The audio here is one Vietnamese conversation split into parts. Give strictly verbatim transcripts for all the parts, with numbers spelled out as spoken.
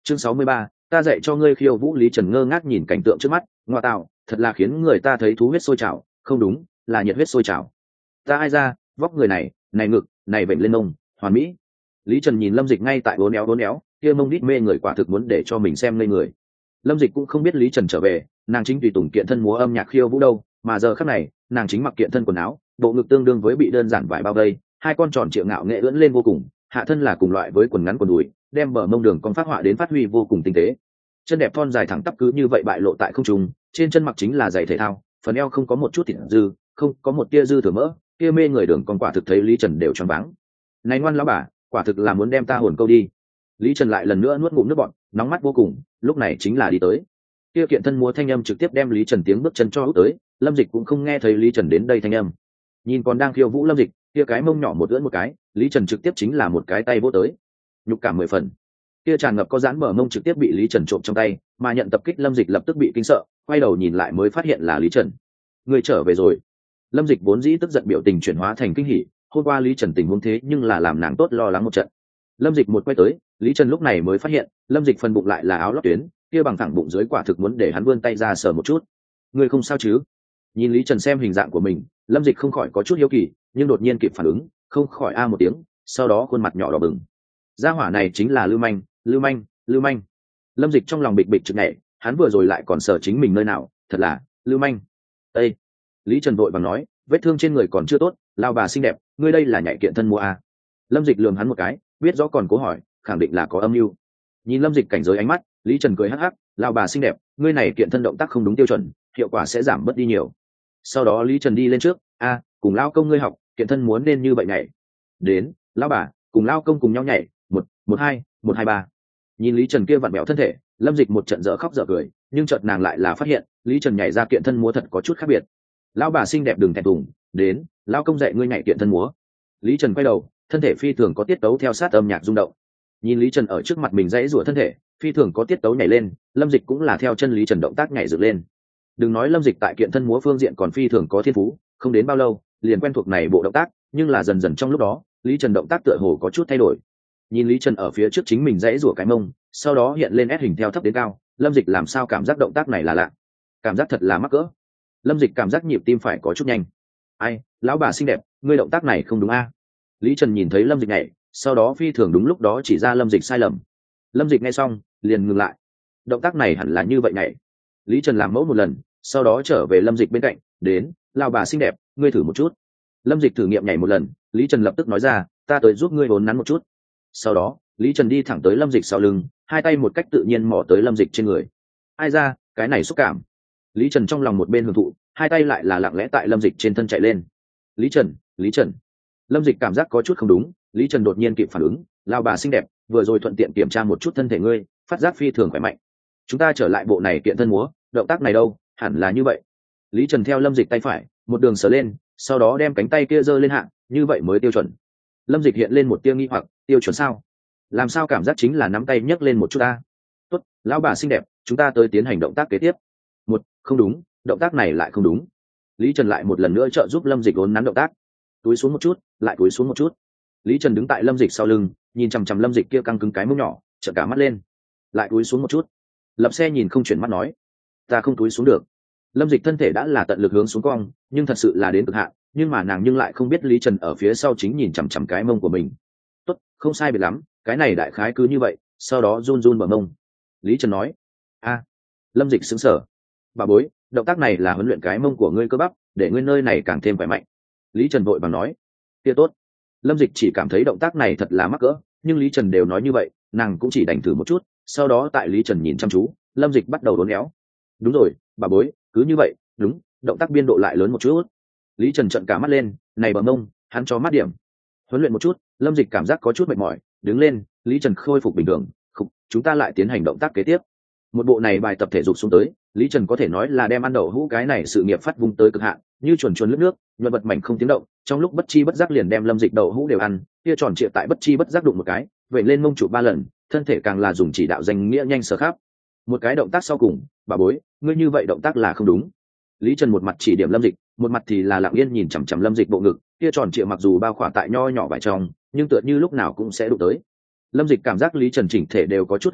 chương sáu mươi ba, ta dạy cho ngươi khiêu vũ. Lý Trần ngơ ngác nhìn cảnh tượng trước mắt, ngoa tạo, thật là khiến người ta thấy thú huyết sôi trào, không đúng, là nhiệt huyết sôi trào. Ta ai ra, vóc người này, này ngực, này vểnh lên mông, hoàn mỹ. Lý Trần nhìn Lâm Dịch ngay tại bốn éo bốn éo, kia mông đít mê người quả thực muốn để cho mình xem ngây người. Lâm Dịch cũng không biết Lý Trần trở về, nàng chính tùy tùng kiện thân múa âm nhạc khiêu vũ đâu, mà giờ khắc này, nàng chính mặc kiện thân quần áo, bộ ngực tương đương với bị đơn giản vải bao vây, hai con tròn triệu ngạo nghệ ưỡn lên vô cùng, hạ thân là cùng loại với quần ngắn quần đùi, đem bờ mông đường con phát họa đến phát huy vô cùng tinh tế. Chân đẹp thon dài thẳng tắp cứ như vậy bại lộ tại không trung, trên chân mặc chính là giày thể thao, phần eo không có một chút thịt dư, không có một tia dư thừa mỡ, kia mê người đường con quả thực thấy Lý Trần đều choáng váng. Này ngoan lão bà, quả thực là muốn đem ta hồn câu đi. Lý Trần lại lần nữa nuốt ngụm nước bọt, nóng mắt vô cùng, lúc này chính là đi tới. Kia kiện thân múa thanh âm trực tiếp đem Lý Trần tiếng bước chân cho hút tới, Lâm Dịch cũng không nghe thấy Lý Trần đến đây thanh âm. Nhìn còn đang khiêu vũ Lâm Dịch, kia cái mông nhỏ một ưỡn một cái, Lý Trần trực tiếp chính là một cái tay vỗ tới. Nhục cảm mười phần. Kia tràn ngập có giãn bờ mông trực tiếp bị Lý Trần trộm trong tay, mà nhận tập kích Lâm Dịch lập tức bị kinh sợ, quay đầu nhìn lại mới phát hiện là Lý Trần. Người trở về rồi. Lâm Dịch vốn dĩ tức giận biểu tình chuyển hóa thành kinh hỉ, hôm qua Lý Trần tình huống thế nhưng là làm nàng tốt lo lắng một trận. Lâm Dịch một quay tới, Lý Trần lúc này mới phát hiện, Lâm Dịch phần bụng lại là áo lót tuyến, kia bằng thẳng bụng dưới quả thực muốn để hắn vươn tay ra sờ một chút. Người không sao chứ? Nhìn Lý Trần xem hình dạng của mình, Lâm Dịch không khỏi có chút hiếu kỳ, nhưng đột nhiên kịp phản ứng, không khỏi a một tiếng, sau đó khuôn mặt nhỏ đỏ bừng. Gia hỏa này chính là Lưu Manh, Lưu Manh, Lưu Manh. Lâm Dịch trong lòng bịch bịch trực nhảy, hắn vừa rồi lại còn sợ chính mình nơi nào, thật là Lưu Manh. Ê! Lý Trần vội vàng nói, vết thương trên người còn chưa tốt, lao bà xinh đẹp, ngươi đây là nhảy kiện thân mua à? Lâm Dịch lườm hắn một cái, biết rõ còn cố hỏi, khẳng định là có âm mưu. Nhìn Lâm Dịch cảnh giới ánh mắt, Lý Trần cười hắc hắc, lao bà xinh đẹp, ngươi này kiện thân động tác không đúng tiêu chuẩn, hiệu quả sẽ giảm bớt đi nhiều. Sau đó Lý Trần đi lên trước, a, cùng lao công ngươi học, kiện thân muốn nên như vậy nhảy. Đến, lao bà, cùng lao công cùng nhau nhảy, một, một hai, một hai ba. Nhìn Lý Trần kia vặn vẹo thân thể, Lâm Dịch một trận dở khóc dở cười, nhưng chợt nàng lại là phát hiện, Lý Trần nhảy ra kiện thân múa thật có chút khác biệt. Lão bà xinh đẹp đừng thẹn thùng, đến, lao công dạy ngươi nhảy kiện thân múa. Lý Trần quay đầu, thân thể phi thường có tiết tấu theo sát âm nhạc rung động. Nhìn Lý Trần ở trước mặt mình dãy rủa thân thể, phi thường có tiết tấu nhảy lên, Lâm Dịch cũng là theo chân Lý Trần động tác nhảy dựng lên. Đừng nói Lâm Dịch tại kiện thân múa phương diện còn phi thường có thiên phú, không đến bao lâu, liền quen thuộc này bộ động tác, nhưng là dần dần trong lúc đó, Lý Trần động tác tựa hồ có chút thay đổi. Nhìn Lý Trần ở phía trước chính mình dãy rủa cái mông, sau đó hiện lên ép hình theo thấp đến cao, Lâm Dịch làm sao cảm giác động tác này là lạ, cảm giác thật là mắc cỡ. Lâm Dịch cảm giác nhịp tim phải có chút nhanh. Ai, lão bà xinh đẹp, ngươi động tác này không đúng a? Lý Trần nhìn thấy Lâm Dịch nhảy, sau đó phi thường đúng lúc đó chỉ ra Lâm Dịch sai lầm. Lâm Dịch nghe xong, liền ngừng lại. Động tác này hẳn là như vậy nhảy. Lý Trần làm mẫu một lần, sau đó trở về Lâm Dịch bên cạnh, đến, lão bà xinh đẹp, ngươi thử một chút. Lâm Dịch thử nghiệm nhảy một lần, Lý Trần lập tức nói ra, ta tới giúp ngươi vốn nắn một chút. Sau đó, Lý Trần đi thẳng tới Lâm Dịch sau lưng, hai tay một cách tự nhiên mò tới Lâm Dịch trên người. Ai ra, cái này xúc cảm. Lý Trần trong lòng một bên hưởng thụ, hai tay lại là lặng lẽ tại Lâm Dịch trên thân chạy lên. Lý Trần, Lý Trần. Lâm Dịch cảm giác có chút không đúng, Lý Trần đột nhiên kịp phản ứng, lao bà xinh đẹp, vừa rồi thuận tiện kiểm tra một chút thân thể ngươi, phát giác phi thường khỏe mạnh. Chúng ta trở lại bộ này kiện thân múa, động tác này đâu, hẳn là như vậy. Lý Trần theo Lâm Dịch tay phải, một đường sờ lên, sau đó đem cánh tay kia giơ lên hạng, như vậy mới tiêu chuẩn. Lâm Dịch hiện lên một tia nghi hoặc, tiêu chuẩn sao? Làm sao cảm giác chính là nắm tay nhấc lên một chút ta? Tốt, lão bà xinh đẹp, chúng ta tới tiến hành động tác kế tiếp. Một, không đúng, động tác này lại không đúng. Lý Trần lại một lần nữa trợ giúp Lâm Dịch uốn nắn động tác. Túi xuống một chút, lại túi xuống một chút. Lý Trần đứng tại Lâm Dịch sau lưng, nhìn chằm chằm Lâm Dịch kia căng cứng cái mông nhỏ, trợn cả mắt lên. Lại túi xuống một chút. Lập xe nhìn không chuyển mắt nói, ta không túi xuống được. Lâm Dịch thân thể đã là tận lực hướng xuống cong, nhưng thật sự là đến cực hạn, nhưng mà nàng nhưng lại không biết Lý Trần ở phía sau chính nhìn chằm chằm cái mông của mình. Tốt, không sai biệt lắm, cái này đại khái cứ như vậy, sau đó run run bờ mông. Lý Trần nói, a. Lâm Dịch sững sờ. Bà bối, động tác này là huấn luyện cái mông của ngươi cơ bắp, để ngươi nơi này càng thêm khỏe mạnh. Lý Trần vội vàng nói, kia tốt. Lâm Dịch chỉ cảm thấy động tác này thật là mắc cỡ, nhưng Lý Trần đều nói như vậy, nàng cũng chỉ đành thử một chút. Sau đó tại Lý Trần nhìn chăm chú, Lâm Dịch bắt đầu đốn éo. Đúng rồi, bà bối, cứ như vậy, đúng, động tác biên độ lại lớn một chút. Lý Trần trợn cả mắt lên, này bờ mông, hắn cho mắt điểm. Huấn luyện một chút, Lâm Dịch cảm giác có chút mệt mỏi, đứng lên, Lý Trần khôi phục bình thường, khục, chúng ta lại tiến hành động tác kế tiếp. Một bộ này bài tập thể dục xuống tới, Lý Trần có thể nói là đem ăn đậu hũ cái này sự nghiệp phát vung tới cực hạn, như chuồn chuồn lướt nước, nhuận vật mảnh không tiếng động, trong lúc bất chi bất giác liền đem Lâm Dịch đậu hũ đều ăn, kia tròn trịa tại bất chi bất giác đụng một cái, vậy lên mông trụ ba lần, thân thể càng là dùng chỉ đạo danh nghĩa nhanh sở khắp. Một cái động tác sau cùng, bà bối, ngươi như vậy động tác là không đúng. Lý Trần một mặt chỉ điểm Lâm Dịch, một mặt thì là lặng yên nhìn chằm chằm Lâm Dịch bộ ngực, kia tròn trịa mặc dù bao khỏa tại nho nhỏ vải trong, nhưng tựa như lúc nào cũng sẽ đụng tới. Lâm Dịch cảm giác Lý Trần chỉnh thể đều có chút là lạ,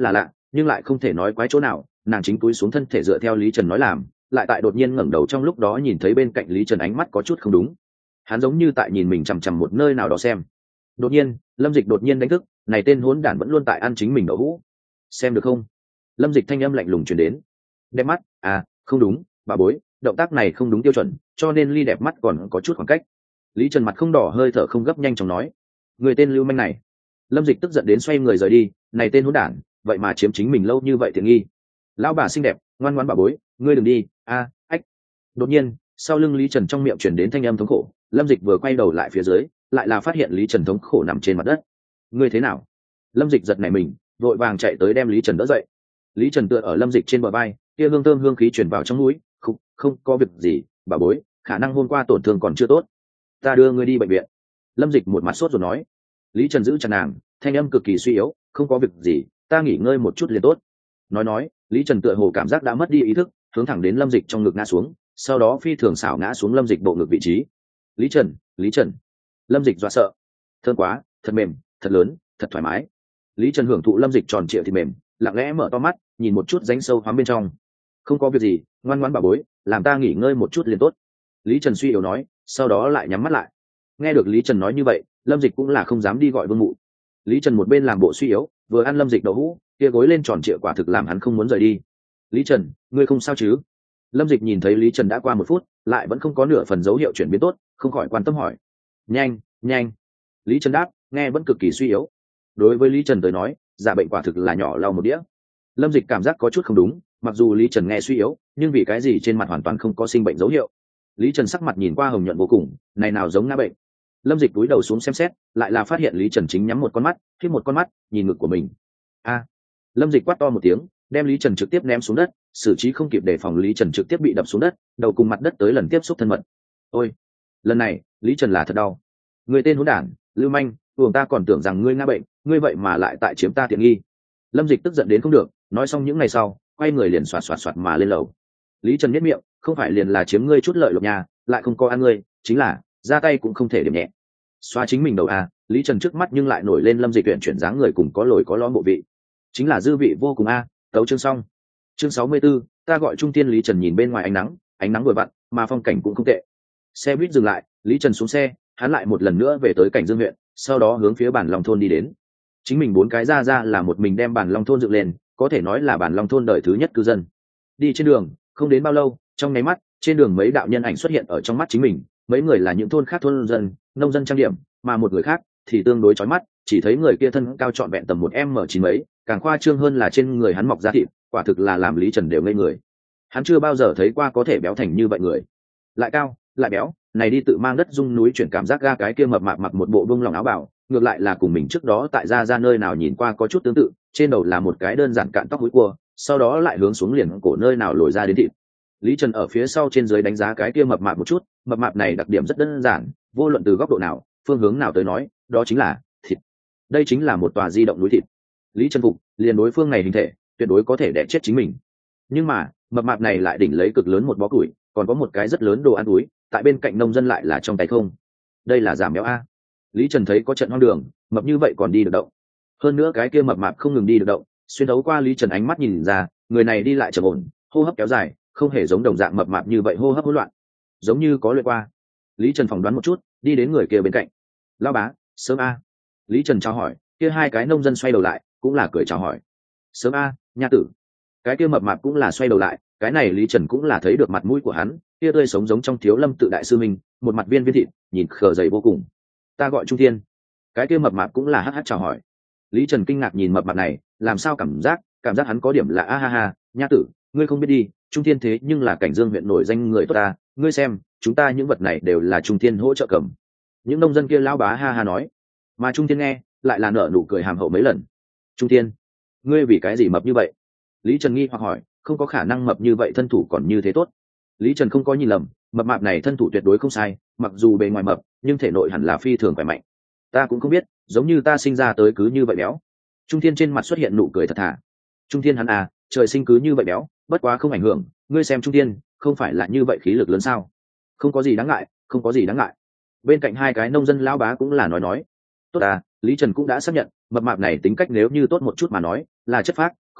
nhưng lại không thể nói quái chỗ nào, nàng chính cúi xuống thân thể dựa theo Lý Trần nói làm, lại tại đột nhiên ngẩng đầu trong lúc đó nhìn thấy bên cạnh Lý Trần ánh mắt có chút không đúng. Hắn giống như tại nhìn mình chằm chằm một nơi nào đó xem. Đột nhiên, Lâm Dịch đột nhiên đánh thức, này tên hỗn đản vẫn luôn tại ăn chính mình đậu hũ. Xem được không? Lâm Dịch thanh âm lạnh lùng truyền đến. Đẹp mắt, à, không đúng, bà bối, động tác này không đúng tiêu chuẩn, cho nên ly đẹp mắt còn có chút khoảng cách. Lý Trần mặt không đỏ hơi thở không gấp nhanh chóng nói, người tên lưu manh này. Lâm Dịch tức giận đến xoay người rời đi, này tên hỗn đản, vậy mà chiếm chính mình lâu như vậy tiện nghi. Lão bà xinh đẹp, ngoan ngoãn bà bối, ngươi đừng đi, a, ách. Đột nhiên, sau lưng Lý Trần trong miệng truyền đến thanh âm thống khổ, Lâm Dịch vừa quay đầu lại phía dưới, lại là phát hiện Lý Trần thống khổ nằm trên mặt đất. Ngươi thế nào? Lâm Dịch giật nảy mình, vội vàng chạy tới đem Lý Trần đỡ dậy. Lý Trần tựa ở Lâm Dịch trên bờ vai, kia hương thơm hương khí truyền vào trong mũi, không, không có việc gì, bà bối, khả năng hôm qua tổn thương còn chưa tốt, ta đưa ngươi đi bệnh viện. Lâm Dịch một mặt sốt rồi nói. Lý Trần giữ chặt nàng, thanh âm cực kỳ suy yếu, không có việc gì, ta nghỉ ngơi một chút liền tốt. Nói nói, Lý Trần tựa hồ cảm giác đã mất đi ý thức, hướng thẳng đến Lâm Dịch trong ngực ngã xuống, sau đó phi thường xảo ngã xuống Lâm Dịch bộ ngực vị trí. Lý Trần, Lý Trần. Lâm Dịch dọa sợ. Thơm quá, thật mềm, thật lớn, thật thoải mái. Lý Trần hưởng thụ Lâm Dịch tròn trịa thịt mềm, lặng lẽ mở to mắt, nhìn một chút rãnh sâu hoắm bên trong. Không có việc gì, ngoan ngoãn bà bối, làm ta nghỉ ngơi một chút liền tốt. Lý Trần suy yếu nói, sau đó lại nhắm mắt lại. Nghe được Lý Trần nói như vậy, Lâm Dịch cũng là không dám đi gọi Vương Mụ. Lý Trần một bên làm bộ suy yếu, vừa ăn Lâm Dịch đậu hũ, kia gối lên tròn trịa quả thực làm hắn không muốn rời đi. Lý Trần, ngươi không sao chứ? Lâm Dịch nhìn thấy Lý Trần đã qua một phút, lại vẫn không có nửa phần dấu hiệu chuyển biến tốt, không khỏi quan tâm hỏi. Nhanh, nhanh. Lý Trần đáp, nghe vẫn cực kỳ suy yếu. Đối với Lý Trần tới nói, giả bệnh quả thực là nhỏ lau một đĩa. Lâm Dịch cảm giác có chút không đúng, mặc dù Lý Trần nghe suy yếu, nhưng vì cái gì trên mặt hoàn toàn không có sinh bệnh dấu hiệu. Lý Trần sắc mặt nhìn qua hồng nhuận vô cùng, này nào giống ngã bệnh. Lâm Dịch cúi đầu xuống xem xét, lại là phát hiện Lý Trần chính nhắm một con mắt, khiếp một con mắt, nhìn ngực của mình. A! Lâm Dịch quát to một tiếng, đem Lý Trần trực tiếp ném xuống đất, xử trí không kịp đề phòng Lý Trần trực tiếp bị đập xuống đất, đầu cùng mặt đất tới lần tiếp xúc thân mật. Ôi, lần này, Lý Trần là thật đau. Người tên hỗn đản, lưu manh, uổng ta còn tưởng rằng ngươi ngã bệnh, ngươi vậy mà lại tại chiếm ta tiện nghi. Lâm Dịch tức giận đến không được, nói xong những ngày sau, quay người liền xoạt xoạt xoạt mà lên lầu. Lý Trần nhếch miệng, không phải liền là chiếm ngươi chút lợi lộc nhà, lại không có ăn ngươi, chính là ra tay cũng không thể điểm nhẹ. Xoa chính mình đầu à, Lý Trần trước mắt nhưng lại nổi lên Lâm Dịch tuyển chuyển dáng người cùng có lồi có lõm bộ vị, chính là dư vị vô cùng a. À. Tấu chương xong. Chương sáu mươi 64, ta gọi trung tiên. Lý Trần nhìn bên ngoài ánh nắng, ánh nắng vừa vặn, mà phong cảnh cũng không tệ. Xe buýt dừng lại, Lý Trần xuống xe, hắn lại một lần nữa về tới Cảnh Dương huyện, sau đó hướng phía Bản Long thôn đi đến. Chính mình bốn cái ra ra là một mình đem Bản Long thôn dựng lên, có thể nói là Bản Long thôn đời thứ nhất cư dân. Đi trên đường, không đến bao lâu, trong nháy mắt, trên đường mấy đạo nhân ảnh xuất hiện ở trong mắt chính mình, mấy người là những thôn khác thôn dân, nông dân trang điểm, mà một người khác thì tương đối chói mắt, chỉ thấy người kia thân cao trọn vẹn tầm một m chín mấy, càng khoa trương hơn là trên người hắn mọc da thịt, quả thực là làm Lý Trần đều ngây người. Hắn chưa bao giờ thấy qua có thể béo thành như vậy người, lại cao, lại béo, này đi tự mang đất dung núi chuyển cảm giác ga cái kia mập mạp mặc một bộ bông lòng áo bào, ngược lại là cùng mình trước đó tại gia ra nơi nào nhìn qua có chút tương tự, trên đầu là một cái đơn giản cạn tóc húi cua, sau đó lại hướng xuống liền cổ nơi nào lồi ra đến thịt. Lý Trần ở phía sau trên dưới đánh giá cái kia mập mạp một chút, mập mạp này đặc điểm rất đơn giản, vô luận từ góc độ nào, phương hướng nào tới nói, đó chính là thịt. Đây chính là một tòa di động núi thịt. Lý Trần phục, liền đối phương này hình thể, tuyệt đối có thể đẻ chết chính mình. Nhưng mà, mập mạp này lại đỉnh lấy cực lớn một bó củi, còn có một cái rất lớn đồ ăn túi, tại bên cạnh nông dân lại là trong tay không. Đây là giảm béo a. Lý Trần thấy có trận hoang đường, mập như vậy còn đi được động. Hơn nữa cái kia mập mạp không ngừng đi được động, xuyên thấu qua Lý Trần ánh mắt nhìn ra, người này đi lại trầm ổn, hô hấp kéo dài, không hề giống đồng dạng mập mạp như vậy hô hấp hỗn loạn, giống như có luyện qua. Lý Trần phỏng đoán một chút, đi đến người kia bên cạnh. Lão bá, sớm a. Lý Trần chào hỏi, kia hai cái nông dân xoay đầu lại, cũng là cười chào hỏi. Sớm a, nha tử. Cái kia mập mạp cũng là xoay đầu lại, cái này Lý Trần cũng là thấy được mặt mũi của hắn, kia tươi sống giống trong Thiếu Lâm tự đại sư minh, một mặt viên viên thịt, nhìn khờ dày vô cùng. Ta gọi Trung Thiên. Cái kia mập mạp cũng là hắc hắc chào hỏi. Lý Trần kinh ngạc nhìn mập mạp này, làm sao cảm giác, cảm giác hắn có điểm là a ha ha, nha tử, ngươi không biết đi, Trung Thiên thế nhưng là Cảnh Dương huyện nổi danh người tốt ta, ngươi xem, chúng ta những vật này đều là Trung Thiên hỗ trợ cầm. Những nông dân kia lão bá ha ha nói, mà Trung Thiên nghe, lại là nở nụ cười hàm hậu mấy lần. Trung Thiên, ngươi vì cái gì mập như vậy? Lý Trần nghi hoặc hỏi, không có khả năng mập như vậy thân thủ còn như thế tốt. Lý Trần không có nhìn lầm, mập mạp này thân thủ tuyệt đối không sai, mặc dù bề ngoài mập, nhưng thể nội hẳn là phi thường khỏe mạnh. Ta cũng không biết, giống như ta sinh ra tới cứ như vậy béo. Trung Thiên trên mặt xuất hiện nụ cười thật thà. Trung Thiên hắn à, trời sinh cứ như vậy béo, bất quá không ảnh hưởng, ngươi xem Trung Thiên, không phải là như vậy khí lực lớn sao? Không có gì đáng ngại, không có gì đáng ngại. Bên cạnh hai cái nông dân lão bá cũng là nói nói. Tốt à, Lý Trần cũng đã xác nhận, mập mạp này tính cách nếu như tốt một chút mà nói, là chất phác,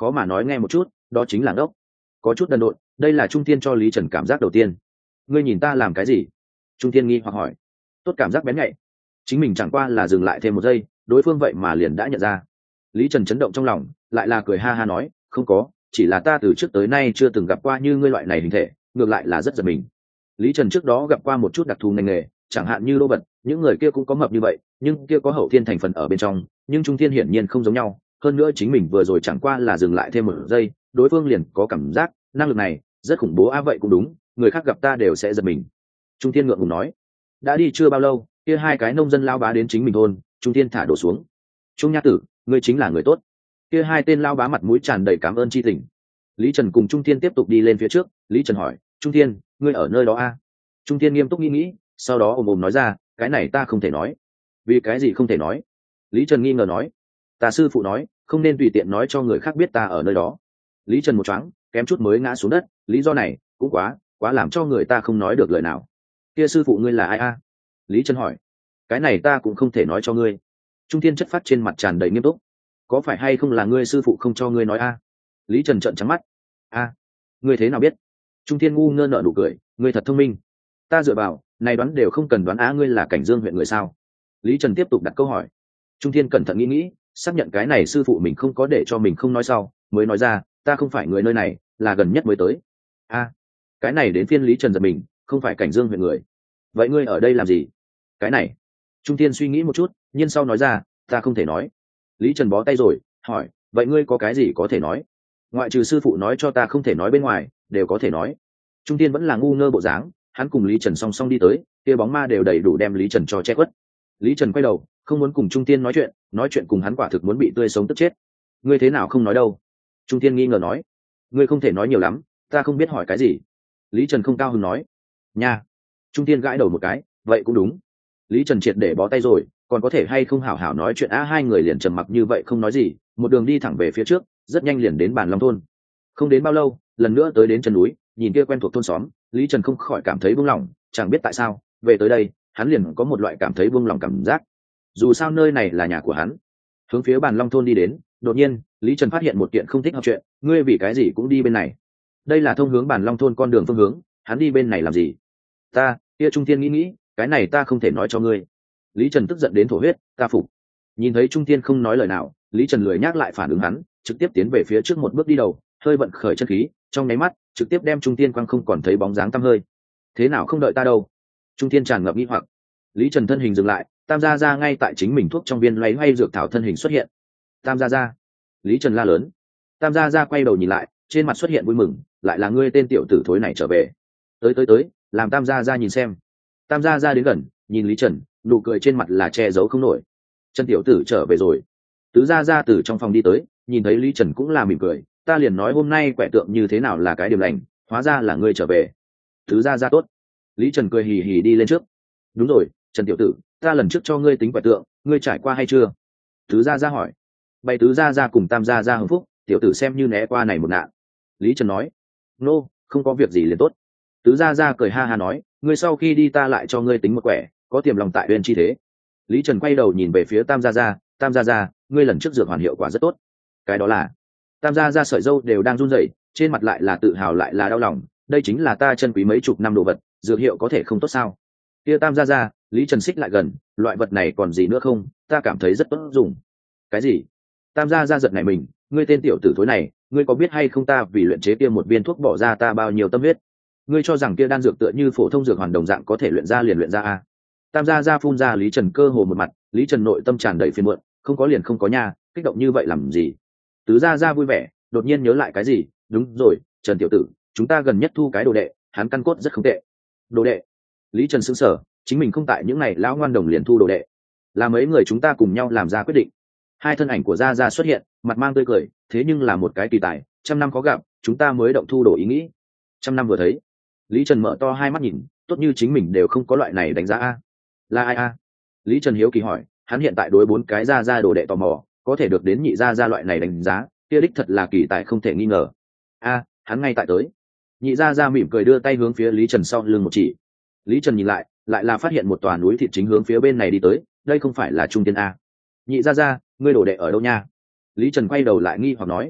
khó mà nói nghe một chút, đó chính là ngốc. Có chút đần độn, đây là Trung Thiên cho Lý Trần cảm giác đầu tiên. Ngươi nhìn ta làm cái gì? Trung Thiên nghi hoặc hỏi. Tốt cảm giác bén nhạy. Chính mình chẳng qua là dừng lại thêm một giây, đối phương vậy mà liền đã nhận ra. Lý Trần chấn động trong lòng, lại là cười ha ha nói, không có, chỉ là ta từ trước tới nay chưa từng gặp qua như ngươi loại này hình thể, ngược lại là rất giật mình. Lý Trần trước đó gặp qua một chút đặc thù ngành nghề, chẳng hạn như đô vật, những người kia cũng có mập như vậy, nhưng kia có hậu thiên thành phần ở bên trong, nhưng Trung Thiên hiển nhiên không giống nhau. Hơn nữa chính mình vừa rồi chẳng qua là dừng lại thêm một giây, đối phương liền có cảm giác, năng lực này rất khủng bố. À vậy cũng đúng, người khác gặp ta đều sẽ giật mình. Trung Thiên ngượng ngùng nói. Đã đi chưa bao lâu, kia hai cái nông dân lao bá đến chính mình thôn. Trung Thiên thả đổ xuống. Trung Nha Tử, ngươi chính là người tốt. Kia hai tên lao bá mặt mũi tràn đầy cảm ơn chi tình. Lý Trần cùng Trung Thiên tiếp tục đi lên phía trước. Lý Trần hỏi, Trung Thiên, ngươi ở nơi đó a? À? Trung Thiên nghiêm túc nghĩ nghĩ, sau đó ồm ồm nói ra, cái này ta không thể nói. Vì cái gì không thể nói? Lý Trần nghi ngờ nói, ta sư phụ nói không nên tùy tiện nói cho người khác biết ta ở nơi đó. Lý Trần một choáng, kém chút mới ngã xuống đất. Lý do này cũng quá quá làm cho người ta không nói được lời nào. Kia sư phụ ngươi là ai a? À? Lý Trần hỏi. Cái này ta cũng không thể nói cho ngươi. Trung Thiên chất phát trên mặt tràn đầy nghiêm túc. Có phải hay không là ngươi sư phụ không cho ngươi nói a? À? Lý Trần trợn trắng mắt. A, à, ngươi thế nào biết? Trung Thiên ngu ngơ nở nụ cười, ngươi thật thông minh. Ta dựa vào, này đoán đều không cần đoán. Á, ngươi là Cảnh Dương huyện người sao? Lý Trần tiếp tục đặt câu hỏi. Trung Thiên cẩn thận nghĩ nghĩ, xác nhận cái này sư phụ mình không có để cho mình không nói sau, mới nói ra, ta không phải người nơi này, là gần nhất mới tới. A, à, cái này đến phiên Lý Trần giật mình, không phải Cảnh Dương huyện người. Vậy ngươi ở đây làm gì? Cái này. Trung Thiên suy nghĩ một chút, nhưng sau nói ra, ta không thể nói. Lý Trần bó tay rồi, hỏi, vậy ngươi có cái gì có thể nói? Ngoại trừ sư phụ nói cho ta không thể nói bên ngoài, đều có thể nói. Trung Thiên vẫn là ngu ngơ bộ dáng, hắn cùng Lý Trần song song đi tới, kia bóng ma đều đầy đủ đem Lý Trần cho che khuất. Lý Trần quay đầu, không muốn cùng Trung Thiên nói chuyện, nói chuyện cùng hắn quả thực muốn bị tươi sống tức chết. Ngươi thế nào không nói đâu? Trung Thiên nghi ngờ nói. Ngươi không thể nói nhiều lắm, ta không biết hỏi cái gì. Lý Trần không cao hứng nói. Nha. Trung Thiên gãi đầu một cái, vậy cũng đúng. Lý Trần triệt để bó tay rồi, còn có thể hay không hảo hảo nói chuyện. Á, hai người liền trầm mặc như vậy không nói gì, một đường đi thẳng về phía trước, rất nhanh liền đến Bản Long thôn. Không đến bao lâu, lần nữa tới đến chân núi, nhìn kia quen thuộc thôn xóm, Lý Trần không khỏi cảm thấy buông lỏng, chẳng biết tại sao, về tới đây, hắn liền có một loại cảm thấy buông lỏng cảm giác. Dù sao nơi này là nhà của hắn. Hướng phía Bản Long thôn đi đến, đột nhiên, Lý Trần phát hiện một kiện không thích hợp chuyện, ngươi vì cái gì cũng đi bên này? Đây là thông hướng Bản Long thôn con đường phương hướng, hắn đi bên này làm gì? Ta, kia Trung Thiên nghĩ nghĩ, cái này ta không thể nói cho ngươi. Lý Trần tức giận đến thổ huyết, ta phục. Nhìn thấy Trung Thiên không nói lời nào, Lý Trần lười nhắc lại phản ứng hắn, trực tiếp tiến về phía trước một bước đi đầu, hơi vận khởi chân khí, trong nháy mắt, trực tiếp đem Trung Thiên quăng không còn thấy bóng dáng tăm hơi. Thế nào không đợi ta đâu? Trung Thiên tràn ngập nghi hoặc. Lý Trần thân hình dừng lại, Tam gia gia ngay tại chính mình thuốc trong viên loay hoay dược thảo thân hình xuất hiện. Tam gia gia. Lý Trần la lớn. Tam gia gia quay đầu nhìn lại, trên mặt xuất hiện vui mừng, lại là ngươi tên tiểu tử thối này trở về. Tới tới tới, làm Tam gia gia nhìn xem. Tam gia gia đến gần, nhìn Lý Trần, nụ cười trên mặt là che giấu không nổi. Trần tiểu tử trở về rồi. Tứ gia gia từ trong phòng đi tới, nhìn thấy Lý Trần cũng là mỉm cười, ta liền nói hôm nay quẻ tượng như thế nào là cái điểm lành, hóa ra là ngươi trở về. Tứ gia gia tốt. Lý Trần cười hì hì đi lên trước. Đúng rồi, Trần tiểu tử, ta lần trước cho ngươi tính quẻ tượng, ngươi trải qua hay chưa? Tứ gia gia hỏi. Bày tứ gia gia cùng Tam gia gia hưng phúc, tiểu tử xem như né qua này một nạn. Lý Trần nói. Nô, không có việc gì liền tốt. Tứ gia gia cười ha ha nói, ngươi sau khi đi ta lại cho ngươi tính một quẻ, có tiềm lòng tại bên chi thế. Lý Trần quay đầu nhìn về phía Tam gia gia, Tam gia gia, ngươi lần trước dược hoàn hiệu quả rất tốt. Cái đó là. Tam gia gia sợi râu đều đang run rẩy, trên mặt lại là tự hào lại là đau lòng, đây chính là ta chân quý mấy chục năm đồ vật, dược hiệu có thể không tốt sao? Kia Tam gia gia, Lý Trần xích lại gần, loại vật này còn gì nữa không, ta cảm thấy rất tốt dùng. Cái gì? Tam gia gia giật này mình, ngươi tên tiểu tử thối này, ngươi có biết hay không ta vì luyện chế kia một viên thuốc bỏ ra ta bao nhiêu tâm huyết? Ngươi cho rằng kia đan dược tựa như phổ thông dược hoàn đồng dạng có thể luyện ra liền luyện ra à? Tam gia gia phun ra Lý Trần cơ hồ một mặt, Lý Trần nội tâm tràn đầy phiền muộn, không có liền không có nha, kích động như vậy làm gì? Tứ gia gia vui vẻ, đột nhiên nhớ lại cái gì, đúng rồi, Trần tiểu tử, chúng ta gần nhất thu cái đồ đệ, hắn căn cốt rất không tệ. Đồ đệ? Lý Trần sững sờ, chính mình không tại những ngày lão ngoan đồng liền thu đồ đệ, là mấy người chúng ta cùng nhau làm ra quyết định. Hai thân ảnh của gia gia xuất hiện, mặt mang tươi cười, thế nhưng là một cái kỳ tài, trăm năm có gặp, chúng ta mới động thu đồ ý nghĩ. Trăm năm vừa thấy, Lý Trần mở to hai mắt nhìn, tốt như chính mình đều không có loại này đánh giá a. Là ai a? Lý Trần hiếu kỳ hỏi, hắn hiện tại đối bốn cái gia gia đồ đệ tò mò, có thể được đến nhị gia gia loại này đánh giá, kia đích thật là kỳ tài không thể nghi ngờ. A, hắn ngay tại tới. Nhị gia gia mỉm cười đưa tay hướng phía Lý Trần sau lưng một chỉ. Lý Trần nhìn lại, lại là phát hiện một tòa núi thịt chính hướng phía bên này đi tới, đây không phải là Trung Tiên a? Nhị gia gia, ngươi đồ đệ ở đâu nha? Lý Trần quay đầu lại nghi hoặc nói.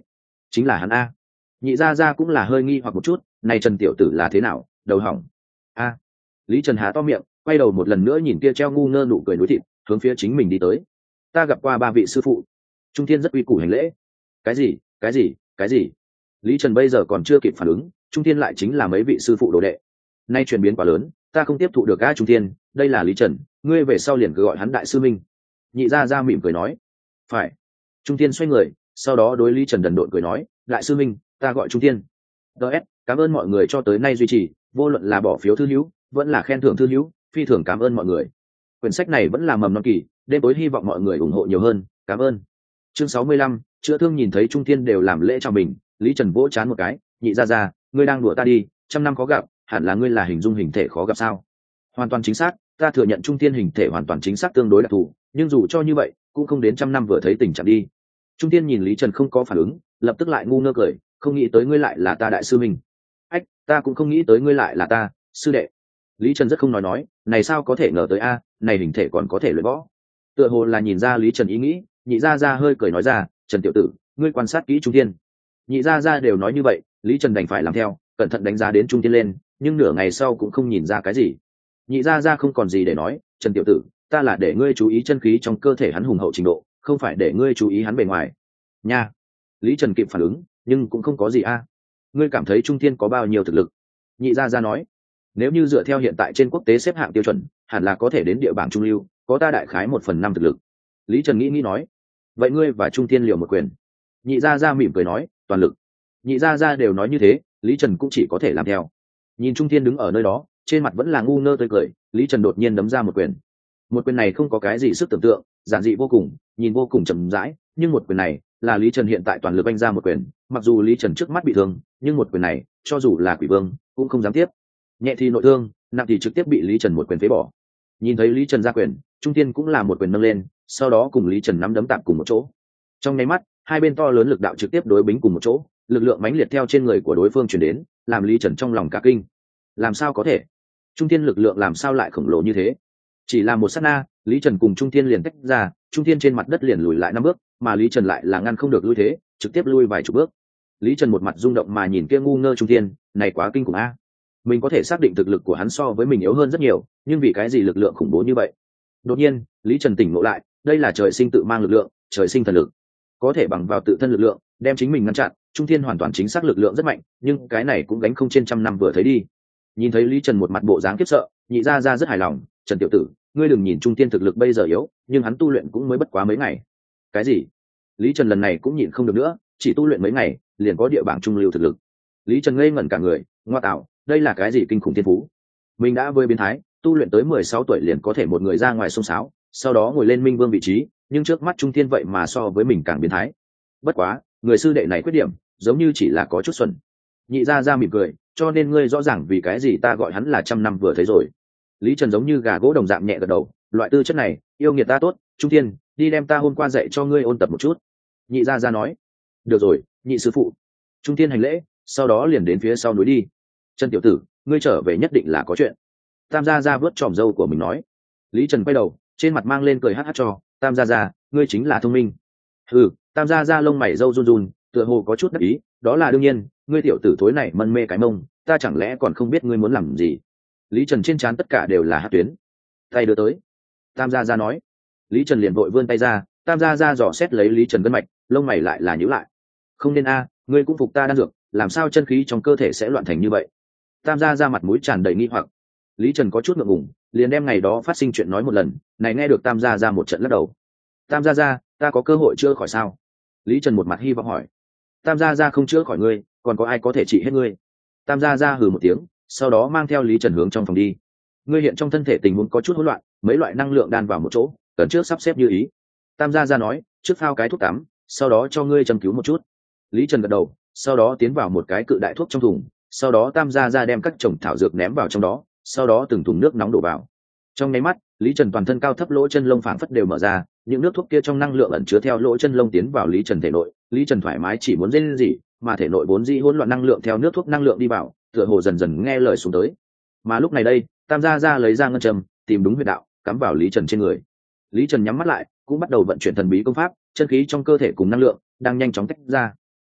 chính là hắn a. Nhị gia gia cũng là hơi nghi hoặc một chút, này Trần tiểu tử là thế nào, đầu hỏng a. Lý Trần há to miệng, quay đầu một lần nữa nhìn kia treo ngu ngơ nụ cười núi thịt, hướng phía chính mình đi tới. Ta gặp qua ba vị sư phụ. Trung Thiên rất uy củ hành lễ. Cái gì cái gì cái gì? Lý Trần bây giờ còn chưa kịp phản ứng, Trung Thiên lại chính là mấy vị sư phụ đồ đệ. Nay chuyển biến quá lớn, ta không tiếp thụ được a. Trung Thiên, đây là Lý Trần, ngươi về sau liền cứ gọi hắn đại sư minh. Nhị gia gia mỉm cười nói. Phải. Trung Thiên xoay người, sau đó đối Lý Trần đần độn cười nói, đại sư minh, ta gọi Trung Thiên. ds cảm ơn mọi người cho tới nay duy trì, vô luận là bỏ phiếu thư hữu vẫn là khen thưởng thư hữu, phi thường cảm ơn mọi người. Quyển sách này vẫn là mầm non kỳ, đêm tối hy vọng mọi người ủng hộ nhiều hơn, cảm ơn. Chương sáu mươi lăm, chữa thương. Nhìn thấy Trung Thiên đều làm lễ chào mình, Lý Trần vỗ chán một cái, nhị gia gia, ngươi đang đùa ta đi, trăm năm khó gặp, hẳn là ngươi là hình dung hình thể khó gặp sao? Hoàn toàn chính xác, ta thừa nhận Trung Thiên hình thể hoàn toàn chính xác tương đối đặc thù, nhưng dù cho như vậy cũng không đến trăm năm vừa thấy tình trạng đi. Trung Thiên nhìn Lý Trần không có phản ứng, lập tức lại ngu ngơ cười, không nghĩ tới ngươi lại là ta đại sư mình. Ách, ta cũng không nghĩ tới ngươi lại là ta sư đệ. Lý Trần rất không nói nói, này sao có thể ngờ tới a, này hình thể còn có thể luyện võ. Tựa hồ là nhìn ra Lý Trần ý nghĩ, nhị gia gia hơi cười nói ra, Trần tiểu tử, ngươi quan sát kỹ Trung Thiên. Nhị gia gia đều nói như vậy, Lý Trần đành phải làm theo, cẩn thận đánh giá đến Trung Thiên lên, nhưng nửa ngày sau cũng không nhìn ra cái gì. Nhị gia gia không còn gì để nói, Trần tiểu tử, ta là để ngươi chú ý chân khí trong cơ thể hắn hùng hậu trình độ, không phải để ngươi chú ý hắn bề ngoài. Nha. Lý Trần kịp phản ứng, nhưng cũng không có gì a. Ngươi cảm thấy Trung Thiên có bao nhiêu thực lực? Nhị gia gia nói, nếu như dựa theo hiện tại trên quốc tế xếp hạng tiêu chuẩn, hẳn là có thể đến địa bảng trung lưu, có ta đại khái một phần năm thực lực. Lý Trần nghĩ nghĩ nói, vậy ngươi và Trung Thiên liều một quyền. Nhị gia gia mỉm cười nói, toàn lực. Nhị gia gia đều nói như thế, Lý Trần cũng chỉ có thể làm theo. Nhìn Trung Thiên đứng ở nơi đó, trên mặt vẫn là ngu ngơ tươi cười, Lý Trần đột nhiên đấm ra một quyền. Một quyền này không có cái gì sức tưởng tượng, giản dị vô cùng, nhìn vô cùng chậm rãi, nhưng một quyền này là Lý Trần hiện tại toàn lực anh ra một quyền, mặc dù Lý Trần trước mắt bị thương, nhưng một quyền này, cho dù là Quỷ Vương cũng không dám tiếp. Nhẹ thì nội thương, nặng thì trực tiếp bị Lý Trần một quyền phế bỏ. Nhìn thấy Lý Trần ra quyền, Trung Thiên cũng là một quyền nâng lên, sau đó cùng Lý Trần nắm đấm tạm cùng một chỗ. Trong nháy mắt, hai bên to lớn lực đạo trực tiếp đối bính cùng một chỗ, lực lượng mãnh liệt theo trên người của đối phương truyền đến, làm Lý Trần trong lòng cả kinh. Làm sao có thể? Trung Thiên lực lượng làm sao lại khổng lồ như thế? Chỉ là một sát na, Lý Trần cùng Trung Thiên liền tách ra, Trung Thiên trên mặt đất liền lùi lại năm bước, mà Lý Trần lại là ngăn không được lui thế, trực tiếp lui vài chục bước. Lý Trần một mặt rung động mà nhìn kia ngu ngơ Trung Thiên, này quá kinh khủng a. Mình có thể xác định thực lực của hắn so với mình yếu hơn rất nhiều, nhưng vì cái gì lực lượng khủng bố như vậy? Đột nhiên, Lý Trần tỉnh ngộ lại, đây là trời sinh tự mang lực lượng, trời sinh thần lực. Có thể bằng vào tự thân lực lượng, đem chính mình ngăn chặn, Trung Thiên hoàn toàn chính xác lực lượng rất mạnh, nhưng cái này cũng gánh không trên trăm năm vừa thấy đi. Nhìn thấy Lý Trần một mặt bộ dáng khiếp sợ, nhị gia gia rất hài lòng, Trần tiểu tử, ngươi đừng nhìn Trung Thiên thực lực bây giờ yếu, nhưng hắn tu luyện cũng mới bất quá mấy ngày. Cái gì? Lý Trần lần này cũng nhịn không được nữa, chỉ tu luyện mấy ngày, liền có địa bảng trung lưu thực lực. Lý Trần ngây ngẩn cả người, ngoa tạo, đây là cái gì kinh khủng thiên phú? Mình đã với biến thái, tu luyện tới mười sáu tuổi liền có thể một người ra ngoài xông xáo, sau đó ngồi lên minh vương vị trí, nhưng trước mắt Trung Thiên vậy mà so với mình càng biến thái. Bất quá, người sư đệ này khuyết điểm, giống như chỉ là có chút xuẩn. Nhị gia gia mỉm cười, cho nên ngươi rõ ràng vì cái gì ta gọi hắn là trăm năm vừa thấy rồi. Lý Trần giống như gà gỗ đồng dạng nhẹ gật đầu, loại tư chất này, yêu nghiệt ta tốt, Trung Thiên, đi đem ta hôm qua dạy cho ngươi ôn tập một chút. Nhị gia gia nói, được rồi, nhị sư phụ. Trung Thiên hành lễ, sau đó liền đến phía sau núi đi. Trần tiểu tử, ngươi trở về nhất định là có chuyện. Tam gia gia vớt tròm râu của mình nói. Lý Trần quay đầu, trên mặt mang lên cười hát hát cho, Tam gia gia, ngươi chính là thông minh. Ừ, Tam gia gia lông mày râu run run, tựa hồ có chút đắc ý, đó là đương nhiên, ngươi tiểu tử thối này mân mê cái mông, ta chẳng lẽ còn không biết ngươi muốn làm gì? Lý Trần trên trán tất cả đều là hát tuyến. Tay đưa tới. Tam gia gia nói. Lý Trần liền vội vươn tay ra, Tam gia gia dò xét lấy Lý Trần gân mạch, lông mày lại là nhíu lại. Không nên a, ngươi cũng phục ta đan dược, làm sao chân khí trong cơ thể sẽ loạn thành như vậy? Tam gia gia mặt mũi tràn đầy nghi hoặc. Lý Trần có chút ngượng ngùng, liền đem ngày đó phát sinh chuyện nói một lần, này nghe được Tam gia gia một trận lắc đầu. Tam gia gia, ta có cơ hội chữa khỏi sao? Lý Trần một mặt hy vọng hỏi. Tam gia gia không chữa khỏi ngươi, còn có ai có thể trị hết ngươi? Tam gia gia hừ một tiếng, sau đó mang theo Lý Trần hướng trong phòng đi. Ngươi hiện trong thân thể tình huống có chút hỗn loạn, mấy loại năng lượng đan vào một chỗ, cần trước sắp xếp như ý. Tam gia gia nói, trước phao cái thuốc tắm, sau đó cho ngươi châm cứu một chút. Lý Trần gật đầu, sau đó tiến vào một cái cự đại thuốc trong thùng, sau đó Tam gia gia đem các chồng thảo dược ném vào trong đó, sau đó từng thùng nước nóng đổ vào. Trong nháy mắt, Lý Trần toàn thân cao thấp lỗ chân lông phảng phất đều mở ra, những nước thuốc kia trong năng lượng ẩn chứa theo lỗ chân lông tiến vào Lý Trần thể nội, Lý Trần thoải mái chỉ muốn rên gì, mà thể nội vốn dĩ hỗn loạn năng lượng theo nước thuốc năng lượng đi vào, tựa hồ dần dần nghe lời xuống tới. Mà lúc này đây, Tam gia gia lấy ra ngân châm, tìm đúng huyệt đạo, cắm vào Lý Trần trên người. Lý Trần nhắm mắt lại, cũng bắt đầu vận chuyển thần bí công pháp, chân khí trong cơ thể cùng năng lượng đang nhanh chóng tách ra.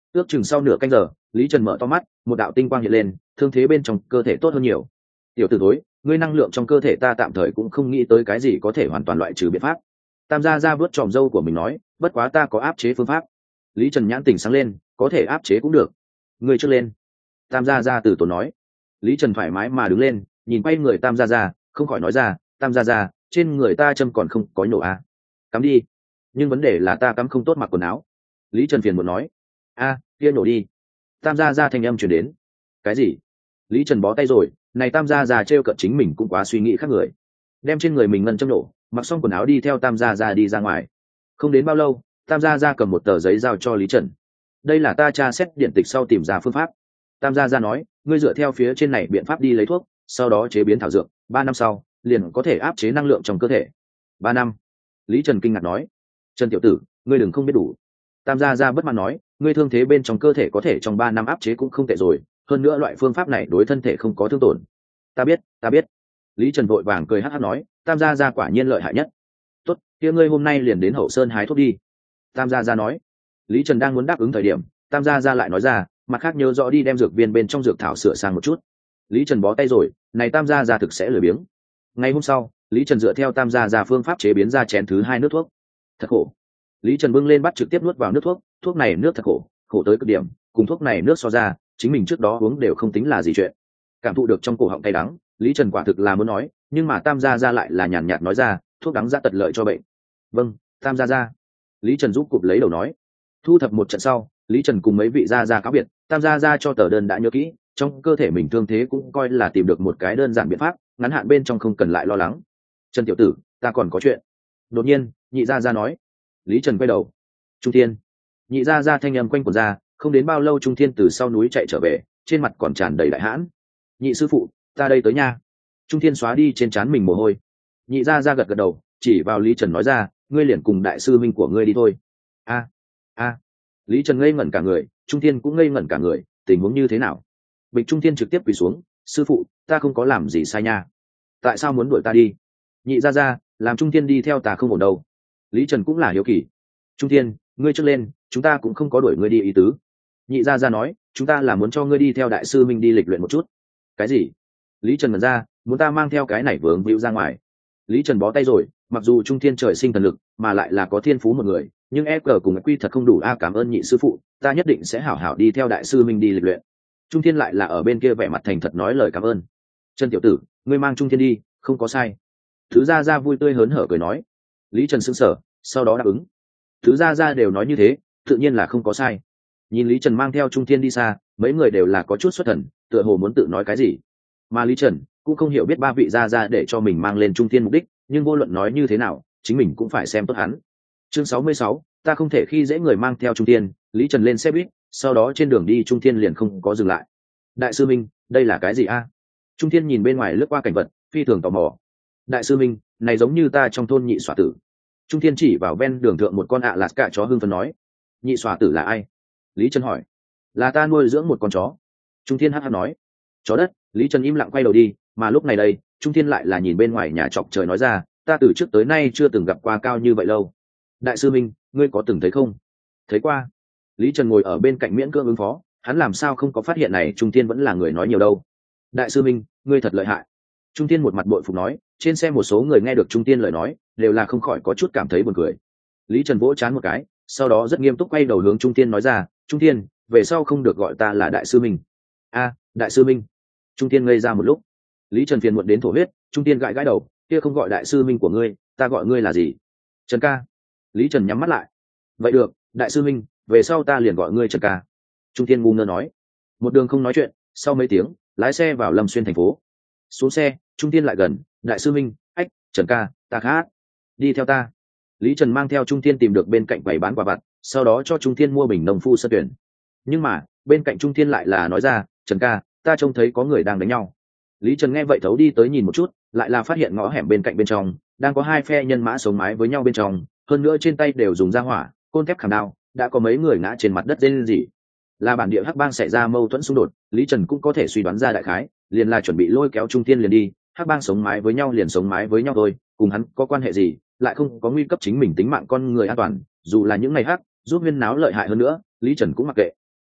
ước chừng sau nửa canh giờ lý trần mở to mắt, một đạo tinh quang hiện lên, thương thế bên trong cơ thể tốt hơn nhiều. Tiểu tử thối, ngươi năng lượng trong cơ thể ta tạm thời cũng không nghĩ tới cái gì có thể hoàn toàn loại trừ biện pháp. Tam gia ra vớt tròm râu của mình nói, bất quá ta có áp chế phương pháp. Lý Trần nhãn tỉnh sáng lên, có thể áp chế cũng được. Ngươi trước lên. Tam gia ra từ tốn nói. Lý Trần thoải mái mà đứng lên, nhìn quay người Tam gia ra, không khỏi nói ra, Tam gia ra, trên người ta châm còn không có nổ à. Cắm đi. Nhưng vấn đề là ta cắm không tốt mặc quần áo. Lý Trần phiền muốn nói. A, kia nổ đi. Tam gia ra thanh âm chuyển đến. Cái gì? Lý Trần bó tay rồi, này Tam gia già trêu cợt chính mình cũng quá suy nghĩ khác người. Đem trên người mình ngân châm nổ, mặc xong quần áo đi theo Tam gia ra đi ra ngoài. Không đến bao lâu, Tam gia ra cầm một tờ giấy giao cho Lý Trần. Đây là ta tra xét điện tịch sau tìm ra phương pháp. Tam gia ra nói, ngươi dựa theo phía trên này biện pháp đi lấy thuốc, sau đó chế biến thảo dược, ba năm sau liền có thể áp chế năng lượng trong cơ thể. Ba năm? Lý Trần kinh ngạc nói. Trần tiểu tử, ngươi đừng không biết đủ. Tam gia ra bất mãn nói, ngươi thương thế bên trong cơ thể có thể trong ba năm áp chế cũng không tệ rồi, hơn nữa loại phương pháp này đối thân thể không có thương tổn. Ta biết, ta biết. Lý Trần vội vàng cười hắc hắc nói, Tam gia ra quả nhiên lợi hại nhất. Tốt, kia ngươi hôm nay liền đến Hậu Sơn hái thuốc đi. Tam gia ra nói. Lý Trần đang muốn đáp ứng thời điểm, Tam gia ra lại nói ra, mặt khác nhớ rõ đi đem dược viên bên trong dược thảo sửa sang một chút. Lý Trần bó tay rồi, này Tam gia ra thực sẽ lười biếng. Ngày hôm sau, Lý Trần dựa theo Tam gia ra phương pháp chế biến ra chén thứ hai nước thuốc. Thật khổ. Lý Trần bưng lên bắt trực tiếp nuốt vào nước thuốc, thuốc này nước thật khổ, khổ tới cực điểm, cùng thuốc này nước so ra, chính mình trước đó uống đều không tính là gì chuyện. Cảm thụ được trong cổ họng cay đắng, Lý Trần quả thực là muốn nói, nhưng mà Tam gia ra lại là nhàn nhạt nói ra, thuốc đắng ra tật lợi cho bệnh. Vâng, Tam gia ra. Lý Trần giúp cụp lấy đầu nói. Thu thập một trận sau, Lý Trần cùng mấy vị gia gia cáo biệt, Tam gia ra cho tờ đơn đã nhớ kỹ, trong cơ thể mình thương thế cũng coi là tìm được một cái đơn giản biện pháp, ngắn hạn bên trong không cần lại lo lắng. Trần tiểu tử, ta còn có chuyện. Đột nhiên, nhị gia gia nói. Lý Trần quay đầu. Trung Thiên. Nhị gia gia thanh âm quanh quẩn ra, không đến bao lâu Trung Thiên từ sau núi chạy trở về, trên mặt còn tràn đầy đại hãn. Nhị sư phụ, ta đây tới nha. Trung Thiên xóa đi trên trán mình mồ hôi. Nhị gia gia gật gật đầu, chỉ vào Lý Trần nói ra, ngươi liền cùng đại sư minh của ngươi đi thôi. A, a. Lý Trần ngây ngẩn cả người, Trung Thiên cũng ngây ngẩn cả người, tình huống như thế nào? Bịch Trung Thiên trực tiếp quỳ xuống, sư phụ, ta không có làm gì sai nha. Tại sao muốn đuổi ta đi? Nhị gia gia, làm Trung Thiên đi theo ta không ổn đâu. Lý Trần cũng là hiếu kỳ. Trung Thiên, ngươi trước lên, chúng ta cũng không có đuổi ngươi đi ý tứ. Nhị gia gia nói, chúng ta là muốn cho ngươi đi theo đại sư minh đi lịch luyện một chút. Cái gì? Lý Trần ngẩn ra, muốn ta mang theo cái này vướng víu ra ngoài. Lý Trần bó tay rồi, mặc dù Trung Thiên trời sinh thần lực, mà lại là có thiên phú một người, nhưng e cờ cùng quy thật không đủ a, cảm ơn nhị sư phụ, ta nhất định sẽ hảo hảo đi theo đại sư minh đi lịch luyện. Trung Thiên lại là ở bên kia vẻ mặt thành thật nói lời cảm ơn. Trần tiểu tử, ngươi mang Trung Thiên đi, không có sai. Thứ gia gia vui tươi hớn hở cười nói. Lý Trần sững sờ, sau đó đáp ứng. Thứ gia gia đều nói như thế, tự nhiên là không có sai. Nhìn Lý Trần mang theo Trung Thiên đi xa, mấy người đều là có chút xuất thần, tựa hồ muốn tự nói cái gì. Mà Lý Trần cũng không hiểu biết ba vị gia gia để cho mình mang lên Trung Thiên mục đích, nhưng vô luận nói như thế nào, chính mình cũng phải xem tốt hắn. Chương sáu mươi sáu, ta không thể khi dễ người mang theo Trung Thiên. Lý Trần lên xe buýt, sau đó trên đường đi Trung Thiên liền không có dừng lại. Đại sư minh, đây là cái gì a? Trung Thiên nhìn bên ngoài lướt qua cảnh vật, phi thường tò mò. Đại sư minh, này giống như ta trong thôn nhị xỏa tử. Trung Thiên chỉ vào ven đường thượng một con ạ lạt cả chó hưng phấn nói. Nhị xỏa tử là ai? Lý Trần hỏi. Là ta nuôi dưỡng một con chó. Trung Thiên hắc hắc nói. Chó đất. Lý Trần im lặng quay đầu đi, mà lúc này đây, Trung Thiên lại là nhìn bên ngoài nhà chọc trời nói ra, ta từ trước tới nay chưa từng gặp qua cao như vậy lâu. Đại sư minh, ngươi có từng thấy không? Thấy qua. Lý Trần ngồi ở bên cạnh miễn cưỡng ứng phó, hắn làm sao không có phát hiện này Trung Thiên vẫn là người nói nhiều đâu. Đại sư minh, ngươi thật lợi hại. Trung Thiên một mặt bội phục nói, trên xe một số người nghe được Trung Thiên lời nói, đều là không khỏi có chút cảm thấy buồn cười. Lý Trần vỗ chán một cái, sau đó rất nghiêm túc quay đầu hướng Trung Thiên nói ra, Trung Thiên, về sau không được gọi ta là đại sư minh. A, đại sư minh. Trung Thiên ngây ra một lúc. Lý Trần phiền muộn đến thổ huyết, Trung Thiên gãi gãi đầu, kia không gọi đại sư minh của ngươi, ta gọi ngươi là gì? Trần ca. Lý Trần nhắm mắt lại. Vậy được, đại sư minh, về sau ta liền gọi ngươi Trần ca. Trung Thiên ngu ngơ nói. Một đường không nói chuyện, sau mấy tiếng, lái xe vào Lâm Xuyên thành phố. Xuống xe, Trung Thiên lại gần, đại sư minh, ách, Trần ca, ta khát, đi theo ta. Lý Trần mang theo Trung Thiên tìm được bên cạnh quầy bán quà vặt, sau đó cho Trung Thiên mua bình nông phu sơ tuyển. Nhưng mà bên cạnh Trung Thiên lại là nói ra, Trần ca, ta trông thấy có người đang đánh nhau. Lý Trần nghe vậy thấu đi tới nhìn một chút, lại là phát hiện ngõ hẻm bên cạnh bên trong đang có hai phe nhân mã sống mái với nhau bên trong, hơn nữa trên tay đều dùng da hỏa, côn thép khảm đao, đã có mấy người ngã trên mặt đất rên rỉ. Là bản địa hắc bang xảy ra mâu thuẫn xung đột, Lý Trần cũng có thể suy đoán ra đại khái, liền là chuẩn bị lôi kéo Trung Thiên liền đi, hắc bang sống mái với nhau liền sống mái với nhau thôi, cùng hắn có quan hệ gì, lại không có nguy cấp chính mình tính mạng con người an toàn, dù là những ngày hắc giúp huyên náo lợi hại hơn nữa, Lý Trần cũng mặc kệ.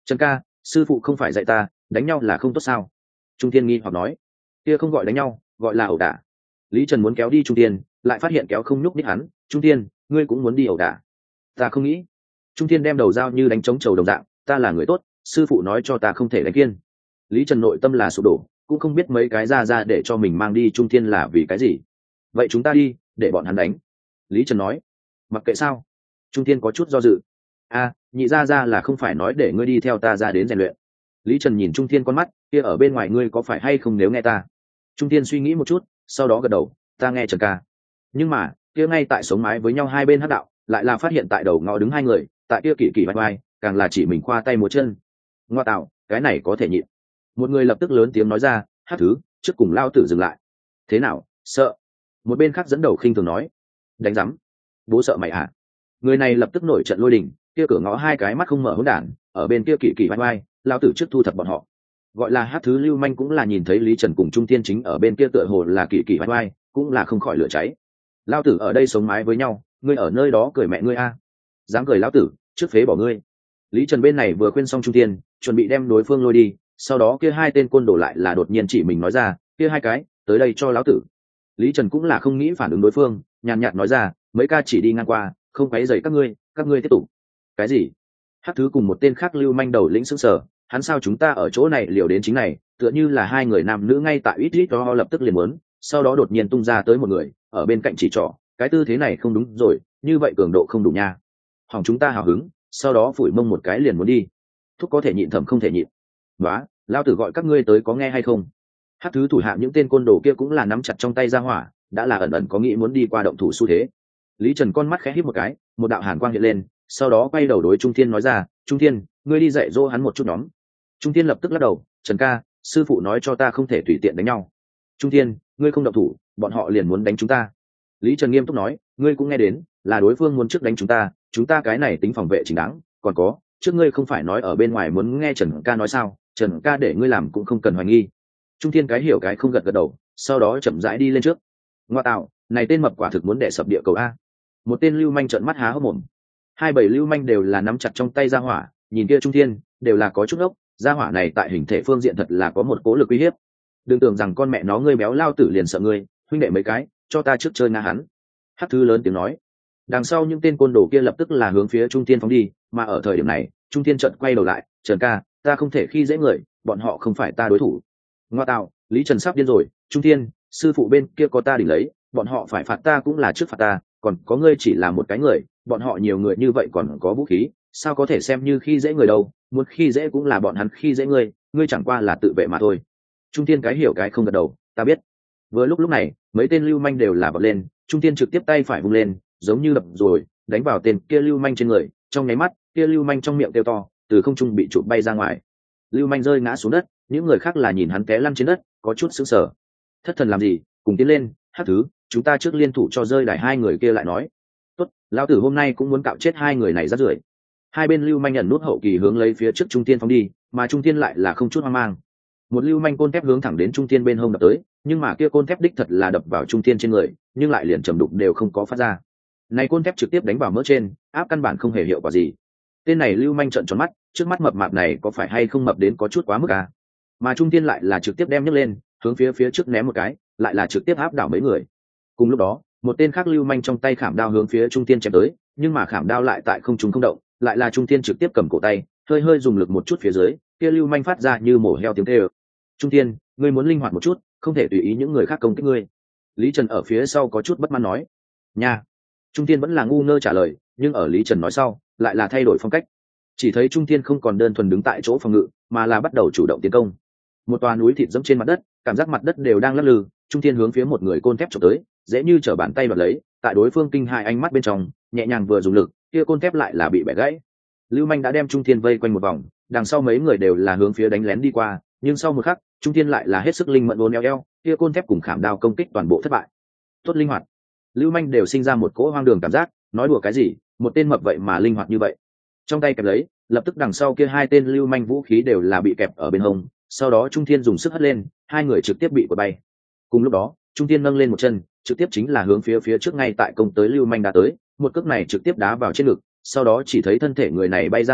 Trần ca, sư phụ không phải dạy ta đánh nhau là không tốt sao? Trung Thiên nghi hoặc nói. Kia không gọi đánh nhau, gọi là ẩu đả. Lý Trần muốn kéo đi Trung Thiên, lại phát hiện kéo không nhúc nhích hắn. Trung Thiên, ngươi cũng muốn đi ẩu đả? Ta không nghĩ. Trung Thiên đem đầu dao như đánh trống trầu đồng dạng, ta là người tốt, sư phụ nói cho ta không thể đánh kiên. Lý Trần nội tâm là sụp đổ, cũng không biết mấy cái ra ra để cho mình mang đi Trung Thiên là vì cái gì. Vậy chúng ta đi, để bọn hắn đánh. Lý Trần nói. Mặc kệ sao? Trung Thiên có chút do dự. A, nhị ra ra là không phải nói để ngươi đi theo ta ra đến rèn luyện. Lý Trần nhìn Trung Thiên con mắt, kia ở bên ngoài ngươi có phải hay không nếu nghe ta? Trung Thiên suy nghĩ một chút, sau đó gật đầu, ta nghe Trần ca. Nhưng mà, kia ngay tại sống mái với nhau hai bên hắc đạo, lại là phát hiện tại đầu ngõ đứng hai người, tại kia kỳ kỳ vai vai, càng là chỉ mình khoa tay múa chân. Ngoa tạo, cái này có thể nhịn. Một người lập tức lớn tiếng nói ra, hát thứ, trước cùng lao tử dừng lại. Thế nào, sợ? Một bên khác dẫn đầu khinh thường nói, đánh rắm, bố sợ mày hả? Người này lập tức nổi trận lôi đình, kia cửa ngõ hai cái mắt không mở hỗn đản, ở bên kia kỳ kỳ vai vai, lao tử trước thu thập bọn họ. Gọi là hát thứ lưu manh cũng là nhìn thấy Lý Trần cùng Trung Thiên chính ở bên kia tựa hồ là kỳ kỳ vai vai, cũng là không khỏi lửa cháy. Lao tử ở đây sống mái với nhau, ngươi ở nơi đó cười mẹ ngươi a, dám cười lao tử, trước phế bỏ ngươi. Lý Trần bên này vừa khuyên xong Trung Thiên, chuẩn bị đem đối phương lôi đi, sau đó kia hai tên côn đồ lại là đột nhiên chỉ mình nói ra, kia hai cái, tới đây cho lão tử. Lý Trần cũng là không nghĩ phản ứng đối phương, nhàn nhạt nói ra, mấy ca chỉ đi ngang qua, không quấy rầy các ngươi, các ngươi tiếp tục. Cái gì? Hắc thứ cùng một tên khác lưu manh đầu lĩnh sững sờ, hắn sao chúng ta ở chỗ này liều đến chính này, tựa như là hai người nam nữ ngay tại ít ít đó lập tức liền muốn, sau đó đột nhiên tung ra tới một người, ở bên cạnh chỉ trỏ, cái tư thế này không đúng rồi, như vậy cường độ không đủ nha. Hỏng chúng ta hào hứng, sau đó phủi mông một cái liền muốn đi. Thúc có thể nhịn thầm không thể nhịn. Nóa, lao tử gọi các ngươi tới có nghe hay không? Hắc thứ thủ hạ những tên côn đồ kia cũng là nắm chặt trong tay ra hỏa, đã là ẩn ẩn có nghĩ muốn đi qua động thủ xu thế. Lý Trần con mắt khẽ híp một cái, một đạo hàn quang hiện lên, sau đó quay đầu đối Trung Thiên nói ra, Trung Thiên, ngươi đi dạy dỗ hắn một chút nhóm. Trung Thiên lập tức lắc đầu, Trần ca, sư phụ nói cho ta không thể tùy tiện đánh nhau. Trung Thiên, ngươi không động thủ, bọn họ liền muốn đánh chúng ta. Lý Trần nghiêm túc nói, ngươi cũng nghe đến, là đối phương muốn trước đánh chúng ta, chúng ta cái này tính phòng vệ chính đáng, còn có, trước ngươi không phải nói ở bên ngoài muốn nghe Trần ca nói sao, Trần ca để ngươi làm cũng không cần hoài nghi. Trung Thiên cái hiểu cái không gật gật đầu, sau đó chậm rãi đi lên trước. Ngoa tạo, này tên mập quả thực muốn đè sập địa cầu a. Một tên lưu manh trợn mắt há hốc mồm. Hai bảy lưu manh đều là nắm chặt trong tay ra hỏa, nhìn kia Trung Thiên, đều là có chút ốc, ra hỏa này tại hình thể phương diện thật là có một cố lực uy hiếp. Đừng tưởng rằng con mẹ nó ngươi béo lao tử liền sợ ngươi, huynh đệ mấy cái, cho ta trước chơi nga hắn. Hắc thứ lớn tiếng nói. Đằng sau những tên côn đồ kia lập tức là hướng phía Trung Thiên phóng đi, mà ở thời điểm này, Trung Thiên chợt quay đầu lại, Trần ca, ta không thể khi dễ người, bọn họ không phải ta đối thủ. Ngoa tạo, Lý Trần sắp điên rồi, Trung Thiên, sư phụ bên kia có ta đỉnh lấy, bọn họ phải phạt ta cũng là trước phạt ta, còn có ngươi chỉ là một cái người, bọn họ nhiều người như vậy còn có vũ khí, sao có thể xem như khi dễ người đâu, muốn khi dễ cũng là bọn hắn khi dễ ngươi, ngươi chẳng qua là tự vệ mà thôi. Trung Thiên cái hiểu cái không gật đầu, ta biết. Vừa lúc lúc này, mấy tên lưu manh đều là vọt lên, Trung Thiên trực tiếp tay phải vung lên, giống như đập rồi, đánh vào tên kia lưu manh trên người, trong nháy mắt, kia lưu manh trong miệng kêu to, từ không trung bị chụp bay ra ngoài. Lưu manh rơi ngã xuống đất, những người khác là nhìn hắn té lăn trên đất, có chút sững sờ. Thất thần làm gì, cùng tiến lên, Hắc thứ, chúng ta trước liên thủ cho rơi đài hai người kia lại nói. Tốt, lão tử hôm nay cũng muốn cạo chết hai người này rát rưởi. Hai bên lưu manh nhận nút hậu kỳ hướng lấy phía trước Trung Thiên phóng đi, mà Trung Thiên lại là không chút hoang mang. Một lưu manh côn thép hướng thẳng đến Trung Thiên bên hông đập tới, nhưng mà kia côn thép đích thật là đập vào Trung Thiên trên người, nhưng lại liền trầm đục đều không có phát ra. Này côn thép trực tiếp đánh vào mỡ trên, áp căn bản không hề hiệu quả gì. Tên này lưu manh trợn tròn mắt, trước mắt mập mạp này có phải hay không mập đến có chút quá mức à? Mà Trung Thiên lại là trực tiếp đem nhấc lên, hướng phía phía trước ném một cái, lại là trực tiếp áp đảo mấy người. Cùng lúc đó, một tên khác lưu manh trong tay khảm đao hướng phía Trung Thiên chém tới, nhưng mà khảm đao lại tại không trung không động, lại là Trung Thiên trực tiếp cầm cổ tay, hơi hơi dùng lực một chút phía dưới, kia lưu manh phát ra như mổ heo tiếng kêu. Trung Thiên, ngươi muốn linh hoạt một chút, không thể tùy ý những người khác công kích ngươi. Lý Trần ở phía sau có chút bất mãn nói. Nha. Trung Thiên vẫn là ngu ngơ trả lời, nhưng ở Lý Trần nói sau, lại là thay đổi phong cách. Chỉ thấy Trung Thiên không còn đơn thuần đứng tại chỗ phòng ngự, mà là bắt đầu chủ động tiến công. Một tòa núi thịt dẫm trên mặt đất, cảm giác mặt đất đều đang lắc lư, Trung Thiên hướng phía một người côn thép chụp tới, dễ như trở bàn tay đoạt lấy, tại đối phương kinh hai ánh mắt bên trong, nhẹ nhàng vừa dùng lực, kia côn thép lại là bị bẻ gãy. Lưu Manh đã đem Trung Thiên vây quanh một vòng, đằng sau mấy người đều là hướng phía đánh lén đi qua, nhưng sau một khắc, Trung Thiên lại là hết sức linh mẫn uốn éo éo, kia côn thép cùng khảm đao công kích toàn bộ thất bại. Tốt linh hoạt. Lưu Manh đều sinh ra một cỗ hoang đường cảm giác, nói đùa cái gì, một tên mập vậy mà linh hoạt như vậy. Trong tay kẹp lấy, lập tức đằng sau kia hai tên Lưu Manh vũ khí đều là bị kẹp ở bên hông, sau đó Trung Thiên dùng sức hất lên, hai người trực tiếp bị quật bay. Cùng lúc đó, Trung Thiên nâng lên một chân, trực tiếp chính là hướng phía phía trước ngay tại công tới Lưu Manh đá tới, một cước này trực tiếp đá vào trên ngực, sau đó chỉ thấy thân thể người này bay ra ngoài,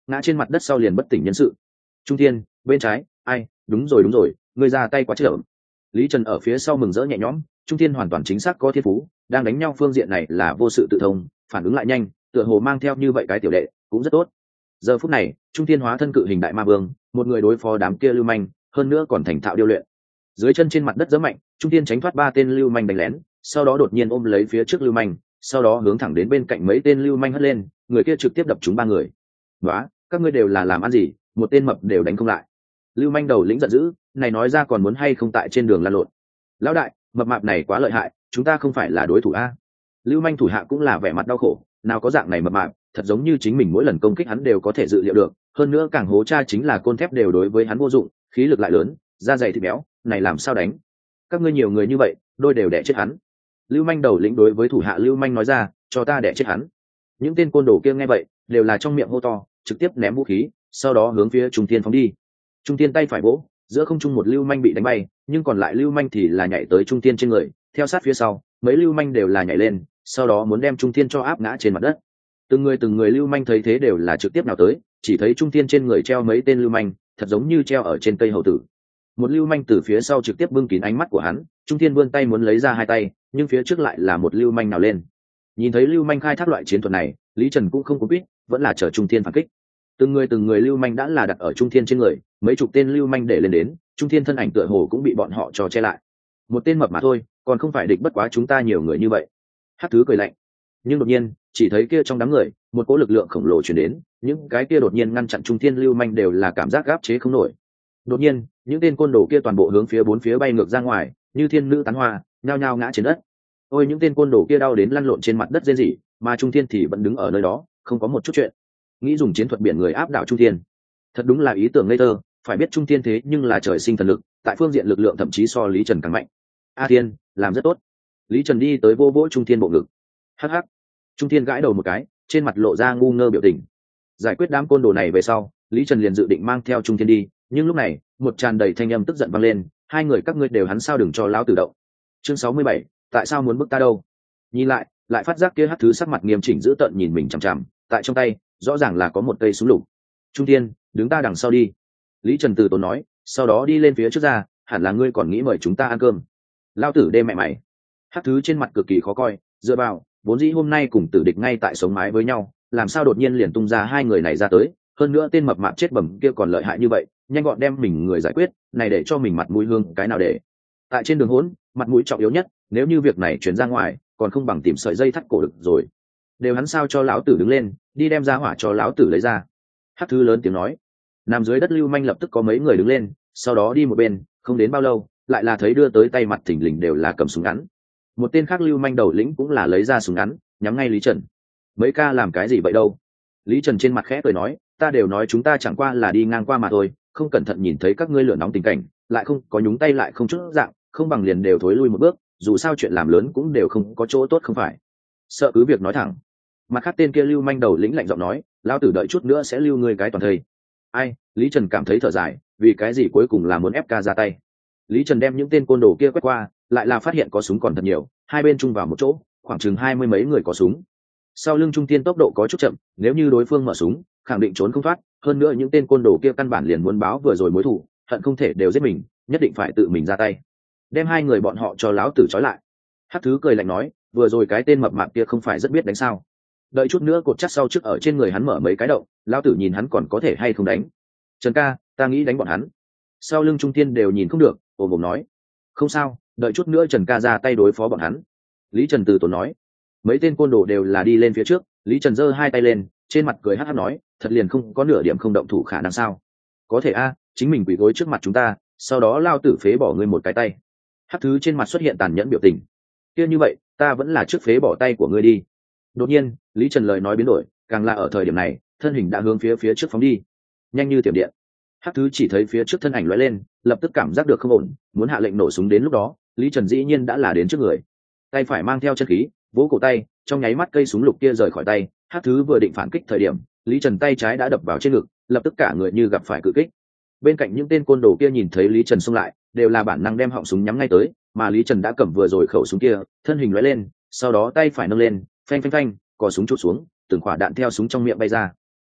ngã trên mặt đất sau liền bất tỉnh nhân sự. Trung Thiên bên trái, ai, đúng rồi đúng rồi, ngươi ra tay quá chậm. Lý Trần ở phía sau mừng rỡ nhẹ nhõm, Trung Thiên hoàn toàn chính xác có thiên phú, đang đánh nhau phương diện này là vô sự tự thông, phản ứng lại nhanh, tựa hồ mang theo như vậy cái tiểu đệ cũng rất tốt. Giờ phút này, Trung Thiên hóa thân cự hình đại ma vương, một người đối phó đám kia lưu manh, hơn nữa còn thành thạo điêu luyện. Dưới chân trên mặt đất giẫm mạnh, Trung Thiên tránh thoát ba tên lưu manh đánh lén, sau đó đột nhiên ôm lấy phía trước lưu manh, sau đó hướng thẳng đến bên cạnh mấy tên lưu manh hất lên, người kia trực tiếp đập trúng ba người. "Nóa, các ngươi đều là làm ăn gì, một tên mập đều đánh không lại." Lưu manh đầu lĩnh giận dữ, này nói ra còn muốn hay không tại trên đường lăn lộn. "Lão đại, mập mạp này quá lợi hại, chúng ta không phải là đối thủ a." Lưu manh thủ hạ cũng là vẻ mặt đau khổ, nào có dạng này mập mạp, thật giống như chính mình mỗi lần công kích hắn đều có thể dự liệu được, hơn nữa càng hố cha chính là côn thép đều đối với hắn vô dụng, khí lực lại lớn, da dày thịt béo, này làm sao đánh? Các ngươi nhiều người như vậy, đôi đều đẻ chết hắn. Lưu manh đầu lĩnh đối với thủ hạ Lưu manh nói ra, cho ta đẻ chết hắn. Những tên côn đồ kia nghe vậy, đều là trong miệng hô to, trực tiếp ném vũ khí, sau đó hướng phía Trung Thiên phóng đi. Trung Thiên tay phải vỗ, giữa không trung một lưu manh bị đánh bay, nhưng còn lại lưu manh thì là nhảy tới Trung Thiên trên người, theo sát phía sau, mấy lưu manh đều là nhảy lên, sau đó muốn đem Trung Thiên cho áp ngã trên mặt đất. Từng người từng người lưu manh thấy thế đều là trực tiếp nào tới, chỉ thấy Trung Thiên trên người treo mấy tên lưu manh, thật giống như treo ở trên cây hầu tử. Một lưu manh từ phía sau trực tiếp bưng kín ánh mắt của hắn, Trung Thiên vươn tay muốn lấy ra hai tay, nhưng phía trước lại là một lưu manh nào lên. Nhìn thấy lưu manh khai thác loại chiến thuật này, Lý Trần cũng không có biết, vẫn là chờ Trung Thiên phản kích. Từng người từng người lưu manh đã là đặt ở Trung Thiên trên người, mấy chục tên lưu manh để lên đến, Trung Thiên thân ảnh tựa hồ cũng bị bọn họ trò che lại. Một tên mập mà thôi, còn không phải địch bất quá chúng ta nhiều người như vậy. Hắc Thứ cười lạnh. Nhưng đột nhiên, chỉ thấy kia trong đám người, một cỗ lực lượng khổng lồ truyền đến, những cái kia đột nhiên ngăn chặn Trung Thiên lưu manh đều là cảm giác gáp chế không nổi. Đột nhiên, những tên côn đồ kia toàn bộ hướng phía bốn phía bay ngược ra ngoài, như thiên nữ tán hoa, nhao nhao ngã trên đất. Ôi những tên côn đồ kia đau đến lăn lộn trên mặt đất rên rỉ, mà Trung Thiên thì vẫn đứng ở nơi đó, không có một chút chuyện. Nghĩ dùng chiến thuật biển người áp đảo Trung Thiên, thật đúng là ý tưởng ngây thơ. Phải biết Trung Thiên thế nhưng là trời sinh thần lực, tại phương diện lực lượng thậm chí so Lý Trần càng mạnh. A Thiên, làm rất tốt. Lý Trần đi tới vô vỗ Trung Thiên bộ ngực. Hắc hắc. Trung Thiên gãi đầu một cái, trên mặt lộ ra ngu ngơ biểu tình. Giải quyết đám côn đồ này về sau, Lý Trần liền dự định mang theo Trung Thiên đi, nhưng lúc này, một tràn đầy thanh âm tức giận vang lên, hai người các ngươi đều hắn sao đừng cho lão tử động. Chương sáu mươi bảy, tại sao muốn bức ta đâu? Nhìn lại, lại phát giác kia Hắc Thứ sắc mặt nghiêm chỉnh giữ tợn nhìn mình chằm chằm, tại trong tay, rõ ràng là có một cây súng lục. Trung Thiên, đứng ta đằng sau đi. Lý Trần từ tốn nói, sau đó đi lên phía trước ra, hẳn là ngươi còn nghĩ mời chúng ta ăn cơm. Lao tử đê mẹ mày. Hắc Thứ trên mặt cực kỳ khó coi, dựa vào, vốn dĩ hôm nay cùng tử địch ngay tại sống mái với nhau, làm sao đột nhiên liền tung ra hai người này ra tới, hơn nữa tên mập mạp chết bẩm kia còn lợi hại như vậy, nhanh gọn đem mình người giải quyết, này để cho mình mặt mũi hương cái nào để. Tại trên đường hỗn, mặt mũi trọng yếu nhất, nếu như việc này truyền ra ngoài, còn không bằng tìm sợi dây thắt cổ được rồi. Đều hắn sao cho lão tử đứng lên, đi đem ra hỏa cho lão tử lấy ra. Hắc Thứ lớn tiếng nói. Nằm dưới đất lưu manh lập tức có mấy người đứng lên, sau đó đi một bên, không đến bao lâu, lại là thấy đưa tới tay mặt thình lình đều là cầm súng ngắn. Một tên khác lưu manh đầu lĩnh cũng là lấy ra súng ngắn, nhắm ngay Lý Trần. Mấy ca làm cái gì vậy đâu? Lý Trần trên mặt khẽ cười nói, ta đều nói chúng ta chẳng qua là đi ngang qua mà thôi, không cẩn thận nhìn thấy các ngươi lửa nóng tình cảnh, lại không có nhúng tay lại không chút dạng, không bằng liền đều thối lui một bước, dù sao chuyện làm lớn cũng đều không có chỗ tốt không phải. Sợ cứ việc nói thẳng. Mặt khác tên kia lưu manh đầu lĩnh lạnh giọng nói, lão tử đợi chút nữa sẽ lưu ngươi cái toàn thây. Ai? Lý Trần cảm thấy thở dài, vì cái gì cuối cùng là muốn ép ca ra tay. Lý Trần đem những tên côn đồ kia quét qua, lại là phát hiện có súng còn thật nhiều, hai bên chung vào một chỗ, khoảng chừng hai mươi mấy người có súng. Sau lưng Trung Thiên tốc độ có chút chậm, nếu như đối phương mở súng, khẳng định trốn không thoát, hơn nữa những tên côn đồ kia căn bản liền muốn báo vừa rồi mối thù, hận không thể đều giết mình, nhất định phải tự mình ra tay. Đem hai người bọn họ cho lão tử trói lại. Hắc Thứ cười lạnh nói, vừa rồi cái tên mập mạp kia không phải rất biết đánh sao? Đợi chút nữa cột chắc sau trước ở trên người hắn mở mấy cái động, lão tử nhìn hắn còn có thể hay không đánh. Trần ca, ta nghĩ đánh bọn hắn. Sau lưng Trung Thiên đều nhìn không được, ồm ồm nói, không sao, đợi chút nữa Trần ca ra tay đối phó bọn hắn. Lý Trần từ tốn nói. Mấy tên côn đồ đều là đi lên phía trước, Lý Trần giơ hai tay lên, trên mặt cười hắc hắc nói, thật liền không có nửa điểm không động thủ khả năng sao? Có thể a, chính mình quỳ gối trước mặt chúng ta, sau đó lao tử phế bỏ ngươi một cái tay. Hắc Thứ trên mặt xuất hiện tàn nhẫn biểu tình. Kia như vậy, ta vẫn là trước phế bỏ tay của ngươi đi. Đột nhiên, Lý Trần lời nói biến đổi, càng là ở thời điểm này, thân hình đã hướng phía phía trước phóng đi, nhanh như tiệm điện. Hắc Thứ chỉ thấy phía trước thân ảnh lóe lên, lập tức cảm giác được không ổn, muốn hạ lệnh nổ súng. Đến lúc đó, Lý Trần dĩ nhiên đã là đến trước người, tay phải mang theo chân khí, vỗ cổ tay, trong nháy mắt cây súng lục kia rời khỏi tay. Hắc Thứ vừa định phản kích thời điểm, Lý Trần tay trái đã đập vào trên ngực, lập tức cả người như gặp phải cự kích. Bên cạnh những tên côn đồ kia nhìn thấy Lý Trần xông lại, đều là bản năng đem họng súng nhắm ngay tới, mà Lý Trần đã cầm vừa rồi khẩu súng kia, thân hình lóe lên, sau đó tay phải nâng lên, phanh phanh phanh, cò súng chụp xuống, từng quả đạn theo súng trong miệng bay ra.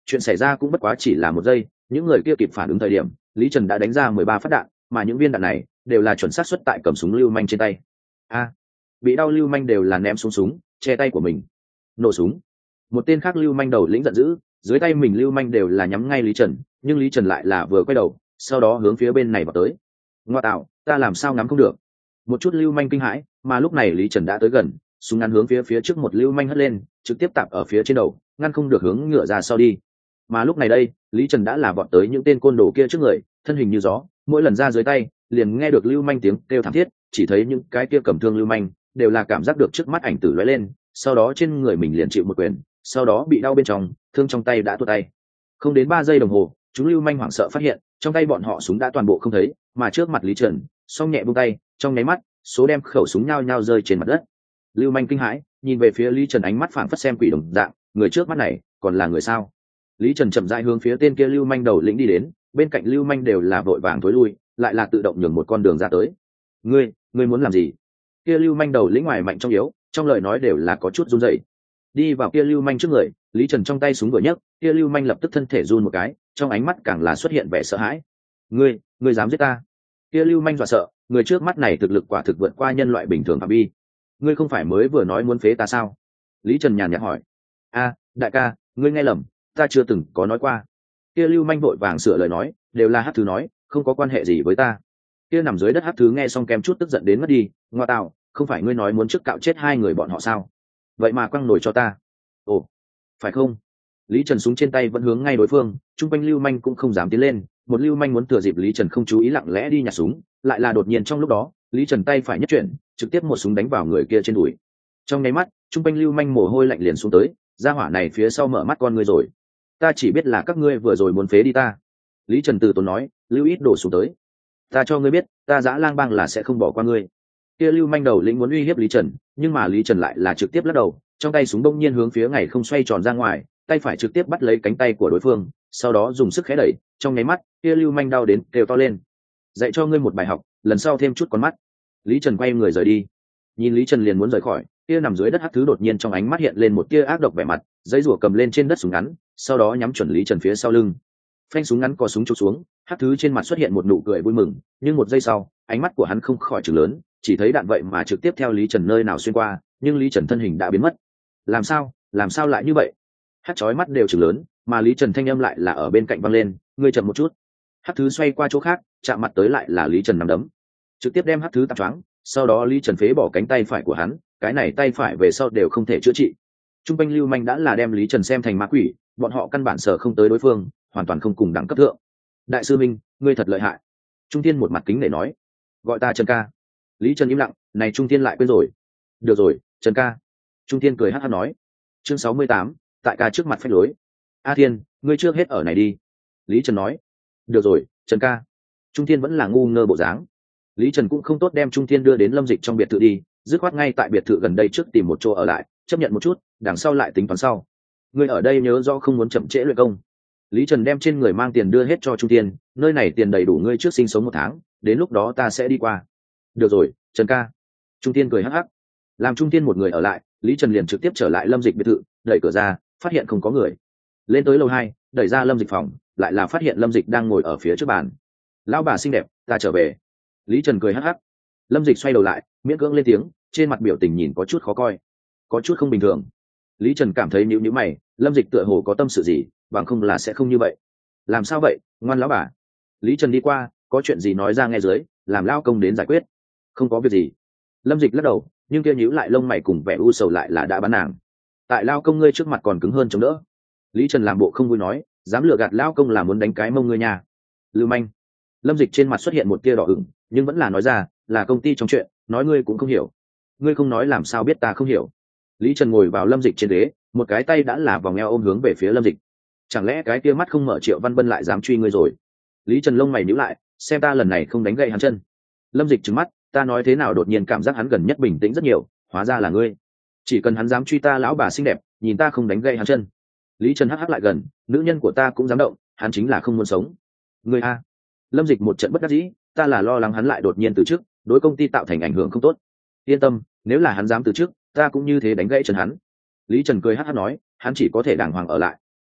chuyện xảy ra cũng bất quá chỉ là một giây, những người kia kịp phản ứng thời điểm lý trần đã đánh ra mười ba phát đạn, mà những viên đạn này đều là chuẩn xác xuất tại cầm súng lưu manh trên tay. A, bị đau lưu manh đều là ném xuống súng che tay của mình, nổ súng. Một tên khác lưu manh đầu lĩnh giận dữ, dưới tay mình lưu manh đều là nhắm ngay lý trần, nhưng lý trần lại là vừa quay đầu sau đó hướng phía bên này vào tới. Ngoa tạo, ta làm sao ngắm không được. Một chút lưu manh kinh hãi, mà lúc này lý trần đã tới gần, súng ngắn hướng phía phía trước một lưu manh hất lên, trực tiếp tạp ở phía trên đầu, ngăn không được hướng ngựa ra sau đi. Mà lúc này đây lý trần đã là vọt tới những tên côn đồ kia trước người, thân hình như gió, mỗi lần ra dưới tay liền nghe được lưu manh tiếng kêu thảm thiết, chỉ thấy những cái kia cầm thương lưu manh đều là cảm giác được trước mắt ảnh tử lóe lên, sau đó trên người mình liền chịu một quyền, sau đó bị đau bên trong, thương trong tay đã tuột tay. Không đến ba giây đồng hồ, chúng lưu manh hoảng sợ phát hiện trong tay bọn họ súng đã toàn bộ không thấy, mà trước mặt lý trần song nhẹ buông tay, trong nháy mắt số đem khẩu súng nhao nhao rơi trên mặt đất. Lưu manh kinh hãi nhìn về phía lý trần, ánh mắt phảng phất xem quỷ đồng dạng, người trước mắt này còn là người sao? Lý trần chậm rãi hướng phía tên kia lưu manh đầu lĩnh đi đến, bên cạnh lưu manh đều là vội vàng thối lui, lại là tự động nhường một con đường ra tới. Ngươi, ngươi muốn làm gì? Kia lưu manh đầu lĩnh ngoài mạnh trong yếu, trong lời nói đều là có chút run rẩy. Đi vào kia lưu manh trước người, lý trần trong tay súng vừa nhấc, kia lưu manh lập tức thân thể run một cái, trong ánh mắt càng là xuất hiện vẻ sợ hãi. Ngươi, ngươi dám giết ta? Kia lưu manh dọa sợ, người trước mắt này thực lực quả thực vượt qua nhân loại bình thường phạm vi. Ngươi không phải mới vừa nói muốn phế ta sao? Lý trần nhàn nhạt hỏi. A, đại ca, ngươi nghe lầm, ta chưa từng có nói qua. Kia lưu manh vội vàng sửa lời nói, đều là hắc thứ nói, không có quan hệ gì với ta. Kia nằm dưới đất hắc thứ nghe xong kém chút tức giận đến mất đi. Ngoa tạo, không phải ngươi nói muốn trước cạo chết hai người bọn họ sao? Vậy mà quăng nổi cho ta. Ồ, phải không? Lý trần súng trên tay vẫn hướng ngay đối phương, chung quanh lưu manh cũng không dám tiến lên. Một lưu manh muốn thừa dịp lý trần không chú ý lặng lẽ đi nhặt súng, lại là đột nhiên trong lúc đó lý trần tay phải nhất chuyển, trực tiếp một súng đánh vào người kia trên đùi. Trong nháy mắt chung quanh lưu manh mồ hôi lạnh liền xuống tới, gia hỏa này phía sau mở mắt con ngươi rồi. Ta chỉ biết là các ngươi vừa rồi muốn phế đi ta. Lý trần từ tốn nói, lưu ít đổ xuống tới. Ta cho ngươi biết, ta Dã Lang Bang là sẽ không bỏ qua ngươi. Kia lưu manh đầu lĩnh muốn uy hiếp lý trần, nhưng mà lý trần lại là trực tiếp lắc đầu, trong tay súng đông nhiên hướng phía ngày không xoay tròn ra ngoài, tay phải trực tiếp bắt lấy cánh tay của đối phương, sau đó dùng sức khẽ đẩy, trong nháy mắt kia lưu manh đau đến kêu to lên. Dạy cho ngươi một bài học, lần sau thêm chút con mắt. Lý trần quay người rời đi. Nhìn lý trần liền muốn rời khỏi, kia nằm dưới đất hắc thứ đột nhiên trong ánh mắt hiện lên một tia ác độc vẻ mặt, giấy rủa cầm lên trên đất súng ngắn, sau đó nhắm chuẩn lý trần phía sau lưng. Phanh súng ngắn cò súng chụp xuống, hắc thứ trên mặt xuất hiện một nụ cười vui mừng, nhưng một giây sau ánh mắt của hắn không khỏi trừng lớn, chỉ thấy đạn vậy mà trực tiếp theo lý trần nơi nào xuyên qua, nhưng lý trần thân hình đã biến mất. Làm sao làm sao lại như vậy? Hắc chói mắt đều trừng lớn, mà lý trần thanh âm lại là ở bên cạnh vang lên, ngươi chậm một chút. Hắc thứ xoay qua chỗ khác, chạm mặt tới lại là lý trần nắm đấm, trực tiếp đem hắc thứ tạt choáng, sau đó lý trần phế bỏ cánh tay phải của hắn, cái này tay phải về sau đều không thể chữa trị. Trung quanh lưu manh đã là đem lý trần xem thành ma quỷ, bọn họ căn bản sở không tới đối phương, hoàn toàn không cùng đẳng cấp thượng. Đại sư minh, ngươi thật lợi hại. Trung tiên một mặt kính để nói, gọi ta Trần ca. Lý trần im lặng, này Trung tiên lại quên rồi. Được rồi, Trần ca. Trung tiên cười hát hát nói. Chương sáu mươi tám, tại ca trước mặt phách lối. A thiên, ngươi trước hết ở này đi. Lý trần nói. Được rồi, Trần ca. Trung tiên vẫn là ngu ngơ bộ dáng. Lý trần cũng không tốt đem Trung tiên đưa đến lâm dịch trong biệt thự đi, dứt khoát ngay tại biệt thự gần đây trước tìm một chỗ ở lại, chấp nhận một chút, đằng sau lại tính toán sau. Ngươi ở đây nhớ rõ không muốn chậm trễ luyện công. Lý trần đem trên người mang tiền đưa hết cho Trung tiên, nơi này tiền đầy đủ ngươi trước sinh sống một tháng, đến lúc đó ta sẽ đi qua. Được rồi, Trần ca. Trung tiên cười hắc hắc. Làm Trung tiên một người ở lại, Lý trần liền trực tiếp trở lại lâm dịch biệt thự, đẩy cửa ra phát hiện không có người. Lên tới lầu hai, đẩy ra lâm dịch phòng, lại là phát hiện lâm dịch đang ngồi ở phía trước bàn. Lão bà xinh đẹp, ta trở về. Lý trần cười hắc hắc. Lâm dịch xoay đầu lại, miễn cưỡng lên tiếng, trên mặt biểu tình nhìn có chút khó coi, có chút không bình thường. Lý trần cảm thấy nhíu nhíu mày, lâm dịch tựa hồ có tâm sự gì, bằng không là sẽ không như vậy. Làm sao vậy, ngoan lão bà? Lý trần đi qua, có chuyện gì nói ra nghe dưới, làm lao công đến giải quyết. Không có việc gì. Lâm dịch lắc đầu, nhưng kia nhíu lại lông mày cùng vẻ u sầu lại là đã bán nàng. Tại lao công ngươi trước mặt còn cứng hơn chống đỡ. Lý trần làm bộ không vui nói, dám lừa gạt lao công là muốn đánh cái mông ngươi nhà. Lưu manh. Lâm dịch trên mặt xuất hiện một tia đỏ ửng, nhưng vẫn là nói ra, là công ty trong chuyện, nói ngươi cũng không hiểu. Ngươi không nói làm sao biết ta không hiểu. Lý trần ngồi vào lâm dịch trên ghế, một cái tay đã là vòng eo ôm hướng về phía lâm dịch. Chẳng lẽ cái kia mắt không mở Triệu Văn Bân lại dám truy ngươi rồi? Lý trần lông mày nhíu lại, xem ta lần này không đánh gậy hắn chân. Lâm dịch trừng mắt, ta nói thế nào đột nhiên cảm giác hắn gần nhất bình tĩnh rất nhiều, hóa ra là ngươi. Chỉ cần hắn dám truy ta lão bà xinh đẹp, nhìn ta không đánh gậy hắn chân. Lý trần hắc hắc lại gần, nữ nhân của ta cũng dám động, hắn chính là không muốn sống. Ngươi a. Lâm dịch một trận bất đắc dĩ, ta là lo lắng hắn lại đột nhiên từ chức, đối công ty tạo thành ảnh hưởng không tốt. Yên tâm, nếu là hắn dám từ chức, ta cũng như thế đánh gãy chân hắn. Lý trần cười hắc hắc nói, hắn chỉ có thể đàng hoàng ở lại.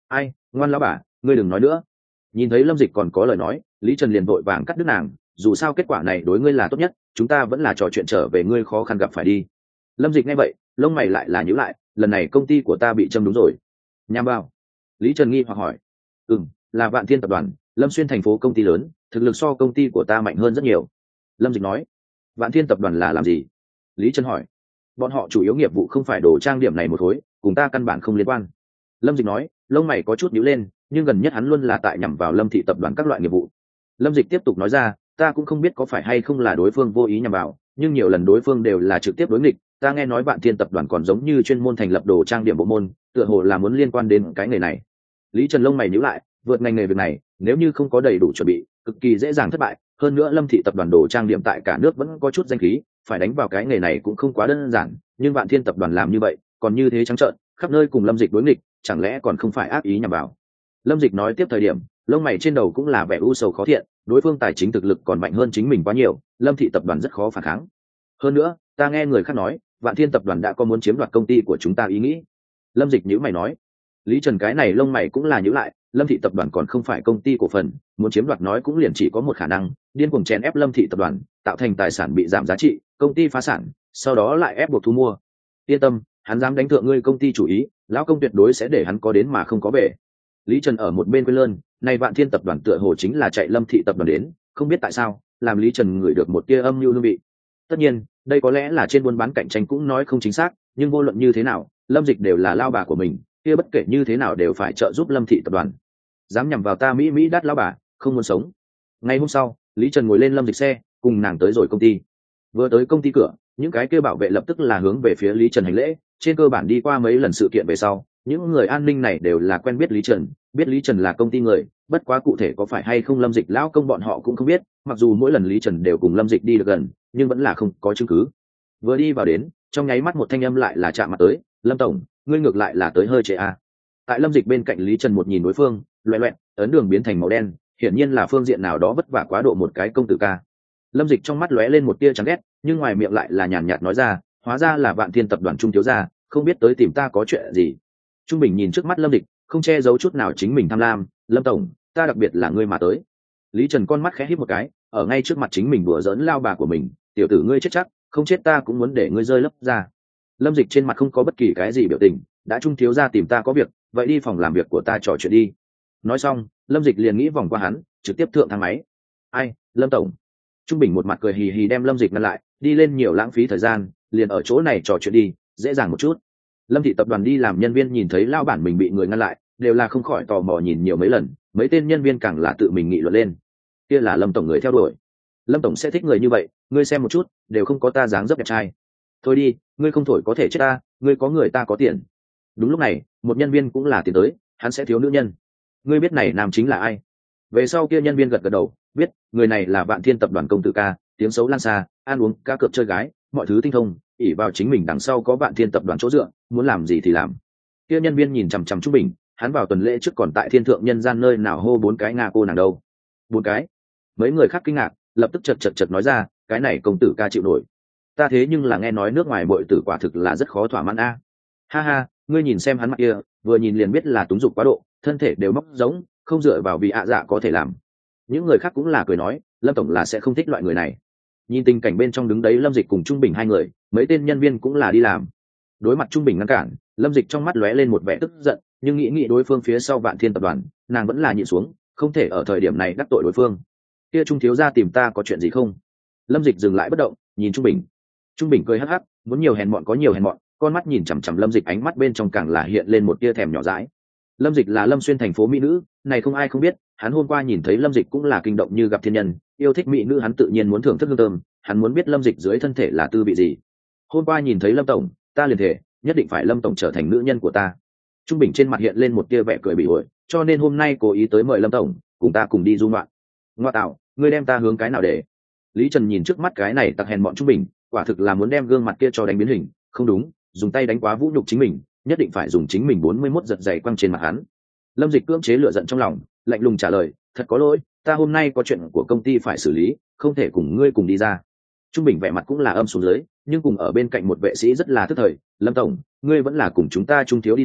ai ngoan lão bà, ngươi đừng nói nữa. Nhìn thấy lâm dịch còn có lời nói, lý trần liền vội vàng cắt đứt nàng, dù sao kết quả này đối ngươi là tốt nhất, chúng ta vẫn là trò chuyện trở về ngươi khó khăn gặp phải đi. Lâm dịch nghe vậy lông mày lại là nhíu lại, lần này công ty của ta bị châm đúng rồi. Nhằm vào? Lý trần nghi hoặc hỏi. ừ là Vạn Thiên tập đoàn, Lâm Xuyên thành phố công ty lớn, thực lực so công ty của ta mạnh hơn rất nhiều. Lâm dịch nói. Vạn Thiên tập đoàn là làm gì? Lý trần hỏi. Bọn họ chủ yếu nghiệp vụ không phải đồ trang điểm này một khối, cùng ta căn bản không liên quan. Lâm dịch nói, lông mày có chút nhíu lên, nhưng gần nhất hắn luôn là tại nhằm vào Lâm thị tập đoàn các loại nghiệp vụ. Lâm dịch tiếp tục nói ra, ta cũng không biết có phải hay không là đối phương vô ý nhằm vào, nhưng nhiều lần đối phương đều là trực tiếp đối nghịch. Ta nghe nói Vạn Thiên tập đoàn còn giống như chuyên môn thành lập đồ trang điểm bộ môn, tựa hồ là muốn liên quan đến cái nghề này. Lý trần lông mày nhíu lại, vượt ngành nghề việc này nếu như không có đầy đủ chuẩn bị cực kỳ dễ dàng thất bại. Hơn nữa Lâm thị tập đoàn đồ trang điểm tại cả nước vẫn có chút danh khí, phải đánh vào cái nghề này cũng không quá đơn giản, nhưng Vạn Thiên tập đoàn làm như vậy còn như thế trắng trợn, khắp nơi cùng Lâm dịch đối nghịch, chẳng lẽ còn không phải ác ý nhằm vào? Lâm dịch nói tiếp thời điểm lông mày trên đầu cũng là vẻ u sầu khó thiện, đối phương tài chính thực lực còn mạnh hơn chính mình quá nhiều, Lâm thị tập đoàn rất khó phản kháng. Hơn nữa ta nghe người khác nói Vạn Thiên tập đoàn đã có muốn chiếm đoạt công ty của chúng ta ý nghĩ. Lâm dịch nhữ mày nói. Lý trần cái này lông mày cũng là nhữ lại, Lâm thị tập đoàn còn không phải công ty cổ phần, muốn chiếm đoạt nói cũng liền chỉ có một khả năng, điên cuồng chèn ép Lâm thị tập đoàn, tạo thành tài sản bị giảm giá trị, công ty phá sản, sau đó lại ép buộc thu mua. Yên tâm, hắn dám đánh thượng ngươi công ty chủ ý, lão công tuyệt đối sẽ để hắn có đến mà không có về. Lý trần ở một bên quên lơn, này Vạn Thiên tập đoàn tựa hồ chính là chạy Lâm thị tập đoàn đến, không biết tại sao làm Lý trần ngửi được một tia âm mưu hương vị. Tất nhiên đây có lẽ là trên buôn bán cạnh tranh cũng nói không chính xác, nhưng vô luận như thế nào Lâm dịch đều là lao bà của mình, kia bất kể như thế nào đều phải trợ giúp Lâm thị tập đoàn. Dám nhằm vào ta mỹ mỹ đắt lao bà, không muốn sống. Ngày hôm sau Lý trần ngồi lên Lâm dịch xe cùng nàng tới rồi công ty. Vừa tới công ty cửa, những cái kia bảo vệ lập tức là hướng về phía Lý trần hành lễ, trên cơ bản đi qua mấy lần sự kiện về sau, những người an ninh này đều là quen biết Lý trần, biết Lý trần là công ty người, bất quá cụ thể có phải hay không Lâm dịch lão công bọn họ cũng không biết, mặc dù mỗi lần Lý trần đều cùng Lâm dịch đi được gần, nhưng vẫn là không có chứng cứ. Vừa đi vào đến, trong nháy mắt một thanh âm lại là chạm mặt tới, Lâm tổng, ngươi ngược lại là tới hơi trễ à. Tại Lâm dịch bên cạnh Lý trần một nhìn đối phương, loẹ loẹt, ấn đường biến thành màu đen, hiển nhiên là phương diện nào đó vất vả quá độ một cái công tử ca. Lâm dịch trong mắt lóe lên một tia chán ghét, nhưng ngoài miệng lại là nhàn nhạt nói ra, hóa ra là Vạn Thiên tập đoàn Trung thiếu gia, không biết tới tìm ta có chuyện gì. Trung bình nhìn trước mắt Lâm dịch, không che giấu chút nào chính mình tham lam, Lâm tổng, ta đặc biệt là ngươi mà tới. Lý trần con mắt khẽ híp một cái, ở ngay trước mặt chính mình đùa giỡn lao bà của mình, tiểu tử ngươi chết chắc, không chết ta cũng muốn để ngươi rơi lấp ra. Lâm dịch trên mặt không có bất kỳ cái gì biểu tình, đã Trung thiếu gia tìm ta có việc, vậy đi phòng làm việc của ta trò chuyện đi. Nói xong Lâm dịch liền nghĩ vòng qua hắn, trực tiếp thượng thang máy. Ai, Lâm tổng. Trung bình một mặt cười hì hì đem Lâm dịch ngăn lại, đi lên nhiều lãng phí thời gian, liền ở chỗ này trò chuyện đi, dễ dàng một chút. Lâm thị tập đoàn đi làm nhân viên nhìn thấy lao bản mình bị người ngăn lại, đều là không khỏi tò mò nhìn nhiều mấy lần, mấy tên nhân viên càng là tự mình nghị luận lên. Kia là Lâm tổng người theo đuổi. Lâm tổng sẽ thích người như vậy, ngươi xem một chút, đều không có ta dáng dấp đẹp trai. Thôi đi, ngươi không thổi có thể chết ta, ngươi có người ta có tiền. Đúng lúc này một nhân viên cũng là tiền tới, hắn sẽ thiếu nữ nhân. Ngươi biết này nam chính là ai? Về sau kia nhân viên gật gật đầu, biết, người này là Vạn Thiên tập đoàn công tử ca, tiếng xấu lan xa, ăn uống cá cược chơi gái, mọi thứ tinh thông, ỷ vào chính mình đằng sau có Vạn Thiên tập đoàn chỗ dựa, muốn làm gì thì làm. Kia nhân viên nhìn chằm chằm Trung Bình, hắn vào tuần lễ trước còn tại Thiên Thượng nhân gian nơi nào hô bốn cái nga cô nàng đâu. Bốn cái? Mấy người khác kinh ngạc, lập tức chật chật chật nói ra, cái này công tử ca chịu nổi. Ta thế nhưng là nghe nói nước ngoài bội tử quả thực là rất khó thỏa mãn a. Ha ha, ngươi nhìn xem hắn mặt kia, vừa nhìn liền biết là túng dục quá độ, thân thể đều móc giống, không dựa vào vì ạ dạ có thể làm. Những người khác cũng là cười nói, Lâm tổng là sẽ không thích loại người này. Nhìn tình cảnh bên trong đứng đấy Lâm dịch cùng Trung Bình hai người, mấy tên nhân viên cũng là đi làm. Đối mặt Trung Bình ngăn cản, Lâm dịch trong mắt lóe lên một vẻ tức giận, nhưng nghĩ nghĩ đối phương phía sau Vạn Thiên tập đoàn, nàng vẫn là nhịn xuống, không thể ở thời điểm này đắc tội đối phương. Kia Trung thiếu gia tìm ta có chuyện gì không? Lâm dịch dừng lại bất động, nhìn Trung Bình. Trung Bình cười hắc hắc, muốn nhiều hèn mọn có nhiều hèn mọn, con mắt nhìn chằm chằm Lâm dịch, ánh mắt bên trong càng là hiện lên một tia thèm nhỏ dãi. Lâm dịch là Lâm Xuyên thành phố mỹ nữ, này không ai không biết, hắn hôm qua nhìn thấy Lâm dịch cũng là kinh động như gặp thiên nhân, yêu thích mỹ nữ hắn tự nhiên muốn thưởng thức hương thơm, hắn muốn biết Lâm dịch dưới thân thể là tư vị gì. Hôm qua nhìn thấy Lâm tổng, ta liền thể nhất định phải Lâm tổng trở thành nữ nhân của ta. Trung Bình trên mặt hiện lên một tia vẻ cười bị ổi, cho nên hôm nay cố ý tới mời Lâm tổng cùng ta cùng đi du ngoạn. Ngoa tạo, ngươi đem ta hướng cái nào để? Lý Trần nhìn trước mắt cái này tặc hèn bọn Trung Bình, quả thực là muốn đem gương mặt kia cho đánh biến hình, không đúng, dùng tay đánh quá vũ nhục chính mình, nhất định phải dùng chính mình bốn mươi mốt giật giày quăng trên mặt hắn. Lâm dịch cưỡng chế lửa giận trong lòng, lạnh lùng trả lời, thật có lỗi, ta hôm nay có chuyện của công ty phải xử lý, không thể cùng ngươi cùng đi ra. Trung Bình vẻ mặt cũng là âm xuống dưới, nhưng cùng ở bên cạnh một vệ sĩ rất là tức thời, Lâm tổng, ngươi vẫn là cùng chúng ta Trung thiếu đi thôi,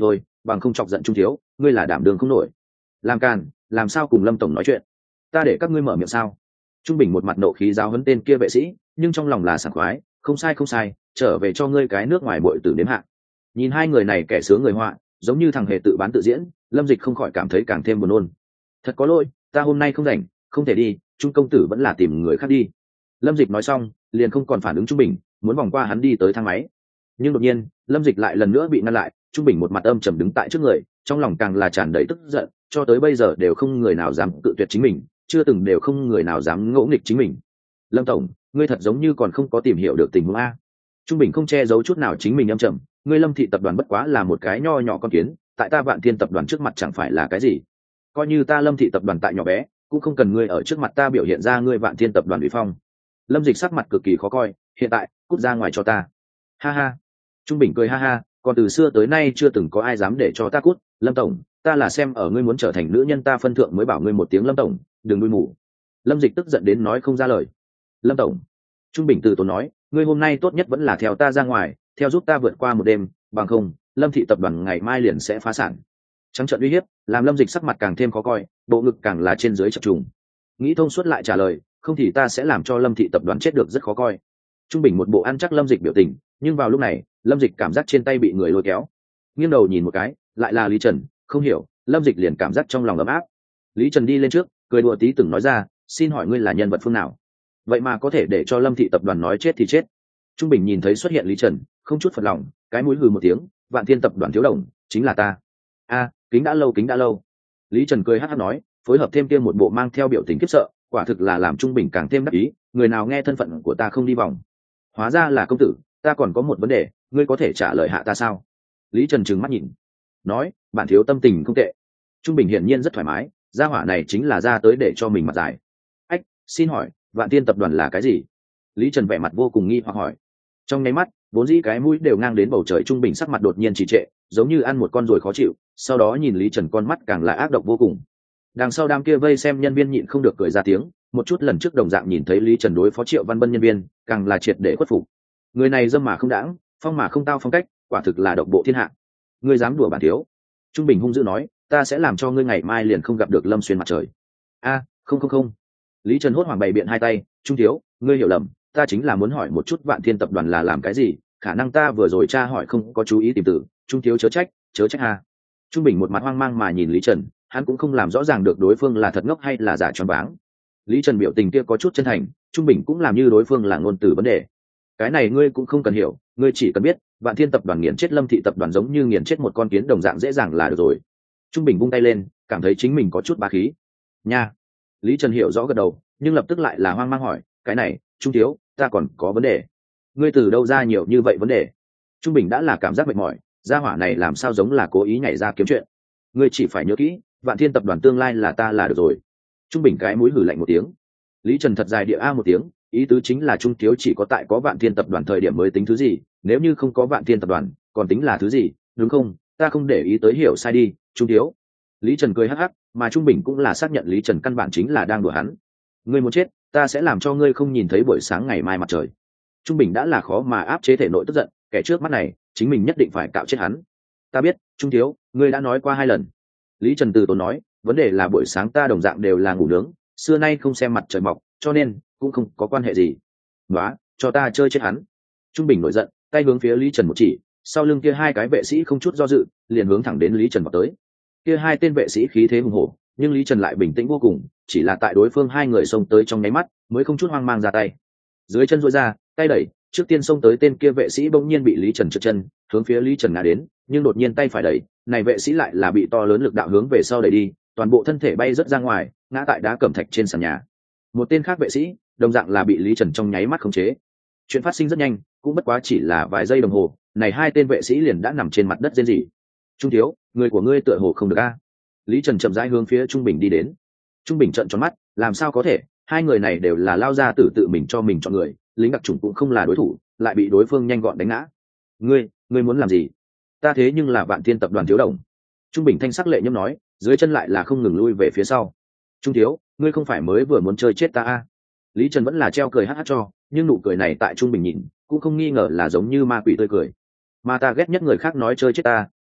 bằng không chọc giận trung thiếu, ngươi là đảm đường không nổi. Làm càn, làm sao cùng Lâm tổng nói chuyện? Ta để các ngươi mở miệng sao? Trung Bình một mặt nộ khí giáo huấn tên kia vệ sĩ, nhưng trong lòng là sảng khoái, không sai không sai, trở về cho ngươi cái nước ngoài bội tử nếm hạ. Nhìn hai người này kẻ sướng người họa, giống như thằng hề tự bán tự diễn, Lâm Dịch không khỏi cảm thấy càng thêm buồn nôn. Thật có lỗi, ta hôm nay không rảnh, không thể đi, Trung công tử vẫn là tìm người khác đi. Lâm Dịch nói xong, liền không còn phản ứng Trung Bình, muốn vòng qua hắn đi tới thang máy. Nhưng đột nhiên, Lâm Dịch lại lần nữa bị ngăn lại, Trung Bình một mặt âm trầm đứng tại trước người, trong lòng càng là tràn đầy tức giận, cho tới bây giờ đều không người nào dám cự tuyệt chính mình, chưa từng đều không người nào dám ngỗ nghịch chính mình. Lâm tổng, ngươi thật giống như còn không có tìm hiểu được tình huống a. Trung Bình không che giấu chút nào chính mình âm trầm, ngươi Lâm thị tập đoàn bất quá là một cái nho nhỏ con kiến, tại ta Vạn Thiên tập đoàn trước mặt chẳng phải là cái gì. Coi như ta Lâm thị tập đoàn tại nhỏ bé, cũng không cần ngươi ở trước mặt ta biểu hiện ra ngươi Vạn Thiên tập đoàn uy phong. Lâm Dịch sắc mặt cực kỳ khó coi, hiện tại, cút ra ngoài cho ta. Ha ha. Trung Bình cười ha ha, còn từ xưa tới nay chưa từng có ai dám để cho ta cút. Lâm tổng, ta là xem ở ngươi muốn trở thành nữ nhân ta phân thượng mới bảo ngươi một tiếng Lâm tổng, đừng nuôi mù. Lâm Dịch tức giận đến nói không ra lời. Lâm tổng, Trung Bình từ tốn nói, ngươi hôm nay tốt nhất vẫn là theo ta ra ngoài, theo giúp ta vượt qua một đêm, bằng không Lâm thị tập đoàn ngày mai liền sẽ phá sản. Trắng trợn uy hiếp làm Lâm Dịch sắc mặt càng thêm khó coi, bộ ngực càng là trên dưới chập trùng. Nghĩ thông suốt lại trả lời, không thì ta sẽ làm cho Lâm thị tập đoàn chết được rất khó coi. Trung Bình một bộ ăn chắc Lâm Dịch biểu tình, nhưng vào lúc này Lâm Dịch cảm giác trên tay bị người lôi kéo, nghiêng đầu nhìn một cái, lại là Lý Trần. Không hiểu, Lâm Dịch liền cảm giác trong lòng ấm áp. Lý Trần đi lên trước, cười đùa tí từng nói ra, xin hỏi ngươi là nhân vật phương nào, vậy mà có thể để cho Lâm thị tập đoàn nói chết thì chết. Trung Bình nhìn thấy xuất hiện Lý Trần, không chút phật lòng, cái mũi hừ một tiếng, Vạn Thiên tập đoàn thiếu đồng chính là ta. A, kính đã lâu kính đã lâu. Lý Trần cười hắt hắt nói, phối hợp thêm kia một bộ mang theo biểu tình khiếp sợ, quả thực là làm Trung Bình càng thêm đắc ý, người nào nghe thân phận của ta không đi vòng. Hóa ra là công tử, ta còn có một vấn đề, ngươi có thể trả lời hạ ta sao? Lý Trần trừng mắt nhìn, nói, bạn thiếu tâm tình không tệ. Trung Bình hiển nhiên rất thoải mái, gia hỏa này chính là ra tới để cho mình mặt dài. Ách, xin hỏi, Vạn Thiên tập đoàn là cái gì? Lý Trần vẻ mặt vô cùng nghi hoặc hỏi. Trong nháy mắt, vốn dĩ cái mũi đều ngang đến bầu trời Trung Bình sắc mặt đột nhiên trì trệ, giống như ăn một con ruồi khó chịu, sau đó nhìn Lý Trần con mắt càng là ác độc vô cùng. Đằng sau đám kia vây xem nhân viên nhịn không được cười ra tiếng, một chút lần trước đồng dạng nhìn thấy Lý Trần đối phó Triệu Văn Bân nhân viên, càng là triệt để khuất phục. Người này dâm mà không đãng, phong mà không tao phong cách, quả thực là độc bộ thiên hạ. Ngươi dám đùa bản thiếu? Trung Bình hung dữ nói, ta sẽ làm cho ngươi ngày mai liền không gặp được Lâm Xuyên mặt trời. A, không không không. Lý Trần hốt hoảng bày biện hai tay, Trung thiếu, ngươi hiểu lầm, ta chính là muốn hỏi một chút Vạn Thiên tập đoàn là làm cái gì, khả năng ta vừa rồi tra hỏi không có chú ý tìm từ, Trung thiếu chớ trách, chớ trách ha. Trung Bình một mặt hoang mang mà nhìn Lý Trần, hắn cũng không làm rõ ràng được đối phương là thật ngốc hay là giả choáng váng. Lý Trần biểu tình kia có chút chân thành, Trung Bình cũng làm như đối phương là ngôn từ vấn đề. Cái này ngươi cũng không cần hiểu, ngươi chỉ cần biết, Vạn Thiên tập đoàn nghiền chết Lâm thị tập đoàn giống như nghiền chết một con kiến đồng dạng dễ dàng là được rồi. Trung Bình vung tay lên, cảm thấy chính mình có chút bá khí. Nha. Lý Trần hiểu rõ gật đầu, nhưng lập tức lại là hoang mang hỏi, cái này, Trung thiếu, ta còn có vấn đề. Ngươi từ đâu ra nhiều như vậy vấn đề? Trung Bình đã là cảm giác mệt mỏi, gia hỏa này làm sao giống là cố ý nhảy ra kiếm chuyện. Ngươi chỉ phải nhớ kỹ, Vạn Thiên tập đoàn tương lai là ta là được rồi. Trung Bình cái mũi hử lạnh một tiếng. Lý Trần thật dài địa a một tiếng, ý tứ chính là Trung thiếu chỉ có tại có Vạn Thiên tập đoàn thời điểm mới tính thứ gì, nếu như không có Vạn Thiên tập đoàn, còn tính là thứ gì, đúng không? Ta không để ý tới hiểu sai đi, Trung thiếu. Lý Trần cười hắc hắc, mà Trung Bình cũng là xác nhận Lý Trần căn bản chính là đang đùa hắn. Ngươi muốn chết, ta sẽ làm cho ngươi không nhìn thấy buổi sáng ngày mai mặt trời. Trung Bình đã là khó mà áp chế thể nội tức giận, kẻ trước mắt này, chính mình nhất định phải cạo chết hắn. Ta biết, Trung thiếu, ngươi đã nói qua hai lần. Lý Trần từ tốn nói, vấn đề là buổi sáng ta đồng dạng đều là ngủ nướng, xưa nay không xem mặt trời mọc, cho nên cũng không có quan hệ gì. Nóa, cho ta chơi chết hắn. Trung Bình nổi giận, tay hướng phía Lý Trần một chỉ, sau lưng kia hai cái vệ sĩ không chút do dự, liền hướng thẳng đến Lý Trần vào tới. Kia hai tên vệ sĩ khí thế hùng hổ, nhưng Lý Trần lại bình tĩnh vô cùng, chỉ là tại đối phương hai người xông tới trong nháy mắt, mới không chút hoang mang ra tay. Dưới chân duỗi ra, tay đẩy, trước tiên xông tới tên kia vệ sĩ bỗng nhiên bị Lý Trần trượt chân, hướng phía Lý Trần ngã đến, nhưng đột nhiên tay phải đẩy, này vệ sĩ lại là bị to lớn lực đạo hướng về sau đẩy đi, toàn bộ thân thể bay rất ra ngoài, ngã tại đá cẩm thạch trên sàn nhà. Một tên khác vệ sĩ, đồng dạng là bị Lý Trần trong nháy mắt khống chế. Chuyện phát sinh rất nhanh, cũng bất quá chỉ là vài giây đồng hồ, này hai tên vệ sĩ liền đã nằm trên mặt đất rên rỉ. Trung thiếu, người của ngươi tựa hồ không được a. Lý Trần chậm rãi hướng phía Trung Bình đi đến. Trung Bình trợn tròn mắt, làm sao có thể, hai người này đều là lao ra tử tự mình cho mình chọn người, lính đặc chủng cũng không là đối thủ, lại bị đối phương nhanh gọn đánh ngã. Ngươi, ngươi muốn làm gì? Ta thế nhưng là Vạn Thiên tập đoàn thiếu đồng. Trung Bình thanh sắc lệ nhâm nói, dưới chân lại là không ngừng lui về phía sau. Trung thiếu, ngươi không phải mới vừa muốn chơi chết ta a? Lý Trần vẫn là treo cười hát hát cho, nhưng nụ cười này tại Trung Bình nhìn, cũng không nghi ngờ là giống như ma quỷ tươi cười. Mà ta ghét nhất người khác nói chơi chết ta,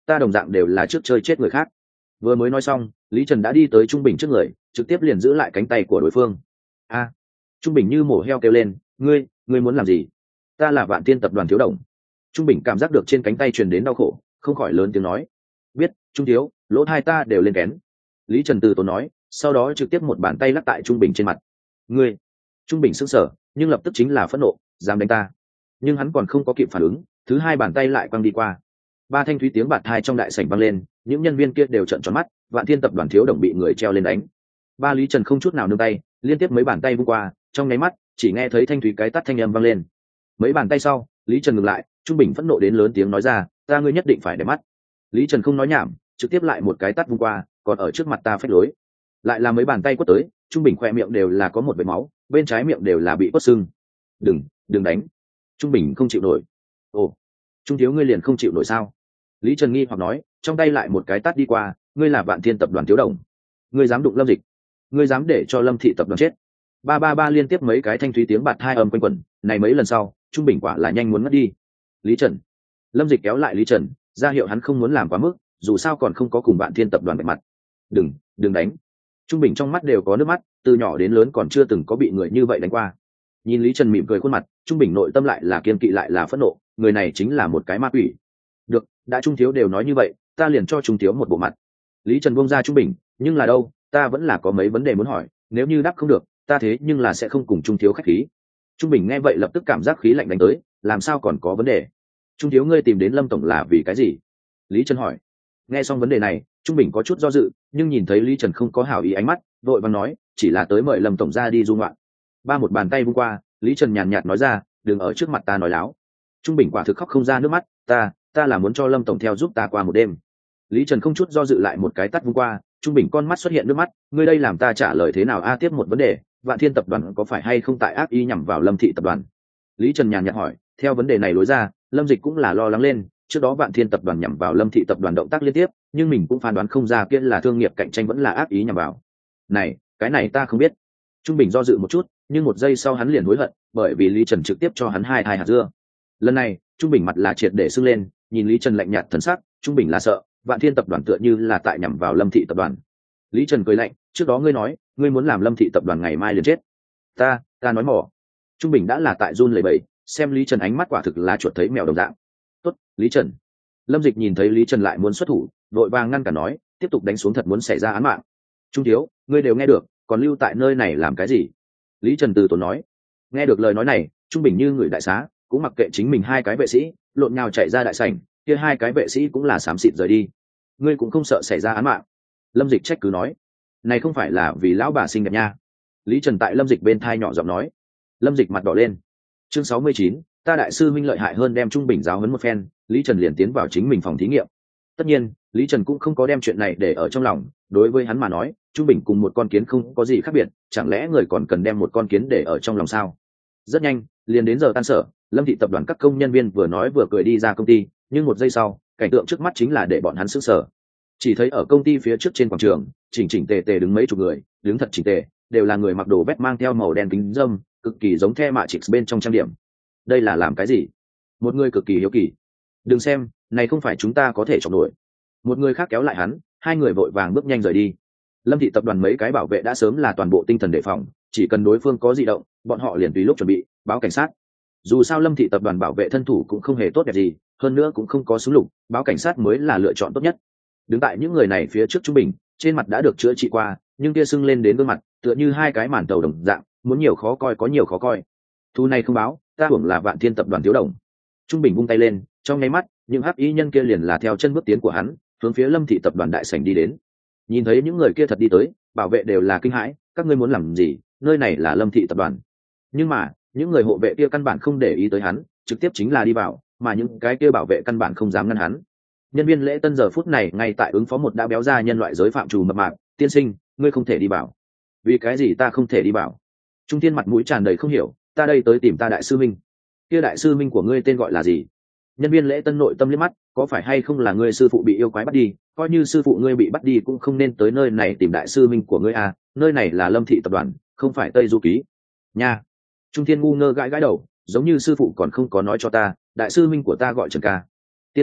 ta đồng dạng đều là trước chơi chết người khác. Vừa mới nói xong, Lý Trần đã đi tới Trung Bình trước người, trực tiếp liền giữ lại cánh tay của đối phương. A! Trung Bình như mổ heo kêu lên, ngươi, ngươi muốn làm gì? Ta là Vạn Thiên tập đoàn Thiếu Đồng. Trung Bình cảm giác được trên cánh tay truyền đến đau khổ, không khỏi lớn tiếng nói, biết, Trung thiếu, lỗ hai ta đều lên kén. Lý Trần từ tốn nói, sau đó trực tiếp một bàn tay lắc tại Trung Bình trên mặt. Ngươi! Trung Bình sững sờ, nhưng lập tức chính là phẫn nộ, dám đánh ta. Nhưng hắn còn không có kịp phản ứng, thứ hai bàn tay lại quăng đi qua. Ba thanh thúy tiếng bạt hai trong đại sảnh vang lên, những nhân viên kia đều trợn tròn mắt, Vạn Thiên tập đoàn Thiếu Đồng bị người treo lên đánh. Ba Lý Trần không chút nào nương tay, liên tiếp mấy bàn tay vung qua, trong nháy mắt chỉ nghe thấy thanh thúy cái tát thanh âm vang lên. Mấy bàn tay sau, Lý Trần ngừng lại, Trung Bình phẫn nộ đến lớn tiếng nói ra, ta ngươi nhất định phải để mắt. Lý Trần không nói nhảm, trực tiếp lại một cái tát vung qua, còn ở trước mặt ta phách lối. Lại là mấy bàn tay quất tới, Trung Bình khoe miệng đều là có một vệt máu, bên trái miệng đều là bị quất sưng. Đừng, đừng đánh. Trung Bình không chịu nổi. Ồ, Trung thiếu ngươi liền không chịu nổi sao? Lý Trần nghi hoặc nói, trong tay lại một cái tát đi qua, ngươi là Vạn Thiên tập đoàn Thiếu Đồng, ngươi dám đụng Lâm Dịch, ngươi dám để cho Lâm thị tập đoàn chết. Ba ba ba liên tiếp mấy cái thanh thúy tiếng bạt hai âm quanh quẩn, này mấy lần sau, Trung Bình quả là nhanh muốn mất đi. Lý Trần, Lâm Dịch kéo lại Lý Trần, ra hiệu hắn không muốn làm quá mức, dù sao còn không có cùng Vạn Thiên tập đoàn bạch mặt. Đừng, đừng đánh. Trung Bình trong mắt đều có nước mắt, từ nhỏ đến lớn còn chưa từng có bị người như vậy đánh qua. Nhìn Lý Trần mỉm cười khuôn mặt, Trung Bình nội tâm lại là kiên kỵ lại là phẫn nộ, người này chính là một cái ma quỷ. Được, đã Trung thiếu đều nói như vậy, ta liền cho Trung thiếu một bộ mặt. Lý Trần buông ra Trung Bình, nhưng là đâu, ta vẫn là có mấy vấn đề muốn hỏi, nếu như đáp không được, ta thế nhưng là sẽ không cùng Trung thiếu khách khí. Trung Bình nghe vậy lập tức cảm giác khí lạnh đánh tới, làm sao còn có vấn đề? Trung thiếu ngươi tìm đến Lâm tổng là vì cái gì? Lý Trần hỏi. Nghe xong vấn đề này, Trung Bình có chút do dự, nhưng nhìn thấy Lý Trần không có hảo ý ánh mắt, vội vàng nói, chỉ là tới mời Lâm tổng ra đi du ngoạn. Ba một bàn tay vung qua, Lý Trần nhàn nhạt nói ra, đừng ở trước mặt ta nói láo. Trung Bình quả thực khóc không ra nước mắt, ta, ta là muốn cho Lâm tổng theo giúp ta qua một đêm. Lý Trần không chút do dự lại một cái tát vung qua, Trung Bình con mắt xuất hiện nước mắt, ngươi đây làm ta trả lời thế nào a? Tiếp một vấn đề, Vạn Thiên tập đoàn có phải hay không tại ác ý nhằm vào Lâm thị tập đoàn? Lý Trần nhàn nhạt hỏi, theo vấn đề này lối ra, Lâm Dịch cũng là lo lắng lên, trước đó Vạn Thiên tập đoàn nhằm vào Lâm thị tập đoàn động tác liên tiếp, nhưng mình cũng phán đoán không ra kia là thương nghiệp cạnh tranh vẫn là ác ý nhằm vào. Này, cái này ta không biết. Trung Bình do dự một chút, nhưng một giây sau hắn liền hối hận, bởi vì Lý Trần trực tiếp cho hắn hai thai hạt dưa. Lần này, Trung Bình mặt là triệt để sưng lên, nhìn Lý Trần lạnh nhạt thần sắc, Trung Bình là sợ, Vạn Thiên tập đoàn tựa như là tại nhằm vào Lâm thị tập đoàn. Lý Trần cười lạnh, trước đó ngươi nói, ngươi muốn làm Lâm thị tập đoàn ngày mai liền chết. Ta, ta nói mỏ. Trung Bình đã là tại run lẩy bẩy, xem Lý Trần ánh mắt quả thực là chuột thấy mèo đồng dạng. Tốt, Lý Trần. Lâm Dịch nhìn thấy Lý Trần lại muốn xuất thủ, vội vàng ngăn cản nói, tiếp tục đánh xuống thật muốn xảy ra án mạng. Trung thiếu, ngươi đều nghe được, còn lưu tại nơi này làm cái gì? Lý Trần từ tốn nói. Nghe được lời nói này, Trung Bình như người đại xá, cũng mặc kệ chính mình hai cái vệ sĩ, lộn nhào chạy ra đại sảnh, kia hai cái vệ sĩ cũng là xám xịt rời đi. Ngươi cũng không sợ xảy ra án mạng? Lâm Dịch trách cứ nói. Này không phải là vì lão bà xinh đẹp nha. Lý Trần tại Lâm Dịch bên thai nhỏ giọng nói. Lâm Dịch mặt đỏ lên. Chương sáu mươi chín, ta đại sư minh lợi hại hơn, đem Trung Bình giáo huấn một phen, Lý Trần liền tiến vào chính mình phòng thí nghiệm. Tất nhiên, Lý Trần cũng không có đem chuyện này để ở trong lòng, đối với hắn mà nói, Trung Bình cùng một con kiến không có gì khác biệt, chẳng lẽ người còn cần đem một con kiến để ở trong lòng sao? Rất nhanh, liền đến giờ tan sở, Lâm thị tập đoàn các công nhân viên vừa nói vừa cười đi ra công ty, nhưng một giây sau, cảnh tượng trước mắt chính là để bọn hắn sửng sở. Chỉ thấy ở công ty phía trước trên quảng trường, chỉnh chỉnh tề tề đứng mấy chục người, đứng thật chỉnh tề, đều là người mặc đồ vest mang theo màu đen kính râm, cực kỳ giống The Matrix bên trong trang điểm. Đây là làm cái gì? Một người cực kỳ hiếu kỳ. Đừng xem, này không phải chúng ta có thể chọc nổi. Một người khác kéo lại hắn, hai người vội vàng bước nhanh rời đi. Lâm thị tập đoàn mấy cái bảo vệ đã sớm là toàn bộ tinh thần đề phòng, chỉ cần đối phương có dị động, bọn họ liền tùy lúc chuẩn bị báo cảnh sát. Dù sao Lâm thị tập đoàn bảo vệ thân thủ cũng không hề tốt đẹp gì, hơn nữa cũng không có súng lục, báo cảnh sát mới là lựa chọn tốt nhất. Đứng tại những người này phía trước Trung Bình, trên mặt đã được chữa trị qua, nhưng kia sưng lên đến gương mặt, tựa như hai cái màn tàu đồng dạng, muốn nhiều khó coi có nhiều khó coi. Thu này không báo, ta hưởng là Vạn Thiên tập đoàn Thiếu Đồng. Trung Bình vung tay lên, trong nháy mắt, những hắc y nhân kia liền là theo chân bước tiến của hắn, hướng phía Lâm thị tập đoàn đại sảnh đi đến. Nhìn thấy những người kia thật đi tới, bảo vệ đều là kinh hãi, các ngươi muốn làm gì? Nơi này là Lâm thị tập đoàn. Nhưng mà, những người hộ vệ kia căn bản không để ý tới hắn, trực tiếp chính là đi vào, mà những cái kia bảo vệ căn bản không dám ngăn hắn. Nhân viên lễ tân giờ phút này ngay tại ứng phó một đã béo ra nhân loại giới phạm trù mập mạp, tiên sinh, ngươi không thể đi vào. Vì cái gì ta không thể đi vào? Trung Thiên mặt mũi tràn đầy không hiểu, ta đây tới tìm ta đại sư minh. Kia đại sư minh của ngươi tên gọi là gì? Nhân viên lễ tân nội tâm liếc mắt, có phải hay không là ngươi sư phụ bị yêu quái bắt đi? Coi như sư phụ ngươi bị bắt đi cũng không nên tới nơi này tìm đại sư minh của ngươi à, nơi này là Lâm thị tập đoàn, không phải Tây Du Ký. Nha. Trung Thiên ngu ngơ gãi gãi đầu, giống như sư phụ còn không có nói cho ta, đại sư minh của ta gọi Trần ca. Tiên sinh,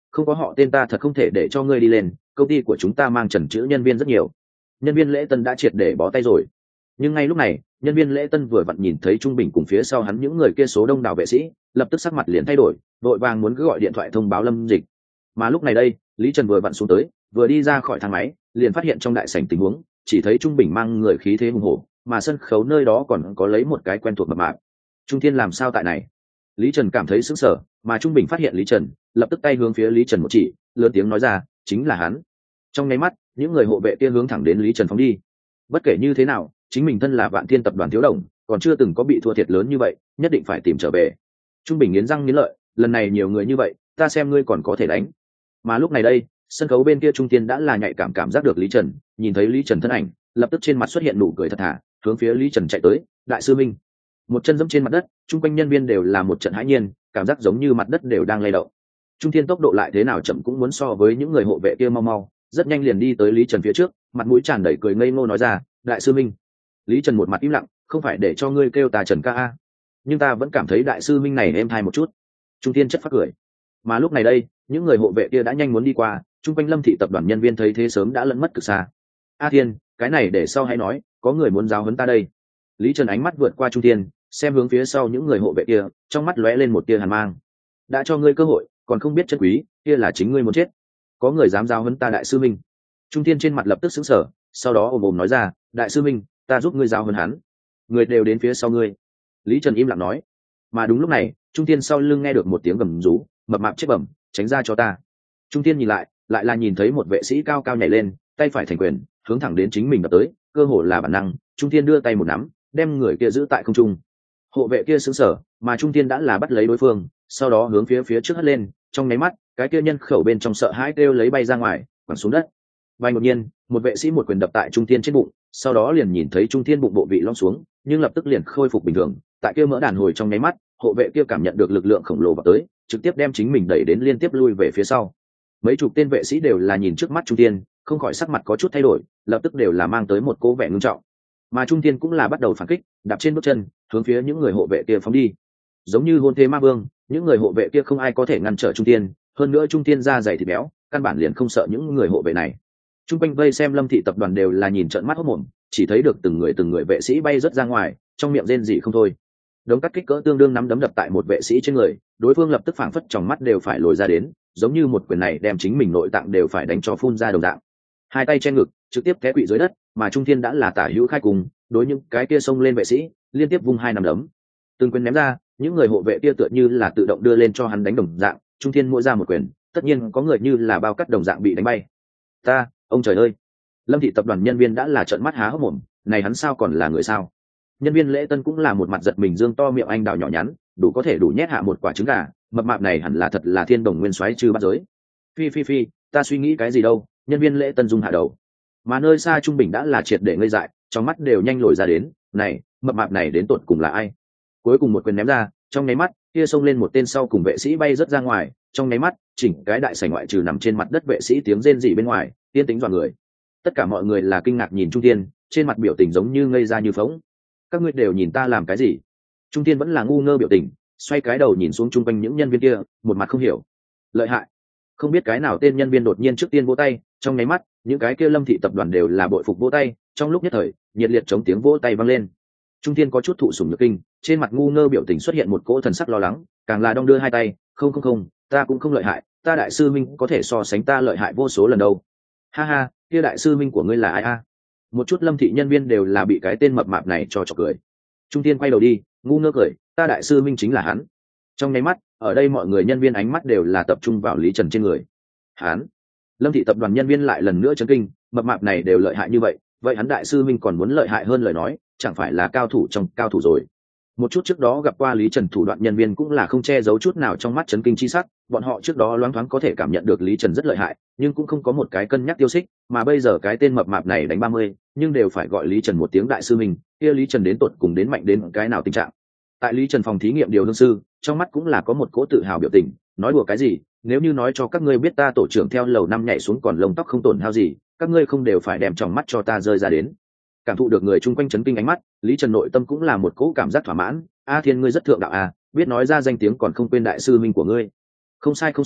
không có họ tên ta thật không thể để cho ngươi đi lên, công ty của chúng ta mang trần chữ nhân viên rất nhiều. Nhân viên lễ tân đã triệt để bó tay rồi. Nhưng ngay lúc này, nhân viên lễ tân vừa vặn nhìn thấy Trung Bình cùng phía sau hắn những người kia số đông đảo vệ sĩ, lập tức sắc mặt liền thay đổi, vội vàng muốn cứ gọi điện thoại thông báo Lâm Dịch. Mà lúc này đây, Lý Trần vừa vặn xuống tới, vừa đi ra khỏi thang máy, liền phát hiện trong đại sảnh tình huống, chỉ thấy Trung Bình mang người khí thế hùng hổ, mà sân khấu nơi đó còn có lấy một cái quen thuộc mập mạp. Trung Thiên làm sao tại này? Lý Trần cảm thấy sững sờ, mà Trung Bình phát hiện Lý Trần, lập tức tay hướng phía Lý Trần một chỉ, lớn tiếng nói ra, chính là hắn. Trong nháy mắt, những người hộ vệ kia hướng thẳng đến Lý Trần phóng đi. Bất kể như thế nào, chính mình thân là Vạn Thiên tập đoàn thiếu đồng, còn chưa từng có bị thua thiệt lớn như vậy, nhất định phải tìm trở về. Trung Bình nghiến răng nghiến lợi, lần này nhiều người như vậy, ta xem ngươi còn có thể đánh. Mà lúc này đây, sân khấu bên kia Trung Tiên đã là nhạy cảm cảm giác được Lý Trần, nhìn thấy Lý Trần thân ảnh, lập tức trên mặt xuất hiện nụ cười thật thà, hướng phía Lý Trần chạy tới, đại sư minh. Một chân giẫm trên mặt đất, chung quanh nhân viên đều là một trận hãi nhiên, cảm giác giống như mặt đất đều đang lay động. Trung Thiên tốc độ lại thế nào chậm cũng muốn so với những người hộ vệ kia mau mau, rất nhanh liền đi tới Lý Trần phía trước, mặt mũi tràn đầy cười ngây ngô nói ra, đại sư minh. Lý Trần một mặt im lặng, không phải để cho ngươi kêu ta Trần ca a, nhưng ta vẫn cảm thấy đại sư minh này êm thai một chút. Trung Thiên chất phát cười. Mà lúc này đây, những người hộ vệ kia đã nhanh muốn đi qua, chung quanh Lâm thị tập đoàn nhân viên thấy thế sớm đã lẫn mất cực xa. A Thiên, cái này để sau hãy nói, có người muốn giáo huấn ta đây. Lý Trần ánh mắt vượt qua Trung Thiên, xem hướng phía sau những người hộ vệ kia, trong mắt lóe lên một tia hàn mang. Đã cho ngươi cơ hội, còn không biết chân quý, kia là chính ngươi muốn chết. Có người dám giáo huấn ta đại sư minh. Trung Thiên trên mặt lập tức sững sờ, sau đó ồm ồm nói ra, đại sư minh, ta giúp ngươi giáo huấn hắn. Người đều đến phía sau ngươi. Lý Trần im lặng nói. Mà đúng lúc này, Trung Thiên sau lưng nghe được một tiếng gầm rú, mập mạp chết bẩm, tránh ra cho ta. Trung Thiên nhìn lại, lại là nhìn thấy một vệ sĩ cao cao nhảy lên, tay phải thành quyền, hướng thẳng đến chính mình đập tới, cơ hồ là bản năng. Trung Thiên đưa tay một nắm, đem người kia giữ tại không trung. Hộ vệ kia sững sờ, mà Trung Thiên đã là bắt lấy đối phương, sau đó hướng phía phía trước hất lên, trong nháy mắt, cái kia nhân khẩu bên trong sợ hãi kêu lấy bay ra ngoài, quẳng xuống đất. Bay đột nhiên, một vệ sĩ một quyền đập tại Trung Thiên trên bụng, sau đó liền nhìn thấy Trung Thiên bụng bộ vị lõm xuống, nhưng lập tức liền khôi phục bình thường. Tại kia mỡ đàn hồi trong nháy mắt, hộ vệ kia cảm nhận được lực lượng khổng lồ vào tới, trực tiếp đem chính mình đẩy đến liên tiếp lui về phía sau. Mấy chục tên vệ sĩ đều là nhìn trước mắt Trung Thiên, không khỏi sắc mặt có chút thay đổi, lập tức đều là mang tới một cố vẻ ngưng trọng. Mà Trung Thiên cũng là bắt đầu phản kích, đạp trên bước chân, hướng phía những người hộ vệ kia phóng đi. Giống như hôn thế ma vương, những người hộ vệ kia không ai có thể ngăn trở Trung Thiên, hơn nữa Trung Thiên da dày thịt béo, căn bản liền không sợ những người hộ vệ này. Trung quanh vây xem Lâm thị tập đoàn đều là nhìn trợn mắt hốt mồm, chỉ thấy được từng người từng người vệ sĩ bay rất ra ngoài, trong miệng rên rỉ không thôi. Đống cắt kích cỡ tương đương nắm đấm đập tại một vệ sĩ trên người, đối phương lập tức phảng phất trong mắt đều phải lồi ra đến, giống như một quyền này đem chính mình nội tạng đều phải đánh cho phun ra đồng dạng. Hai tay che ngực, trực tiếp té quỵ dưới đất, mà Trung Thiên đã là tả hữu khai cùng, đối những cái kia xông lên vệ sĩ, liên tiếp vung hai nắm đấm. Từng quyền ném ra, những người hộ vệ kia tựa như là tự động đưa lên cho hắn đánh đồng dạng, Trung Thiên mỗi ra một quyền, tất nhiên có người như là bao cắt đồng dạng bị đánh bay. Ta, ông trời ơi. Lâm thị tập đoàn nhân viên đã là trợn mắt há hốc mồm, này hắn sao còn là người sao? Nhân viên lễ tân cũng là một mặt giật mình, dương to miệng anh đào nhỏ nhắn, đủ có thể đủ nhét hạ một quả trứng gà, mập mạp này hẳn là thật là thiên đồng nguyên soái chư bắt giới. Phi phi phi, ta suy nghĩ cái gì đâu, nhân viên lễ tân dung hạ đầu. Mà nơi xa Trung Bình đã là triệt để ngây dại, trong mắt đều nhanh lồi ra đến, này, mập mạp này đến tột cùng là ai? Cuối cùng một quyền ném ra, trong nháy mắt, kia xông lên một tên sau cùng vệ sĩ bay rất ra ngoài, trong nháy mắt, chỉnh cái đại sảnh ngoại trừ nằm trên mặt đất vệ sĩ tiếng rên rỉ bên ngoài, tiên tính dọa người. Tất cả mọi người là kinh ngạc nhìn Trung Thiên, trên mặt biểu tình giống như ngây ra như phỗng. Các ngươi đều nhìn ta làm cái gì? Trung Thiên vẫn là ngu ngơ biểu tình, xoay cái đầu nhìn xuống chung quanh những nhân viên kia, một mặt không hiểu. Lợi hại. Không biết cái nào tên nhân viên đột nhiên trước tiên vỗ tay, trong nháy mắt, những cái kia Lâm thị tập đoàn đều là bội phục vỗ tay, trong lúc nhất thời, nhiệt liệt chống tiếng vỗ tay vang lên. Trung Thiên có chút thụ sủng nhược kinh, trên mặt ngu ngơ biểu tình xuất hiện một cỗ thần sắc lo lắng, càng là đong đưa hai tay, không không không, ta cũng không lợi hại, ta đại sư minh có thể so sánh ta lợi hại vô số lần đâu. Ha ha, kia đại sư minh của ngươi là ai a? Một chút Lâm thị nhân viên đều là bị cái tên mập mạp này cho chọc cười. Trung Thiên quay đầu đi, ngu ngơ cười, ta đại sư minh chính là hắn. Trong nháy mắt, ở đây mọi người nhân viên ánh mắt đều là tập trung vào Lý Trần trên người. Hắn. Lâm thị tập đoàn nhân viên lại lần nữa chấn kinh, mập mạp này đều lợi hại như vậy, vậy hắn đại sư minh còn muốn lợi hại hơn lời nói, chẳng phải là cao thủ trong cao thủ rồi. Một chút trước đó gặp qua Lý Trần thủ đoạn nhân viên cũng là không che giấu chút nào trong mắt chấn kinh chi sắc, bọn họ trước đó loáng thoáng có thể cảm nhận được Lý Trần rất lợi hại, nhưng cũng không có một cái cân nhắc tiêu xích, mà bây giờ cái tên mập mạp này đánh ba mươi, nhưng đều phải gọi Lý Trần một tiếng đại sư mình, kia Lý Trần đến tột cùng đến mạnh đến cái nào tình trạng. Tại Lý Trần phòng thí nghiệm điều hương sư, trong mắt cũng là có một cỗ tự hào biểu tình, nói đùa cái gì, nếu như nói cho các ngươi biết ta tổ trưởng theo lầu năm nhảy xuống còn lông tóc không tổn hao gì, các ngươi không đều phải đem tròng mắt cho ta rơi ra đến. Cảm thụ được người chung quanh chấn kinh ánh mắt, Lý Trần nội tâm cũng là một cỗ cảm giác thỏa mãn. A Thiên ngươi rất thượng đạo à, biết nói ra danh tiếng còn không quên đại sư minh của ngươi. Không sai không sai,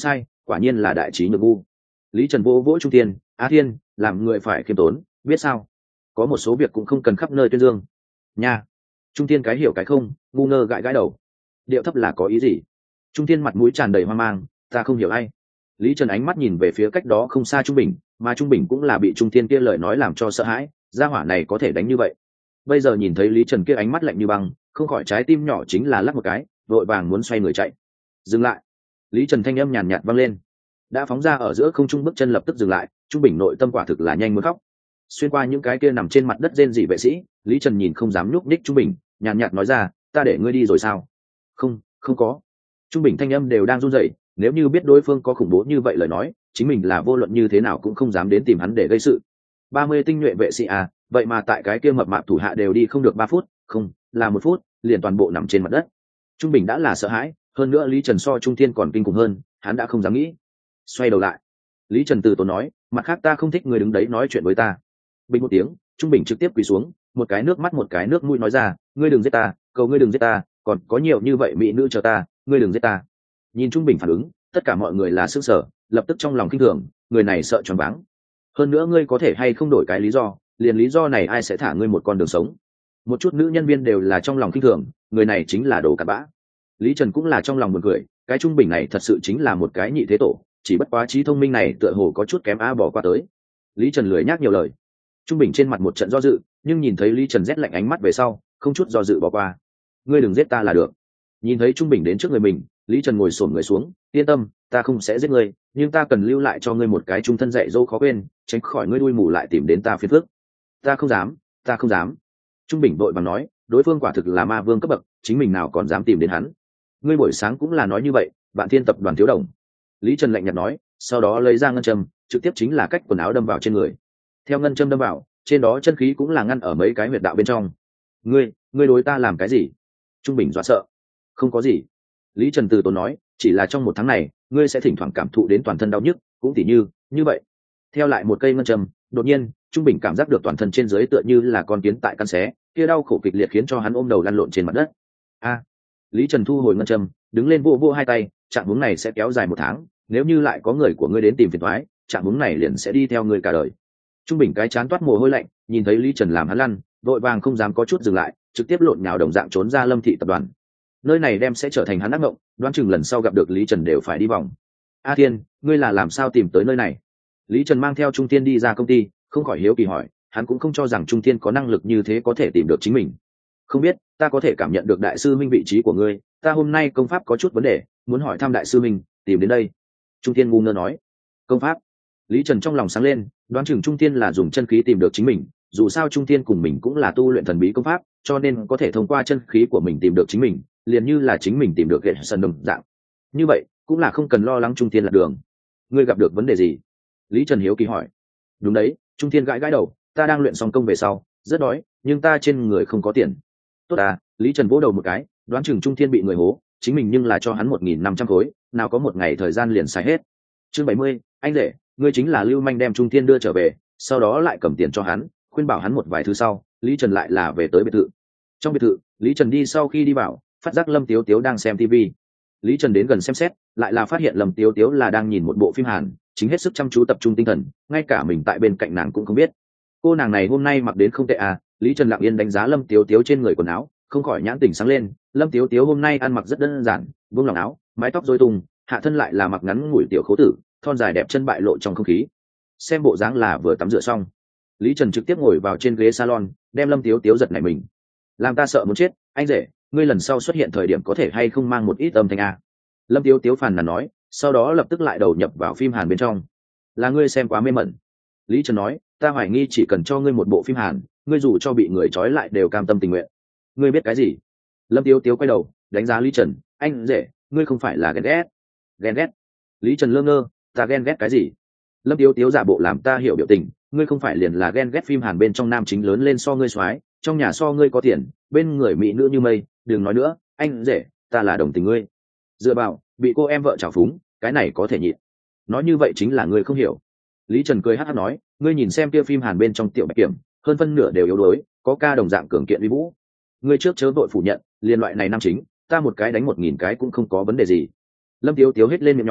quả nhiên là đại trí nhược ngu. Lý Trần vô vỗ Trung Thiên, Á Thiên, làm người phải khiêm tốn, biết sao? Có một số việc cũng không cần khắp nơi tuyên dương. Nha. Trung Thiên cái hiểu cái không, ngu ngơ gãi gãi đầu. Điệu thấp là có ý gì? Trung Thiên mặt mũi tràn đầy hoang mang, ta không hiểu ai. Lý Trần ánh mắt nhìn về phía cách đó không xa Trung Bình, mà Trung Bình cũng là bị Trung Thiên kia lời nói làm cho sợ hãi, gia hỏa này có thể đánh như vậy. Bây giờ nhìn thấy Lý Trần kia ánh mắt lạnh như băng, không khỏi trái tim nhỏ chính là lắc một cái, vội vàng muốn xoay người chạy. Dừng lại. Lý Trần thanh âm nhàn nhạt vang lên. Đã phóng ra ở giữa không trung, bước chân lập tức dừng lại, Trung Bình nội tâm quả thực là nhanh muốn khóc. Xuyên qua những cái kia nằm trên mặt đất rên rỉ vệ sĩ, Lý Trần nhìn không dám nhúc nhích Trung Bình, nhàn nhạt nói ra, ta để ngươi đi rồi sao? Không, không có. Trung Bình thanh âm đều đang run rẩy, nếu như biết đối phương có khủng bố như vậy lời nói, chính mình là vô luận như thế nào cũng không dám đến tìm hắn để gây sự. Ba mươi tinh nhuệ vệ sĩ à, vậy mà tại cái kia mập mạp thủ hạ đều đi không được ba phút, không, là một phút, liền toàn bộ nằm trên mặt đất. Trung Bình đã là sợ hãi, hơn nữa Lý Trần so Trung Thiên còn kinh khủng hơn, hắn đã không dám nghĩ. Xoay đầu lại, Lý Trần từ tốn nói, mặt khác ta không thích người đứng đấy nói chuyện với ta. Bình một tiếng, Trung Bình trực tiếp quỳ xuống, một cái nước mắt một cái nước mũi nói ra, ngươi đừng giết ta, cầu ngươi đừng giết ta, còn có nhiều như vậy mỹ nữ chờ ta, ngươi đừng giết ta. Nhìn Trung Bình phản ứng, tất cả mọi người là sững sờ, lập tức trong lòng kinh thường, người này sợ choáng váng. Hơn nữa ngươi có thể hay không đổi cái lý do, liền lý do này ai sẽ thả ngươi một con đường sống? Một chút nữ nhân viên đều là trong lòng kinh thường, người này chính là đồ cặn bã. Lý Trần cũng là trong lòng buồn cười, cái Trung Bình này thật sự chính là một cái nhị thế tổ, chỉ bất quá trí thông minh này tựa hồ có chút kém a bỏ qua tới. Lý Trần lười nhác nhiều lời. Trung Bình trên mặt một trận do dự, nhưng nhìn thấy Lý Trần rét lạnh ánh mắt về sau, không chút do dự bỏ qua. Ngươi đừng giết ta là được. Nhìn thấy Trung Bình đến trước người mình, Lý Trần ngồi xổm người xuống, yên tâm, ta không sẽ giết ngươi, nhưng ta cần lưu lại cho ngươi một cái trung thân dạy dỗ khó quên, tránh khỏi ngươi đuôi mù lại tìm đến ta phiền phức. Ta không dám, ta không dám. Trung Bình vội vàng nói, đối phương quả thực là ma vương cấp bậc, chính mình nào còn dám tìm đến hắn. Ngươi buổi sáng cũng là nói như vậy, Vạn Thiên tập đoàn thiếu đồng. Lý Trần lạnh nhạt nói, sau đó lấy ra ngân châm, trực tiếp chính là cách quần áo đâm vào trên người. Theo ngân châm đâm vào, trên đó chân khí cũng là ngăn ở mấy cái huyệt đạo bên trong. Ngươi, ngươi đối ta làm cái gì? Trung Bình dọa sợ. Không có gì. Lý Trần từ tốn nói, chỉ là trong một tháng này, ngươi sẽ thỉnh thoảng cảm thụ đến toàn thân đau nhức, cũng tỉ như, như vậy. Theo lại một cây ngân châm, đột nhiên, Trung Bình cảm giác được toàn thân trên dưới tựa như là con kiến tại căn xé, kia đau khổ kịch liệt khiến cho hắn ôm đầu lăn lộn trên mặt đất. A. Lý Trần thu hồi ngân châm, đứng lên vô vô hai tay, trạng huống này sẽ kéo dài một tháng, nếu như lại có người của ngươi đến tìm phiền toái, trạng huống này liền sẽ đi theo ngươi cả đời. Trung Bình cái chán toát mồ hôi lạnh, nhìn thấy Lý Trần làm hắn lăn, vội vàng không dám có chút dừng lại, trực tiếp lộn nhào đồng dạng trốn ra Lâm thị tập đoàn. Nơi này đem sẽ trở thành hắn ác mộng, đoán chừng lần sau gặp được Lý Trần đều phải đi vòng. A Thiên, ngươi là làm sao tìm tới nơi này? Lý Trần mang theo Trung Thiên đi ra công ty, không khỏi hiếu kỳ hỏi, hắn cũng không cho rằng Trung Thiên có năng lực như thế có thể tìm được chính mình. Không biết, ta có thể cảm nhận được đại sư minh vị trí của ngươi, ta hôm nay công pháp có chút vấn đề, muốn hỏi thăm đại sư minh, tìm đến đây. Trung Thiên ngu ngơ nói, công pháp. Lý Trần trong lòng sáng lên, đoán chừng Trung Thiên là dùng chân khí tìm được chính mình, dù sao Trung Thiên cùng mình cũng là tu luyện thần bí công pháp, cho nên có thể thông qua chân khí của mình tìm được chính mình, liền như là chính mình tìm được hệ sân đồng dạng. Như vậy, cũng là không cần lo lắng Trung Thiên lạc đường. Ngươi gặp được vấn đề gì? Lý Trần hiếu kỳ hỏi. Đúng đấy, Trung Thiên gãi gãi đầu, ta đang luyện xong công về sau, rất đói, nhưng ta trên người không có tiền. Tốt à, Lý Trần vỗ đầu một cái, đoán chừng Trung Thiên bị người hố, chính mình nhưng là cho hắn một nghìn năm trăm khối, nào có một ngày thời gian liền xài hết. Chương bảy mươi, anh rể, ngươi chính là Lưu Manh đem Trung Thiên đưa trở về, sau đó lại cầm tiền cho hắn, khuyên bảo hắn một vài thứ sau, Lý Trần lại là về tới biệt thự. Trong biệt thự, Lý Trần đi sau khi đi vào, phát giác Lâm Tiếu Tiếu đang xem ti vi. Lý Trần đến gần xem xét, lại là phát hiện Lâm Tiếu Tiếu là đang nhìn một bộ phim Hàn, chính hết sức chăm chú tập trung tinh thần, ngay cả mình tại bên cạnh nàng cũng không biết. Cô nàng này hôm nay mặc đến không tệ à? Lý Trần lặng yên đánh giá Lâm Tiếu Tiếu trên người quần áo, không khỏi nhãn tỉnh sáng lên. Lâm Tiếu Tiếu hôm nay ăn mặc rất đơn giản, buông lòng áo, mái tóc rối tung, hạ thân lại là mặc ngắn ngủi tiểu khố tử, thon dài đẹp chân bại lộ trong không khí. Xem bộ dáng là vừa tắm rửa xong. Lý Trần trực tiếp ngồi vào trên ghế salon, đem Lâm Tiếu Tiếu giật nảy mình. Làm ta sợ muốn chết, anh rể, ngươi lần sau xuất hiện thời điểm có thể hay không mang một ít âm thanh à? Lâm Tiếu Tiếu phàn nàn nói, sau đó lập tức lại đầu nhập vào phim Hàn bên trong. Là ngươi xem quá mê mẩn. Lý Trần nói, ta hoài nghi chỉ cần cho ngươi một bộ phim Hàn, ngươi dù cho bị người trói lại đều cam tâm tình nguyện. Ngươi biết cái gì? Lâm Tiếu Tiếu quay đầu đánh giá Lý Trần, anh rể, ngươi không phải là ghen ghét? Ghen ghét? Lý Trần lơ ngơ, ta ghen ghét cái gì? Lâm Tiếu Tiếu giả bộ làm ta hiểu biểu tình, ngươi không phải liền là ghen ghét phim Hàn bên trong nam chính lớn lên so ngươi soái, trong nhà so ngươi có tiền, bên người mỹ nữ như mây, đừng nói nữa, anh rể, ta là đồng tình ngươi. Dựa vào, bị cô em vợ trào phúng, cái này có thể nhịn. Nói như vậy chính là ngươi không hiểu. Lý Trần cười hắc hắc nói, ngươi nhìn xem kia phim Hàn bên trong tiểu bạch kiểm, hơn phân nửa đều yếu đuối, có ca đồng dạng cường kiện uy vũ. Ngươi trước chớ vội phủ nhận, liên loại này nam chính, ta một cái đánh một nghìn cái cũng không có vấn đề gì. Lâm Tiếu Tiếu hết lên miệng nhỏ,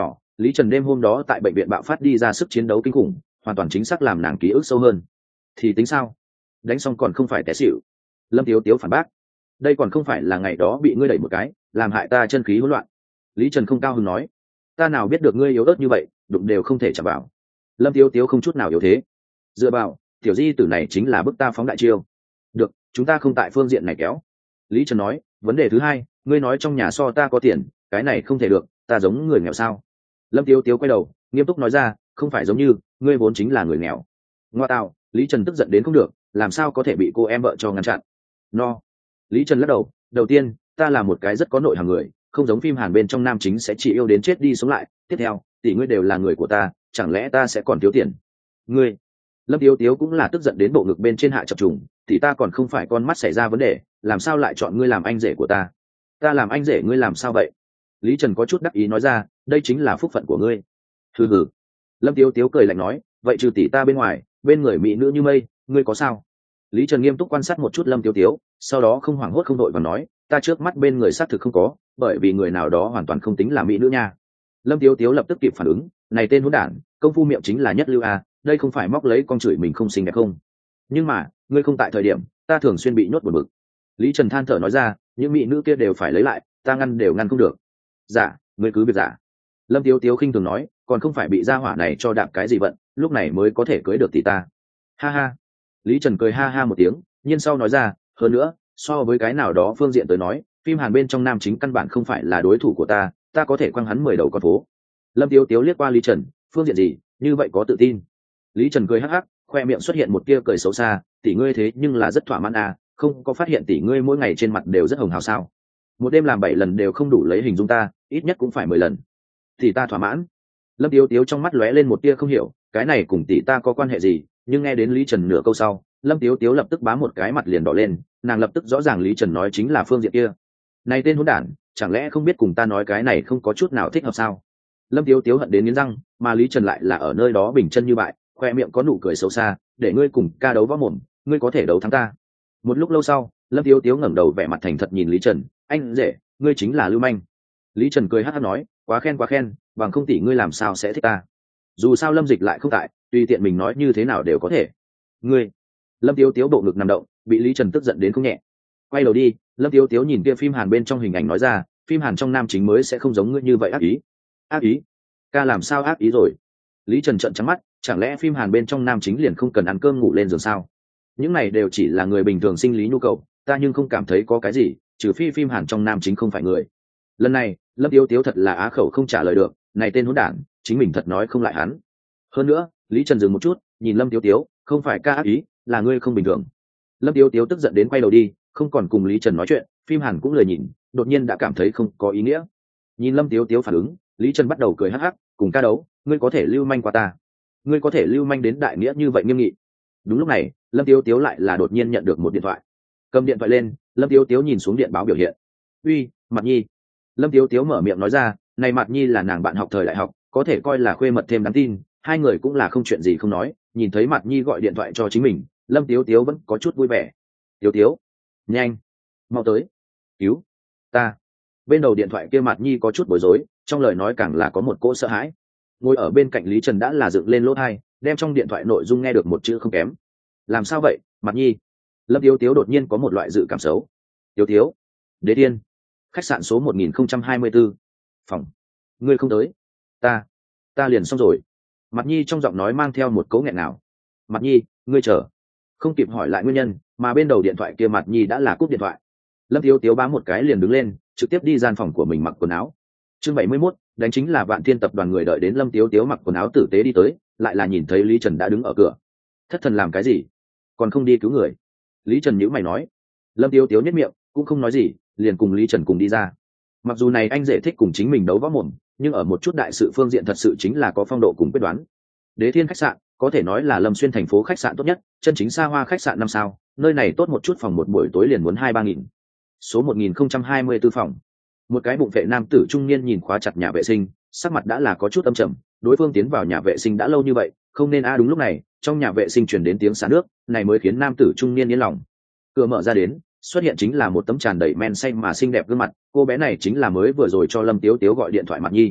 Lý Trần đêm hôm đó tại bệnh viện bạo phát đi ra sức chiến đấu kinh khủng, hoàn toàn chính xác làm nàng ký ức sâu hơn. Thì tính sao? Đánh xong còn không phải té xỉu. Lâm Tiếu Tiếu phản bác, đây còn không phải là ngày đó bị ngươi đẩy một cái, làm hại ta chân khí hỗn loạn. Lý Trần không cao hứng nói, ta nào biết được ngươi yếu ớt như vậy, đụng đều không thể chạm vào. Lâm Tiếu Tiếu không chút nào yếu thế. Dựa vào, tiểu di tử này chính là bức ta phóng đại chiêu. Được, chúng ta không tại phương diện này kéo. Lý Trần nói, vấn đề thứ hai, ngươi nói trong nhà so ta có tiền, cái này không thể được, ta giống người nghèo sao? Lâm Tiếu Tiếu quay đầu, nghiêm túc nói ra, không phải giống như, ngươi vốn chính là người nghèo. Ngoa tạo, Lý Trần tức giận đến không được, làm sao có thể bị cô em vợ cho ngăn chặn? No. Lý Trần lắc đầu, đầu tiên, ta là một cái rất có nội hàm người, không giống phim Hàn bên trong nam chính sẽ chỉ yêu đến chết đi sống lại. Tiếp theo, tỷ ngươi đều là người của ta, chẳng lẽ ta sẽ còn thiếu tiền? Ngươi. Lâm Tiếu Tiếu cũng là tức giận đến bộ ngực bên trên hạ chập trùng, thì ta còn không phải con mắt xảy ra vấn đề, làm sao lại chọn ngươi làm anh rể của ta? Ta làm anh rể ngươi làm sao vậy? Lý Trần có chút đắc ý nói ra, đây chính là phúc phận của ngươi. Hừ hừ. Lâm Tiếu Tiếu cười lạnh nói, vậy trừ tỷ ta bên ngoài, bên người mỹ nữ như mây, ngươi có sao? Lý Trần nghiêm túc quan sát một chút Lâm Tiếu Tiếu, sau đó không hoảng hốt không đội và nói, ta trước mắt bên người xác thực không có, bởi vì người nào đó hoàn toàn không tính là mỹ nữ nha. Lâm Tiếu Tiếu lập tức kịp phản ứng, này tên hỗn đản, công phu miệng chính là nhất lưu a, đây không phải móc lấy con chửi mình không xinh đẹp không? Nhưng mà, ngươi không tại thời điểm, ta thường xuyên bị nhốt buồn bực. Lý Trần than thở nói ra, những mỹ nữ kia đều phải lấy lại, ta ngăn đều ngăn không được. Dạ, ngươi cứ việc giả. Lâm Tiếu Tiếu khinh thường nói, còn không phải bị gia hỏa này cho đạp cái gì vận, lúc này mới có thể cưới được tỷ ta. Ha ha. Lý Trần cười ha ha một tiếng, nhiên sau nói ra, hơn nữa, so với cái nào đó phương diện tới nói, phim Hàn bên trong nam chính căn bản không phải là đối thủ của ta, ta có thể quăng hắn mười đầu con phố. Lâm Tiếu Tiếu liếc qua Lý Trần, phương diện gì, như vậy có tự tin. Lý Trần cười hắc hắc, khoe miệng xuất hiện một tia cười xấu xa, tỷ ngươi thế nhưng là rất thỏa mãn à, không có phát hiện tỷ ngươi mỗi ngày trên mặt đều rất hồng hào sao? Một đêm làm bảy lần đều không đủ lấy hình dung ta, ít nhất cũng phải mười lần. Tỷ ta thỏa mãn. Lâm Tiếu Tiếu trong mắt lóe lên một tia không hiểu, cái này cùng tỷ ta có quan hệ gì? Nhưng nghe đến Lý Trần nửa câu sau, Lâm Tiếu Tiếu lập tức bám một cái mặt liền đỏ lên, nàng lập tức rõ ràng Lý Trần nói chính là phương diện kia. Này tên hỗn đản, chẳng lẽ không biết cùng ta nói cái này không có chút nào thích hợp sao? Lâm Tiếu Tiếu hận đến nghiến răng, mà Lý Trần lại là ở nơi đó bình chân như bại, khoe miệng có nụ cười xấu xa, để ngươi cùng ca đấu võ mồm, ngươi có thể đấu thắng ta. Một lúc lâu sau, Lâm Tiếu Tiếu ngẩng đầu vẻ mặt thành thật nhìn Lý Trần, anh rể, ngươi chính là lưu manh. Lý Trần cười hắc hắc nói, quá khen quá khen, bằng không tỷ ngươi làm sao sẽ thích ta? Dù sao Lâm Dịch lại không tại, tùy tiện mình nói như thế nào đều có thể. Ngươi. Lâm Tiếu Tiếu bộ ngực nằm động, bị Lý Trần tức giận đến không nhẹ. Quay đầu đi, Lâm Tiếu Tiếu nhìn kia phim Hàn bên trong hình ảnh nói ra, phim Hàn trong nam chính mới sẽ không giống ngươi như vậy ác ý. Ác ý? Ca làm sao ác ý rồi? Lý Trần trợn trắng mắt, chẳng lẽ phim Hàn bên trong nam chính liền không cần ăn cơm ngủ lên giường sao? Những này đều chỉ là người bình thường sinh lý nhu cầu, ta nhưng không cảm thấy có cái gì, trừ phi phim Hàn trong nam chính không phải người. Lần này, Lâm Tiếu Tiếu thật là á khẩu không trả lời được, này tên hỗn đản, chính mình thật nói không lại hắn. Hơn nữa, Lý Trần dừng một chút, nhìn Lâm Tiếu Tiếu, không phải ca ác ý, là ngươi không bình thường. Lâm Tiếu Tiếu tức giận đến quay đầu đi, không còn cùng Lý Trần nói chuyện, phim Hàn cũng lười nhìn, đột nhiên đã cảm thấy không có ý nghĩa. Nhìn Lâm Tiếu Tiếu phản ứng, Lý Trần bắt đầu cười hắc hắc, cùng ca đấu, ngươi có thể lưu manh qua ta, ngươi có thể lưu manh đến đại nghĩa như vậy nghiêm nghị. Đúng lúc này, Lâm Tiếu Tiếu lại là đột nhiên nhận được một điện thoại. Cầm điện thoại lên, Lâm Tiếu Tiếu nhìn xuống điện báo biểu hiện. Uy, Mạt Nhi. Lâm Tiếu Tiếu mở miệng nói ra, này Mạt Nhi là nàng bạn học thời đại học, có thể coi là khuê mật thêm đáng tin, hai người cũng là không chuyện gì không nói. Nhìn thấy Mạt Nhi gọi điện thoại cho chính mình, Lâm Tiếu Tiếu vẫn có chút vui vẻ. Tiếu Tiếu, nhanh, mau tới, cứu ta. Bên đầu điện thoại kia Mạt Nhi có chút bối rối, trong lời nói càng là có một cỗ sợ hãi. Ngồi ở bên cạnh Lý Trần đã là dựng lên lỗ tai, đem trong điện thoại nội dung nghe được một chữ không kém. Làm sao vậy, Mạt Nhi? Lâm Tiếu Tiếu đột nhiên có một loại dự cảm xấu. Tiếu Tiếu, Đế Thiên, khách sạn số một nghìn không trăm hai mươi tư, phòng. Ngươi không tới, ta, ta liền xong rồi. Mạt Nhi trong giọng nói mang theo một cỗ nghẹn nào. Mạt Nhi, ngươi chờ. Không kịp hỏi lại nguyên nhân, mà bên đầu điện thoại kia Mạt Nhi đã là cúp điện thoại. Lâm Tiếu Tiếu bám một cái liền đứng lên, trực tiếp đi gian phòng của mình mặc quần áo. Chương bảy mươi mốt, đánh chính là Vạn Thiên tập đoàn người đợi đến Lâm Tiếu Tiếu mặc quần áo tử tế đi tới, lại là nhìn thấy Lý Trần đã đứng ở cửa. Thất thần làm cái gì? Còn không đi cứu người? Lý Trần nhíu mày nói. Lâm Tiếu Tiếu nhếch miệng, cũng không nói gì, liền cùng Lý Trần cùng đi ra. Mặc dù này anh dễ thích cùng chính mình đấu võ mồm, nhưng ở một chút đại sự phương diện thật sự chính là có phong độ cùng quyết đoán. Đế Thiên khách sạn có thể nói là Lâm Xuyên thành phố khách sạn tốt nhất, chân chính xa hoa khách sạn năm sao, nơi này tốt một chút phòng một buổi tối liền muốn hai ba nghìn. Số một nghìn không trăm hai mươi tư phòng. Một cái bụng vệ nam tử trung niên nhìn khóa chặt nhà vệ sinh, sắc mặt đã là có chút âm trầm, đối phương tiến vào nhà vệ sinh đã lâu như vậy, không nên a à đúng lúc này, trong nhà vệ sinh truyền đến tiếng xả nước, này mới khiến nam tử trung niên yên lòng. Cửa mở ra đến, xuất hiện chính là một tấm tràn đầy men say mà xinh đẹp gương mặt, cô bé này chính là mới vừa rồi cho Lâm Tiếu Tiếu gọi điện thoại Mạt Nhi.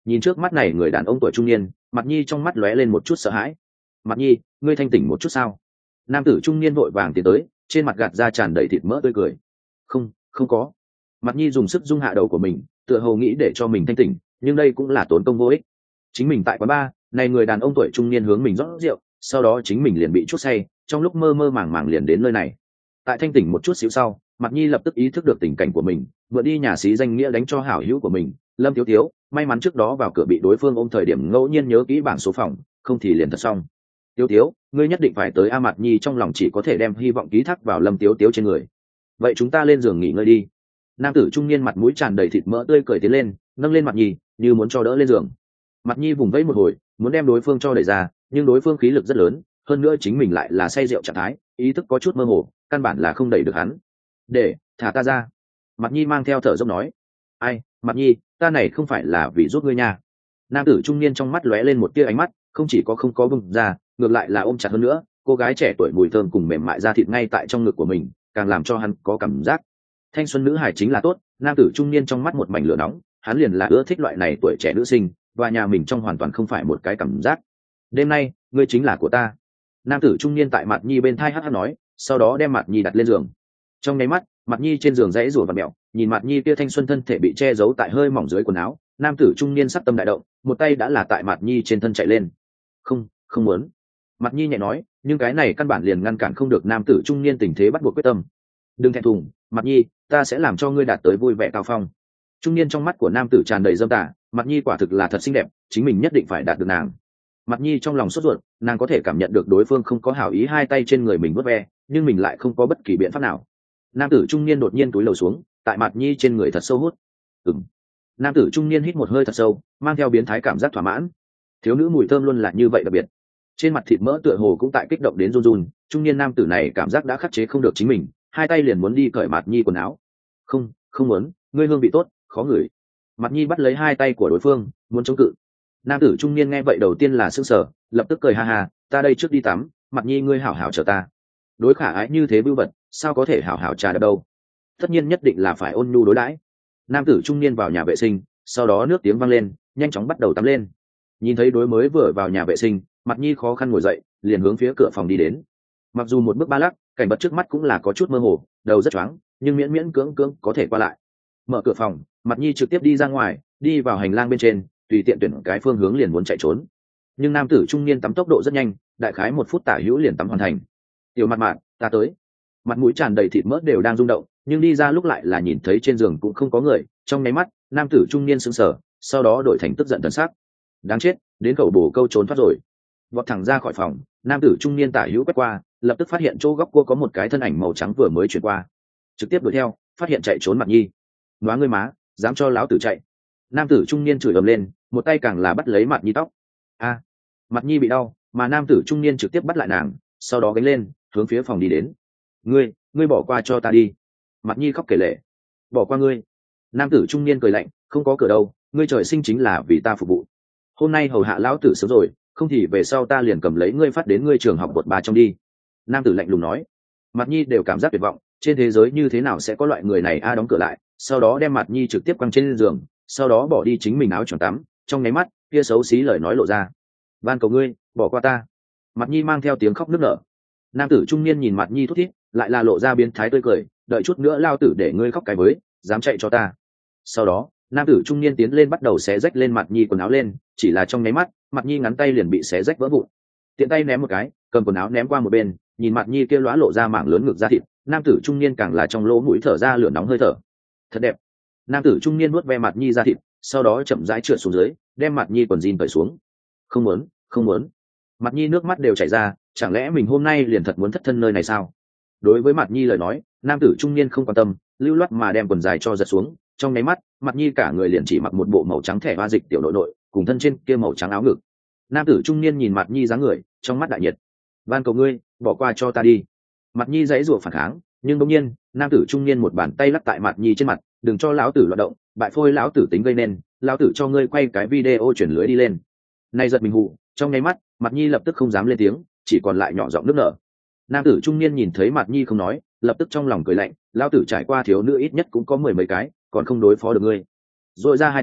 Nhìn trước mắt này người đàn ông tuổi trung niên, mặt nhi trong mắt lóe lên một chút sợ hãi. Mặt nhi, ngươi thanh tỉnh một chút sao? Nam tử trung niên vội vàng tiến tới, trên mặt gạt ra tràn đầy thịt mỡ tươi cười. Không, không có. Mặt nhi dùng sức rung hạ đầu của mình, tựa hồ nghĩ để cho mình thanh tỉnh, nhưng đây cũng là tốn công vô ích. Chính mình tại quán bar, này người đàn ông tuổi trung niên hướng mình rót rượu, sau đó chính mình liền bị chút say, trong lúc mơ mơ màng màng liền đến nơi này. Tại thanh tỉnh một chút xíu sau, Mặt nhi lập tức ý thức được tình cảnh của mình, vừa đi nhà xí danh nghĩa đánh cho hảo hữu của mình Lâm Tiếu Tiếu, may mắn trước đó vào cửa bị đối phương ôm thời điểm ngẫu nhiên nhớ kỹ bảng số phòng, không thì liền thật xong. Tiếu Tiếu, ngươi nhất định phải tới a. Mặt nhi trong lòng chỉ có thể đem hy vọng ký thác vào Lâm Tiếu Tiếu trên người. Vậy chúng ta lên giường nghỉ ngơi đi. Nam tử trung niên mặt mũi tràn đầy thịt mỡ tươi cười tiến lên, nâng lên Mặt nhi như muốn cho đỡ lên giường. Mặt nhi vùng vẫy một hồi, muốn đem đối phương cho đẩy ra, nhưng đối phương khí lực rất lớn, hơn nữa chính mình lại là say rượu trạng thái, ý thức có chút mơ hồ, căn bản là không đẩy được hắn. Để thả ta ra. Mặt nhi mang theo thở dốc nói. Ai, Mặt nhi, ta này không phải là vì giúp ngươi nha. Nam tử trung niên trong mắt lóe lên một tia ánh mắt, không chỉ có không có bừng ra, ngược lại là ôm chặt hơn nữa. Cô gái trẻ tuổi mùi thơm cùng mềm mại da thịt ngay tại trong ngực của mình, càng làm cho hắn có cảm giác thanh xuân nữ hài chính là tốt. Nam tử trung niên trong mắt một mảnh lửa nóng, hắn liền là ưa thích loại này tuổi trẻ nữ sinh, và nhà mình trong hoàn toàn không phải một cái cảm giác. Đêm nay ngươi chính là của ta. Nam tử trung niên tại Mặt nhi bên thai hắt hắt nói, sau đó đem Mặt nhi đặt lên giường. Trong nháy mắt, Mặt nhi trên giường rẽ rủa và mẹo, nhìn Mặt nhi kia thanh xuân thân thể bị che giấu tại hơi mỏng dưới quần áo, nam tử trung niên sắc tâm đại động, một tay đã là tại Mặt nhi trên thân chạy lên. Không, không muốn. Mặt nhi nhẹ nói, nhưng cái này căn bản liền ngăn cản không được nam tử trung niên tình thế bắt buộc quyết tâm. Đừng thẹn thùng, Mặt nhi, ta sẽ làm cho ngươi đạt tới vui vẻ cao phong. Trung niên trong mắt của nam tử tràn đầy dâm tà, Mặt nhi quả thực là thật xinh đẹp, chính mình nhất định phải đạt được nàng. Mặt nhi trong lòng sốt ruột, nàng có thể cảm nhận được đối phương không có hảo ý, hai tay trên người mình vớt ve, nhưng mình lại không có bất kỳ biện pháp nào. Nam tử trung niên đột nhiên túi lầu xuống, tại Mặt nhi trên người thật sâu hút. Ừm. Nam tử trung niên hít một hơi thật sâu, mang theo biến thái cảm giác thỏa mãn. Thiếu nữ mùi thơm luôn là như vậy đặc biệt. Trên mặt thịt mỡ tựa hồ cũng tại kích động đến run run, trung niên nam tử này cảm giác đã khắc chế không được chính mình, hai tay liền muốn đi cởi Mặt nhi quần áo. Không, không muốn, ngươi hương vị tốt, khó ngửi. Mặt nhi bắt lấy hai tay của đối phương, muốn chống cự. Nam tử trung niên nghe vậy đầu tiên là sững sờ, lập tức cười ha ha, ta đây trước đi tắm, Mặt nhi ngươi hảo hảo chờ ta. Đối khả ái như thế bưu vật, sao có thể hảo hảo trà được đâu. Tất nhiên nhất định là phải ôn nhu đối đãi. Nam tử trung niên vào nhà vệ sinh, sau đó nước tiếng vang lên, nhanh chóng bắt đầu tắm lên. Nhìn thấy đối mới vừa vào nhà vệ sinh, Mặt nhi khó khăn ngồi dậy, liền hướng phía cửa phòng đi đến. Mặc dù một bước ba lắc, cảnh vật trước mắt cũng là có chút mơ hồ, đầu rất choáng, nhưng miễn miễn cưỡng cưỡng có thể qua lại. Mở cửa phòng, Mặt nhi trực tiếp đi ra ngoài, đi vào hành lang bên trên, tùy tiện tuyển cái phương hướng liền muốn chạy trốn. Nhưng nam tử trung niên tắm tốc độ rất nhanh, đại khái một phút tả hữu liền tắm hoàn thành. Tiểu Mặt Mạn, ta tới. Mặt mũi tràn đầy thịt mỡ đều đang rung động, nhưng đi ra lúc lại là nhìn thấy trên giường cũng không có người. Trong nháy mắt, nam tử trung niên sững sờ, sau đó đổi thành tức giận thần sắc. Đáng chết, đến cậu bổ câu trốn thoát rồi. Vọt thẳng ra khỏi phòng, nam tử trung niên tả hữu quét qua, lập tức phát hiện chỗ góc cua có một cái thân ảnh màu trắng vừa mới chuyển qua, trực tiếp đuổi theo, phát hiện chạy trốn Mặt nhi. Nóa ngươi má, dám cho lão tử chạy. Nam tử trung niên chửi ầm lên, một tay càng là bắt lấy Mặt nhi tóc. A, Mặt nhi bị đau, mà nam tử trung niên trực tiếp bắt lại nàng, sau đó gánh lên, hướng phía phòng đi đến. Ngươi, ngươi bỏ qua cho ta đi. Mặt nhi khóc kể lệ. Bỏ qua ngươi. Nam tử trung niên cười lạnh, không có cửa đâu, ngươi trời sinh chính là vì ta phục vụ. Hôm nay hầu hạ lão tử sớm rồi, không thì về sau ta liền cầm lấy ngươi phát đến ngươi trường học bột ba trong đi. Nam tử lạnh lùng nói. Mặt nhi đều cảm giác tuyệt vọng, trên thế giới như thế nào sẽ có loại người này a. Đóng cửa lại, sau đó đem Mặt nhi trực tiếp quăng trên giường, sau đó bỏ đi chính mình áo choàng tắm. Trong nháy mắt, kia xấu xí lời nói lộ ra. Van cầu ngươi, bỏ qua ta. Mặt nhi mang theo tiếng khóc nức nở. Nam tử trung niên nhìn Mặt nhi thút thít, lại là lộ ra biến thái tươi cười, đợi chút nữa lao tử để ngươi khóc cái với, dám chạy cho ta. Sau đó, nam tử trung niên tiến lên bắt đầu xé rách lên Mặt nhi quần áo lên, chỉ là trong nháy mắt, Mặt nhi ngắn tay liền bị xé rách vỡ vụn. Tiện tay ném một cái, cầm quần áo ném qua một bên, nhìn Mặt nhi kia lóa lộ ra mảng lớn ngực da thịt, nam tử trung niên càng là trong lỗ mũi thở ra lửa nóng hơi thở. Thật đẹp. Nam tử trung niên nuốt ve Mặt nhi da thịt, sau đó chậm rãi trượt xuống dưới, đem Mặt nhi quần jean cởi xuống. Không muốn, không muốn. Mặt nhi nước mắt đều chảy ra, chẳng lẽ mình hôm nay liền thật muốn thất thân nơi này sao? Đối với Mặt nhi lời nói, nam tử trung niên không quan tâm, lưu loát mà đem quần dài cho giật xuống. Trong nháy mắt, Mặt nhi cả người liền chỉ mặc một bộ màu trắng thẻ hoa dịch tiểu nội nội, cùng thân trên kia màu trắng áo ngực. Nam tử trung niên nhìn Mặt nhi dáng người, trong mắt đại nhiệt. Van cầu ngươi, bỏ qua cho ta đi. Mặt nhi giãy giụa phản kháng, nhưng đột nhiên, nam tử trung niên một bàn tay lắc tại Mặt nhi trên mặt, đừng cho lão tử loạn động, bại phôi lão tử tính gây nên, lão tử cho ngươi quay cái video chuyển lưới đi lên. Này giật mình hụ, trong nháy mắt, Mặt nhi lập tức không dám lên tiếng, chỉ còn lại nhỏ giọng nước nở. Nam tử trung niên nhìn thấy Mặt nhi không nói, lập tức trong lòng cười lạnh, lão tử trải qua thiếu nữ ít nhất cũng có mười mấy cái, còn không đối phó được ngươi. Rồi ra hai tay,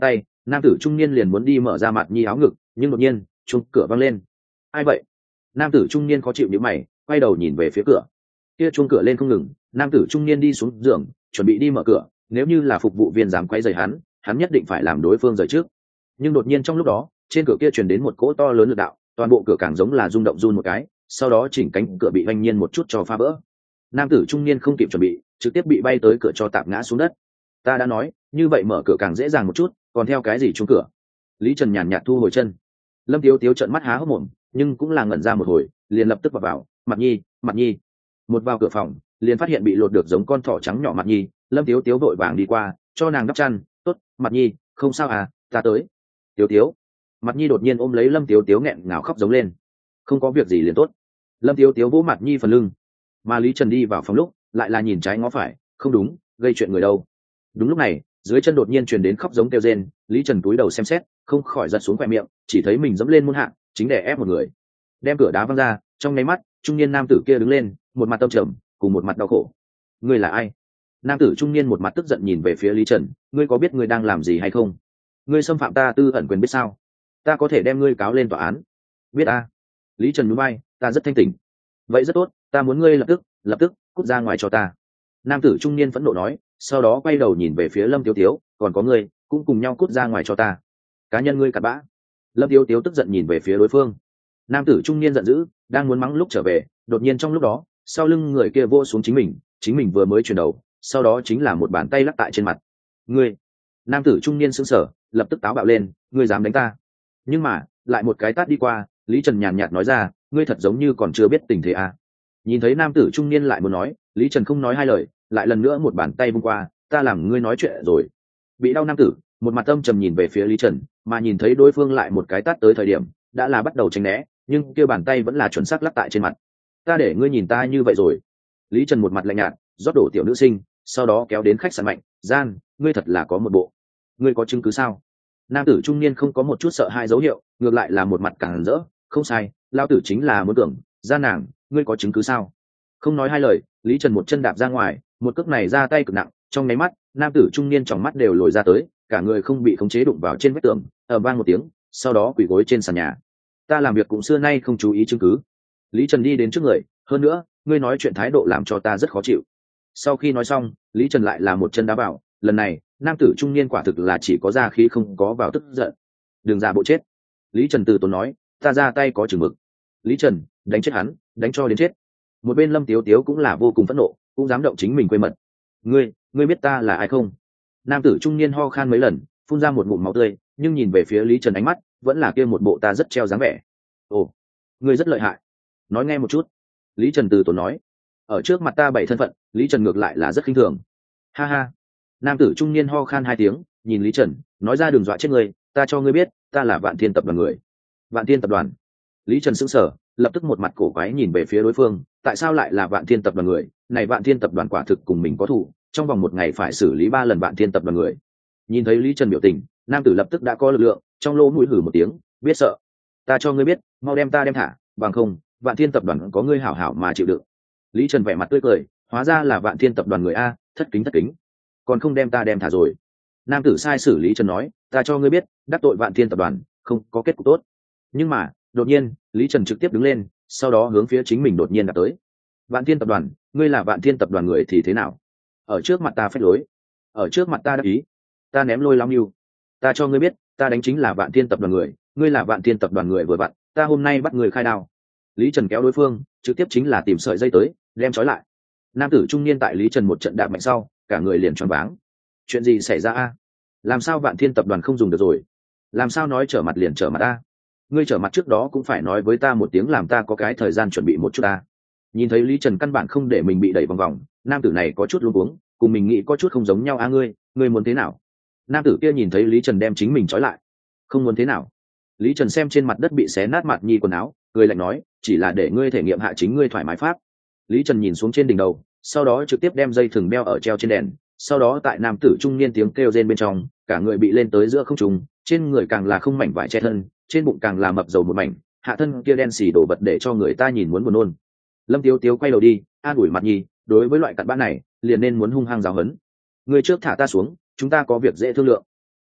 nam tử trung niên liền muốn đi mở ra mặt nhi áo ngực, nhưng đột nhiên chuông cửa vang lên. Ai vậy? Nam tử trung niên khó chịu nhíu mày, quay đầu nhìn về phía cửa. Kia chuông cửa lên không ngừng, nam tử trung niên đi xuống giường, chuẩn bị đi mở cửa. Nếu như là phục vụ viên dám quấy rầy hắn, hắn nhất định phải làm đối phương rời trước. Nhưng đột nhiên trong lúc đó, trên cửa kia truyền đến một cỗ to lớn lực đạo, toàn bộ cửa càng giống là rung động run một cái, sau đó chỉnh cánh cửa bị oanh nhiên một chút cho phá vỡ. Nam tử trung niên không kịp chuẩn bị, trực tiếp bị bay tới cửa cho tạm ngã xuống đất. Ta đã nói, như vậy mở cửa càng dễ dàng một chút, còn theo cái gì chuông cửa? Lý Trần nhàn nhạt thu hồi chân. Lâm Tiếu Tiếu trợn mắt há hốc mồm, nhưng cũng là ngẩn ra một hồi, liền lập tức vào vào, Mặt Nhi, Mặt Nhi. Một vào cửa phòng, liền phát hiện bị lột được giống con thỏ trắng nhỏ Mặt Nhi, Lâm Tiếu Tiếu vội vàng đi qua, cho nàng đắp chăn, "Tốt, Mặt Nhi, không sao à, ta tới." Tiếu Tiếu. Mặt Nhi đột nhiên ôm lấy Lâm Tiếu Tiếu nghẹn ngào khóc giống lên. "Không có việc gì liền tốt." Lâm Tiếu Tiếu vỗ Mặt Nhi phần lưng. Mà Lý Trần đi vào phòng lúc, lại là nhìn trái ngó phải, không đúng, gây chuyện người đâu. Đúng lúc này, dưới chân đột nhiên truyền đến khóc giống kêu rên, Lý Trần cúi đầu xem xét, không khỏi giật xuống khóe miệng, chỉ thấy mình dẫm lên môn hạ, chính để ép một người. Đem cửa đá văng ra, trong nháy mắt, trung niên nam tử kia đứng lên, một mặt tâm trầm, cùng một mặt đau khổ. "Ngươi là ai?" Nam tử trung niên một mặt tức giận nhìn về phía Lý Trần, "Ngươi có biết ngươi đang làm gì hay không? Ngươi xâm phạm ta tư ẩn quyền biết sao? Ta có thể đem ngươi cáo lên tòa án." "Biết a." Lý Trần nhún vai, "Ta rất thanh tỉnh." "Vậy rất tốt, ta muốn ngươi lập tức, lập tức cút ra ngoài cho ta." Nam tử trung niên phẫn nộ nói, sau đó quay đầu nhìn về phía Lâm Tiếu Tiếu, "Còn có ngươi, cũng cùng nhau cút ra ngoài cho ta. Cá nhân ngươi cặn bã." Lâm Tiếu Tiếu tức giận nhìn về phía đối phương. Nam tử trung niên giận dữ, đang muốn mắng lúc trở về, đột nhiên trong lúc đó, sau lưng người kia vô xuống chính mình, chính mình vừa mới chuyển đầu, sau đó chính là một bàn tay lắc tại trên mặt. "Ngươi!" Nam tử trung niên sững sờ, lập tức táo bạo lên, "Ngươi dám đánh ta?" Nhưng mà, lại một cái tát đi qua, Lý Trần nhàn nhạt nói ra, "Ngươi thật giống như còn chưa biết tình thế à?" Nhìn thấy nam tử trung niên lại muốn nói, Lý Trần không nói hai lời, lại lần nữa một bàn tay vung qua, "Ta làm ngươi nói chuyện rồi." Bị đau nam tử, một mặt âm trầm nhìn về phía Lý Trần, mà nhìn thấy đối phương lại một cái tát tới thời điểm, đã là bắt đầu tránh né, nhưng kia bàn tay vẫn là chuẩn xác lắc tại trên mặt. "Ta để ngươi nhìn ta như vậy rồi." Lý Trần một mặt lạnh nhạt, rót đổ tiểu nữ sinh, sau đó kéo đến khách sạn mạnh, "Gian, ngươi thật là có một bộ. Ngươi có chứng cứ sao?" Nam tử trung niên không có một chút sợ hai dấu hiệu, ngược lại là một mặt càng rỡ, "Không sai, lao tử chính là muốn tưởng, Gian nàng, ngươi có chứng cứ sao?" Không nói hai lời, Lý Trần một chân đạp ra ngoài, một cước này ra tay cực nặng, trong nháy mắt, nam tử trung niên trong mắt đều lồi ra tới, cả người không bị khống chế đụng vào trên vách tường, ầm vang một tiếng, sau đó quỳ gối trên sàn nhà. "Ta làm việc cũng xưa nay không chú ý chứng cứ." Lý Trần đi đến trước người, "Hơn nữa, ngươi nói chuyện thái độ làm cho ta rất khó chịu." Sau khi nói xong, Lý Trần lại là một chân đá vào, lần này, nam tử trung niên quả thực là chỉ có ra khí không có vào tức giận. "Đừng giả bộ chết." Lý Trần từ tốn nói, "Ta ra tay có chừng mực." "Lý Trần, đánh chết hắn, đánh cho đến chết." Một bên Lâm Tiếu Tiếu cũng là vô cùng phẫn nộ, cũng dám động chính mình quê mật. "Ngươi, ngươi biết ta là ai không?" Nam tử trung niên ho khan mấy lần, phun ra một ngụm máu tươi, nhưng nhìn về phía Lý Trần ánh mắt vẫn là kia một bộ ta rất treo dáng vẻ. "Ồ, ngươi rất lợi hại. Nói nghe một chút." Lý Trần từ tốn nói. "Ở trước mặt ta bày thân phận." Lý Trần ngược lại là rất khinh thường. "Ha ha." Nam tử trung niên ho khan hai tiếng, nhìn Lý Trần, nói ra, "Đừng dọa chết ngươi, ta cho ngươi biết, ta là Vạn Thiên tập đoàn người." "Vạn Thiên tập đoàn?" Lý Trần sững sờ, lập tức một mặt cổ quái nhìn về phía đối phương, tại sao lại là Vạn Thiên tập đoàn người? Này Vạn Thiên tập đoàn quả thực cùng mình có thù, trong vòng một ngày phải xử lý ba lần Vạn Thiên tập đoàn người. Nhìn thấy Lý Trần biểu tình, nam tử lập tức đã có lực lượng, trong lỗ mũi hử một tiếng, biết sợ. "Ta cho ngươi biết, mau đem ta đem thả, bằng không, Vạn Thiên tập đoàn có ngươi hảo hảo mà chịu đựng." Lý Trần vẻ mặt tươi cười, hóa ra là Vạn Thiên tập đoàn người a, thất kính thất kính. "Còn không đem ta đem thả rồi." Nam tử sai xử Lý Trần nói, "Ta cho ngươi biết, đắc tội Vạn Thiên tập đoàn, không có kết cục tốt." Nhưng mà, đột nhiên, Lý Trần trực tiếp đứng lên, sau đó hướng phía chính mình đột nhiên đặt tới. "Vạn Thiên tập đoàn, ngươi là Vạn Thiên tập đoàn người thì thế nào? Ở trước mặt ta phách lối, ở trước mặt ta đắc ý, ta ném lôi lao mưu. Ta cho ngươi biết, ta đánh chính là Vạn Thiên tập đoàn người, ngươi là Vạn Thiên tập đoàn người vừa vặn, ta hôm nay bắt người khai đao." Lý Trần kéo đối phương, trực tiếp chính là tìm sợi dây tới, đem trói lại. Nam tử trung niên tại Lý Trần một trận đạp mạnh sau, cả người liền choáng váng. Chuyện gì xảy ra a? Làm sao Vạn Thiên tập đoàn không dùng được rồi? Làm sao nói trở mặt liền trở mặt a? Ngươi trở mặt trước đó cũng phải nói với ta một tiếng, làm ta có cái thời gian chuẩn bị một chút ta. Nhìn thấy Lý Trần căn bản không để mình bị đẩy vòng vòng, nam tử này có chút luống cuống, cùng mình nghĩ có chút không giống nhau. "A ngươi, ngươi muốn thế nào?" Nam tử kia nhìn thấy Lý Trần đem chính mình trói lại. "Không muốn thế nào?" Lý Trần xem trên mặt đất bị xé nát Mạt Nhi quần áo, cười lạnh nói, "Chỉ là để ngươi thể nghiệm hạ chính ngươi thoải mái pháp." Lý Trần nhìn xuống trên đỉnh đầu, sau đó trực tiếp đem dây thừng đeo ở treo trên đèn, sau đó tại nam tử trung niên tiếng kêu rên bên trong, cả người bị lên tới giữa không trung, trên người càng là không mảnh vải che thân, trên bụng càng là mập dầu một mảnh, hạ thân kia đen xì đổ vật để cho người ta nhìn muốn buồn nôn. Lâm Tiếu Tiếu quay đầu đi, an ủi Mạt Nhi, đối với loại cặn bã này, liền nên muốn hung hăng giáo huấn. "Ngươi trước thả ta xuống, chúng ta có việc dễ thương lượng."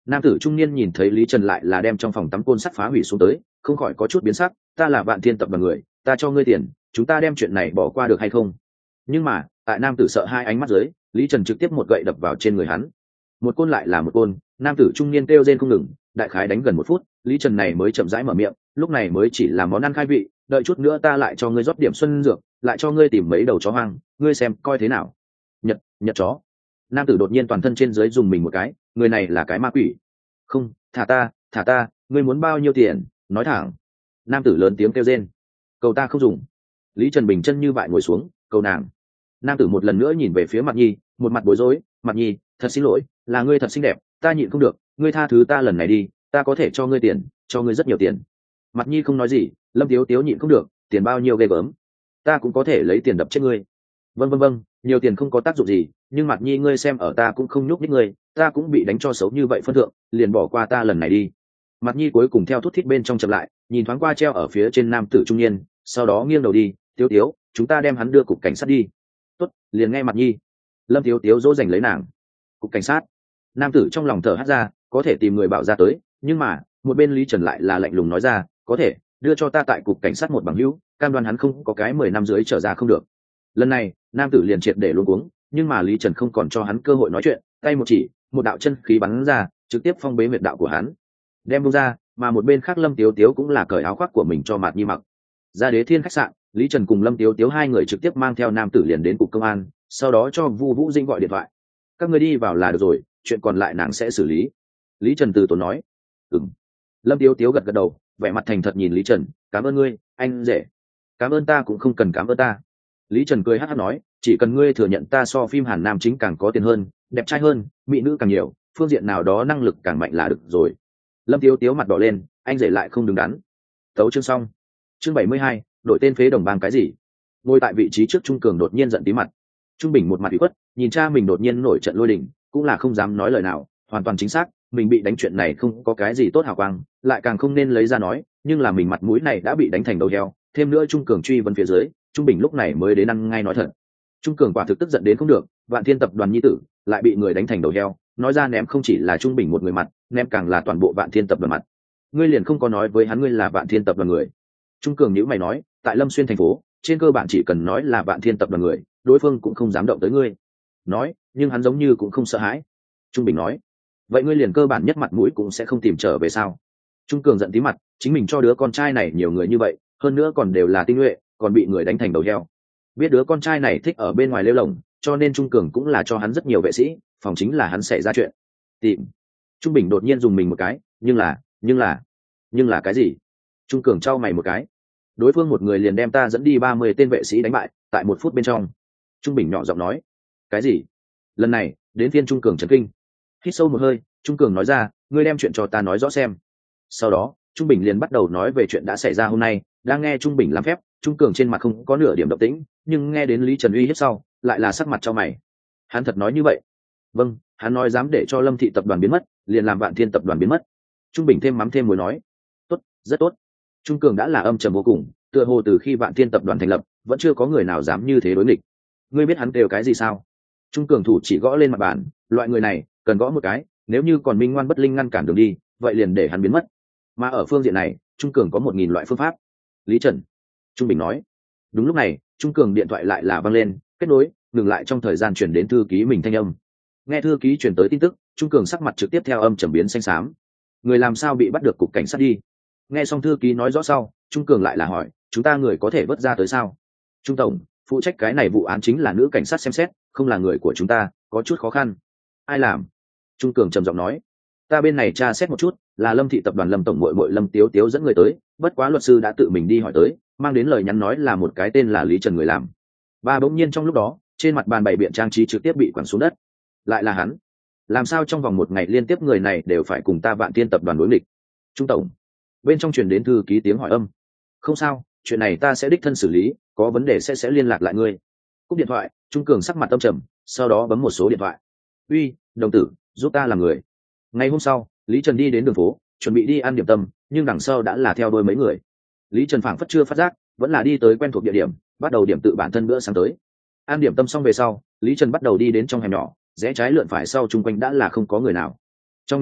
Nam tử trung niên nhìn thấy Lý Trần lại là đem trong phòng tắm côn sắt phá hủy xuống tới, không khỏi có chút biến sắc. Ta là Vạn Thiên tập đoàn người, ta cho ngươi tiền, chúng ta đem chuyện này bỏ qua được hay không? Nhưng mà tại nam tử sợ hai ánh mắt dưới, Lý Trần trực tiếp một gậy đập vào trên người hắn. Một côn lại là một côn, nam tử trung niên kêu rên không ngừng, đại khái đánh gần một phút, Lý Trần này mới chậm rãi mở miệng, lúc này mới chỉ là món ăn khai vị, đợi chút nữa ta lại cho ngươi rót điểm xuân dược, lại cho ngươi tìm mấy đầu chó hoang, ngươi xem coi thế nào. Nhật, nhật chó. Nam tử đột nhiên toàn thân trên dưới dùng mình một cái, người này là cái ma quỷ. Không, thả ta, thả ta, ngươi muốn bao nhiêu tiền, nói thẳng. Nam tử lớn tiếng kêu rên. Cầu ta không dùng. Lý Trần bình chân như vậy ngồi xuống, cầu nàng. Nam tử một lần nữa nhìn về phía Mặt Nhi, một mặt bối rối. Mặt Nhi, thật xin lỗi, là ngươi thật xinh đẹp, ta nhịn không được, ngươi tha thứ ta lần này đi, ta có thể cho ngươi tiền, cho ngươi rất nhiều tiền. Mặt Nhi không nói gì, Lâm Tiếu Tiếu nhịn không được, tiền bao nhiêu ghê gớm, ta cũng có thể lấy tiền đập chết ngươi. Vâng vâng vâng, nhiều tiền không có tác dụng gì, nhưng Mặt Nhi ngươi xem ở ta cũng không nhúc nhích ngươi, ta cũng bị đánh cho xấu như vậy phân thượng, liền bỏ qua ta lần này đi. Mặt Nhi cuối cùng theo thút thít bên trong chậm lại, nhìn thoáng qua treo ở phía trên nam tử trung niên, sau đó nghiêng đầu đi. Tiếu Tiếu, chúng ta đem hắn đưa cục cảnh sát đi. Tốt, liền nghe Mặt Nhi. Lâm Tiếu Tiếu dỗ dành lấy nàng. Cục cảnh sát. Nam tử trong lòng thở hắt ra, có thể tìm người bảo ra tới, nhưng mà một bên Lý Trần lại là lạnh lùng nói ra, có thể đưa cho ta tại cục cảnh sát một bằng hữu, cam đoan hắn không có cái mười năm dưới trở ra không được. Lần này nam tử liền triệt để luống cuống, nhưng mà Lý Trần không còn cho hắn cơ hội nói chuyện, tay một chỉ, một đạo chân khí bắn ra, trực tiếp phong bế huyệt đạo của hắn, đem bung ra. Mà một bên khác Lâm Tiếu Tiếu cũng là cởi áo khoác của mình cho Mạt Nhi mặc. Ra Đế Thiên khách sạn, Lý Trần cùng Lâm Tiếu Tiếu hai người trực tiếp mang theo nam tử liền đến cục công an, sau đó cho Vu Vũ Dinh gọi điện thoại. Các người đi vào là được rồi, chuyện còn lại nàng sẽ xử lý. Lý Trần từ tốn nói. Ừm. Lâm Tiếu Tiếu gật gật đầu, vẻ mặt thành thật nhìn Lý Trần. Cảm ơn ngươi, anh rể. Cảm ơn ta cũng không cần cảm ơn ta. Lý Trần cười hát hát nói, chỉ cần ngươi thừa nhận ta so phim Hàn Nam chính càng có tiền hơn, đẹp trai hơn, mỹ nữ càng nhiều, phương diện nào đó năng lực càng mạnh là được rồi. Lâm Tiếu Tiếu mặt đỏ lên, anh rể lại không đứng đắn. Tấu chương xong. Chương bảy mươi hai, đổi tên phế đồng bang cái gì? Ngồi tại vị trí trước Trung Cường đột nhiên giận tí mặt. Trung Bình một mặt ủy khuất, nhìn cha mình đột nhiên nổi trận lôi đình, cũng là không dám nói lời nào, hoàn toàn chính xác, mình bị đánh chuyện này không có cái gì tốt hào quang, lại càng không nên lấy ra nói, nhưng là mình mặt mũi này đã bị đánh thành đầu heo, thêm nữa Trung Cường truy vấn phía dưới, Trung Bình lúc này mới đến ăn ngay nói thật. Trung Cường quả thực tức giận đến không được, Vạn Thiên tập đoàn nhi tử lại bị người đánh thành đầu heo, nói ra ném không chỉ là Trung Bình một người mặt, ném càng là toàn bộ Vạn Thiên tập đoàn mặt. Ngươi liền không có nói với hắn ngươi là Vạn Thiên tập đoàn người? Trung Cường nhíu mày nói, tại Lâm Xuyên thành phố, trên cơ bản chỉ cần nói là Vạn Thiên tập đoàn người, đối phương cũng không dám động tới ngươi. Nói, nhưng hắn giống như cũng không sợ hãi. Trung Bình nói, vậy ngươi liền cơ bản nhất mặt mũi cũng sẽ không tìm trở về sao? Trung Cường giận tí mặt, chính mình cho đứa con trai này nhiều người như vậy, hơn nữa còn đều là tinh nhuệ, còn bị người đánh thành đầu heo. Biết đứa con trai này thích ở bên ngoài lêu lồng, cho nên Trung Cường cũng là cho hắn rất nhiều vệ sĩ, phòng chính là hắn xảy ra chuyện. Tìm. Trung Bình đột nhiên dùng mình một cái, nhưng là, nhưng là, nhưng là cái gì? Trung Cường trao mày một cái. Đối phương một người liền đem ta dẫn đi ba mươi tên vệ sĩ đánh bại, tại một phút bên trong. Trung Bình nhỏ giọng nói. Cái gì? Lần này, đến phiên Trung Cường chấn kinh. Hít sâu một hơi, Trung Cường nói ra, ngươi đem chuyện cho ta nói rõ xem. Sau đó, Trung Bình liền bắt đầu nói về chuyện đã xảy ra hôm nay, đang nghe Trung Bình làm phép, Trung Cường trên mặt không có nửa điểm động tĩnh, nhưng nghe đến Lý Trần uy hiếp sau, lại là sắc mặt cho mày. Hắn thật nói như vậy? Vâng, hắn nói dám để cho Lâm thị tập đoàn biến mất, liền làm Vạn Thiên tập đoàn biến mất. Trung Bình thêm mắm thêm muối nói. Tốt, rất tốt. Trung Cường đã là âm trầm vô cùng, tựa hồ từ khi Vạn Thiên tập đoàn thành lập, vẫn chưa có người nào dám như thế đối nghịch. Ngươi biết hắn đều cái gì sao? Trung Cường thủ chỉ gõ lên mặt bàn, loại người này, cần gõ một cái, nếu như còn minh ngoan bất linh ngăn cản đường đi, vậy liền để hắn biến mất. Mà ở phương diện này, Trung Cường có một nghìn loại phương pháp. Lý Trần. Trung Bình nói. Đúng lúc này, Trung Cường điện thoại lại là vang lên, kết nối, ngừng lại trong thời gian chuyển đến thư ký mình thanh âm. Nghe thư ký chuyển tới tin tức, Trung Cường sắc mặt trực tiếp theo âm trầm biến xanh xám. Người làm sao bị bắt được cục cảnh sát đi? Nghe xong thư ký nói rõ sau, Trung Cường lại là hỏi, chúng ta người có thể vớt ra tới sao? Trung tổng, phụ trách cái này vụ án chính là nữ cảnh sát xem xét, không là người của chúng ta, có chút khó khăn. Ai làm? Trung Cường trầm giọng nói, ta bên này tra xét một chút, là Lâm thị tập đoàn Lâm tổng muội muội Lâm Tiếu Tiếu dẫn người tới, bất quá luật sư đã tự mình đi hỏi tới, mang đến lời nhắn nói là một cái tên là Lý Trần người làm. Và bỗng nhiên trong lúc đó, trên mặt bàn bày biện trang trí trực tiếp bị quẳng xuống đất. Lại là hắn? Làm sao trong vòng một ngày liên tiếp người này đều phải cùng ta Vạn Thiên tập đoàn đối nghịch? Trung tổng. Bên trong truyền đến thư ký tiếng hỏi âm. Không sao, chuyện này ta sẽ đích thân xử lý, có vấn đề sẽ sẽ liên lạc lại ngươi. Cúp điện thoại, Trung Cường sắc mặt tâm trầm, sau đó bấm một số điện thoại. Uy, đồng tử, giúp ta làm người. Ngày hôm sau, Lý Trần đi đến đường phố, chuẩn bị đi ăn điểm tâm, nhưng đằng sau đã là theo đôi mấy người. Lý Trần phảng phất chưa phát giác, vẫn là đi tới quen thuộc địa điểm, bắt đầu điểm tự bản thân bữa sáng tới. Ăn điểm tâm xong về sau, Lý Trần bắt đầu đi đến trong hẻm nhỏ, rẽ trái lượn phải sau chung quanh đã là không có người nào. Trong nháy mắt,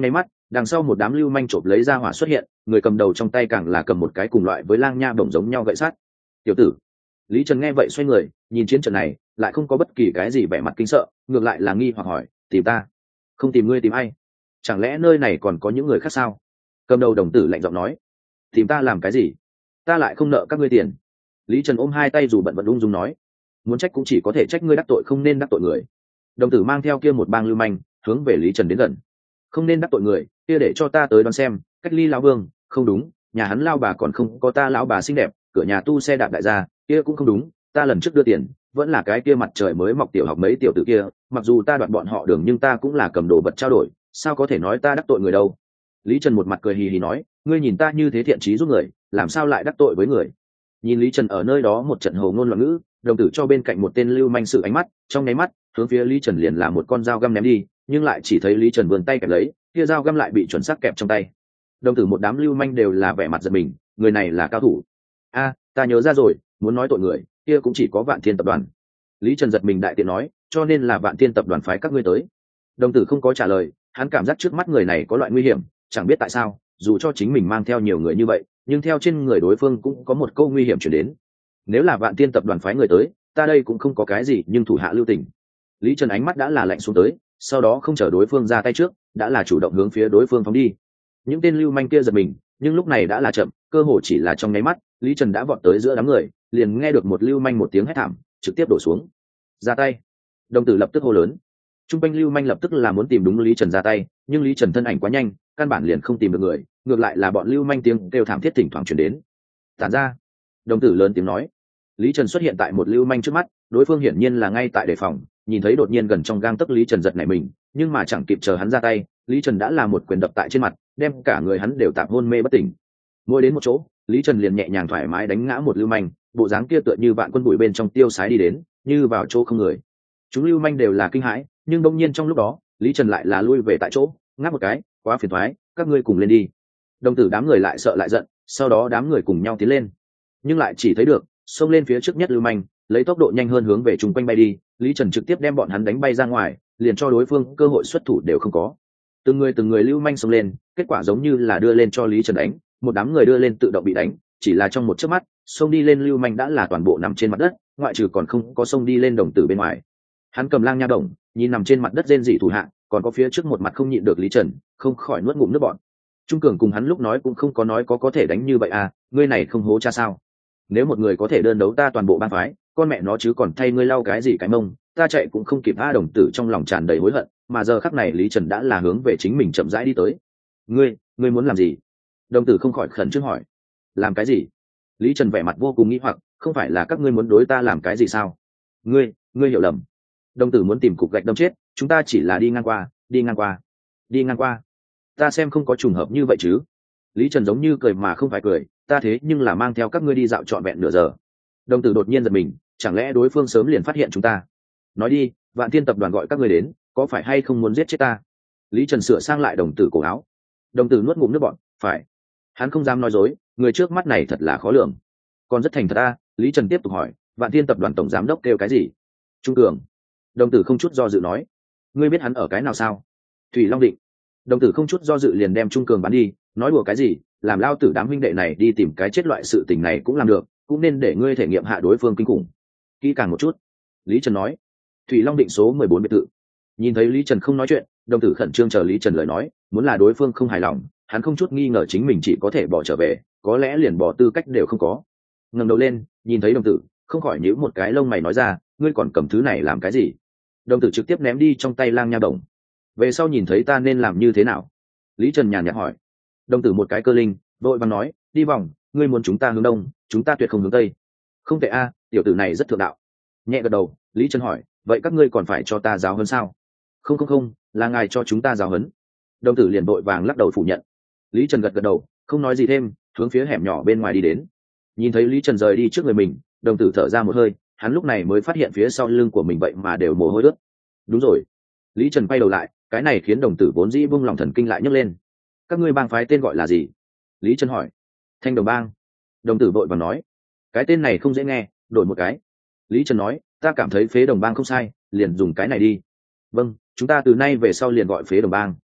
Đằng sau một đám lưu manh trộm lấy ra hỏa xuất hiện, người cầm đầu trong tay càng là cầm một cái cùng loại với lang nha bổng giống nhau gậy sắt. Tiểu tử. Lý Trần nghe vậy xoay người, nhìn chiến trận này, lại không có bất kỳ cái gì vẻ mặt kinh sợ, ngược lại là nghi hoặc hỏi, tìm ta? Không tìm ngươi tìm ai? Chẳng lẽ nơi này còn có những người khác sao? Cầm đầu đồng tử lạnh giọng nói, tìm ta làm cái gì? Ta lại không nợ các ngươi tiền. Lý Trần ôm hai tay dù bận vẫn ung dung nói, muốn trách cũng chỉ có thể trách ngươi đắc tội không nên đắc tội người. Đồng tử mang theo kia một bang lưu manh, hướng về Lý Trần đến gần. Không nên đắc tội người, kia để cho ta tới đón xem, cách ly lão vương, không đúng, nhà hắn lao bà còn không có ta lão bà xinh đẹp, cửa nhà tu xe đạp đại gia, kia cũng không đúng, ta lần trước đưa tiền, vẫn là cái kia mặt trời mới mọc tiểu học mấy tiểu tử kia, mặc dù ta đoạt bọn họ đường nhưng ta cũng là cầm đồ vật trao đổi, sao có thể nói ta đắc tội người đâu. Lý Trần một mặt cười hì hì nói, ngươi nhìn ta như thế thiện trí giúp người, làm sao lại đắc tội với người. Nhìn Lý Trần ở nơi đó một trận hồ ngôn loạn ngữ, đồng tử cho bên cạnh một tên lưu manh sự ánh mắt, trong nháy mắt hướng phía Lý Trần liền là một con dao găm ném đi, nhưng lại chỉ thấy Lý Trần vươn tay kẹp lấy, kia dao găm lại bị chuẩn xác kẹp trong tay. Đồng tử một đám lưu manh đều là vẻ mặt giật mình, người này là cao thủ. A, ta nhớ ra rồi, muốn nói tội người, kia cũng chỉ có Vạn Thiên tập đoàn. Lý Trần giật mình đại tiện nói, cho nên là Vạn Thiên tập đoàn phái các ngươi tới. Đồng tử không có trả lời, hắn cảm giác trước mắt người này có loại nguy hiểm, chẳng biết tại sao, dù cho chính mình mang theo nhiều người như vậy, nhưng theo trên người đối phương cũng có một câu nguy hiểm chuyển đến. Nếu là Vạn Thiên tập đoàn phái người tới, ta đây cũng không có cái gì, nhưng thủ hạ lưu tình. Lý Trần ánh mắt đã là lạnh xuống tới, sau đó không chờ đối phương ra tay trước, đã là chủ động hướng phía đối phương phóng đi. Những tên lưu manh kia giật mình, nhưng lúc này đã là chậm, cơ hồ chỉ là trong nháy mắt, Lý Trần đã vọt tới giữa đám người, liền nghe được một lưu manh một tiếng hét thảm, trực tiếp đổ xuống. Ra tay! Đồng tử lập tức hô lớn. Trung quanh lưu manh lập tức là muốn tìm đúng Lý Trần ra tay, nhưng Lý Trần thân ảnh quá nhanh, căn bản liền không tìm được người, ngược lại là bọn lưu manh tiếng kêu thảm thiết thỉnh thoảng truyền đến. Tản ra! Đồng tử lớn tiếng nói. Lý Trần xuất hiện tại một lưu manh trước mắt, đối phương hiển nhiên là ngay tại đề phòng, nhìn thấy đột nhiên gần trong gang tấc Lý Trần giật nảy mình, nhưng mà chẳng kịp chờ hắn ra tay, Lý Trần đã là một quyền đập tại trên mặt, đem cả người hắn đều tạm hôn mê bất tỉnh. Mỗi đến một chỗ, Lý Trần liền nhẹ nhàng thoải mái đánh ngã một lưu manh, bộ dáng kia tựa như vạn quân bụi bên trong tiêu sái đi đến, như vào chỗ không người. Chúng lưu manh đều là kinh hãi, nhưng đột nhiên trong lúc đó, Lý Trần lại là lui về tại chỗ, ngáp một cái, quá phiền toái, các ngươi cùng lên đi. Đồng tử đám người lại sợ lại giận, sau đó đám người cùng nhau tiến lên, nhưng lại chỉ thấy được xông lên phía trước nhất lưu manh, lấy tốc độ nhanh hơn hướng về chung quanh bay đi. Lý Trần trực tiếp đem bọn hắn đánh bay ra ngoài, liền cho đối phương cơ hội xuất thủ đều không có. Từng người từng người lưu manh xông lên, kết quả giống như là đưa lên cho Lý Trần đánh, một đám người đưa lên tự động bị đánh, chỉ là trong một chớp mắt, xông đi lên lưu manh đã là toàn bộ nằm trên mặt đất, ngoại trừ còn không có xông đi lên đồng tử bên ngoài. Hắn cầm lang nha đồng, nhìn nằm trên mặt đất rên rỉ thủ hạ, còn có phía trước một mặt không nhịn được Lý Trần, không khỏi nuốt ngụm nước bọt. Trung Cường cùng hắn lúc nói cũng không có nói có có thể đánh như vậy à, ngươi này không hố cha sao? Nếu một người có thể đơn đấu ta toàn bộ bang phái, con mẹ nó chứ còn thay ngươi lau cái gì cái mông, ta chạy cũng không kịp. A đồng tử trong lòng tràn đầy hối hận, mà giờ khắc này Lý Trần đã là hướng về chính mình chậm rãi đi tới. Ngươi, ngươi muốn làm gì? Đồng tử không khỏi khẩn trương hỏi. Làm cái gì? Lý Trần vẻ mặt vô cùng nghi hoặc, không phải là các ngươi muốn đối ta làm cái gì sao? Ngươi, ngươi hiểu lầm. Đồng tử muốn tìm cục gạch đâm chết, chúng ta chỉ là đi ngang qua, đi ngang qua, đi ngang qua. Ta xem không có trùng hợp như vậy chứ? Lý Trần giống như cười mà không phải cười, ta thế nhưng là mang theo các ngươi đi dạo trọn vẹn nửa giờ. Đồng tử đột nhiên giật mình, chẳng lẽ đối phương sớm liền phát hiện chúng ta? Nói đi, Vạn Thiên tập đoàn gọi các ngươi đến, có phải hay không muốn giết chết ta? Lý Trần sửa sang lại đồng tử cổ áo. Đồng tử nuốt ngụm nước bọt, phải. Hắn không dám nói dối, người trước mắt này thật là khó lường. Còn rất thành thật a. Lý Trần tiếp tục hỏi, Vạn Thiên tập đoàn tổng giám đốc kêu cái gì? Trung Cường. Đồng tử không chút do dự nói, ngươi biết hắn ở cái nào sao? Thủy Long Định. Đồng tử không chút do dự liền đem Trung Cường bắn đi, nói đùa cái gì, làm lao tử đám huynh đệ này đi tìm cái chết loại sự tình này cũng làm được, cũng nên để ngươi thể nghiệm hạ đối phương kinh khủng kỹ càng một chút. Lý Trần nói. Thủy Long Định số mười bốn biệt thự. Nhìn thấy Lý Trần không nói chuyện, đồng tử khẩn trương chờ Lý Trần lời nói, muốn là đối phương không hài lòng, hắn không chút nghi ngờ chính mình chỉ có thể bỏ trở về, có lẽ liền bỏ tư cách đều không có. Ngẩng đầu lên, nhìn thấy đồng tử, không khỏi nhíu một cái lông mày nói ra, ngươi còn cầm thứ này làm cái gì? Đồng tử trực tiếp ném đi trong tay lang nha đồng. Về sau nhìn thấy ta nên làm như thế nào? Lý Trần nhàn nhạt hỏi. Đồng tử một cái cơ linh, vội vàng nói, đi vòng, ngươi muốn chúng ta hướng đông, chúng ta tuyệt không hướng tây. Không tệ a, tiểu tử này rất thượng đạo. Nhẹ gật đầu, Lý Trần hỏi, vậy các ngươi còn phải cho ta giáo huấn sao? Không không không, là ngài cho chúng ta giáo huấn. Đồng tử liền vội vàng lắc đầu phủ nhận. Lý Trần gật gật đầu, không nói gì thêm, hướng phía hẻm nhỏ bên ngoài đi đến. Nhìn thấy Lý Trần rời đi trước người mình, đồng tử thở ra một hơi, hắn lúc này mới phát hiện phía sau lưng của mình vậy mà đều mồ hôi ướt. Đúng rồi. Lý Trần quay đầu lại, cái này khiến đồng tử vốn dĩ buông lòng thần kinh lại nhấc lên. Các ngươi bang phái tên gọi là gì? Lý Trần hỏi. Thanh Đồng Bang. Đồng tử vội vàng nói, cái tên này không dễ nghe, đổi một cái. Lý Trần nói, ta cảm thấy Phế Đồng Bang không sai, liền dùng cái này đi. Vâng, chúng ta từ nay về sau liền gọi Phế Đồng Bang.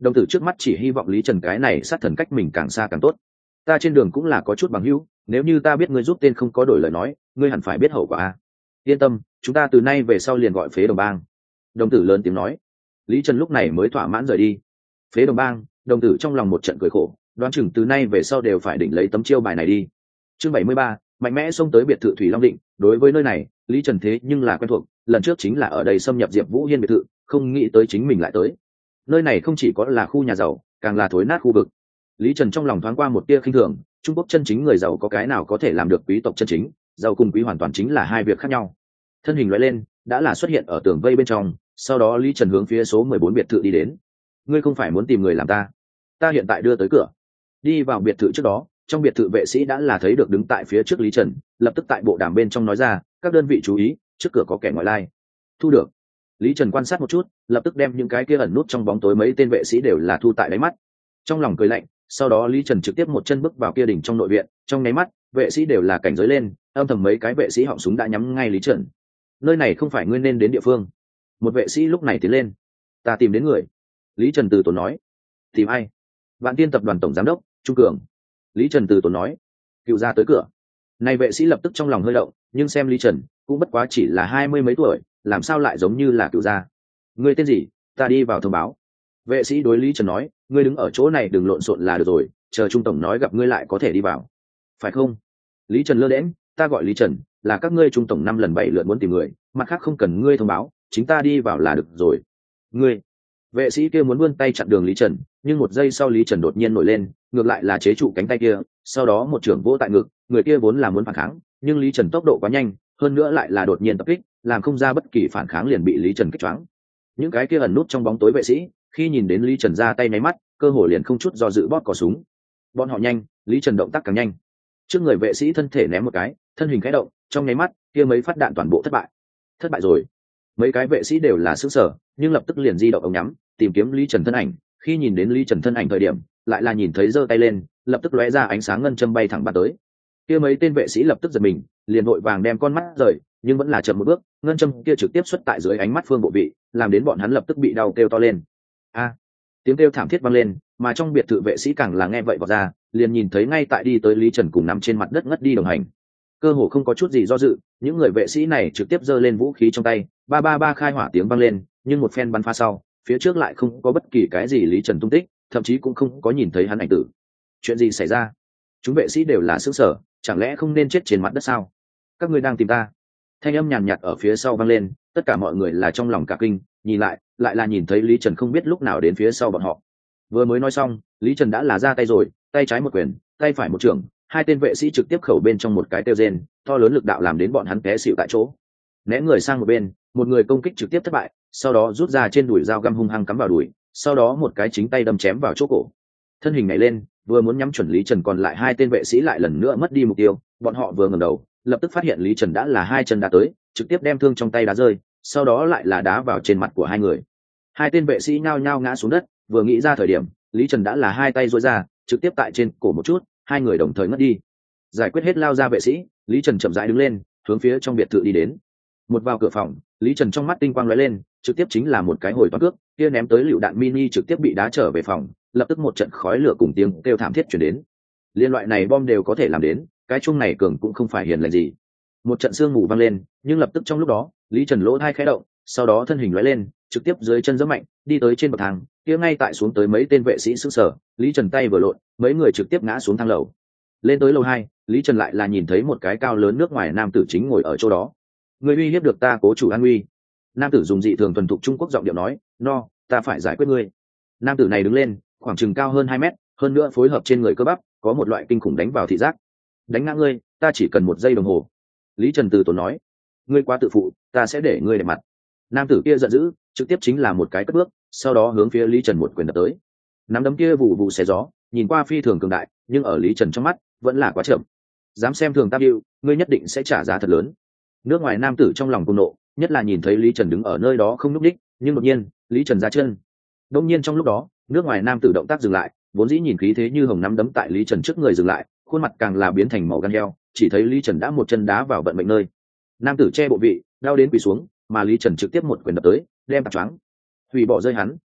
Đồng tử trước mắt chỉ hy vọng Lý Trần cái này sát thần cách mình càng xa càng tốt. Ta trên đường cũng là có chút bằng hữu, nếu như ta biết ngươi giúp tên không có đổi lời nói, ngươi hẳn phải biết hậu quả a. Yên tâm, chúng ta từ nay về sau liền gọi phế đồng bang. Đồng tử lớn tiếng nói. Lý Trần lúc này mới thỏa mãn rời đi. Phế đồng bang, đồng tử trong lòng một trận cười khổ, đoán chừng từ nay về sau đều phải định lấy tấm chiêu bài này đi. Chương bảy mươi ba, mạnh mẽ xông tới biệt thự Thủy Long Định. Đối với nơi này, Lý Trần thế nhưng là quen thuộc, lần trước chính là ở đây xâm nhập Diệp Vũ Hiên biệt thự, không nghĩ tới chính mình lại tới. Nơi này không chỉ có là khu nhà giàu, càng là thối nát khu vực. Lý Trần trong lòng thoáng qua một tia khinh thường, Trung Quốc chân chính người giàu có cái nào có thể làm được quý tộc chân chính, giàu cùng quý hoàn toàn chính là hai việc khác nhau. Thân hình lóe lên, đã là xuất hiện ở tường vây bên trong, sau đó Lý Trần hướng phía số mười bốn biệt thự đi đến. Ngươi không phải muốn tìm người làm ta? Ta hiện tại đưa tới cửa. Đi vào biệt thự trước đó, trong biệt thự vệ sĩ đã là thấy được đứng tại phía trước Lý Trần, lập tức tại bộ đàm bên trong nói ra, các đơn vị chú ý, trước cửa có kẻ ngoại lai. Thu được. Lý Trần quan sát một chút, lập tức đem những cái kia ẩn nút trong bóng tối mấy tên vệ sĩ đều là thu tại đáy mắt. Trong lòng cười lạnh, sau đó Lý Trần trực tiếp một chân bước vào kia đỉnh trong nội viện, trong nháy mắt, vệ sĩ đều là cảnh giới lên, âm thầm mấy cái vệ sĩ họng súng đã nhắm ngay Lý Trần. Nơi này không phải ngươi nên đến địa phương. Một vệ sĩ lúc này tiến lên. Ta tìm đến người. Lý Trần từ tốn nói. Tìm ai? Vạn Tiên tập đoàn tổng giám đốc Trung Cường. Lý Trần từ tốn nói. Cựu gia tới cửa. Này vệ sĩ lập tức trong lòng hơi động, nhưng xem Lý Trần cũng bất quá chỉ là hai mươi mấy tuổi, làm sao lại giống như là cựu gia? Ngươi tên gì? Ta đi vào thông báo. Vệ sĩ đối Lý Trần nói, ngươi đứng ở chỗ này đừng lộn xộn là được rồi, chờ Trung tổng nói gặp ngươi lại có thể đi vào. Phải không? Lý Trần lơ đễnh, ta gọi Lý Trần, là các ngươi Trung tổng năm lần bảy lượt muốn tìm người, mặt khác không cần ngươi thông báo, chính ta đi vào là được rồi. Ngươi. Vệ sĩ kia muốn vươn tay chặn đường Lý Trần, nhưng một giây sau Lý Trần đột nhiên nổi lên, ngược lại là chế trụ cánh tay kia, sau đó một trưởng vỗ tại ngực, người kia vốn là muốn phản kháng, nhưng Lý Trần tốc độ quá nhanh, hơn nữa lại là đột nhiên tập kích, làm không ra bất kỳ phản kháng liền bị Lý Trần kích choáng. Những cái kia ẩn nút trong bóng tối vệ sĩ, khi nhìn đến Lý Trần ra tay nháy mắt, cơ hồ liền không chút do dự bóp cò súng. Bọn họ nhanh, Lý Trần động tác càng nhanh. Trước người vệ sĩ thân thể ném một cái, thân hình khẽ động, trong nháy mắt, kia mấy phát đạn toàn bộ thất bại. Thất bại rồi. Mấy cái vệ sĩ đều là sửng sở, nhưng lập tức liền di động ống nhắm, tìm kiếm Lý Trần thân ảnh. Khi nhìn đến Lý Trần thân ảnh thời điểm, lại là nhìn thấy giơ tay lên, lập tức lóe ra ánh sáng ngân châm bay thẳng bắn tới. Kia mấy tên vệ sĩ lập tức giật mình, liền vội vàng đem con mắt rời, nhưng vẫn là chậm một bước, ngân châm kia trực tiếp xuất tại dưới ánh mắt phương bộ vị, làm đến bọn hắn lập tức bị đau kêu to lên. A! Tiếng kêu thảm thiết vang lên, mà trong biệt thự vệ sĩ càng là nghe vậy vọt ra, liền nhìn thấy ngay tại đi tới Lý Trần cùng nằm trên mặt đất ngất đi đồng hành. Cơ hồ không có chút gì do dự, những người vệ sĩ này trực tiếp giơ lên vũ khí trong tay, ba ba ba khai hỏa tiếng vang lên, nhưng một phen bắn phá sau, phía trước lại không có bất kỳ cái gì Lý Trần tung tích, thậm chí cũng không có nhìn thấy hắn ảnh tử. Chuyện gì xảy ra? Chúng vệ sĩ đều là sửng sở, chẳng lẽ không nên chết trên mặt đất sao? Các ngươi đang tìm ta? Thanh âm nhàn nhạt ở phía sau vang lên, tất cả mọi người là trong lòng cả kinh, nhìn lại, lại là nhìn thấy Lý Trần không biết lúc nào đến phía sau bọn họ. Vừa mới nói xong, Lý Trần đã là ra tay rồi, tay trái một quyền, tay phải một trường, hai tên vệ sĩ trực tiếp khẩu bên trong một cái tiêu rên, to lớn lực đạo làm đến bọn hắn té xỉu tại chỗ. Né người sang một bên, một người công kích trực tiếp thất bại, sau đó rút ra trên đùi dao găm hung hăng cắm vào đùi, sau đó một cái chính tay đâm chém vào chỗ cổ. Thân hình nhảy lên, vừa muốn nhắm chuẩn Lý Trần, còn lại hai tên vệ sĩ lại lần nữa mất đi mục tiêu, bọn họ vừa ngẩng đầu, lập tức phát hiện Lý Trần đã là hai chân đá tới, trực tiếp đem thương trong tay đá rơi, sau đó lại là đá vào trên mặt của hai người. Hai tên vệ sĩ nhao nhao ngã xuống đất, vừa nghĩ ra thời điểm, Lý Trần đã là hai tay duỗi ra, trực tiếp tại trên cổ một chút, hai người đồng thời ngất đi. Giải quyết hết lao ra vệ sĩ, Lý Trần chậm rãi đứng lên, hướng phía trong biệt thự đi đến. Một vào cửa phòng, Lý Trần trong mắt tinh quang lóe lên, trực tiếp chính là một cái hồi toán cước, kia ném tới lựu đạn mini trực tiếp bị đá trở về phòng, lập tức một trận khói lửa cùng tiếng kêu thảm thiết truyền đến. Liên loại này bom đều có thể làm đến, cái chung này cường cũng không phải hiền lành gì. Một trận sương mù vang lên, nhưng lập tức trong lúc đó, Lý Trần lỗ tai khẽ động, sau đó thân hình lóe lên, trực tiếp dưới chân giẫm mạnh, đi tới trên bậc thang, kia ngay tại xuống tới mấy tên vệ sĩ sững sờ, Lý Trần tay vừa lộn, mấy người trực tiếp ngã xuống thang lầu. Lên tới lầu hai, Lý Trần lại là nhìn thấy một cái cao lớn nước ngoài nam tử chính ngồi ở chỗ đó. Người uy hiếp được ta cố chủ an nguy. Nam tử dùng dị thường thuần thục Trung Quốc giọng điệu nói, no, ta phải giải quyết ngươi. Nam tử này đứng lên, khoảng chừng cao hơn hai mét, hơn nữa phối hợp trên người cơ bắp, có một loại kinh khủng đánh vào thị giác. Đánh ngã ngươi, ta chỉ cần một giây đồng hồ. Lý Trần từ tốn nói, ngươi quá tự phụ, ta sẽ để ngươi để mặt. Nam tử kia giận dữ, trực tiếp chính là một cái cất bước, sau đó hướng phía Lý Trần một quyền đập tới. Nắm đấm kia vụ vụ xé gió, nhìn qua phi thường cường đại, nhưng ở Lý Trần trong mắt vẫn là quá chậm. Dám xem thường ta Diệu, ngươi nhất định sẽ trả giá thật lớn. Nước ngoài nam tử trong lòng cuồng nộ, nhất là nhìn thấy Lý Trần đứng ở nơi đó không nhúc nhích, nhưng đột nhiên, Lý Trần ra chân. Đột nhiên trong lúc đó, nước ngoài nam tử động tác dừng lại, vốn dĩ nhìn khí thế như hồng nắm đấm tại Lý Trần trước người dừng lại, khuôn mặt càng là biến thành màu gan heo, chỉ thấy Lý Trần đã một chân đá vào vận mệnh nơi. Nam tử che bộ vị, đau đến quỳ xuống, mà Lý Trần trực tiếp một quyền đập tới, đem tạt choáng. Hủy bỏ rơi hắn,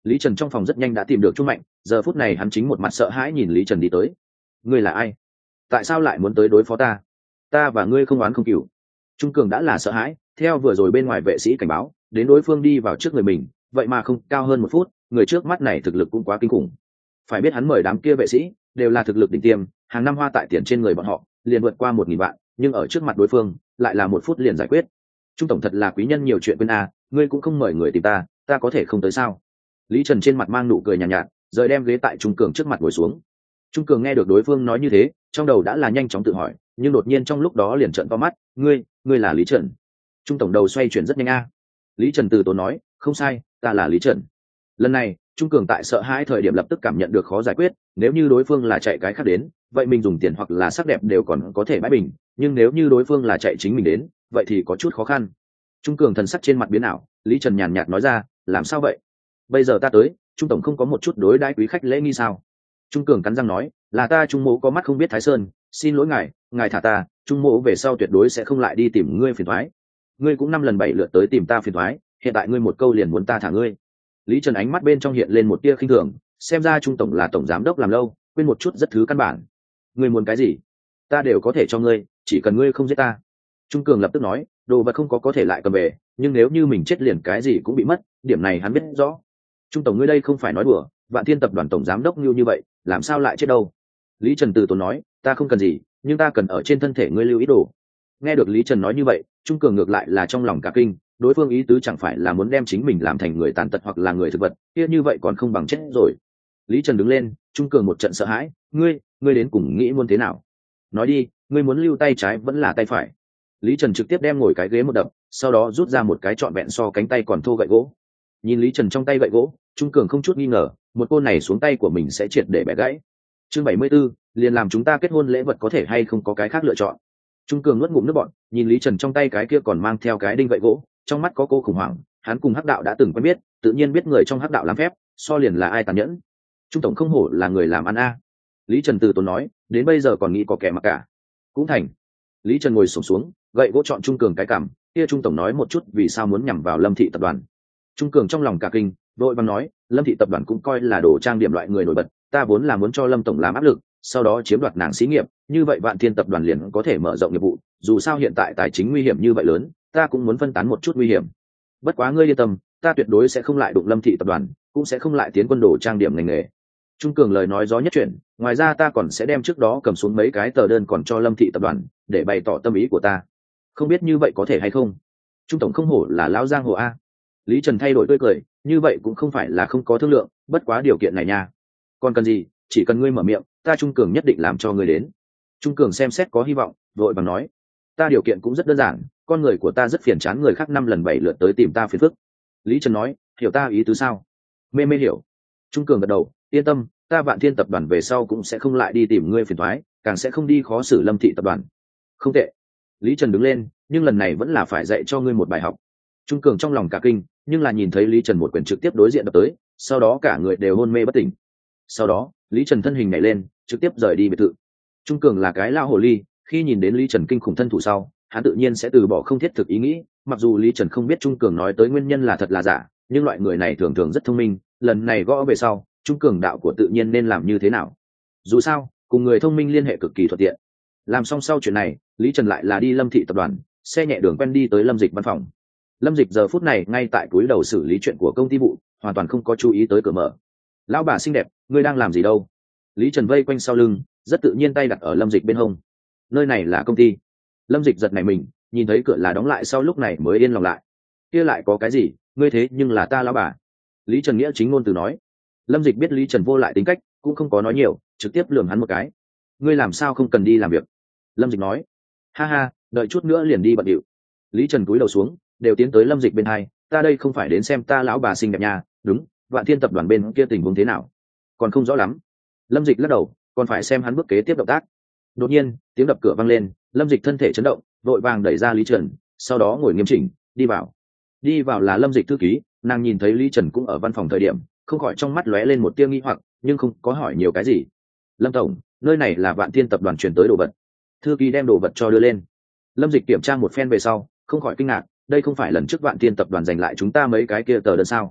Lý Trần trong phòng rất nhanh đã tìm được Trung Mạnh, giờ phút này hắn chính một mặt sợ hãi nhìn Lý Trần đi tới. Ngươi là ai? Tại sao lại muốn tới đối phó ta? Ta và ngươi không oán không cừu. Trung Cường đã là sợ hãi, theo vừa rồi bên ngoài vệ sĩ cảnh báo, đến đối phương đi vào trước người mình, vậy mà không cao hơn một phút, người trước mắt này thực lực cũng quá kinh khủng. Phải biết hắn mời đám kia vệ sĩ đều là thực lực đỉnh tiêm, hàng năm hoa tại tiền trên người bọn họ liền vượt qua một nghìn vạn, nhưng ở trước mặt đối phương lại là một phút liền giải quyết. Trung tổng thật là quý nhân nhiều chuyện quên a, ngươi cũng không mời người tìm ta, ta có thể không tới sao? Lý Trần trên mặt mang nụ cười nhàn nhạt, nhạt, rời đem ghế tại Trung Cường trước mặt ngồi xuống. Trung Cường nghe được đối phương nói như thế, trong đầu đã là nhanh chóng tự hỏi, nhưng đột nhiên trong lúc đó liền trợn to mắt, ngươi, ngươi là Lý Trần? Trung tổng đầu xoay chuyển rất nhanh a. Lý Trần từ tốn nói, không sai, ta là Lý Trần. Lần này, Trung Cường tại sợ hãi thời điểm lập tức cảm nhận được khó giải quyết, nếu như đối phương là chạy cái khác đến, vậy mình dùng tiền hoặc là sắc đẹp đều còn có thể bãi bình, nhưng nếu như đối phương là chạy chính mình đến, vậy thì có chút khó khăn. Trung Cường thần sắc trên mặt biến ảo, Lý Trần nhàn nhạt nói ra, làm sao vậy? Bây giờ ta tới, Trung tổng không có một chút đối đãi quý khách lễ nghi sao? Trung Cường cắn răng nói, là ta Trung mộ có mắt không biết Thái Sơn, xin lỗi ngài, ngài thả ta, Trung mộ về sau tuyệt đối sẽ không lại đi tìm ngươi phiền toái. Ngươi cũng năm lần bảy lượt tới tìm ta phiền toái, hiện tại ngươi một câu liền muốn ta thả ngươi. Lý Trần ánh mắt bên trong hiện lên một tia khinh thường, xem ra Trung tổng là tổng giám đốc làm lâu, quên một chút rất thứ căn bản. Ngươi muốn cái gì? Ta đều có thể cho ngươi, chỉ cần ngươi không giết ta. Trung Cường lập tức nói, đồ vật không có có thể lại cầm về, nhưng nếu như mình chết liền cái gì cũng bị mất, điểm này hắn biết rõ. Trung tổng ngươi đây không phải nói đùa, Vạn Thiên tập đoàn tổng giám đốc như như vậy, làm sao lại chết đâu? Lý Trần từ tốn nói, ta không cần gì, nhưng ta cần ở trên thân thể ngươi lưu ý đồ. Nghe được Lý Trần nói như vậy, Trung Cường ngược lại là trong lòng cả kinh, đối phương ý tứ chẳng phải là muốn đem chính mình làm thành người tàn tật hoặc là người thực vật, kia như vậy còn không bằng chết rồi. Lý Trần đứng lên, Trung Cường một trận sợ hãi, ngươi, ngươi đến cùng nghĩ muốn thế nào? Nói đi, ngươi muốn lưu tay trái vẫn là tay phải? Lý Trần trực tiếp đem ngồi cái ghế một đập, sau đó rút ra một cái trọn vẹn so cánh tay còn thô gậy gỗ. Nhìn Lý Trần trong tay gậy gỗ, Trung Cường không chút nghi ngờ, một côn này xuống tay của mình sẽ triệt để bẻ gãy. Chương bảy mươi 74, liền làm chúng ta kết hôn lễ vật có thể hay không có cái khác lựa chọn. Trung Cường nuốt ngụm nước bọt, nhìn Lý Trần trong tay cái kia còn mang theo cái đinh gậy gỗ, trong mắt có cô khủng hoảng, hắn cùng Hắc Đạo đã từng quen biết, tự nhiên biết người trong Hắc Đạo làm phép, so liền là ai tàn nhẫn. Trung tổng không hổ là người làm ăn a. Lý Trần từ tốn nói, đến bây giờ còn nghĩ có kẻ mặc cả. Cũng thành. Lý Trần ngồi xổm xuống, gậy gỗ chọn Trung Cường cái cằm, kia Trung tổng nói một chút vì sao muốn nhằm vào Lâm thị tập đoàn. Trung Cường trong lòng cả kinh, đội vàng nói, Lâm thị tập đoàn cũng coi là đồ trang điểm loại người nổi bật, ta vốn là muốn cho Lâm tổng làm áp lực, sau đó chiếm đoạt nàng xí nghiệp, như vậy Vạn Thiên tập đoàn liền có thể mở rộng nghiệp vụ, dù sao hiện tại tài chính nguy hiểm như vậy lớn, ta cũng muốn phân tán một chút nguy hiểm. Bất quá ngươi yên tâm, ta tuyệt đối sẽ không lại đụng Lâm thị tập đoàn, cũng sẽ không lại tiến quân đồ trang điểm ngành nghề. Trung Cường lời nói gió nhất chuyển, ngoài ra ta còn sẽ đem trước đó cầm xuống mấy cái tờ đơn còn cho Lâm thị tập đoàn, để bày tỏ tâm ý của ta. Không biết như vậy có thể hay không? Trung tổng không hổ là lão giang hồ a. Lý Trần thay đổi tươi cười, như vậy cũng không phải là không có thương lượng, bất quá điều kiện này nha. Còn cần gì, chỉ cần ngươi mở miệng, ta Trung Cường nhất định làm cho ngươi đến. Trung Cường xem xét có hy vọng, vội vàng nói, ta điều kiện cũng rất đơn giản, con người của ta rất phiền chán người khác năm lần bảy lượt tới tìm ta phiền phức. Lý Trần nói, hiểu ta ý tứ sao? Mê mê hiểu. Trung Cường gật đầu, yên tâm, ta Vạn Thiên tập đoàn về sau cũng sẽ không lại đi tìm ngươi phiền toái, càng sẽ không đi khó xử Lâm thị tập đoàn. Không tệ. Lý Trần đứng lên, nhưng lần này vẫn là phải dạy cho ngươi một bài học. Trung Cường trong lòng cả kinh, nhưng là nhìn thấy Lý Trần một quyền trực tiếp đối diện đập tới, sau đó cả người đều hôn mê bất tỉnh. Sau đó, Lý Trần thân hình nhảy lên, trực tiếp rời đi biệt thự. Trung Cường là cái lao hồ ly, khi nhìn đến Lý Trần kinh khủng thân thủ sau, hắn tự nhiên sẽ từ bỏ không thiết thực ý nghĩ, mặc dù Lý Trần không biết Trung Cường nói tới nguyên nhân là thật là giả, nhưng loại người này thường thường rất thông minh, lần này gõ về sau, Trung Cường đạo của tự nhiên nên làm như thế nào. Dù sao, cùng người thông minh liên hệ cực kỳ thuận tiện. Làm xong sau chuyện này, Lý Trần lại là đi Lâm thị tập đoàn, xe nhẹ đường quen đi tới Lâm Dịch văn phòng. Lâm Dịch giờ phút này ngay tại túi đầu xử lý chuyện của công ty vụ, hoàn toàn không có chú ý tới cửa mở. Lão bà xinh đẹp, ngươi đang làm gì đâu? Lý Trần vây quanh sau lưng, rất tự nhiên tay đặt ở Lâm Dịch bên hông. Nơi này là công ty. Lâm Dịch giật nảy mình, nhìn thấy cửa là đóng lại sau lúc này mới yên lòng lại. Kia lại có cái gì, ngươi thế nhưng là ta lão bà. Lý Trần nghĩa chính ngôn từ nói. Lâm Dịch biết Lý Trần vô lại tính cách, cũng không có nói nhiều, trực tiếp lườm hắn một cái. Ngươi làm sao không cần đi làm việc? Lâm Dịch nói. Ha ha, đợi chút nữa liền đi bận điệu. Lý Trần cúi đầu xuống, đều tiến tới Lâm Dịch bên hai, ta đây không phải đến xem ta lão bà xinh đẹp nha, đúng, Vạn Thiên tập đoàn bên kia tình huống thế nào? Còn không rõ lắm. Lâm Dịch lắc đầu, còn phải xem hắn bước kế tiếp động tác. Đột nhiên, tiếng đập cửa vang lên, Lâm Dịch thân thể chấn động, vội vàng đẩy ra Lý Trần, sau đó ngồi nghiêm chỉnh, đi vào. Đi vào là Lâm Dịch thư ký, nàng nhìn thấy Lý Trần cũng ở văn phòng thời điểm, không khỏi trong mắt lóe lên một tia nghi hoặc, nhưng không có hỏi nhiều cái gì. Lâm tổng, nơi này là Vạn Thiên tập đoàn chuyển tới đồ vật. Thư ký đem đồ vật cho đưa lên. Lâm Dịch kiểm tra một phen về sau, không khỏi kinh ngạc, đây không phải lần trước Vạn Thiên tập đoàn giành lại chúng ta mấy cái kia tờ đơn sao?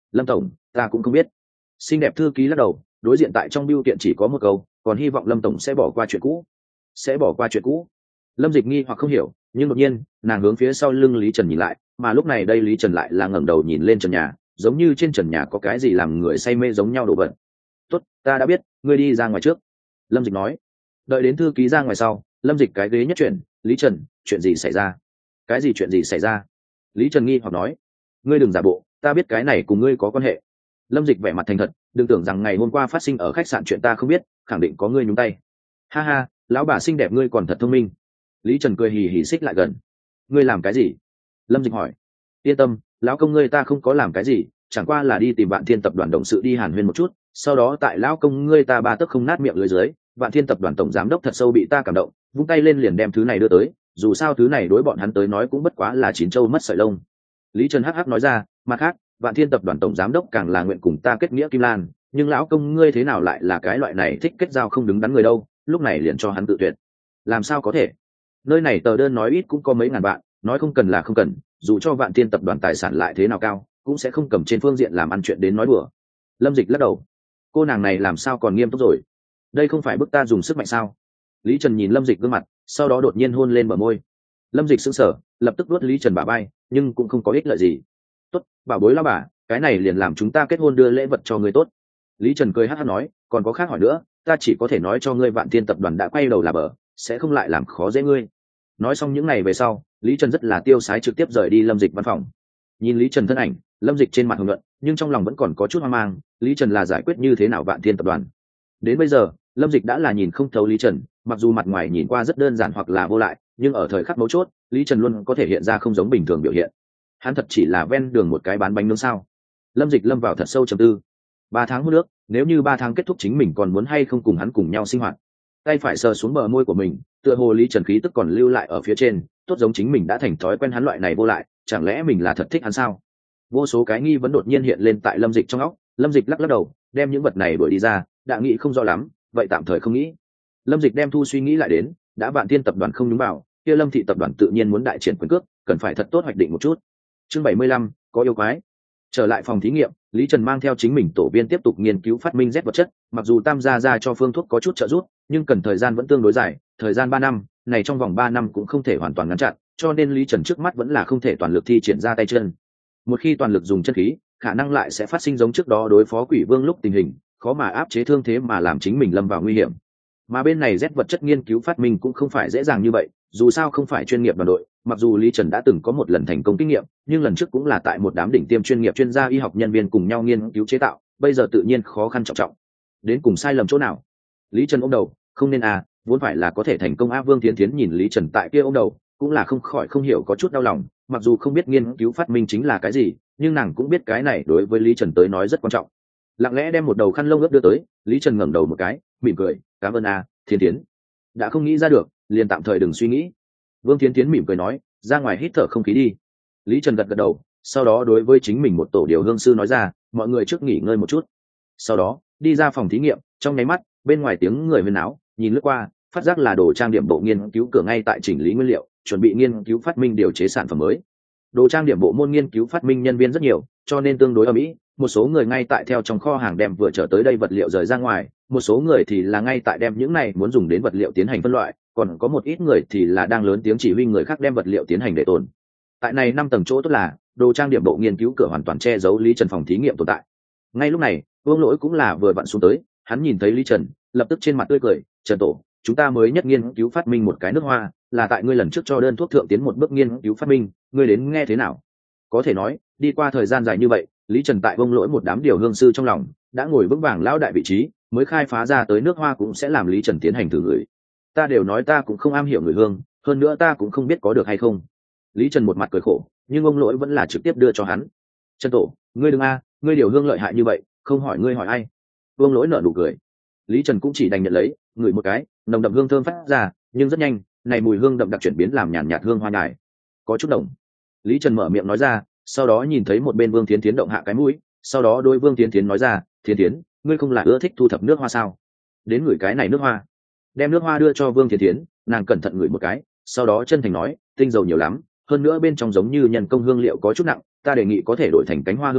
Lâm tổng, ta cũng không biết. Xinh đẹp thư ký lắc đầu, đối diện tại trong bưu kiện chỉ có một câu, còn hy vọng Lâm tổng sẽ bỏ qua chuyện cũ. Sẽ bỏ qua chuyện cũ. Lâm Dịch nghi hoặc không hiểu, nhưng đột nhiên nàng hướng phía sau lưng Lý Trần nhìn lại, mà lúc này đây Lý Trần lại là ngẩng đầu nhìn lên trần nhà, giống như trên trần nhà có cái gì làm người say mê giống nhau đồ vật. Tốt, ta đã biết, ngươi đi ra ngoài trước. Lâm Dịch nói. Đợi đến thư ký ra ngoài sau, Lâm Dịch cái ghế nhất chuyển. Lý Trần, chuyện gì xảy ra? Cái gì chuyện gì xảy ra? Lý Trần nghi hoặc nói. Ngươi đừng giả bộ, ta biết cái này cùng ngươi có quan hệ. Lâm Dịch vẻ mặt thành thật, đừng tưởng rằng ngày hôm qua phát sinh ở khách sạn chuyện ta không biết, khẳng định có ngươi nhúng tay. Ha ha, lão bà xinh đẹp ngươi còn thật thông minh. Lý Trần cười hì hì xích lại gần. Ngươi làm cái gì? Lâm Dịch hỏi. Yên tâm, lão công ngươi ta không có làm cái gì, chẳng qua là đi tìm Vạn Thiên tập đoàn đồng sự đi hàn huyên một chút, sau đó tại lão công ngươi ta ba tấc không nát miệng lưới dưới, Vạn Thiên tập đoàn tổng giám đốc thật sâu bị ta cảm động, vung tay lên liền đem thứ này đưa tới, dù sao thứ này đối bọn hắn tới nói cũng bất quá là chín châu mất sợi lông. Lý Trần hắc hắc nói ra, mặt khác, Vạn Thiên tập đoàn tổng giám đốc càng là nguyện cùng ta kết nghĩa kim lan, nhưng lão công ngươi thế nào lại là cái loại này thích kết giao không đứng đắn người đâu, lúc này liền cho hắn tự tuyệt. Làm sao có thể? Nơi này tờ đơn nói ít cũng có mấy ngàn vạn, nói không cần là không cần, dù cho Vạn Thiên tập đoàn tài sản lại thế nào cao, cũng sẽ không cầm trên phương diện làm ăn chuyện đến nói đùa. Lâm Dịch lắc đầu. Cô nàng này làm sao còn nghiêm túc rồi? Đây không phải bức ta dùng sức mạnh sao? Lý Trần nhìn Lâm Dịch gương mặt, sau đó đột nhiên hôn lên bờ môi. Lâm Dịch sững sờ, lập tức đuốt Lý Trần bả vai, nhưng cũng không có ích lợi gì. Tốt, bảo bối lão bà, cái này liền làm chúng ta kết hôn đưa lễ vật cho người tốt. Lý Trần cười hắc hắc nói, còn có khác hỏi nữa, ta chỉ có thể nói cho ngươi Vạn Thiên tập đoàn đã quay đầu là bờ, sẽ không lại làm khó dễ ngươi. Nói xong những ngày về sau, Lý Trần rất là tiêu sái trực tiếp rời đi Lâm Dịch văn phòng. Nhìn Lý Trần thân ảnh, Lâm Dịch trên mặt hồng nhuận, nhưng trong lòng vẫn còn có chút hoang mang, Lý Trần là giải quyết như thế nào Vạn Thiên tập đoàn? Đến bây giờ, Lâm Dịch đã là nhìn không thấu Lý Trần, mặc dù mặt ngoài nhìn qua rất đơn giản hoặc là vô lại, nhưng ở thời khắc mấu chốt, Lý Trần luôn có thể hiện ra không giống bình thường biểu hiện. Hắn thật chỉ là ven đường một cái bán bánh nướng sao? Lâm Dịch lâm vào thật sâu trầm tư. Ba tháng hút nước, nếu như ba tháng kết thúc chính mình còn muốn hay không cùng hắn cùng nhau sinh hoạt? Tay phải sờ xuống bờ môi của mình, tựa hồ Lý Trần khí tức còn lưu lại ở phía trên, tốt giống chính mình đã thành thói quen hắn loại này vô lại, chẳng lẽ mình là thật thích hắn sao? Vô số cái nghi vấn đột nhiên hiện lên tại Lâm Dịch trong óc. Lâm Dịch lắc lắc đầu, đem những vật này đuổi đi ra, đã nghĩ không rõ lắm, vậy tạm thời không nghĩ. Lâm Dịch đem thu suy nghĩ lại đến, đã Vạn Thiên tập đoàn không nhúng vào, kia Lâm thị tập đoàn tự nhiên muốn đại triển quyền cước, cần phải thật tốt hoạch định một chút. Chương bảy mươi lăm, có yêu quái. Trở lại phòng thí nghiệm, Lý Trần mang theo chính mình tổ viên tiếp tục nghiên cứu phát minh Z vật chất, mặc dù Tam gia ra cho phương thuốc có chút trợ giúp, nhưng cần thời gian vẫn tương đối dài, thời gian ba năm, này trong vòng ba năm cũng không thể hoàn toàn ngăn chặn, cho nên Lý Trần trước mắt vẫn là không thể toàn lực thi triển ra tay chân. Một khi toàn lực dùng chân khí, khả năng lại sẽ phát sinh giống trước đó đối phó Quỷ Vương lúc tình hình, khó mà áp chế thương thế mà làm chính mình lâm vào nguy hiểm. Mà bên này Z vật chất nghiên cứu phát minh cũng không phải dễ dàng như vậy, dù sao không phải chuyên nghiệp đoàn đội, mặc dù Lý Trần đã từng có một lần thành công kinh nghiệm, nhưng lần trước cũng là tại một đám đỉnh tiêm chuyên nghiệp chuyên gia y học nhân viên cùng nhau nghiên cứu chế tạo, bây giờ tự nhiên khó khăn trọng trọng. Đến cùng sai lầm chỗ nào? Lý Trần ôm đầu, không nên à, vốn phải là có thể thành công. A Vương Thiến Thiến nhìn Lý Trần tại kia ôm đầu, cũng là không khỏi không hiểu có chút đau lòng, mặc dù không biết nghiên cứu phát minh chính là cái gì, nhưng nàng cũng biết cái này đối với Lý Trần tới nói rất quan trọng. Lặng lẽ đem một đầu khăn lông ướt đưa tới, Lý Trần ngẩng đầu một cái, mỉm cười, cảm ơn a, Thiến Thiến. Đã không nghĩ ra được, liền tạm thời đừng suy nghĩ. Vương Thiến Thiến mỉm cười nói, ra ngoài hít thở không khí đi. Lý Trần gật gật đầu, sau đó đối với chính mình một tổ điều hương sư nói ra, mọi người trước nghỉ ngơi một chút. Sau đó đi ra phòng thí nghiệm, trong nháy mắt bên ngoài tiếng người huyên náo, nhìn lướt qua, phát giác là đồ trang điểm bộ nghiên cứu cửa ngay tại chỉnh lý nguyên liệu, chuẩn bị nghiên cứu phát minh điều chế sản phẩm mới. Đồ trang điểm bộ môn nghiên cứu phát minh nhân viên rất nhiều, cho nên tương đối ở mỹ, một số người ngay tại theo trong kho hàng đem vừa trở tới đây vật liệu rời ra ngoài, một số người thì là ngay tại đem những này muốn dùng đến vật liệu tiến hành phân loại, còn có một ít người thì là đang lớn tiếng chỉ huy người khác đem vật liệu tiến hành để tồn. Tại này năm tầng chỗ tốt là đồ trang điểm bộ nghiên cứu cửa hoàn toàn che giấu Lý Trần phòng thí nghiệm tồn tại. Ngay lúc này, Vương Lỗi cũng là vừa vặn xuống tới, hắn nhìn thấy Lý Trần, lập tức trên mặt tươi cười, "Trần tổ, chúng ta mới nhất nghiên cứu phát minh một cái nước hoa, là tại ngươi lần trước cho đơn thuốc thượng tiến một bước nghiên cứu phát minh, ngươi đến nghe thế nào?" Có thể nói, đi qua thời gian dài như vậy, Lý Trần tại Vương Lỗi một đám điều hương sư trong lòng, đã ngồi vững vàng lão đại vị trí, mới khai phá ra tới nước hoa cũng sẽ làm Lý Trần tiến hành thử người. Ta đều nói ta cũng không am hiểu người hương, hơn nữa ta cũng không biết có được hay không. Lý Trần một mặt cười khổ, nhưng ông Lỗi vẫn là trực tiếp đưa cho hắn. "Trần tổ, ngươi đừng a, ngươi điều hương lợi hại như vậy, không hỏi ngươi hỏi ai?" Vương Lỗi nở nụ cười. Lý Trần cũng chỉ đành nhận lấy, ngửi một cái, nồng đậm hương thơm phát ra, nhưng rất nhanh, này mùi hương đậm đặc chuyển biến làm nhàn nhạt hương hoa nhài, có chút nồng. Lý Trần mở miệng nói ra, sau đó nhìn thấy một bên Vương Thiến Thiến động hạ cái mũi, sau đó đôi Vương Thiến Thiến nói ra, "Thiến Thiến, ngươi không là ưa thích thu thập nước hoa sao? Đến ngửi cái này nước hoa." Đem nước hoa đưa cho Vương Thiến Thiến, nàng cẩn thận ngửi một cái, sau đó chân thành nói, "Tinh dầu nhiều lắm, hơn nữa bên trong giống như nhân công hương liệu có chút nặng, ta đề nghị có thể đổi thành cánh hoa hương liệu,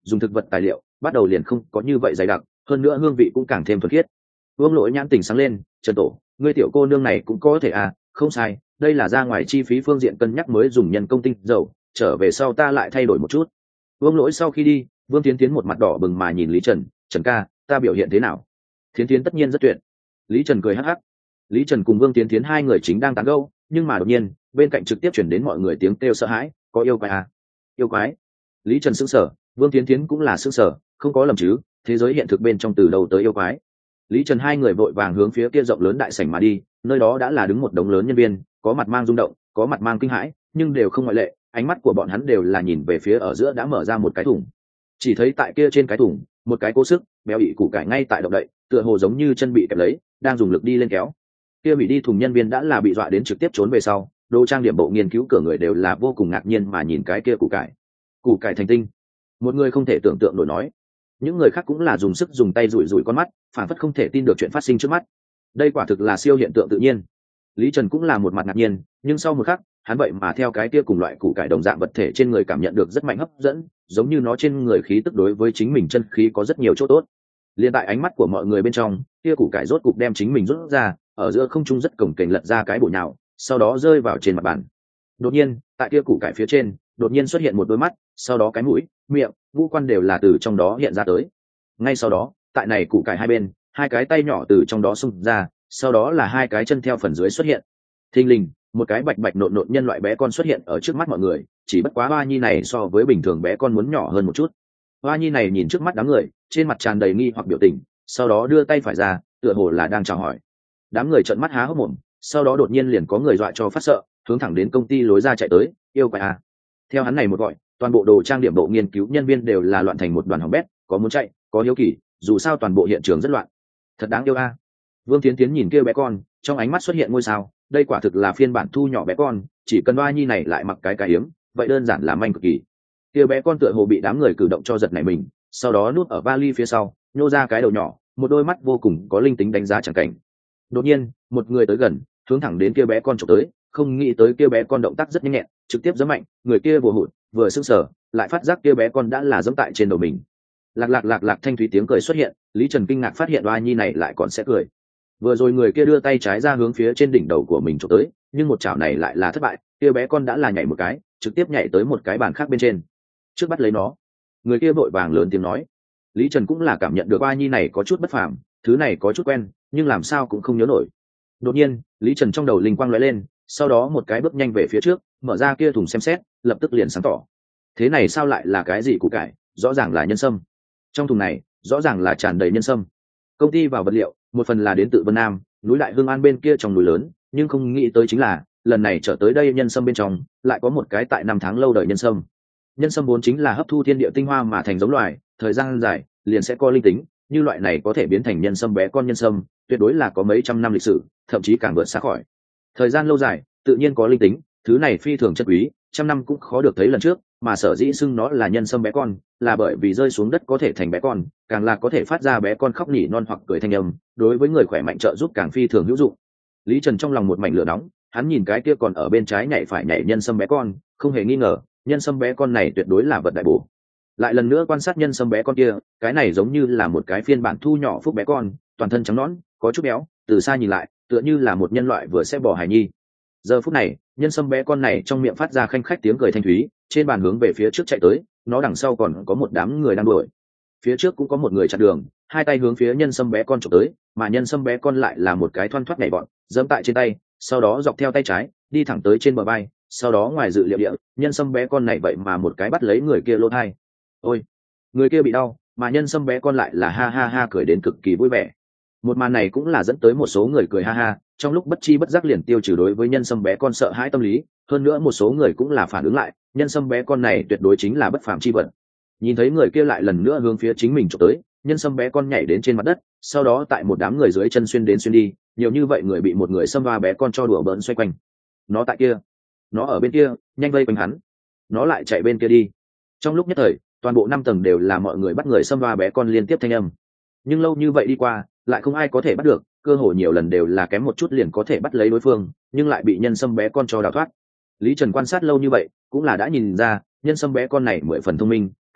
dùng thực vật tài liệu bắt đầu liền không có như vậy dày đặc, hơn nữa hương vị cũng càng thêm thuần khiết. Vương Lỗi nhãn tình sáng lên, Trần Tổ, ngươi tiểu cô nương này cũng có thể à? Không sai, đây là ra ngoài chi phí phương diện cân nhắc mới dùng nhân công tinh dầu, trở về sau ta lại thay đổi một chút. Vương Lỗi sau khi đi, Vương Tiến Tiến một mặt đỏ bừng mà nhìn Lý Trần, Trần ca, ta biểu hiện thế nào? Tiến Tiến tất nhiên rất tuyệt. Lý Trần cười hắc hắc. Lý Trần cùng Vương Tiến Tiến hai người chính đang tán gẫu, nhưng mà đột nhiên bên cạnh trực tiếp chuyển đến mọi người tiếng kêu sợ hãi, có yêu quái à? Yêu quái? Lý Trần sững sờ, Vương Tiến Tiến cũng là sững sờ, không có lầm chứ, thế giới hiện thực bên trong từ đầu tới yêu quái. Lý Trần hai người vội vàng hướng phía kia rộng lớn đại sảnh mà đi, nơi đó đã là đứng một đống lớn nhân viên, có mặt mang rung động, có mặt mang kinh hãi, nhưng đều không ngoại lệ, ánh mắt của bọn hắn đều là nhìn về phía ở giữa đã mở ra một cái thùng. Chỉ thấy tại kia trên cái thùng, một cái cố sức béo ị củ cải ngay tại động đậy, tựa hồ giống như chân bị kẹp lấy, đang dùng lực đi lên kéo. Kia bị đi thùng nhân viên đã là bị dọa đến trực tiếp trốn về sau, đồ trang điểm bộ nghiên cứu cửa người đều là vô cùng ngạc nhiên mà nhìn cái kia củ cải. Củ cải thành tinh. Một người không thể tưởng tượng nổi nói. Những người khác cũng là dùng sức dùng tay rủi rủi con mắt, phản phất không thể tin được chuyện phát sinh trước mắt. Đây quả thực là siêu hiện tượng tự nhiên. Lý Trần cũng là một mặt ngạc nhiên, nhưng sau một khắc, hắn vậy mà theo cái kia cùng loại củ cải đồng dạng vật thể trên người cảm nhận được rất mạnh hấp dẫn, giống như nó trên người khí tức đối với chính mình chân khí có rất nhiều chỗ tốt. Liên tại ánh mắt của mọi người bên trong, kia củ cải rốt cục đem chính mình rút ra, ở giữa không trung rất cổng kềnh lật ra cái bổ nhào, sau đó rơi vào trên mặt bàn. Đột nhiên, tại kia củ cải phía trên, đột nhiên xuất hiện một đôi mắt, sau đó cái mũi, miệng, ngũ quan đều là từ trong đó hiện ra tới. Ngay sau đó, tại này củ cải hai bên, hai cái tay nhỏ từ trong đó xung ra, sau đó là hai cái chân theo phần dưới xuất hiện. Thình lình, một cái bạch bạch nộn nộn nhân loại bé con xuất hiện ở trước mắt mọi người, chỉ bất quá hoa nhi này so với bình thường bé con muốn nhỏ hơn một chút. Hoa nhi này nhìn trước mắt đám người, trên mặt tràn đầy nghi hoặc biểu tình, sau đó đưa tay phải ra, tựa hồ là đang chào hỏi. Đám người trợn mắt há hốc mồm, sau đó đột nhiên liền có người dọa cho phát sợ, hướng thẳng đến công ty lối ra chạy tới, yêu quái à. Theo hắn này một gọi, toàn bộ đồ trang điểm bộ nghiên cứu nhân viên đều là loạn thành một đoàn hỏng bét, có muốn chạy, có hiếu kỳ, dù sao toàn bộ hiện trường rất loạn. Thật đáng yêu a. Vương Tiến Tiến nhìn kia bé con, trong ánh mắt xuất hiện ngôi sao, đây quả thực là phiên bản thu nhỏ bé con, chỉ cần Hoa Nhi này lại mặc cái cái hiếm, vậy đơn giản là manh cực kỳ. Kia bé con tựa hồ bị đám người cử động cho giật nảy mình, sau đó núp ở vali phía sau, nhô ra cái đầu nhỏ, một đôi mắt vô cùng có linh tính đánh giá chẳng cảnh. Đột nhiên, một người tới gần, hướng thẳng đến kia bé con chụp tới, không nghĩ tới kia bé con động tác rất nhanh nhẹn, trực tiếp giẫm mạnh, người kia vừa hụt, vừa sững sờ, lại phát giác kia bé con đã là giẫm tại trên đầu mình. Lạc lạc lạc lạc thanh thúy tiếng cười xuất hiện, Lý Trần kinh ngạc phát hiện Hoa Nhi này lại còn sẽ cười. Vừa rồi người kia đưa tay trái ra hướng phía trên đỉnh đầu của mình chụp tới, nhưng một chảo này lại là thất bại, kia bé con đã là nhảy một cái, trực tiếp nhảy tới một cái bàn khác bên trên. Trước bắt lấy nó, người kia vội vàng lớn tiếng nói. Lý Trần cũng là cảm nhận được Hoa Nhi này có chút bất phàm, thứ này có chút quen, nhưng làm sao cũng không nhớ nổi. Đột nhiên, Lý Trần trong đầu linh quang lóe lên, sau đó một cái bước nhanh về phía trước, mở ra kia thùng xem xét, lập tức liền sáng tỏ. Thế này sao lại là cái gì củ cải, rõ ràng là nhân sâm. Trong thùng này, rõ ràng là tràn đầy nhân sâm. Công ty vào vật liệu, một phần là đến từ Vân Nam, núi Đại Hương An bên kia trong núi lớn, nhưng không nghĩ tới chính là, lần này trở tới đây nhân sâm bên trong, lại có một cái tại năm tháng lâu đời nhân sâm. Nhân sâm vốn chính là hấp thu thiên địa tinh hoa mà thành giống loài, thời gian dài, liền sẽ có linh tính, như loại này có thể biến thành nhân sâm bé con nhân sâm, tuyệt đối là có mấy trăm năm lịch sử, thậm chí càng vượt xa khỏi. Thời gian lâu dài, tự nhiên có linh tính, thứ này phi thường chất quý, trăm năm cũng khó được thấy lần trước, mà sở dĩ xưng nó là nhân sâm bé con, là bởi vì rơi xuống đất có thể thành bé con, càng là có thể phát ra bé con khóc nỉ non hoặc cười thanh âm, đối với người khỏe mạnh trợ giúp càng phi thường hữu dụng. Lý Trần trong lòng một mảnh lửa nóng, hắn nhìn cái kia còn ở bên trái nhảy phải nhảy nhân sâm bé con, không hề nghi ngờ, nhân sâm bé con này tuyệt đối là vật đại bổ. Lại lần nữa quan sát nhân sâm bé con kia, cái này giống như là một cái phiên bản thu nhỏ phúc bé con, toàn thân trắng nõn, có chút béo, từ xa nhìn lại, tựa như là một nhân loại vừa sẽ bỏ hài nhi. Giờ phút này, nhân sâm bé con này trong miệng phát ra khanh khách tiếng cười thanh thúy, trên bàn hướng về phía trước chạy tới, nó đằng sau còn có một đám người đang đuổi. Phía trước cũng có một người chặn đường, hai tay hướng phía nhân sâm bé con chụp tới, mà nhân sâm bé con lại là một cái thoăn thoắt nhảy bọn, giẫm tại trên tay, sau đó dọc theo tay trái, đi thẳng tới trên bờ vai, sau đó ngoài dự liệu địa, nhân sâm bé con này vậy mà một cái bắt lấy người kia lỗ thai. Ôi, người kia bị đau, mà nhân sâm bé con lại là ha ha ha cười đến cực kỳ vui vẻ. Một màn này cũng là dẫn tới một số người cười ha ha, trong lúc bất chi bất giác liền tiêu trừ đối với nhân sâm bé con sợ hãi tâm lý, hơn nữa một số người cũng là phản ứng lại, nhân sâm bé con này tuyệt đối chính là bất phàm chi vật. Nhìn thấy người kia lại lần nữa hướng phía chính mình chụp tới, nhân sâm bé con nhảy đến trên mặt đất, sau đó tại một đám người dưới chân xuyên đến xuyên đi, nhiều như vậy người bị một người xâm va bé con cho đùa bỡn xoay quanh. Nó tại kia, nó ở bên kia, nhanh vây quanh hắn. Nó lại chạy bên kia đi. Trong lúc nhất thời, toàn bộ năm tầng đều là mọi người bắt người xâm va bé con liên tiếp thanh âm. Nhưng lâu như vậy đi qua, lại không ai có thể bắt được, cơ hội nhiều lần đều là kém một chút liền có thể bắt lấy đối phương, nhưng lại bị nhân sâm bé con cho đào thoát. Lý Trần quan sát lâu như vậy, cũng là đã nhìn ra, nhân sâm bé con này mười phần thông minh,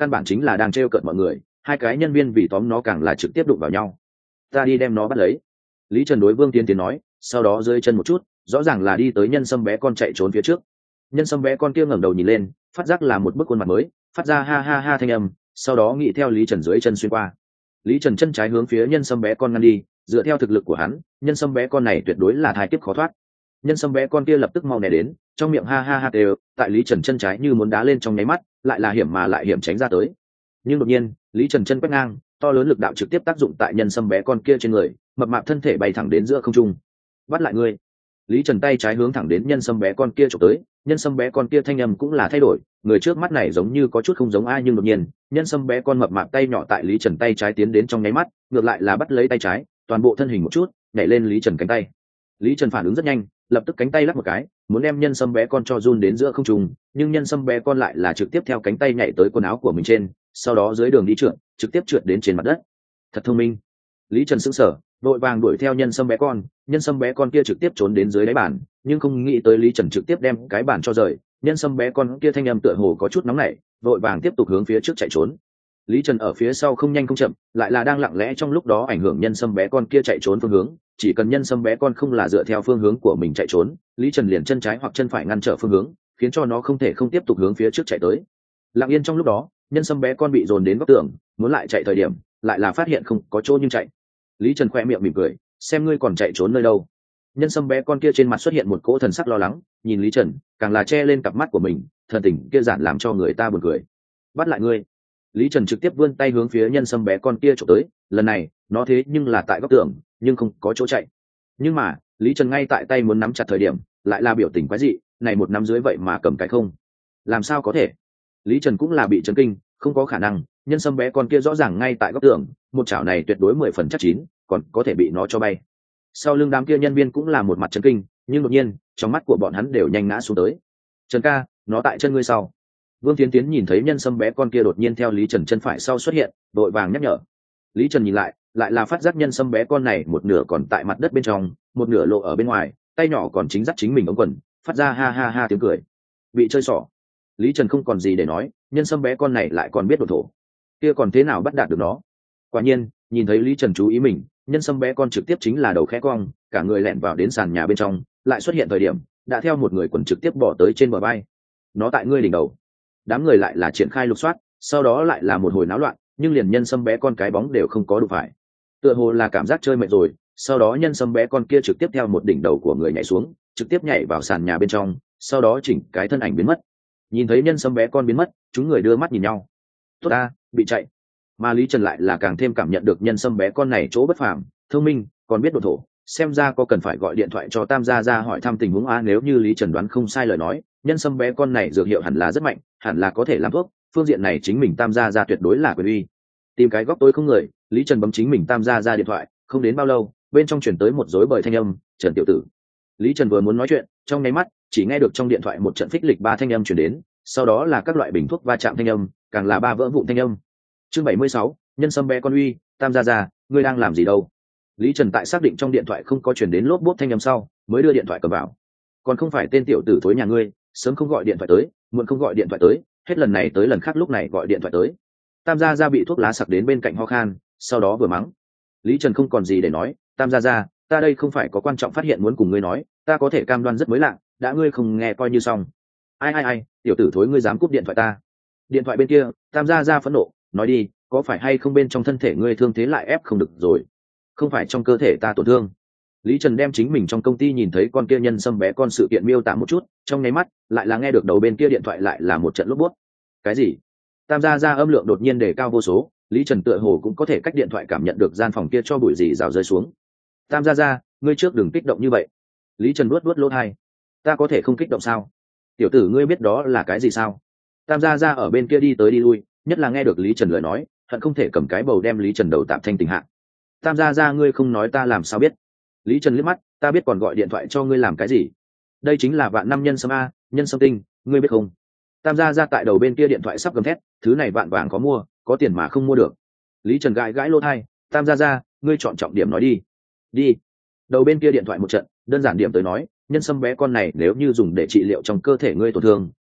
căn bản chính là đang trêu cợt mọi người. Hai cái nhân viên vì tóm nó càng là trực tiếp đụng vào nhau. Ta đi đem nó bắt lấy. Lý Trần đối Vương Tiến Tiến nói, sau đó rơi chân một chút, rõ ràng là đi tới nhân sâm bé con chạy trốn phía trước. Nhân sâm bé con kia ngẩng đầu nhìn lên, phát giác là một bức khuôn mặt mới, phát ra ha ha ha thanh âm, sau đó nghĩ theo Lý Trần dưới chân xuyên qua. Lý Trần chân trái hướng phía nhân sâm bé con ngăn đi, dựa theo thực lực của hắn, nhân sâm bé con này tuyệt đối là thai kiếp khó thoát. Nhân sâm bé con kia lập tức mau né đến, trong miệng ha ha ha đều, tại Lý Trần chân trái như muốn đá lên trong nháy mắt, lại là hiểm mà lại hiểm tránh ra tới. Nhưng đột nhiên, Lý Trần chân quét ngang, to lớn lực đạo trực tiếp tác dụng tại nhân sâm bé con kia trên người, mập mạp thân thể bay thẳng đến giữa không trung. Bắt lại ngươi. Lý Trần tay trái hướng thẳng đến nhân sâm bé con kia chụp tới, nhân sâm bé con kia thanh âm cũng là thay đổi, người trước mắt này giống như có chút không giống ai, nhưng đột nhiên, nhân sâm bé con mập mạp tay nhỏ tại Lý Trần tay trái tiến đến trong nháy mắt, ngược lại là bắt lấy tay trái, toàn bộ thân hình một chút, nhảy lên Lý Trần cánh tay. Lý Trần phản ứng rất nhanh, lập tức cánh tay lắc một cái, muốn đem nhân sâm bé con cho run đến giữa không trung, nhưng nhân sâm bé con lại là trực tiếp theo cánh tay nhảy tới quần áo của mình trên, sau đó dưới đường đi trượt, trực tiếp trượt đến trên mặt đất. Thật thông minh. Lý Trần sững sờ, vội vàng đuổi theo nhân sâm bé con, nhân sâm bé con kia trực tiếp trốn đến dưới đáy bàn, nhưng không nghĩ tới Lý Trần trực tiếp đem cái bàn cho rời, nhân sâm bé con kia thanh âm tựa hồ có chút nóng nảy, vội vàng tiếp tục hướng phía trước chạy trốn. Lý Trần ở phía sau không nhanh không chậm, lại là đang lặng lẽ trong lúc đó ảnh hưởng nhân sâm bé con kia chạy trốn phương hướng, chỉ cần nhân sâm bé con không là dựa theo phương hướng của mình chạy trốn, Lý Trần liền chân trái hoặc chân phải ngăn trở phương hướng, khiến cho nó không thể không tiếp tục hướng phía trước chạy tới. Lặng yên trong lúc đó, nhân sâm bé con bị dồn đến góc tường, muốn lại chạy thời điểm, lại là phát hiện không có chỗ nhưng chạy. Lý Trần khoe miệng mỉm cười, xem ngươi còn chạy trốn nơi đâu. Nhân sâm bé con kia trên mặt xuất hiện một cỗ thần sắc lo lắng, nhìn Lý Trần, càng là che lên cặp mắt của mình, thần tình kia giản làm cho người ta buồn cười. Bắt lại ngươi. Lý Trần trực tiếp vươn tay hướng phía nhân sâm bé con kia chụp tới, lần này, nó thế nhưng là tại góc tường, nhưng không có chỗ chạy. Nhưng mà, Lý Trần ngay tại tay muốn nắm chặt thời điểm, lại là biểu tình quái dị, này một nắm dưới vậy mà cầm cái không. Làm sao có thể? Lý Trần cũng là bị chấn kinh, không có khả năng, nhân sâm bé con kia rõ ràng ngay tại góc tường, một chảo này tuyệt đối mười phần chắc chín, còn có thể bị nó cho bay. Sau lưng đám kia nhân viên cũng là một mặt chấn kinh, nhưng đột nhiên, trong mắt của bọn hắn đều nhanh ngã xuống tới. Trần ca, nó tại chân ngươi sau. Vương Tiến Tiến nhìn thấy nhân sâm bé con kia đột nhiên theo Lý Trần chân phải sau xuất hiện, đội vàng nhắc nhở. Lý Trần nhìn lại, lại là phát giác nhân sâm bé con này một nửa còn tại mặt đất bên trong, một nửa lộ ở bên ngoài, tay nhỏ còn chính dắt chính mình ống quần, phát ra ha ha ha tiếng cười. Bị chơi xỏ. Lý Trần không còn gì để nói, nhân sâm bé con này lại còn biết đổ thổ, kia còn thế nào bắt đạt được nó. Quả nhiên, nhìn thấy Lý Trần chú ý mình, nhân sâm bé con trực tiếp chính là đầu khẽ cong, cả người lẻn vào đến sàn nhà bên trong, lại xuất hiện thời điểm đã theo một người quần trực tiếp bỏ tới trên bờ vai. Nó tại ngươi đỉnh đầu. Đám người lại là triển khai lục soát, sau đó lại là một hồi náo loạn, nhưng liền nhân sâm bé con cái bóng đều không có đụng phải. Tựa hồ là cảm giác chơi mệt rồi, sau đó nhân sâm bé con kia trực tiếp theo một đỉnh đầu của người nhảy xuống, trực tiếp nhảy vào sàn nhà bên trong, sau đó chỉnh cái thân ảnh biến mất. Nhìn thấy nhân sâm bé con biến mất, chúng người đưa mắt nhìn nhau. Tốt ta, bị chạy. Mà Lý Trần lại là càng thêm cảm nhận được nhân sâm bé con này chỗ bất phàm, thông minh, còn biết độ thổ, xem ra có cần phải gọi điện thoại cho Tam gia ra hỏi thăm tình huống a. Nếu như Lý Trần đoán không sai lời nói, nhân sâm bé con này dược hiệu hẳn là rất mạnh, hẳn là có thể làm thuốc, phương diện này chính mình Tam gia ra tuyệt đối là quyền uy. Tìm cái góc tối không người, Lý Trần bấm chính mình Tam gia ra điện thoại, không đến bao lâu, bên trong chuyển tới một rối bời thanh âm, Trần tiểu tử. Lý Trần vừa muốn nói chuyện, trong nháy mắt, chỉ nghe được trong điện thoại một trận phích lịch ba thanh âm chuyển đến, sau đó là các loại bình thuốc va chạm thanh âm, càng là ba vỡ vụn thanh âm. Chương bảy mươi sáu, nhân sâm bé con uy, Tam gia gia, ngươi đang làm gì đâu? Lý Trần tại xác định trong điện thoại không có chuyển đến lốp bốp thanh âm sau, mới đưa điện thoại cầm vào. Còn không phải tên tiểu tử thối nhà ngươi, sớm không gọi điện thoại tới, muộn không gọi điện thoại tới, hết lần này tới lần khác lúc này gọi điện thoại tới. Tam gia gia bị thuốc lá sặc đến bên cạnh ho khan, sau đó vừa mắng. Lý Trần không còn gì để nói, Tam gia gia, ta đây không phải có quan trọng phát hiện muốn cùng ngươi nói, ta có thể cam đoan rất mới lạ, đã ngươi không nghe coi như xong. Ai ai ai, tiểu tử thối ngươi dám cúp điện thoại ta. Điện thoại bên kia, Tam gia gia phẫn nộ, nói đi, có phải hay không bên trong thân thể ngươi thương thế lại ép không được rồi? Không phải trong cơ thể ta tổn thương. Lý Trần đem chính mình trong công ty nhìn thấy con kia nhân sâm bé con sự kiện miêu tả một chút, trong nháy mắt lại là nghe được đầu bên kia điện thoại lại là một trận lốp bút. Cái gì? Tam gia gia âm lượng đột nhiên đề cao vô số, Lý Trần tựa hồ cũng có thể cách điện thoại cảm nhận được gian phòng kia cho bụi gì rào rơi xuống. Tam gia gia, ngươi trước đừng kích động như vậy. Lý Trần nuốt nuốt lỗ tai. Ta có thể không kích động sao? Tiểu tử ngươi biết đó là cái gì sao? Tam gia gia ở bên kia đi tới đi lui, nhất là nghe được Lý Trần lời nói, hận không thể cầm cái bầu đem Lý Trần đầu tạm thanh tình hạ. Tam gia gia ngươi không nói ta làm sao biết? Lý Trần liếc mắt, ta biết còn gọi điện thoại cho ngươi làm cái gì? Đây chính là vạn năm nhân sâm a, nhân sâm tinh, ngươi biết không? Tam gia gia tại đầu bên kia điện thoại sắp gầm thét, thứ này vạn vàng có mua, có tiền mà không mua được. Lý Trần gãi gãi lỗ tai, Tam gia gia, ngươi chọn trọng điểm nói đi. Đi. Đầu bên kia điện thoại một trận, đơn giản điểm tới nói, nhân sâm bé con này nếu như dùng để trị liệu trong cơ thể ngươi tổn thương,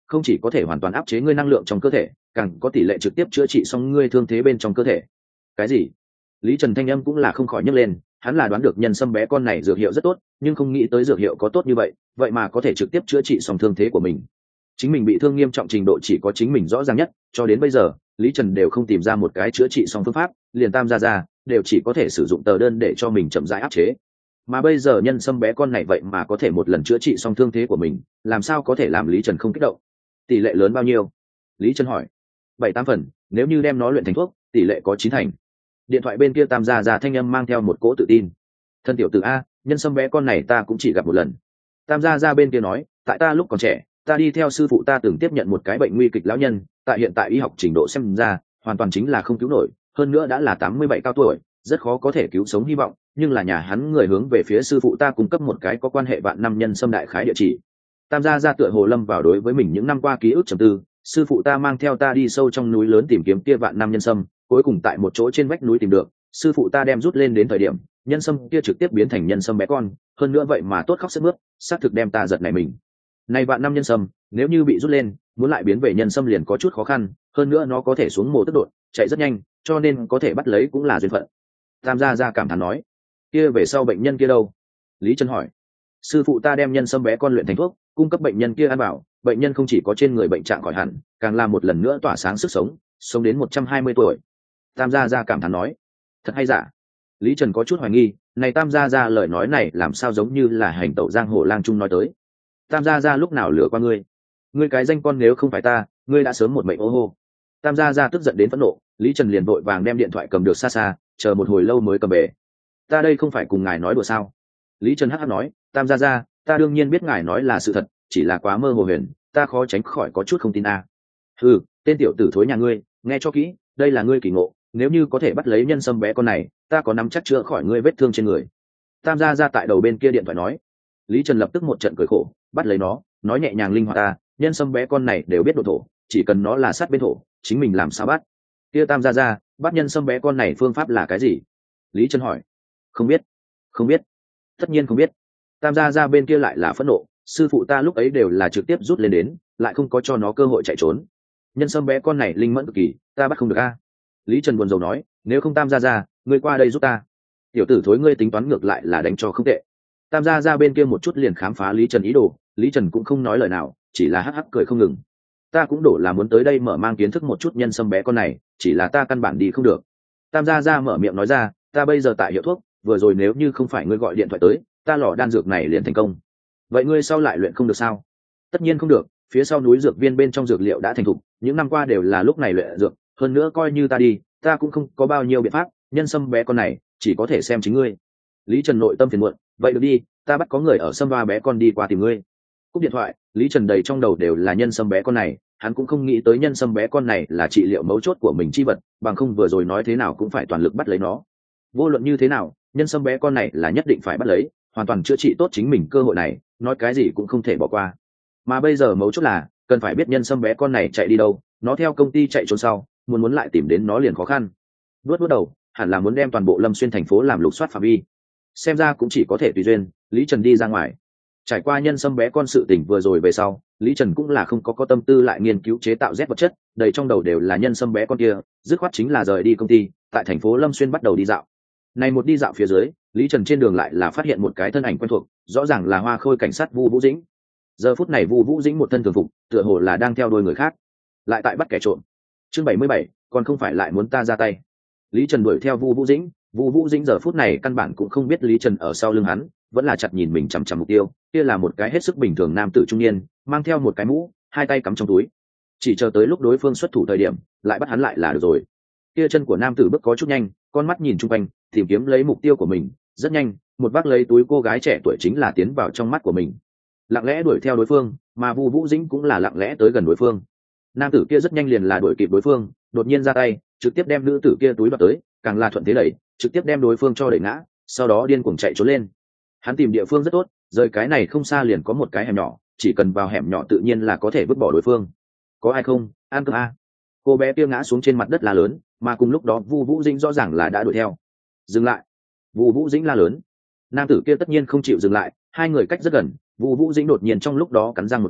không chỉ có thể hoàn toàn áp chế ngươi năng lượng trong cơ thể, càng có tỷ lệ trực tiếp chữa trị xong ngươi thương thế bên trong cơ thể. Cái gì? Lý Trần thanh âm cũng là không khỏi nhấc lên, hắn là đoán được nhân sâm bé con này dược hiệu rất tốt, nhưng không nghĩ tới dược hiệu có tốt như vậy, vậy mà có thể trực tiếp chữa trị xong thương thế của mình. Chính mình bị thương nghiêm trọng trình độ chỉ có chính mình rõ ràng nhất, cho đến bây giờ, Lý Trần đều không tìm ra một cái chữa trị xong phương pháp, liền Tam gia gia đều chỉ có thể sử dụng tờ đơn để cho mình chậm rãi áp chế. Mà bây giờ nhân sâm bé con này vậy mà có thể một lần chữa trị xong thương thế của mình, làm sao có thể làm Lý Trần không kích động? Tỷ lệ lớn bao nhiêu? Lý Trần hỏi. Bảy tám phần, nếu như đem nó luyện thành thuốc, tỷ lệ có chín thành. Điện thoại bên kia Tam gia gia thanh âm mang theo một cỗ tự tin. Thân tiểu tử a, nhân sâm bé con này ta cũng chỉ gặp một lần. Tam gia gia bên kia nói, tại ta lúc còn trẻ, ta đi theo sư phụ ta từng tiếp nhận một cái bệnh nguy kịch lão nhân, tại hiện tại y học trình độ xem ra, hoàn toàn chính là không cứu nổi, hơn nữa đã là tám mươi bảy cao tuổi, rất khó có thể cứu sống hy vọng, nhưng là nhà hắn người hướng về phía sư phụ ta cung cấp một cái có quan hệ vạn năm nhân sâm đại khái địa chỉ. Tam gia gia tựa hồ lâm vào đối với mình những năm qua ký ức trầm tư, sư phụ ta mang theo ta đi sâu trong núi lớn tìm kiếm kia vạn năm nhân sâm, cuối cùng tại một chỗ trên vách núi tìm được, sư phụ ta đem rút lên đến thời điểm, nhân sâm kia trực tiếp biến thành nhân sâm bé con, hơn nữa vậy mà tốt khóc sướt mướt, xác thực đem ta giật nảy mình. Này vạn năm nhân sâm, nếu như bị rút lên, muốn lại biến về nhân sâm liền có chút khó khăn, hơn nữa nó có thể xuống mồ tức đột, chạy rất nhanh, cho nên có thể bắt lấy cũng là duyên phận. Tam gia gia cảm thán nói, kia về sau bệnh nhân kia đâu? Lý Trần hỏi. Sư phụ ta đem nhân sâm bé con luyện thành thuốc, cung cấp bệnh nhân kia ăn bảo, bệnh nhân không chỉ có trên người bệnh trạng khỏi hẳn, càng làm một lần nữa tỏa sáng sức sống, sống đến một trăm hai mươi tuổi. Tam gia gia cảm thán nói, thật hay giả? Lý Trần có chút hoài nghi, này Tam gia gia lời nói này làm sao giống như là hành tẩu giang hồ lang trung nói tới. Tam gia gia lúc nào lừa qua ngươi? Ngươi cái danh con nếu không phải ta, ngươi đã sớm một mệnh ô hô. Tam gia gia tức giận đến phẫn nộ, Lý Trần liền vội vàng đem điện thoại cầm được xa xa, chờ một hồi lâu mới cầm về. Ta đây không phải cùng ngài nói đùa sao? Lý Trần hắc hắc nói, Tam gia gia, ta đương nhiên biết ngài nói là sự thật, chỉ là quá mơ hồ huyền, ta khó tránh khỏi có chút không tin a. À. Ừ, tên tiểu tử thối nhà ngươi, nghe cho kỹ, đây là ngươi kỳ ngộ, nếu như có thể bắt lấy nhân sâm bé con này, ta có nắm chắc chữa khỏi ngươi vết thương trên người. Tam gia gia tại đầu bên kia điện thoại nói. Lý Trần lập tức một trận cười khổ, bắt lấy nó, nói nhẹ nhàng linh hoạt ta, nhân sâm bé con này đều biết độ thổ, chỉ cần nó là sát bên thổ, chính mình làm sao bắt? Kia Tam gia gia, bắt nhân sâm bé con này phương pháp là cái gì? Lý Trần hỏi. Không biết, không biết, tất nhiên không biết. Tam gia gia bên kia lại là phẫn nộ, sư phụ ta lúc ấy đều là trực tiếp rút lên đến, lại không có cho nó cơ hội chạy trốn. Nhân sâm bé con này linh mẫn cực kỳ, ta bắt không được a. Lý Trần buồn rầu nói, nếu không Tam gia gia, ngươi qua đây giúp ta. Tiểu tử thối ngươi tính toán ngược lại là đánh cho không tệ. Tam gia gia bên kia một chút liền khám phá Lý Trần ý đồ, Lý Trần cũng không nói lời nào, chỉ là hắc hắc cười không ngừng. Ta cũng đổ là muốn tới đây mở mang kiến thức một chút nhân sâm bé con này, chỉ là ta căn bản đi không được. Tam gia gia mở miệng nói ra, ta bây giờ tại hiệu thuốc, vừa rồi nếu như không phải ngươi gọi điện thoại tới, ta lò đan dược này liền thành công. Vậy ngươi sau lại luyện không được sao? Tất nhiên không được, phía sau núi dược viên bên trong dược liệu đã thành thục, những năm qua đều là lúc này luyện dược, hơn nữa coi như ta đi, ta cũng không có bao nhiêu biện pháp, nhân sâm bé con này, chỉ có thể xem chính ngươi. Lý Trần nội tâm phiền muộn, vậy được đi, ta bắt có người ở sâm ba bé con đi qua tìm ngươi. Cúp điện thoại, Lý Trần đầy trong đầu đều là nhân sâm bé con này, hắn cũng không nghĩ tới nhân sâm bé con này là trị liệu mấu chốt của mình chi vật, bằng không vừa rồi nói thế nào cũng phải toàn lực bắt lấy nó. Vô luận như thế nào, nhân sâm bé con này là nhất định phải bắt lấy, hoàn toàn chữa trị tốt chính mình cơ hội này, nói cái gì cũng không thể bỏ qua. Mà bây giờ mấu chốt là, cần phải biết nhân sâm bé con này chạy đi đâu, nó theo công ty chạy trốn sau, muốn muốn lại tìm đến nó liền khó khăn. Đuốt đuốt đầu, hẳn là muốn đem toàn bộ Lâm Xuyên thành phố làm lục soát phạm vi. Xem ra cũng chỉ có thể tùy duyên, Lý Trần đi ra ngoài. Trải qua nhân sâm bé con sự tình vừa rồi về sau, Lý Trần cũng là không có có tâm tư lại nghiên cứu chế tạo Z vật chất, đầy trong đầu đều là nhân sâm bé con kia, dứt khoát chính là rời đi công ty, tại thành phố Lâm Xuyên bắt đầu đi dạo. Này một đi dạo phía dưới, Lý Trần trên đường lại là phát hiện một cái thân ảnh quen thuộc, rõ ràng là Hoa Khôi cảnh sát Vu Vũ Dĩnh. Giờ phút này Vu Vũ Dĩnh một thân thường phục, tựa hồ là đang theo đuôi người khác, lại tại bắt kẻ trộm. Chương bảy mươi bảy, còn không phải lại muốn ta ra tay. Lý Trần đuổi theo Vu Vũ Dĩnh, Vu Vũ Dĩnh giờ phút này căn bản cũng không biết Lý Trần ở sau lưng hắn, vẫn là chặt nhìn mình chằm chằm mục tiêu, kia là một cái hết sức bình thường nam tử trung niên, mang theo một cái mũ, hai tay cắm trong túi. Chỉ chờ tới lúc đối phương xuất thủ thời điểm, lại bắt hắn lại là được rồi. Kia chân của nam tử bước có chút nhanh, con mắt nhìn chung quanh, tìm kiếm lấy mục tiêu của mình, rất nhanh, một vác lấy túi cô gái trẻ tuổi chính là tiến vào trong mắt của mình. Lặng lẽ đuổi theo đối phương, mà Vu Vũ Dĩnh cũng là lặng lẽ tới gần đối phương. Nam tử kia rất nhanh liền là đuổi kịp đối phương, đột nhiên ra tay, trực tiếp đem nữ tử kia túi đoạt tới, càng là thuận thế đẩy, trực tiếp đem đối phương cho đẩy ngã, sau đó điên cuồng chạy trốn lên. Hắn tìm địa phương rất tốt, rời cái này không xa liền có một cái hẻm nhỏ, chỉ cần vào hẻm nhỏ tự nhiên là có thể vứt bỏ đối phương. Có ai không? An cơm a. Cô bé kia ngã xuống trên mặt đất la lớn, mà cùng lúc đó Vu Vũ Dĩnh rõ ràng là đã đuổi theo. Dừng lại. Vu Vũ Dĩnh la lớn. Nam tử kia tất nhiên không chịu dừng lại, hai người cách rất gần, Vu Vũ Dĩnh đột nhiên trong lúc đó cắn răng một cái,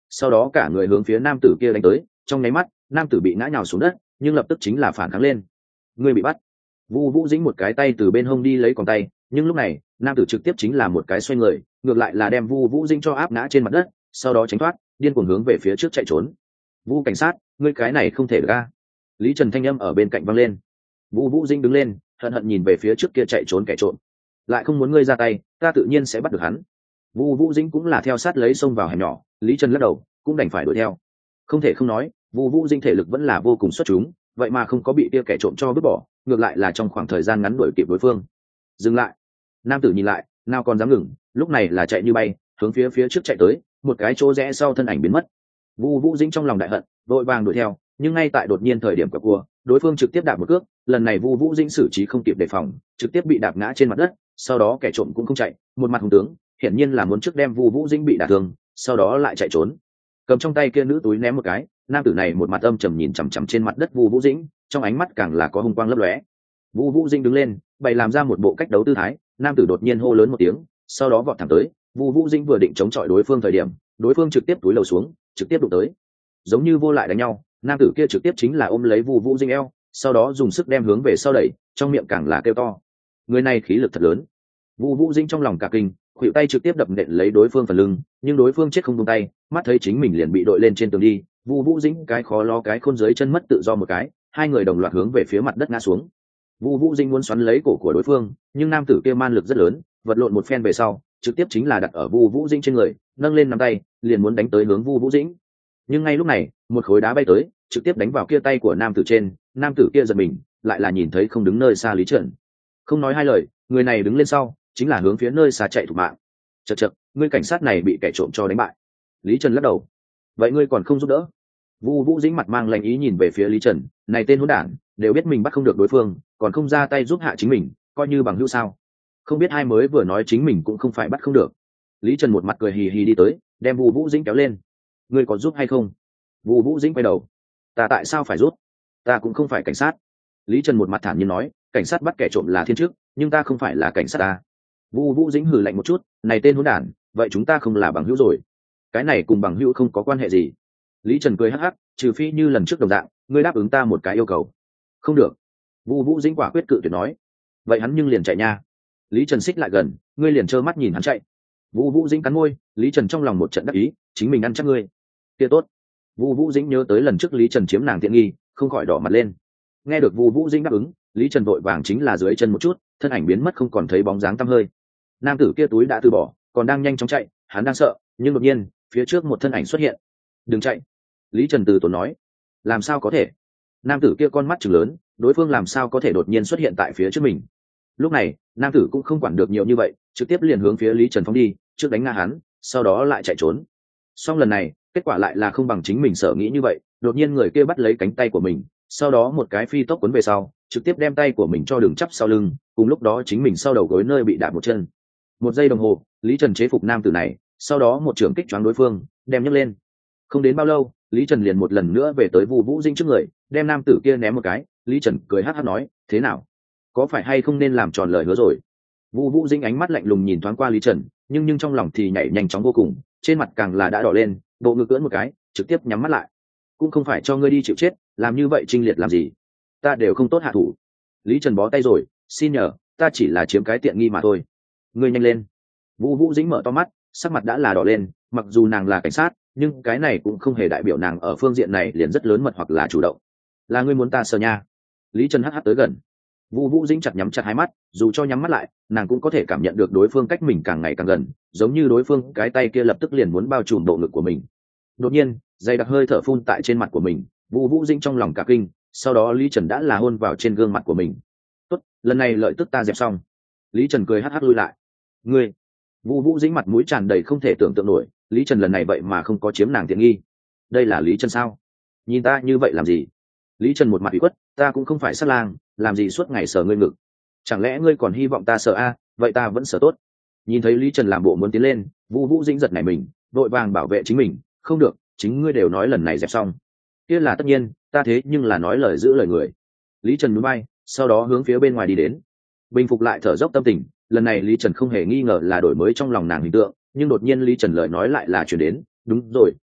sau đó cả người hướng phía nam tử kia đánh tới. Trong nháy mắt nam tử bị ngã nhào xuống đất, nhưng lập tức chính là phản kháng lên. Ngươi bị bắt. Vu Vũ Dĩnh một cái tay từ bên hông đi lấy còn tay, nhưng lúc này nam tử trực tiếp chính là một cái xoay người, ngược lại là đem Vu Vũ Dĩnh cho áp ngã trên mặt đất, sau đó tránh thoát, điên cuồng hướng về phía trước chạy trốn. Vu cảnh sát, ngươi cái này không thể được a. Lý Trần thanh âm ở bên cạnh vang lên. Vu Vũ Dĩnh đứng lên, hận hận nhìn về phía trước kia chạy trốn kẻ trộm. Lại không muốn ngươi ra tay, ta tự nhiên sẽ bắt được hắn. Vu Vũ Dĩnh cũng là theo sát lấy xông vào hẻm nhỏ, Lý Trần lắc đầu, cũng đành phải đuổi theo. Không thể không nói, Vu Vũ Dĩnh thể lực vẫn là vô cùng xuất chúng, vậy mà không có bị kia kẻ trộm cho vứt bỏ, ngược lại là trong khoảng thời gian ngắn đuổi kịp đối phương. Dừng lại. Nam tử nhìn lại, nào còn dám ngừng, lúc này là chạy như bay, hướng phía phía trước chạy tới, một cái chỗ rẽ sau thân ảnh biến mất. Vu Vũ Dĩnh trong lòng đại hận, vội vàng đuổi theo, nhưng ngay tại đột nhiên thời điểm quẹo cua, đối phương trực tiếp đạp một cước, lần này Vu Vũ Dĩnh xử trí không kịp đề phòng, trực tiếp bị đạp ngã trên mặt đất, sau đó kẻ trộm cũng không chạy, một mặt hung tướng, hiển nhiên là muốn trước đem Vu Vũ Dĩnh bị đả thương, sau đó lại chạy trốn. Cầm trong tay kia nữ túi ném một cái, nam tử này một mặt âm trầm nhìn chằm chằm trên mặt đất Vu Vũ Dĩnh, trong ánh mắt càng là có hung quang lấp lóe. Vu Vũ Dĩnh đứng lên, bày làm ra một bộ cách đấu tư thái, nam tử đột nhiên hô lớn một tiếng, sau đó vọt thẳng tới. Vu Vũ Dĩnh vừa định chống chọi đối phương thời điểm, đối phương trực tiếp túi lầu xuống, trực tiếp đụng tới. Giống như vô lại đánh nhau, nam tử kia trực tiếp chính là ôm lấy Vu Vũ Dĩnh eo, sau đó dùng sức đem hướng về sau đẩy, trong miệng càng là kêu to. Người này khí lực thật lớn. Vu Vũ Dĩnh trong lòng cả kinh, khuỷu tay trực tiếp đập nện lấy đối phương phần lưng, nhưng đối phương chết không buông tay, mắt thấy chính mình liền bị đội lên trên tường đi, Vu Vũ Dĩnh cái khó lo cái khôn dưới chân mất tự do một cái, hai người đồng loạt hướng về phía mặt đất ngã xuống. Vu Vũ Dĩnh muốn xoắn lấy cổ của đối phương, nhưng nam tử kia man lực rất lớn, vật lộn một phen về sau, trực tiếp chính là đặt ở Vu Vũ Dĩnh trên người, nâng lên nắm tay, liền muốn đánh tới hướng Vu Vũ Dĩnh. Nhưng ngay lúc này, một khối đá bay tới, trực tiếp đánh vào kia tay của nam tử trên, nam tử kia giật mình, lại là nhìn thấy không đứng nơi xa Lý Trần. Không nói hai lời, người này đứng lên sau, chính là hướng phía nơi xa chạy thục mạng. Chậc chậc, ngươi cảnh sát này bị kẻ trộm cho đánh bại. Lý Trần lắc đầu. Vậy ngươi còn không giúp đỡ? Vu Vũ Dĩnh mặt mang lạnh ý nhìn về phía Lý Trần, này tên hỗn đản, đều biết mình bắt không được đối phương, còn không ra tay giúp hạ chính mình, coi như bằng hữu sao? Không biết hai mới vừa nói chính mình cũng không phải bắt không được. Lý Trần một mặt cười hì hì đi tới, đem Vu Vũ Dĩnh kéo lên. Ngươi có giúp hay không? Vu Vũ Dĩnh quay đầu. Ta tại sao phải giúp? Ta cũng không phải cảnh sát. Lý Trần một mặt thản nhiên nói, cảnh sát bắt kẻ trộm là thiên chức, nhưng ta không phải là cảnh sát ta. Vu Vũ Dĩnh hừ lạnh một chút, này tên hỗn đản, vậy chúng ta không là bằng hữu rồi? Cái này cùng bằng hữu không có quan hệ gì. Lý Trần cười hắc hắc, trừ phi như lần trước đồng dạng, ngươi đáp ứng ta một cái yêu cầu. Không được. Vu Vũ Dĩnh quả quyết cự tuyệt nói. Vậy hắn nhưng liền chạy nha. Lý Trần xích lại gần, ngươi liền trơ mắt nhìn hắn chạy. Vu Vũ Dĩnh cắn môi, Lý Trần trong lòng một trận đắc ý, chính mình ăn chắc ngươi. Kia tốt. Vu Vũ Dĩnh nhớ tới lần trước Lý Trần chiếm nàng tiện nghi, không khỏi đỏ mặt lên. Nghe được Vu Vũ Dĩnh đáp ứng, Lý Trần vội vàng chính là dưới chân một chút, thân ảnh biến mất không còn thấy bóng dáng tăm hơi. Nam tử kia túi đã từ bỏ, còn đang nhanh chóng chạy, hắn đang sợ, nhưng đột nhiên, phía trước một thân ảnh xuất hiện. Đừng chạy. Lý Trần từ tốn nói. Làm sao có thể? Nam tử kia con mắt trừng lớn, đối phương làm sao có thể đột nhiên xuất hiện tại phía trước mình. Lúc này, nam tử cũng không quản được nhiều như vậy, trực tiếp liền hướng phía Lý Trần phóng đi, trước đánh ngã hắn, sau đó lại chạy trốn. Song lần này, kết quả lại là không bằng chính mình sợ nghĩ như vậy, đột nhiên người kia bắt lấy cánh tay của mình, sau đó một cái phi tốc cuốn về sau, trực tiếp đem tay của mình cho đường chắp sau lưng, cùng lúc đó chính mình sau đầu gối nơi bị đạp một chân. Một giây đồng hồ, Lý Trần chế phục nam tử này, sau đó một trường kích choáng đối phương, đem nhấc lên. Không đến bao lâu, Lý Trần liền một lần nữa về tới Vu Vũ Dĩnh trước người, đem nam tử kia ném một cái. Lý Trần cười hắc hắc nói, thế nào, có phải hay không nên làm tròn lời hứa rồi? Vu Vũ Dĩnh ánh mắt lạnh lùng nhìn thoáng qua Lý Trần, nhưng nhưng trong lòng thì nhảy nhanh chóng vô cùng, trên mặt càng là đã đỏ lên, bộ ngực cưỡn một cái, trực tiếp nhắm mắt lại. Cũng không phải cho ngươi đi chịu chết, làm như vậy trinh liệt làm gì? Ta đều không tốt hạ thủ. Lý Trần bó tay rồi, xin nhờ, ta chỉ là chiếm cái tiện nghi mà thôi. Ngươi nhanh lên. Vu Vũ Dĩnh mở to mắt, sắc mặt đã là đỏ lên, mặc dù nàng là cảnh sát, nhưng cái này cũng không hề đại biểu nàng ở phương diện này liền rất lớn mật hoặc là chủ động. Là ngươi muốn ta sờ nha? Lý Trần hắc hắc tới gần. Vu Vũ Dĩnh chặt nhắm chặt hai mắt, dù cho nhắm mắt lại, nàng cũng có thể cảm nhận được đối phương cách mình càng ngày càng gần, giống như đối phương cái tay kia lập tức liền muốn bao trùm bộ ngực của mình. Đột nhiên, dây đặc hơi thở phun tại trên mặt của mình, Vu Vũ Dĩnh trong lòng cả kinh, sau đó Lý Trần đã là hôn vào trên gương mặt của mình. Tốt, lần này lợi tức ta dẹp xong. Lý Trần cười hắc hắc lui lại. Ngươi. Vu Vũ Dĩnh mặt mũi tràn đầy không thể tưởng tượng nổi, Lý Trần lần này vậy mà không có chiếm nàng tiện nghi. Đây là Lý Trần sao? Nhìn ta như vậy làm gì? Lý Trần một mặt ủy khuất, ta cũng không phải sát lang, làm gì suốt ngày sờ ngươi ngực? Chẳng lẽ ngươi còn hy vọng ta sờ a? Vậy ta vẫn sờ tốt. Nhìn thấy Lý Trần làm bộ muốn tiến lên, Vu Vũ Dĩnh giật nảy mình, vội vàng bảo vệ chính mình, không được, chính ngươi đều nói lần này dẹp xong. Kia là tất nhiên, ta thế nhưng là nói lời giữ lời người. Lý Trần nhún vai, sau đó hướng phía bên ngoài đi đến. Bình phục lại thở dốc tâm tình, lần này Lý Trần không hề nghi ngờ là đổi mới trong lòng nàng hình tượng, nhưng đột nhiên Lý Trần lời nói lại là chuyển đến, đúng rồi,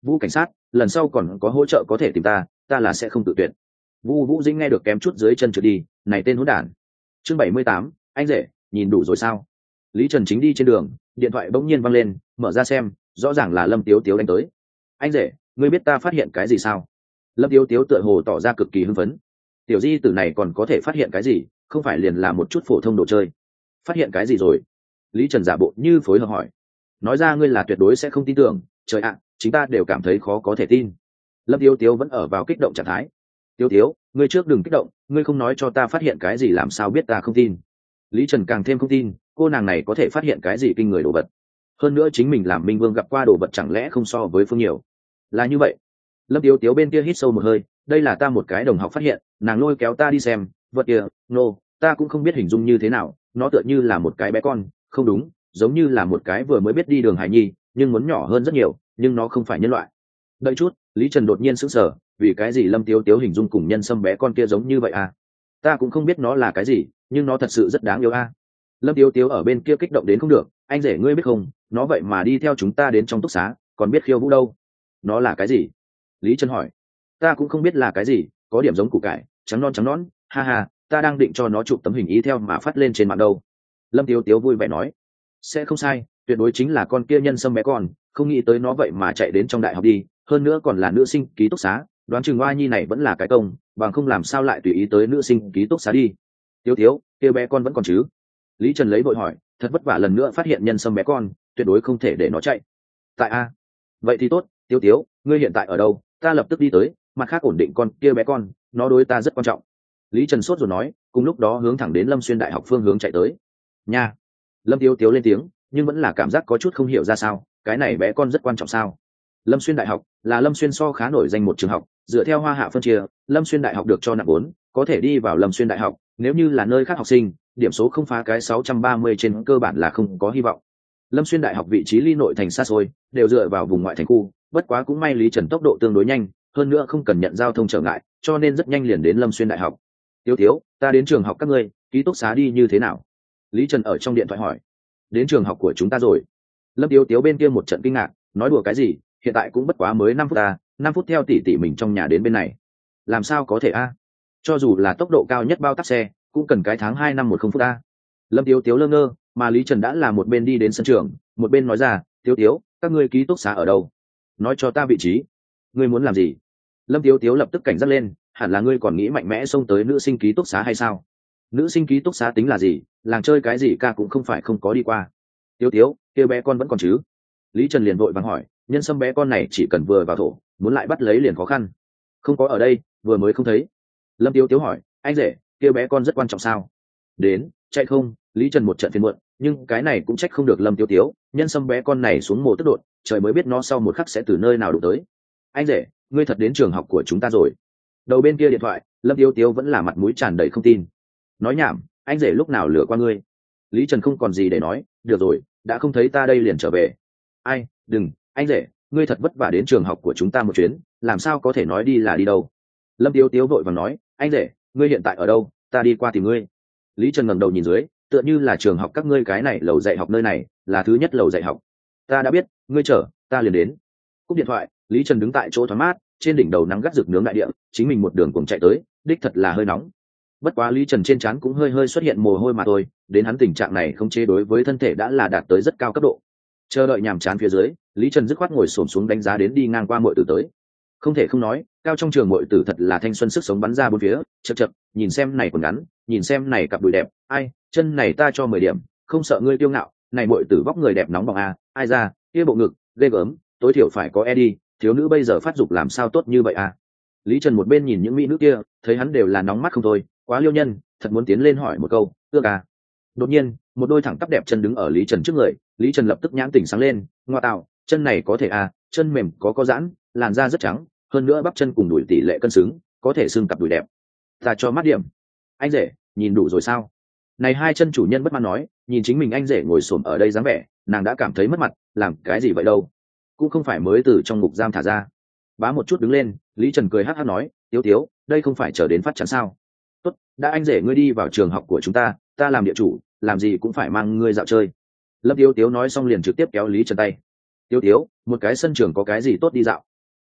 Vũ cảnh sát, lần sau còn có hỗ trợ có thể tìm ta, ta là sẽ không tự tuyệt. Vu Vũ Dĩnh nghe được kém chút dưới chân trượt đi, này tên hỗn đản. Chương bảy mươi tám, anh rể, nhìn đủ rồi sao? Lý Trần chính đi trên đường, điện thoại bỗng nhiên vang lên, mở ra xem, rõ ràng là Lâm Tiếu Tiếu đánh tới. Anh rể, ngươi biết ta phát hiện cái gì sao? Lâm Tiếu Tiếu tựa hồ tỏ ra cực kỳ hưng phấn. Tiểu di tử này còn có thể phát hiện cái gì, không phải liền là một chút phổ thông đồ chơi. Phát hiện cái gì rồi? Lý Trần giả bộ như phối hợp hỏi. Nói ra ngươi là tuyệt đối sẽ không tin tưởng, trời ạ, chúng ta đều cảm thấy khó có thể tin. Lâm Tiếu Tiếu vẫn ở vào kích động trạng thái. Tiếu Tiếu, ngươi trước đừng kích động, ngươi không nói cho ta phát hiện cái gì làm sao biết ta không tin. Lý Trần càng thêm không tin, cô nàng này có thể phát hiện cái gì kinh người đồ vật. Hơn nữa chính mình làm minh vương gặp qua đồ vật chẳng lẽ không so với Phương nhiều. Là như vậy. Lâm Tiếu Tiếu bên kia hít sâu một hơi, đây là ta một cái đồng học phát hiện, nàng lôi kéo ta đi xem, vật kia, nô, no, ta cũng không biết hình dung như thế nào, nó tựa như là một cái bé con, không đúng, giống như là một cái vừa mới biết đi đường hài nhi, nhưng muốn nhỏ hơn rất nhiều, nhưng nó không phải nhân loại. Đợi chút, Lý Trần đột nhiên sững sờ, vì cái gì Lâm Tiếu Tiếu hình dung cùng nhân sâm bé con kia giống như vậy à? Ta cũng không biết nó là cái gì, nhưng nó thật sự rất đáng yêu a. À? Lâm Tiếu Tiếu ở bên kia kích động đến không được, anh rể ngươi biết không, nó vậy mà đi theo chúng ta đến trong túc xá, còn biết khiêu vũ đâu. Nó là cái gì? Lý Trần hỏi. Ta cũng không biết là cái gì, có điểm giống củ cải, trắng non trắng nón, ha ha, ta đang định cho nó chụp tấm hình ý theo mà phát lên trên mạng đâu. Lâm Tiếu Tiếu vui vẻ nói. Sẽ không sai, tuyệt đối chính là con kia nhân sâm bé con, không nghĩ tới nó vậy mà chạy đến trong đại học đi, hơn nữa còn là nữ sinh ký túc xá, đoán chừng oa nhi này vẫn là cái công, bằng không làm sao lại tùy ý tới nữ sinh ký túc xá đi. Tiếu Tiếu, kia bé con vẫn còn chứ? Lý Trần lấy vội hỏi, thật vất vả lần nữa phát hiện nhân sâm bé con, tuyệt đối không thể để nó chạy. Tại a? Vậy thì tốt, Tiếu Tiếu, ngươi hiện tại ở đâu? Ta lập tức đi tới, mặt khác ổn định con kia bé con, nó đối ta rất quan trọng. Lý Trần sốt rồi nói, cùng lúc đó hướng thẳng đến Lâm Xuyên Đại học phương hướng chạy tới. Nha. Lâm Tiếu Tiếu lên tiếng, nhưng vẫn là cảm giác có chút không hiểu ra sao, cái này bé con rất quan trọng sao? Lâm Xuyên Đại học là Lâm Xuyên so khá nổi danh một trường học, dựa theo hoa hạ phân chia, Lâm Xuyên Đại học được cho nặng bốn, có thể đi vào Lâm Xuyên Đại học, nếu như là nơi khác học sinh, điểm số không phá cái sáu trăm ba mươi trên cơ bản là không có hy vọng. Lâm Xuyên Đại học vị trí ly nội thành xa xôi, đều dựa vào vùng ngoại thành khu, bất quá cũng may Lý Trần tốc độ tương đối nhanh, hơn nữa không cần nhận giao thông trở ngại, cho nên rất nhanh liền đến Lâm Xuyên Đại học. Tiếu Tiếu, ta đến trường học các ngươi, ký túc xá đi như thế nào? Lý Trần ở trong điện thoại hỏi. Đến trường học của chúng ta rồi. Lâm Tiếu Tiếu bên kia một trận kinh ngạc, nói đùa cái gì, hiện tại cũng bất quá mới năm phút ta, năm phút theo tỷ tỷ mình trong nhà đến bên này. Làm sao có thể a? Cho dù là tốc độ cao nhất bao tắc xe, cũng cần cái tháng hai năm một không phút a. Lâm Tiếu Tiếu lơ ngơ, mà Lý Trần đã là một bên đi đến sân trường, một bên nói ra, Tiếu Tiếu, các ngươi ký túc xá ở đâu? Nói cho ta vị trí. Ngươi muốn làm gì? Lâm Tiếu Tiếu lập tức cảnh giác lên, hẳn là ngươi còn nghĩ mạnh mẽ xông tới nữ sinh ký túc xá hay sao? Nữ sinh ký túc xá tính là gì, làng chơi cái gì ca cũng không phải không có đi qua. Tiếu Tiếu, kêu bé con vẫn còn chứ? Lý Trần liền vội vàng hỏi, nhân sâm bé con này chỉ cần vừa vào thổ, muốn lại bắt lấy liền khó khăn. Không có ở đây, vừa mới không thấy. Lâm Tiếu Tiếu hỏi, anh rể, kêu bé con rất quan trọng sao? Đến, chạy không? Lý Trần một trận phiền muộn, nhưng cái này cũng trách không được Lâm Tiếu Tiếu, nhân sâm bé con này xuống mồ tức đột, trời mới biết nó sau một khắc sẽ từ nơi nào đụng tới. Anh rể, ngươi thật đến trường học của chúng ta rồi? Đầu bên kia điện thoại, Lâm Tiếu Tiếu vẫn là mặt mũi tràn đầy không tin. Nói nhảm, anh rể lúc nào lừa qua ngươi? Lý Trần không còn gì để nói, được rồi, đã không thấy ta đây liền trở về. Ai, đừng, anh rể, ngươi thật vất vả đến trường học của chúng ta một chuyến, làm sao có thể nói đi là đi đâu? Lâm Tiếu Tiếu vội vàng nói, anh rể, ngươi hiện tại ở đâu, ta đi qua tìm ngươi. Lý Trần ngẩng đầu nhìn dưới, tựa như là trường học các ngươi cái này lầu dạy học nơi này, là thứ nhất lầu dạy học. Ta đã biết, ngươi chờ, ta liền đến. Cúp điện thoại, Lý Trần đứng tại chỗ thoáng mát, trên đỉnh đầu nắng gắt rực nướng đại địa, chính mình một đường cùng chạy tới, đích thật là hơi nóng. Bất quá Lý Trần trên trán cũng hơi hơi xuất hiện mồ hôi mà thôi, đến hắn tình trạng này không chế đối với thân thể đã là đạt tới rất cao cấp độ. Chờ đợi nhàm chán phía dưới, Lý Trần dứt khoát ngồi xổm xuống đánh giá đến đi ngang qua muội tử tới. Không thể không nói, cao trong trường muội tử thật là thanh xuân sức sống bắn ra bốn phía, chậc chậc, nhìn xem này quần ngắn, nhìn xem này cặp đùi đẹp, ai, chân này ta cho mười điểm, không sợ ngươi kiêu ngạo, này muội tử vóc người đẹp nóng bỏng a, ai ra, kia bộ ngực, ghê gớm, tối thiểu phải có e đi, thiếu nữ bây giờ phát dục làm sao tốt như vậy a. Lý Trần một bên nhìn những mỹ nữ kia, thấy hắn đều là nóng mắt không thôi, quá liêu nhân, thật muốn tiến lên hỏi một câu, ước à. Đột nhiên, một đôi thẳng tắp đẹp chân đứng ở Lý Trần trước người, Lý Trần lập tức nhãn tỉnh sáng lên, ngoa tạo, chân này có thể à, chân mềm có có giãn, làn da rất trắng, hơn nữa bắp chân cùng đùi tỷ lệ cân xứng, có thể xương cặp đùi đẹp. Ta cho mắt điểm. Anh rể, nhìn đủ rồi sao? Này hai chân chủ nhân bất mãn nói, nhìn chính mình anh rể ngồi xổm ở đây dáng vẻ, nàng đã cảm thấy mất mặt, làm cái gì vậy đâu? Cũng không phải mới từ trong ngục giam thả ra. Bá một chút đứng lên, Lý Trần cười hắc hắc nói, Tiếu Tiếu, đây không phải chờ đến phát chán sao? Tốt, đã anh rể ngươi đi vào trường học của chúng ta, ta làm địa chủ, làm gì cũng phải mang ngươi dạo chơi. Lâm Tiếu Tiếu nói xong liền trực tiếp kéo Lý Trần tay. Tiếu Tiếu, một cái sân trường có cái gì tốt đi dạo,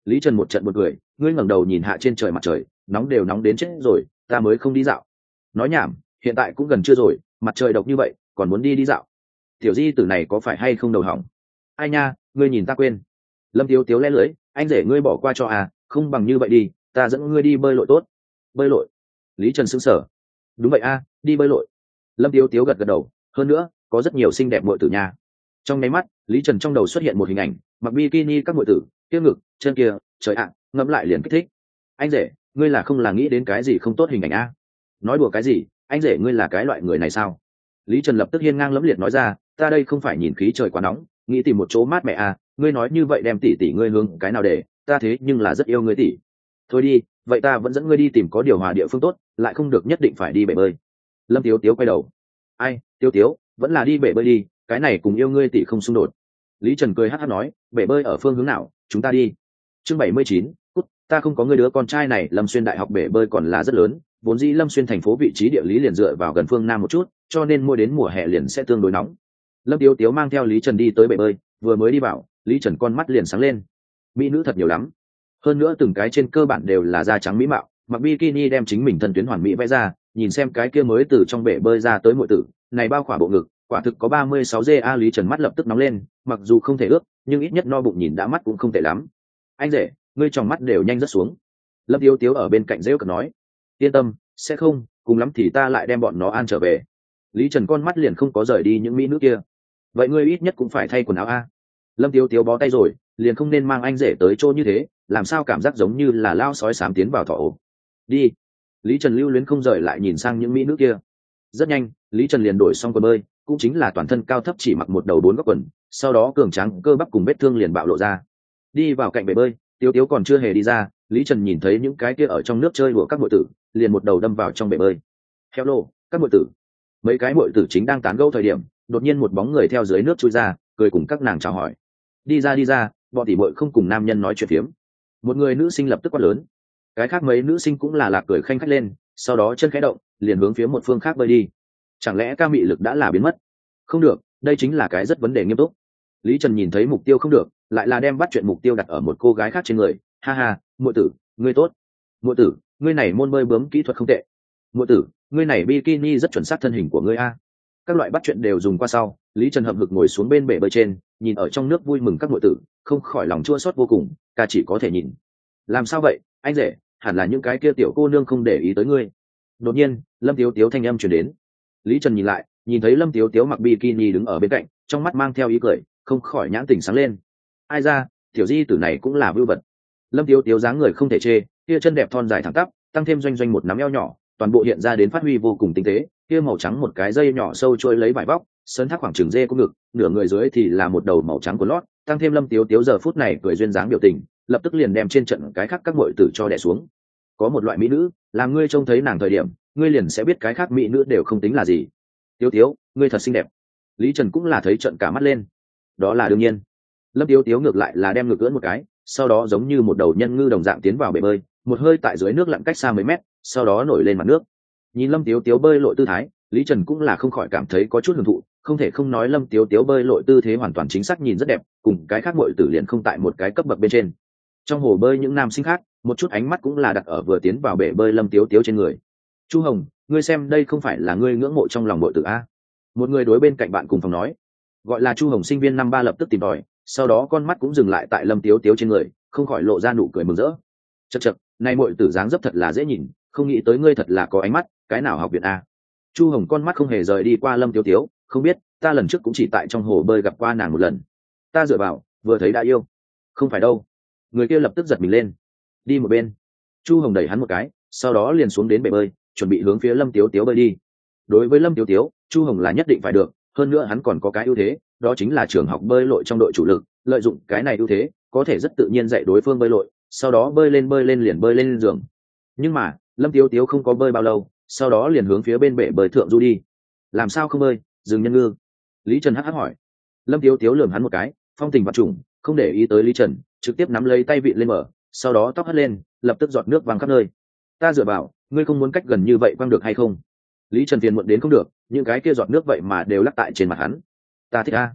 Lý Trần một trận một cười, ngươi ngẩng đầu nhìn hạ trên trời mặt trời, nóng đều nóng đến chết rồi, ta mới không đi dạo. Nói nhảm, hiện tại cũng gần trưa rồi, mặt trời độc như vậy, còn muốn đi đi dạo. Tiểu di tử này có phải hay không đầu hỏng? Ai nha, ngươi nhìn ta quên. Lâm Tiếu Tiếu lẽ lưỡi, anh rể ngươi bỏ qua cho à, không bằng như vậy đi, ta dẫn ngươi đi bơi lội tốt. Bơi lội? Lý Trần sững sờ. Đúng vậy a, đi bơi lội. Lâm Tiếu Tiếu gật gật đầu, hơn nữa, có rất nhiều xinh đẹp muội tử nha. Trong nháy mắt, Lý Trần trong đầu xuất hiện một hình ảnh, mặc bikini các muội tử, kia ngực, chân kia, trời ạ, ngẫm lại liền kích thích. Anh rể, ngươi là không là nghĩ đến cái gì không tốt hình ảnh a? Nói đùa cái gì, anh rể ngươi là cái loại người này sao? Lý Trần lập tức hiên ngang lẫm liệt nói ra, ta đây không phải nhìn khí trời quá nóng, nghĩ tìm một chỗ mát mẻ à, ngươi nói như vậy đem tỷ tỷ ngươi hướng cái nào để, ta thế nhưng là rất yêu ngươi tỷ. Thôi đi, vậy ta vẫn dẫn ngươi đi tìm có điều hòa địa phương tốt, lại không được nhất định phải đi bể bơi. Lâm Tiếu Tiếu quay đầu. Ai, Tiếu Tiếu, vẫn là đi bể bơi đi, cái này cùng yêu ngươi tỷ không xung đột. Lý Trần cười hắc hắc nói, bể bơi ở phương hướng nào, chúng ta đi. Chương bảy mươi chín, cút, ta không có ngươi đứa con trai này. Lâm Xuyên đại học bể bơi còn là rất lớn, vốn dĩ Lâm Xuyên thành phố vị trí địa lý liền dựa vào gần phương nam một chút, cho nên mỗi đến mùa hè liền sẽ tương đối nóng. Lâm Tiếu Tiếu mang theo Lý Trần đi tới bể bơi, vừa mới đi vào, Lý Trần con mắt liền sáng lên. Mỹ nữ thật nhiều lắm, hơn nữa từng cái trên cơ bản đều là da trắng mỹ mạo, mặc bikini đem chính mình thân tuyến hoàn mỹ vẽ ra, nhìn xem cái kia mới từ trong bể bơi ra tới muội tử, này bao khỏa bộ ngực, quả thực có ba mươi sáu giê a. Lý Trần mắt lập tức nóng lên, mặc dù không thể ướt, nhưng ít nhất no bụng nhìn đã mắt cũng không tệ lắm. Anh rể, ngươi tròng mắt đều nhanh rất xuống. Lâm Tiếu Tiếu ở bên cạnh rêu cợt nói, yên tâm, sẽ không, cùng lắm thì ta lại đem bọn nó an trở về. Lý Trần con mắt liền không có rời đi những mỹ nữ kia. Vậy ngươi ít nhất cũng phải thay quần áo a. Lâm Tiếu Tiếu bó tay rồi, liền không nên mang anh rể tới chỗ như thế, làm sao cảm giác giống như là lao sói sám tiến vào thỏ ổ. Đi. Lý Trần lưu luyến không rời lại nhìn sang những mỹ nữ kia. Rất nhanh, Lý Trần liền đổi xong quần bơi, cũng chính là toàn thân cao thấp chỉ mặc một đầu bốn góc quần, sau đó cường tráng cơ bắp cùng vết thương liền bạo lộ ra. Đi vào cạnh bể bơi, Tiếu Tiếu còn chưa hề đi ra, Lý Trần nhìn thấy những cái kia ở trong nước chơi đùa các muội tử, liền một đầu đâm vào trong bể bơi. Hello, các muội tử. Mấy cái muội tử chính đang tán gẫu thời điểm, đột nhiên một bóng người theo dưới nước chui ra, cười cùng các nàng chào hỏi. Đi ra đi ra, bọn tỷ muội không cùng nam nhân nói chuyện phiếm. Một người nữ sinh lập tức quát lớn. Cái khác mấy nữ sinh cũng là lạc cười khanh khách lên, sau đó chân khẽ động, liền hướng phía một phương khác bơi đi. Chẳng lẽ ca mị lực đã là biến mất? Không được, đây chính là cái rất vấn đề nghiêm túc. Lý Trần nhìn thấy mục tiêu không được, lại là đem bắt chuyện mục tiêu đặt ở một cô gái khác trên người. Ha ha, muội tử, ngươi tốt. Muội tử, ngươi này môn bơi bướm kỹ thuật không tệ. Muội tử, ngươi này bikini rất chuẩn xác thân hình của ngươi a. Các loại bắt chuyện đều dùng qua sau, Lý Trần hậm hực ngồi xuống bên bể bơi trên, nhìn ở trong nước vui mừng các muội tử, không khỏi lòng chua xót vô cùng, ca chỉ có thể nhìn. Làm sao vậy, anh rể, hẳn là những cái kia tiểu cô nương không để ý tới ngươi. Đột nhiên, Lâm Tiếu Tiếu thanh âm truyền đến. Lý Trần nhìn lại, nhìn thấy Lâm Tiếu Tiếu mặc bikini đứng ở bên cạnh, trong mắt mang theo ý cười, không khỏi nhãn tình sáng lên. Ai ra, tiểu di tử này cũng là vưu vật. Lâm Tiếu Tiếu dáng người không thể chê, kia chân đẹp thon dài thẳng tắp, tăng thêm doanh doanh một nắm eo nhỏ, toàn bộ hiện ra đến phát huy vô cùng tinh tế. Kia màu trắng một cái dây nhỏ sâu trôi lấy vải vóc, sấn thác khoảng chừng dê của ngực, nửa người dưới thì là một đầu màu trắng của lót, tăng thêm Lâm Tiếu Tiếu giờ phút này cười duyên dáng biểu tình, lập tức liền đem trên trận cái khác các muội tử cho đè xuống. Có một loại mỹ nữ, làm ngươi trông thấy nàng thời điểm, ngươi liền sẽ biết cái khác mỹ nữ đều không tính là gì. Tiếu Tiếu, ngươi thật xinh đẹp. Lý Trần cũng là thấy trận cả mắt lên. Đó là đương nhiên. Lâm Tiếu Tiếu ngược lại là đem ngực ưỡn một cái, sau đó giống như một đầu nhân ngư đồng dạng tiến vào bể bơi, một hơi tại dưới nước lặn cách xa mấy mét, sau đó nổi lên mặt nước. Nhìn Lâm Tiếu Tiếu bơi lội tư thái, Lý Trần cũng là không khỏi cảm thấy có chút hưởng thụ, không thể không nói Lâm Tiếu Tiếu bơi lội tư thế hoàn toàn chính xác nhìn rất đẹp, cùng cái khác muội tử liền không tại một cái cấp bậc bên trên. Trong hồ bơi những nam sinh khác, một chút ánh mắt cũng là đặt ở vừa tiến vào bể bơi Lâm Tiếu Tiếu trên người. Chu Hồng, ngươi xem đây không phải là ngươi ngưỡng mộ trong lòng muội tử a? Một người đối bên cạnh bạn cùng phòng nói. Gọi là Chu Hồng sinh viên năm ba lập tức tìm tòi, sau đó con mắt cũng dừng lại tại Lâm Tiếu Tiếu trên người, không khỏi lộ ra nụ cười mừng rỡ. Chậc chậc, này muội tử dáng dấp thật là dễ nhìn, không nghĩ tới ngươi thật là có ánh mắt, cái nào học viện a? Chu Hồng con mắt không hề rời đi qua Lâm Tiếu Tiếu, không biết, ta lần trước cũng chỉ tại trong hồ bơi gặp qua nàng một lần. Ta dựa vào, vừa thấy đã yêu. Không phải đâu. Người kia lập tức giật mình lên. Đi một bên. Chu Hồng đẩy hắn một cái, sau đó liền xuống đến bể bơi, chuẩn bị hướng phía Lâm Tiếu Tiếu bơi đi. Đối với Lâm Tiếu Tiếu, Chu Hồng là nhất định phải được, hơn nữa hắn còn có cái ưu thế, đó chính là trường học bơi lội trong đội chủ lực, lợi dụng cái này ưu thế, có thể rất tự nhiên dạy đối phương bơi lội, sau đó bơi lên bơi lên liền bơi lên giường. Nhưng mà, Lâm Tiếu Tiếu không có bơi bao lâu, sau đó liền hướng phía bên bể bơi thượng du đi. Làm sao không bơi, dừng nhân ngư? Lý Trần hắc hắc hỏi. Lâm Tiếu Tiếu lườm hắn một cái, phong tình vạn trùng, không để ý tới Lý Trần, trực tiếp nắm lấy tay vịn lên mở, sau đó tóc hất lên, lập tức giọt nước văng khắp nơi. Ta dựa vào, ngươi không muốn cách gần như vậy quăng được hay không? Lý Trần phiền muộn đến không được, những cái kia giọt nước vậy mà đều lắc tại trên mặt hắn. Ta thích a.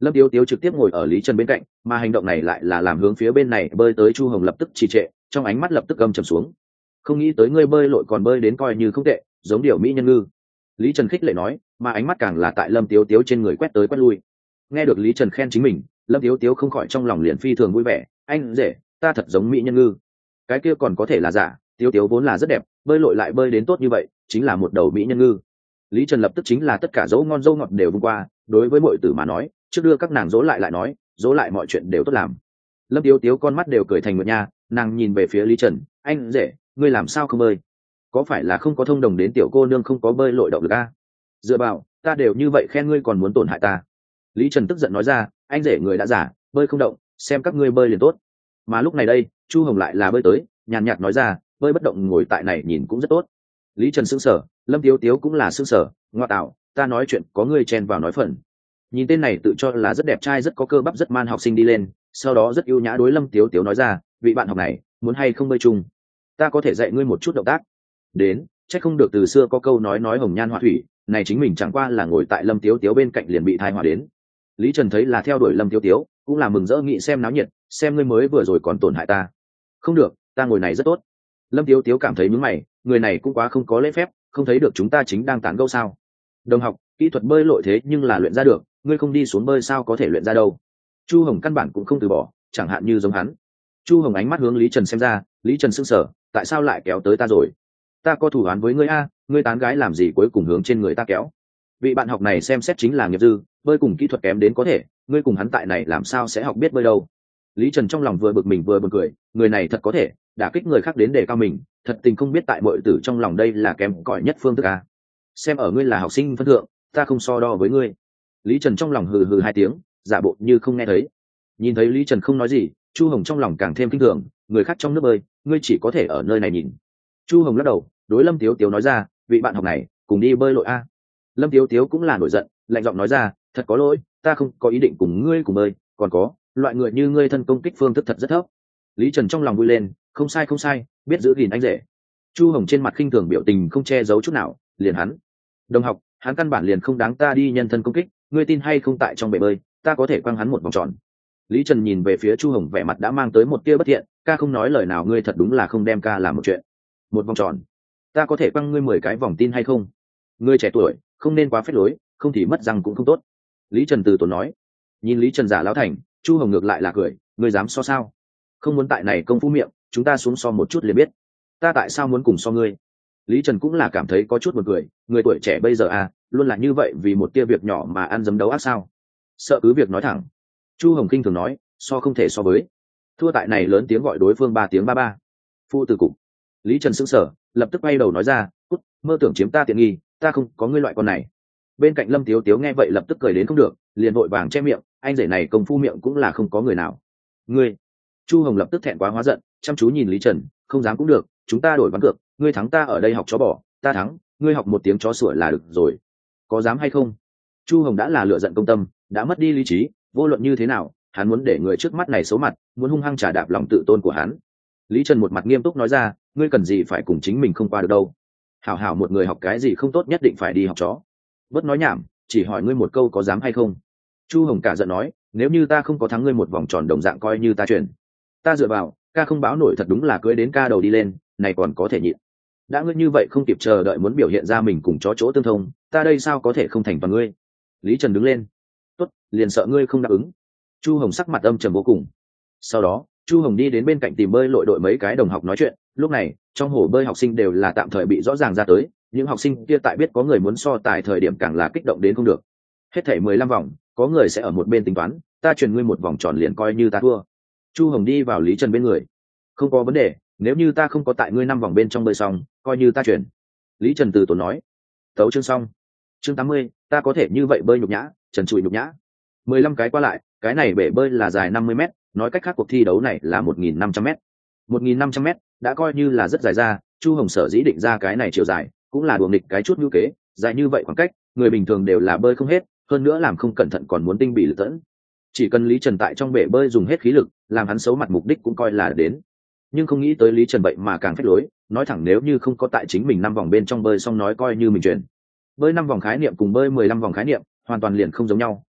Lâm Tiếu Tiếu trực tiếp ngồi ở Lý Trần bên cạnh, mà hành động này lại là làm hướng phía bên này bơi tới Chu Hồng lập tức trì trệ, trong ánh mắt lập tức gầm trầm xuống. Không nghĩ tới ngươi bơi lội còn bơi đến coi như không tệ, giống điều mỹ nhân ngư. Lý Trần khích lệ nói, mà ánh mắt càng là tại Lâm Tiếu Tiếu trên người quét tới quét lui. Nghe được Lý Trần khen chính mình, Lâm Tiếu Tiếu không khỏi trong lòng liền phi thường vui vẻ, anh rể, ta thật giống mỹ nhân ngư. Cái kia còn có thể là giả, Tiếu Tiếu vốn là rất đẹp, bơi lội lại bơi đến tốt như vậy, chính là một đầu mỹ nhân ngư. Lý Trần lập tức chính là tất cả dấu ngon dấu ngọt đều vung qua, đối với muội tử mà nói, trước đưa các nàng dỗ lại lại nói, dỗ lại mọi chuyện đều tốt làm. Lâm Tiếu Tiếu con mắt đều cười thành nguyệt nha, nàng nhìn về phía Lý Trần, anh rể, ngươi làm sao không bơi? Có phải là không có thông đồng đến tiểu cô nương không có bơi lội động lực a? Dựa vào, ta đều như vậy khen ngươi còn muốn tổn hại ta. Lý Trần tức giận nói ra, anh rể người đã giả, bơi không động, xem các ngươi bơi liền tốt. Mà lúc này đây, Chu Hồng lại là bơi tới, nhàn nhạt nói ra, bơi bất động ngồi tại này nhìn cũng rất tốt. Lý Trần sững sờ, Lâm Tiếu Tiếu cũng là sững sờ, ngoa tạo, ta nói chuyện có ngươi chen vào nói phần. Nhìn tên này tự cho là rất đẹp trai rất có cơ bắp rất man học sinh đi lên, sau đó rất ưu nhã đối Lâm Tiếu Tiếu nói ra, vị bạn học này, muốn hay không bơi chung? Ta có thể dạy ngươi một chút động tác. Đến, chắc không được từ xưa có câu nói nói hồng nhan họa thủy, này chính mình chẳng qua là ngồi tại Lâm Tiếu Tiếu bên cạnh liền bị thai họa đến. Lý Trần thấy là theo đuổi Lâm Tiếu Tiếu, cũng là mừng rỡ nghĩ xem náo nhiệt, xem ngươi mới vừa rồi còn tổn hại ta. Không được, ta ngồi này rất tốt. Lâm Tiếu Tiếu cảm thấy nhướng mày, người này cũng quá không có lễ phép, không thấy được chúng ta chính đang tán gẫu sao? Đồng học, kỹ thuật bơi lội thế nhưng là luyện ra được, ngươi không đi xuống bơi sao có thể luyện ra đâu. Chu Hồng căn bản cũng không từ bỏ, chẳng hạn như giống hắn. Chu Hồng ánh mắt hướng Lý Trần xem ra, Lý Trần sững sờ, tại sao lại kéo tới ta rồi? Ta có thủ án với ngươi a, ngươi tán gái làm gì cuối cùng hướng trên người ta kéo? Vị bạn học này xem xét chính là nghiệp dư, bơi cùng kỹ thuật kém đến có thể, ngươi cùng hắn tại này làm sao sẽ học biết bơi đâu? Lý Trần trong lòng vừa bực mình vừa buồn cười, người này thật có thể đả kích người khác đến đề cao mình, thật tình không biết tại mọi tử trong lòng đây là kém cỏi nhất phương thức a. Xem ở ngươi là học sinh phân thượng, ta không so đo với ngươi. Lý Trần trong lòng hừ hừ hai tiếng, giả bộ như không nghe thấy. Nhìn thấy Lý Trần không nói gì, Chu Hồng trong lòng càng thêm kinh thường, người khác trong nước bơi, ngươi chỉ có thể ở nơi này nhìn. Chu Hồng lắc đầu, đối Lâm Tiếu Tiếu nói ra, vị bạn học này, cùng đi bơi lội a. Lâm Tiếu Tiếu cũng là nổi giận, lạnh giọng nói ra, thật có lỗi, ta không có ý định cùng ngươi cùng bơi, còn có, loại người như ngươi thân công kích phương thức thật rất thấp. Lý Trần trong lòng vui lên, không sai không sai, biết giữ gìn anh rể. Chu Hồng trên mặt khinh thường biểu tình không che giấu chút nào, liền hắn. Đồng học, hắn căn bản liền không đáng ta đi nhân thân công kích, ngươi tin hay không tại trong bể bơi, ta có thể quăng hắn một vòng tròn. Lý Trần nhìn về phía Chu Hồng vẻ mặt đã mang tới một tia bất thiện, ca không nói lời nào ngươi thật đúng là không đem ca làm một chuyện. Một vòng tròn, ta có thể quăng ngươi mười cái vòng tin hay không? Ngươi trẻ tuổi, không nên quá phép lối, không thì mất răng cũng không tốt. Lý Trần từ tốn nói. Nhìn Lý Trần giả lão thành, Chu Hồng ngược lại là cười, ngươi dám so sao? Không muốn tại này công phu miệng, chúng ta xuống so một chút liền biết. Ta tại sao muốn cùng so ngươi? Lý Trần cũng là cảm thấy có chút buồn cười, người tuổi trẻ bây giờ à, luôn là như vậy vì một tia việc nhỏ mà ăn dấm đấu ác sao? Sợ cứ việc nói thẳng. Chu Hồng kinh thường nói, so không thể so với. Thua tại này lớn tiếng gọi đối phương ba tiếng ba ba. Phu từ cục. Lý Trần sững sờ, lập tức quay đầu nói ra, cút, mơ tưởng chiếm ta tiện nghi, ta không có ngươi loại con này. Bên cạnh Lâm Tiếu Tiếu nghe vậy lập tức cười đến không được, liền vội vàng che miệng, anh rể này công phu miệng cũng là không có người nào. Ngươi. Chu Hồng lập tức thẹn quá hóa giận, chăm chú nhìn Lý Trần, không dám cũng được, chúng ta đổi ván cược, ngươi thắng ta ở đây học chó bò, ta thắng, ngươi học một tiếng chó sủa là được rồi. Có dám hay không? Chu Hồng đã là lựa giận công tâm, đã mất đi lý trí, vô luận như thế nào, hắn muốn để người trước mắt này xấu mặt, muốn hung hăng trả đạp lòng tự tôn của hắn. Lý Trần một mặt nghiêm túc nói ra, ngươi cần gì phải cùng chính mình không qua được đâu. Hảo hảo một người học cái gì không tốt nhất định phải đi học chó. Bớt nói nhảm, chỉ hỏi ngươi một câu có dám hay không. Chu Hồng cả giận nói, nếu như ta không có thắng ngươi một vòng tròn đồng dạng coi như ta chuyển. Ta dựa vào, ca không báo nổi thật đúng là cưới đến ca đầu đi lên, này còn có thể nhịn. Đã ngươi như vậy không kịp chờ đợi muốn biểu hiện ra mình cùng chó chỗ tương thông, ta đây sao có thể không thành toàn ngươi. Lý Trần đứng lên. Tốt, liền sợ ngươi không đáp ứng. Chu Hồng sắc mặt âm trầm vô cùng. Sau đó, Chu Hồng đi đến bên cạnh tìm bơi lội đội mấy cái đồng học nói chuyện, lúc này, trong hồ bơi học sinh đều là tạm thời bị rõ ràng ra tới, những học sinh kia tại biết có người muốn so tài thời điểm càng là kích động đến không được. Hết thảy mười lăm vòng, có người sẽ ở một bên tính toán, ta truyền ngươi một vòng tròn liền coi như ta thua. Chu Hồng đi vào Lý Trần bên người. Không có vấn đề, nếu như ta không có tại ngươi năm vòng bên trong bơi xong, coi như ta chuyển. Lý Trần từ tốn nói. Tấu chương xong. Chương tám mươi, ta có thể như vậy bơi nhục nhã, trần trụi nhục nhã. Mười lăm cái qua lại, cái này bể bơi là dài năm mươi mét, nói cách khác cuộc thi đấu này là một nghìn năm trăm mét. một nghìn năm trăm mét đã coi như là rất dài ra, Chu Hồng sở dĩ định ra cái này chiều dài, cũng là đùa nghịch cái chút ngữ kế, dài như vậy khoảng cách, người bình thường đều là bơi không hết, hơn nữa làm không cẩn thận còn muốn tinh bị lật tẫn. Chỉ cần Lý Trần tại trong bể bơi dùng hết khí lực, làm hắn xấu mặt mục đích cũng coi là đến. Nhưng không nghĩ tới Lý Trần vậy mà càng phách lối, nói thẳng nếu như không có tại chính mình năm vòng bên trong bơi xong nói coi như mình chuyển. Bơi năm vòng khái niệm cùng bơi mười lăm vòng khái niệm hoàn toàn liền không giống nhau,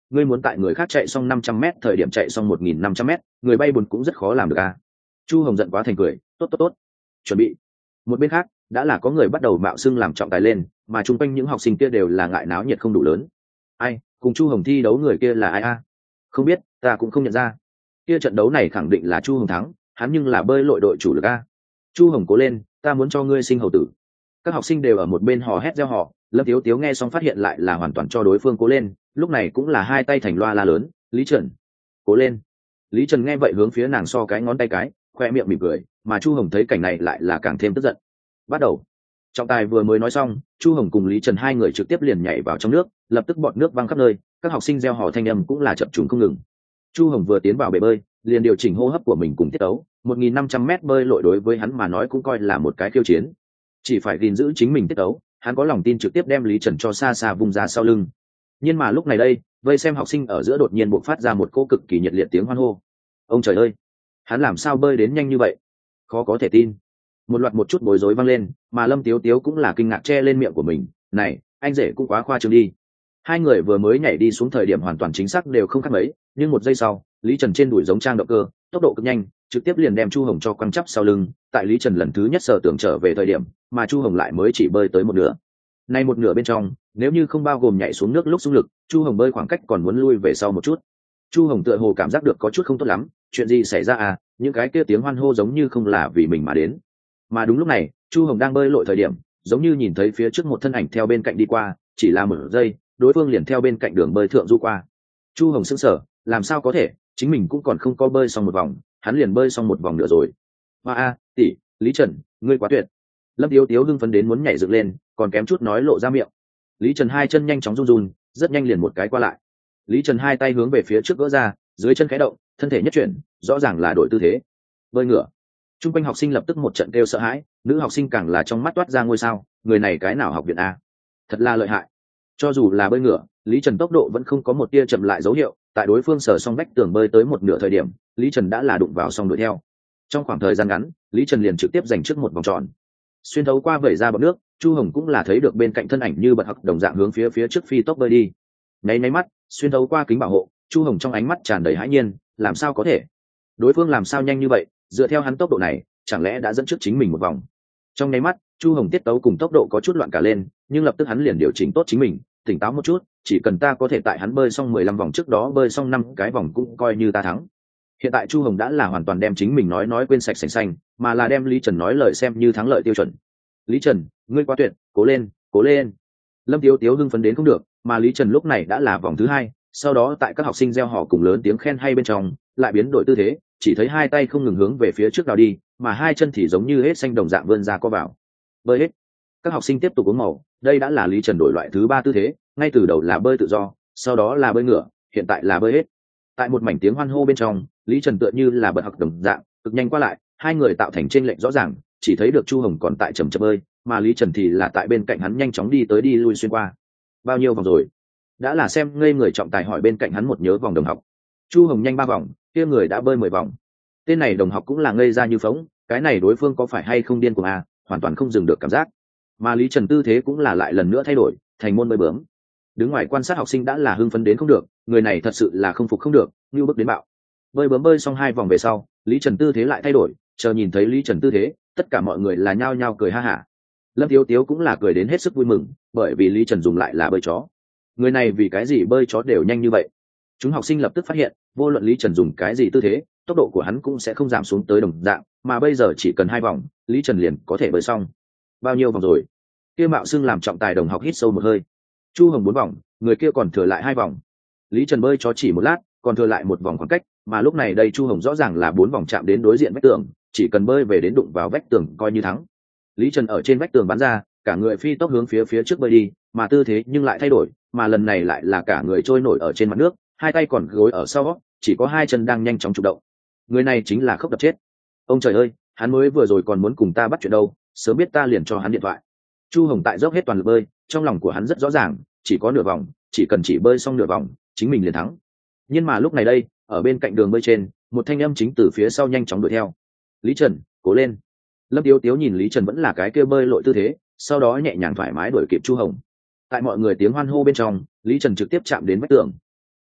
ngươi muốn tại người khác chạy xong năm trăm mét thời điểm chạy xong một nghìn năm trăm mét, người bay bùn cũng rất khó làm được à. Chu Hồng giận quá thành cười, tốt tốt tốt, chuẩn bị. Một bên khác đã là có người bắt đầu mạo xưng làm trọng tài lên, mà chung quanh những học sinh kia đều là ngại náo nhiệt không đủ lớn. Ai cùng Chu Hồng thi đấu người kia là ai a? Không biết, ta cũng không nhận ra. Kia trận đấu này khẳng định là Chu Hồng thắng, hắn nhưng là bơi lội đội chủ lực a. Chu Hồng cố lên, ta muốn cho ngươi sinh hầu tử. Các học sinh đều ở một bên hò hét reo hò. Lâm Tiếu Tiếu nghe xong phát hiện lại là hoàn toàn cho đối phương cố lên, lúc này cũng là hai tay thành loa la lớn, Lý Trần, cố lên. Lý Trần nghe vậy hướng phía nàng so cái ngón tay cái, khoe miệng mỉm cười, mà Chu Hồng thấy cảnh này lại là càng thêm tức giận. Bắt đầu. Trọng tài vừa mới nói xong, Chu Hồng cùng Lý Trần hai người trực tiếp liền nhảy vào trong nước, lập tức bọt nước văng khắp nơi, các học sinh reo hò thanh âm cũng là chập trùng không ngừng. Chu Hồng vừa tiến vào bể bơi, liền điều chỉnh hô hấp của mình cùng tiết tấu, một nghìn năm trăm mét bơi lội đối với hắn mà nói cũng coi là một cái khiêu chiến. Chỉ phải gìn giữ chính mình tiết tấu, hắn có lòng tin trực tiếp đem Lý Trần cho xa xa vùng ra sau lưng. Nhưng mà lúc này đây, vây xem học sinh ở giữa đột nhiên bộc phát ra một cỗ cực kỳ nhiệt liệt tiếng hoan hô. Ông trời ơi, hắn làm sao bơi đến nhanh như vậy? Khó có thể tin. Một loạt một chút bối rối vang lên, mà Lâm Tiếu Tiếu cũng là kinh ngạc che lên miệng của mình, này, anh rể cũng quá khoa trương đi. Hai người vừa mới nhảy đi xuống thời điểm hoàn toàn chính xác đều không khác mấy, nhưng một giây sau, Lý Trần trên đùi giống trang động cơ, tốc độ cực nhanh, trực tiếp liền đem Chu Hồng cho quăng chắp sau lưng. Tại Lý Trần lần thứ nhất sở tưởng trở về thời điểm, mà Chu Hồng lại mới chỉ bơi tới một nửa. Nay một nửa bên trong, nếu như không bao gồm nhảy xuống nước lúc xung lực, Chu Hồng bơi khoảng cách còn muốn lui về sau một chút. Chu Hồng tựa hồ cảm giác được có chút không tốt lắm, chuyện gì xảy ra à? Những cái kia tiếng hoan hô giống như không là vì mình mà đến. Mà đúng lúc này, Chu Hồng đang bơi lội thời điểm, giống như nhìn thấy phía trước một thân ảnh theo bên cạnh đi qua, chỉ là một giây, đối phương liền theo bên cạnh đường bơi thượng du qua. Chu Hồng sững sờ, làm sao có thể, chính mình cũng còn không có bơi xong một vòng, hắn liền bơi xong một vòng nữa rồi. Hoa a, tỷ, Lý Trần, ngươi quá tuyệt. Lâm Tiếu Tiếu hưng phấn đến muốn nhảy dựng lên, còn kém chút nói lộ ra miệng. Lý Trần hai chân nhanh chóng run run, rất nhanh liền một cái qua lại. Lý Trần hai tay hướng về phía trước gỡ ra, dưới chân khẽ động, thân thể nhất chuyển, rõ ràng là đổi tư thế. Bơi ngửa. Trung quanh học sinh lập tức một trận kêu sợ hãi, nữ học sinh càng là trong mắt toát ra ngôi sao, người này cái nào học viện a? Thật là lợi hại. Cho dù là bơi ngửa, Lý Trần tốc độ vẫn không có một tia chậm lại dấu hiệu, tại đối phương sở xong vách tường bơi tới một nửa thời điểm, Lý Trần đã là đụng vào xong đuổi theo. Trong khoảng thời gian ngắn, Lý Trần liền trực tiếp giành trước một vòng tròn. Xuyên thấu qua vẩy ra bọt nước, Chu Hồng cũng là thấy được bên cạnh thân ảnh như bật học đồng dạng hướng phía phía trước phi tốc bơi đi. Nháy nháy mắt, xuyên thấu qua kính bảo hộ, Chu Hồng trong ánh mắt tràn đầy hãi nhiên, làm sao có thể? Đối phương làm sao nhanh như vậy, dựa theo hắn tốc độ này, chẳng lẽ đã dẫn trước chính mình một vòng? Trong nháy mắt, Chu Hồng tiết tấu cùng tốc độ có chút loạn cả lên, nhưng lập tức hắn liền điều chỉnh tốt chính mình, tỉnh táo một chút, chỉ cần ta có thể tại hắn bơi xong mười lăm vòng trước đó bơi xong năm cái vòng cũng coi như ta thắng. Hiện tại Chu Hồng đã là hoàn toàn đem chính mình nói nói quên sạch sành xanh, mà là đem Lý Trần nói lời xem như thắng lợi tiêu chuẩn. Lý Trần, ngươi quá tuyệt, cố lên, cố lên. Lâm Tiếu Tiếu hưng phấn đến không được, mà Lý Trần lúc này đã là vòng thứ hai, sau đó tại các học sinh reo hò cùng lớn tiếng khen hay bên trong, lại biến đổi tư thế, chỉ thấy hai tay không ngừng hướng về phía trước đào đi, mà hai chân thì giống như hết xanh đồng dạng vươn ra co vào. Bơi hết. Các học sinh tiếp tục uống màu, đây đã là Lý Trần đổi loại thứ ba tư thế, ngay từ đầu là bơi tự do, sau đó là bơi ngửa, hiện tại là bơi hết. Tại một mảnh tiếng hoan hô bên trong, Lý Trần tựa như là bật học đồng dạng, cực nhanh qua lại, hai người tạo thành chênh lệch rõ ràng, chỉ thấy được Chu Hồng còn tại chầm chậm bơi, mà Lý Trần thì là tại bên cạnh hắn nhanh chóng đi tới đi lui xuyên qua. Bao nhiêu vòng rồi? Đã là xem ngây người trọng tài hỏi bên cạnh hắn một nhớ vòng đồng học. Chu Hồng nhanh ba vòng, kia người đã bơi mười vòng. Tên này đồng học cũng là ngây ra như phóng, cái này đối phương có phải hay không điên cuồng à, hoàn toàn không dừng được cảm giác. Mà Lý Trần tư thế cũng là lại lần nữa thay đổi, thành môn bơi bướm. Đứng ngoài quan sát học sinh đã là hưng phấn đến không được, người này thật sự là không phục không được, như bức đến bạo. Bơi bướm bơi xong hai vòng về sau, Lý Trần tư thế lại thay đổi, chờ nhìn thấy Lý Trần tư thế, tất cả mọi người là nhao nhao cười ha hả. Lâm Tiếu Tiếu cũng là cười đến hết sức vui mừng, bởi vì Lý Trần dùng lại là bơi chó. Người này vì cái gì bơi chó đều nhanh như vậy? Chúng học sinh lập tức phát hiện, vô luận Lý Trần dùng cái gì tư thế, tốc độ của hắn cũng sẽ không giảm xuống tới đồng dạng, mà bây giờ chỉ cần hai vòng, Lý Trần liền có thể bơi xong. Bao nhiêu vòng rồi? Kia mạo xưng làm trọng tài đồng học hít sâu một hơi. Chu Hồng bốn vòng, người kia còn thừa lại hai vòng. Lý Trần bơi chó chỉ một lát, còn thừa lại một vòng khoảng cách, mà lúc này đây Chu Hồng rõ ràng là bốn vòng chạm đến đối diện vách tường, chỉ cần bơi về đến đụng vào vách tường coi như thắng. Lý Trần ở trên vách tường bắn ra, cả người phi tốc hướng phía phía trước bơi đi, mà tư thế nhưng lại thay đổi, mà lần này lại là cả người trôi nổi ở trên mặt nước, hai tay còn gối ở sau, chỉ có hai chân đang nhanh chóng chủ động. Người này chính là Khốc Đập Chết. Ông trời ơi, hắn mới vừa rồi còn muốn cùng ta bắt chuyện đâu, sớm biết ta liền cho hắn điện thoại. Chu Hồng tại dốc hết toàn lực bơi, trong lòng của hắn rất rõ ràng, chỉ có nửa vòng, chỉ cần chỉ bơi xong nửa vòng, chính mình liền thắng. Nhưng mà lúc này đây, ở bên cạnh đường bơi trên, một thanh âm chính từ phía sau nhanh chóng đuổi theo. Lý Trần, cố lên. Lâm Tiếu Tiếu nhìn Lý Trần vẫn là cái kia bơi lội tư thế, sau đó nhẹ nhàng thoải mái đuổi kịp Chu Hồng. Tại mọi người tiếng hoan hô bên trong, Lý Trần trực tiếp chạm đến vách tường.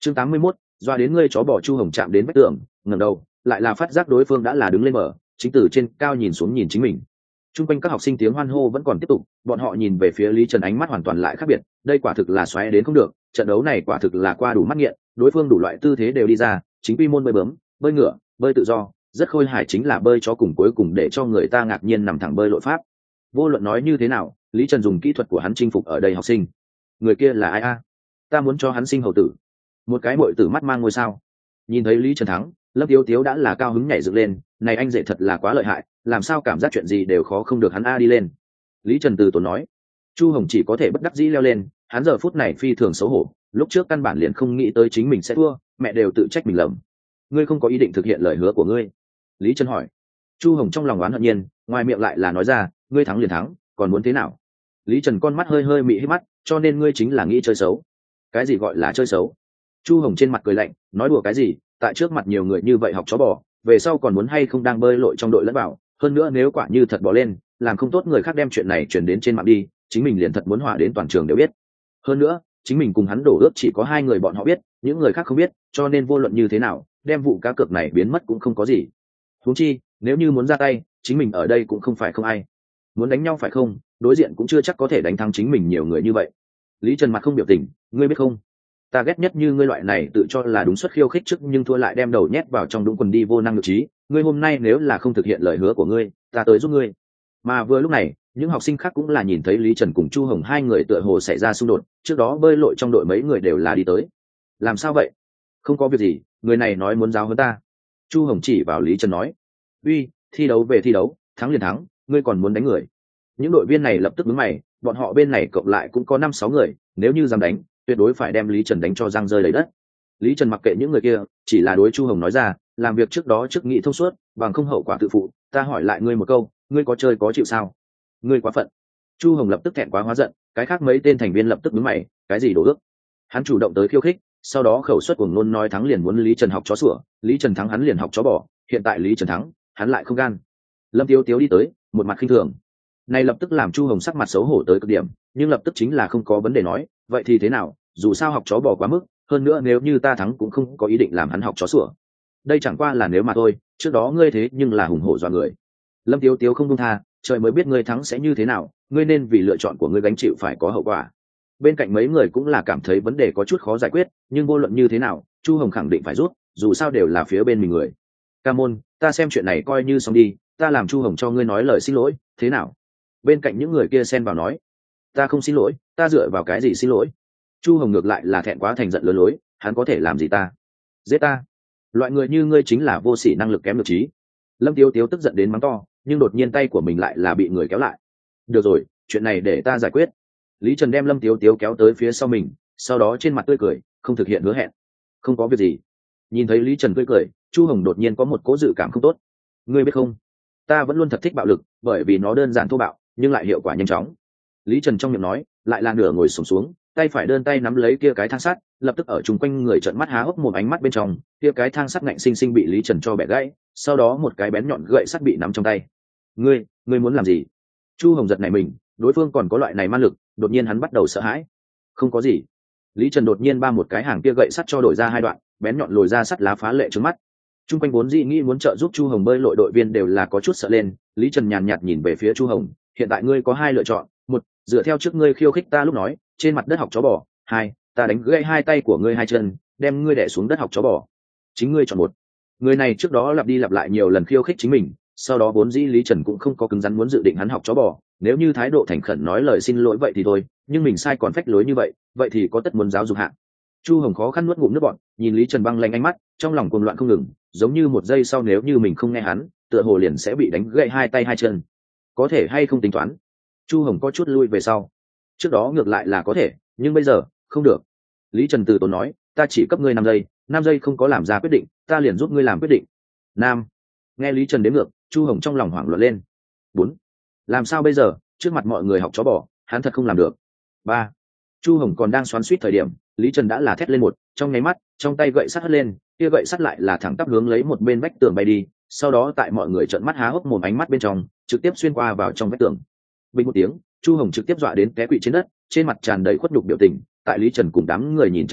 chương tám mươi mốt, doa đến ngươi chó bỏ. Chu Hồng chạm đến vách tường, ngẩng đầu lại là phát giác đối phương đã là đứng lên mở, chính từ trên cao nhìn xuống nhìn chính mình. Trung quanh các học sinh tiếng hoan hô vẫn còn tiếp tục, bọn họ nhìn về phía Lý Trần ánh mắt hoàn toàn lại khác biệt, đây quả thực là xoáy đến không được, trận đấu này quả thực là qua đủ mắt nghiện, đối phương đủ loại tư thế đều đi ra, chính quy môn bơi bướm, bơi ngựa, bơi tự do, rất khôi hài, chính là bơi chó cùng cuối cùng để cho người ta ngạc nhiên nằm thẳng bơi lội pháp. Vô luận nói như thế nào, Lý Trần dùng kỹ thuật của hắn chinh phục ở đây học sinh. Người kia là ai a? Ta muốn cho hắn sinh hầu tử. Một cái muội tử mắt mang ngôi sao. Nhìn thấy Lý Trần thắng, Lâm Tiếu Tiếu đã là cao hứng nhảy dựng lên, này anh rể thật là quá lợi hại, làm sao cảm giác chuyện gì đều khó không được hắn a đi lên. Lý Trần từ tốn nói. Chu Hồng chỉ có thể bất đắc dĩ leo lên, hắn giờ phút này phi thường xấu hổ, lúc trước căn bản liền không nghĩ tới chính mình sẽ thua, mẹ đều tự trách mình lầm. Ngươi không có ý định thực hiện lời hứa của ngươi? Lý Trần hỏi. Chu Hồng trong lòng oán hận nhiên, ngoài miệng lại là nói ra, ngươi thắng liền thắng, còn muốn thế nào? Lý Trần con mắt hơi hơi mị hít mắt, cho nên ngươi chính là nghĩ chơi xấu. Cái gì gọi là chơi xấu? Chu Hồng trên mặt cười lạnh, nói đùa cái gì, tại trước mặt nhiều người như vậy học chó bò, về sau còn muốn hay không đang bơi lội trong đội lẫn vào, hơn nữa nếu quả như thật bỏ lên, làm không tốt người khác đem chuyện này truyền đến trên mạng đi, chính mình liền thật muốn hỏa đến toàn trường đều biết. Hơn nữa, chính mình cùng hắn đổ ước chỉ có hai người bọn họ biết, những người khác không biết, cho nên vô luận như thế nào, đem vụ cá cược này biến mất cũng không có gì. Huống chi, nếu như muốn ra tay, chính mình ở đây cũng không phải không ai. Muốn đánh nhau phải không, đối diện cũng chưa chắc có thể đánh thắng chính mình nhiều người như vậy. Lý Trần mặt không biểu tình, ngươi biết không, ta ghét nhất như ngươi loại này tự cho là đúng suất khiêu khích trước nhưng thua lại đem đầu nhét vào trong đúng quần đi vô năng lực trí. Ngươi hôm nay nếu là không thực hiện lời hứa của ngươi, ta tới giúp ngươi. Mà vừa lúc này, những học sinh khác cũng là nhìn thấy Lý Trần cùng Chu Hồng hai người tựa hồ xảy ra xung đột, trước đó bơi lội trong đội mấy người đều là đi tới. Làm sao vậy? Không có việc gì, người này nói muốn giáo hơn ta. Chu Hồng chỉ vào Lý Trần nói. Uy, thi đấu về thi đấu, thắng liền thắng, ngươi còn muốn đánh người? Những đội viên này lập tức đứng mày, bọn họ bên này cộng lại cũng có năm sáu người, nếu như dám đánh, tuyệt đối phải đem Lý Trần đánh cho răng rơi lấy đất. Lý Trần mặc kệ những người kia, chỉ là đối Chu Hồng nói ra, làm việc trước đó trước nghĩ thông suốt, bằng không hậu quả tự phụ. Ta hỏi lại ngươi một câu, ngươi có chơi có chịu sao? Ngươi quá phận. Chu Hồng lập tức thẹn quá hóa giận, cái khác mấy tên thành viên lập tức đứng mày, cái gì đổ ước? Hắn chủ động tới khiêu khích, sau đó khẩu suất cuồng ngôn nói thắng liền muốn Lý Trần học chó sủa, Lý Trần thắng hắn liền học chó bò, hiện tại Lý Trần thắng, hắn lại không gan. Lâm Tiếu Tiếu đi tới, một mặt khinh thường. Này lập tức làm Chu Hồng sắc mặt xấu hổ tới cực điểm, nhưng lập tức chính là không có vấn đề nói, vậy thì thế nào, dù sao học chó bò quá mức, hơn nữa nếu như ta thắng cũng không có ý định làm hắn học chó sủa. Đây chẳng qua là nếu mà thôi, trước đó ngươi thế nhưng là hùng hổ dọa người. Lâm Tiếu Tiếu không buông tha, trời mới biết ngươi thắng sẽ như thế nào, ngươi nên vì lựa chọn của ngươi gánh chịu phải có hậu quả. Bên cạnh mấy người cũng là cảm thấy vấn đề có chút khó giải quyết, nhưng vô luận như thế nào, Chu Hồng khẳng định phải rút, dù sao đều là phía bên mình người. Ca môn, ta xem chuyện này coi như xong đi, ta làm Chu Hồng cho ngươi nói lời xin lỗi, thế nào? Bên cạnh những người kia xen vào nói, ta không xin lỗi, ta dựa vào cái gì xin lỗi? Chu Hồng ngược lại là thẹn quá thành giận lớn lối, hắn có thể làm gì ta? Giết ta? Loại người như ngươi chính là vô sỉ, năng lực kém được trí. Lâm Tiếu Tiếu tức giận đến mắng to, nhưng đột nhiên tay của mình lại là bị người kéo lại. Được rồi, chuyện này để ta giải quyết. Lý Trần đem Lâm Tiếu Tiếu kéo tới phía sau mình, sau đó trên mặt tươi cười, không thực hiện hứa hẹn. Không có việc gì. Nhìn thấy Lý Trần tươi cười, Chu Hồng đột nhiên có một cố dự cảm không tốt. Ngươi biết không, ta vẫn luôn thật thích bạo lực, bởi vì nó đơn giản thô bạo, nhưng lại hiệu quả nhanh chóng. Lý Trần trong miệng nói, lại là nửa ngồi xổm xuống, xuống, tay phải đơn tay nắm lấy kia cái thang sắt, lập tức ở chung quanh người trợn mắt há hốc mồm, ánh mắt bên trong, kia cái thang sắt ngạnh sinh sinh bị Lý Trần cho bẻ gãy, sau đó một cái bén nhọn gậy sắt bị nắm trong tay. Ngươi, ngươi muốn làm gì? Chu Hồng giật nảy mình, đối phương còn có loại này ma lực, đột nhiên hắn bắt đầu sợ hãi. Không có gì. Lý Trần đột nhiên ba một cái hàng kia gậy sắt cho đổi ra hai đoạn, bén nhọn lồi ra sắt lá phá lệ trước mắt. Trung quanh vốn dĩ nghĩ muốn trợ giúp Chu Hồng bơi lội đội viên đều là có chút sợ lên. Lý Trần nhàn nhạt nhìn về phía Chu Hồng, hiện tại ngươi có hai lựa chọn, một, dựa theo trước ngươi khiêu khích ta lúc nói, trên mặt đất học chó bò, hai, ta đánh gãy hai tay của ngươi hai chân, đem ngươi đè xuống đất học chó bò. Chính ngươi chọn một. Người này trước đó lặp đi lặp lại nhiều lần khiêu khích chính mình, sau đó vốn dĩ Lý Trần cũng không có cứng rắn muốn dự định hắn học chó bò, nếu như thái độ thành khẩn nói lời xin lỗi vậy thì thôi, nhưng mình sai còn phách lối như vậy, vậy thì có tất muốn giáo dục hạng. Chu Hồng khó khăn nuốt ngụm nước bọt, nhìn Lý Trần băng lanh ánh mắt, trong lòng cuồng loạn không ngừng, giống như một giây sau nếu như mình không nghe hắn, tựa hồ liền sẽ bị đánh gãy hai tay hai chân. Có thể hay không tính toán? Chu Hồng có chút lui về sau. Trước đó ngược lại là có thể, nhưng bây giờ không được. Lý Trần từ tốn nói, ta chỉ cấp ngươi năm giây, năm giây không có làm ra quyết định, ta liền giúp ngươi làm quyết định. Nam. Nghe Lý Trần đếm ngược, Chu Hồng trong lòng hoảng loạn lên. Bốn. Làm sao bây giờ, trước mặt mọi người học chó bò, hắn thật không làm được. Ba. Chu Hồng còn đang xoắn xuýt thời điểm, Lý Trần đã là thét lên một, trong nháy mắt, trong tay gậy sắt hất lên, kia gậy sắt lại là thẳng tắp hướng lấy một bên vách tường bay đi, sau đó tại mọi người trợn mắt há hốc mồm ánh mắt bên trong, trực tiếp xuyên qua vào trong vách tường. Bình một tiếng, Chu Hồng trực tiếp dọa đến té quỵ trên đất, trên mặt tràn đầy khuất nhục biểu tình, tại Lý Trần cùng đám người nhìn chăm chú,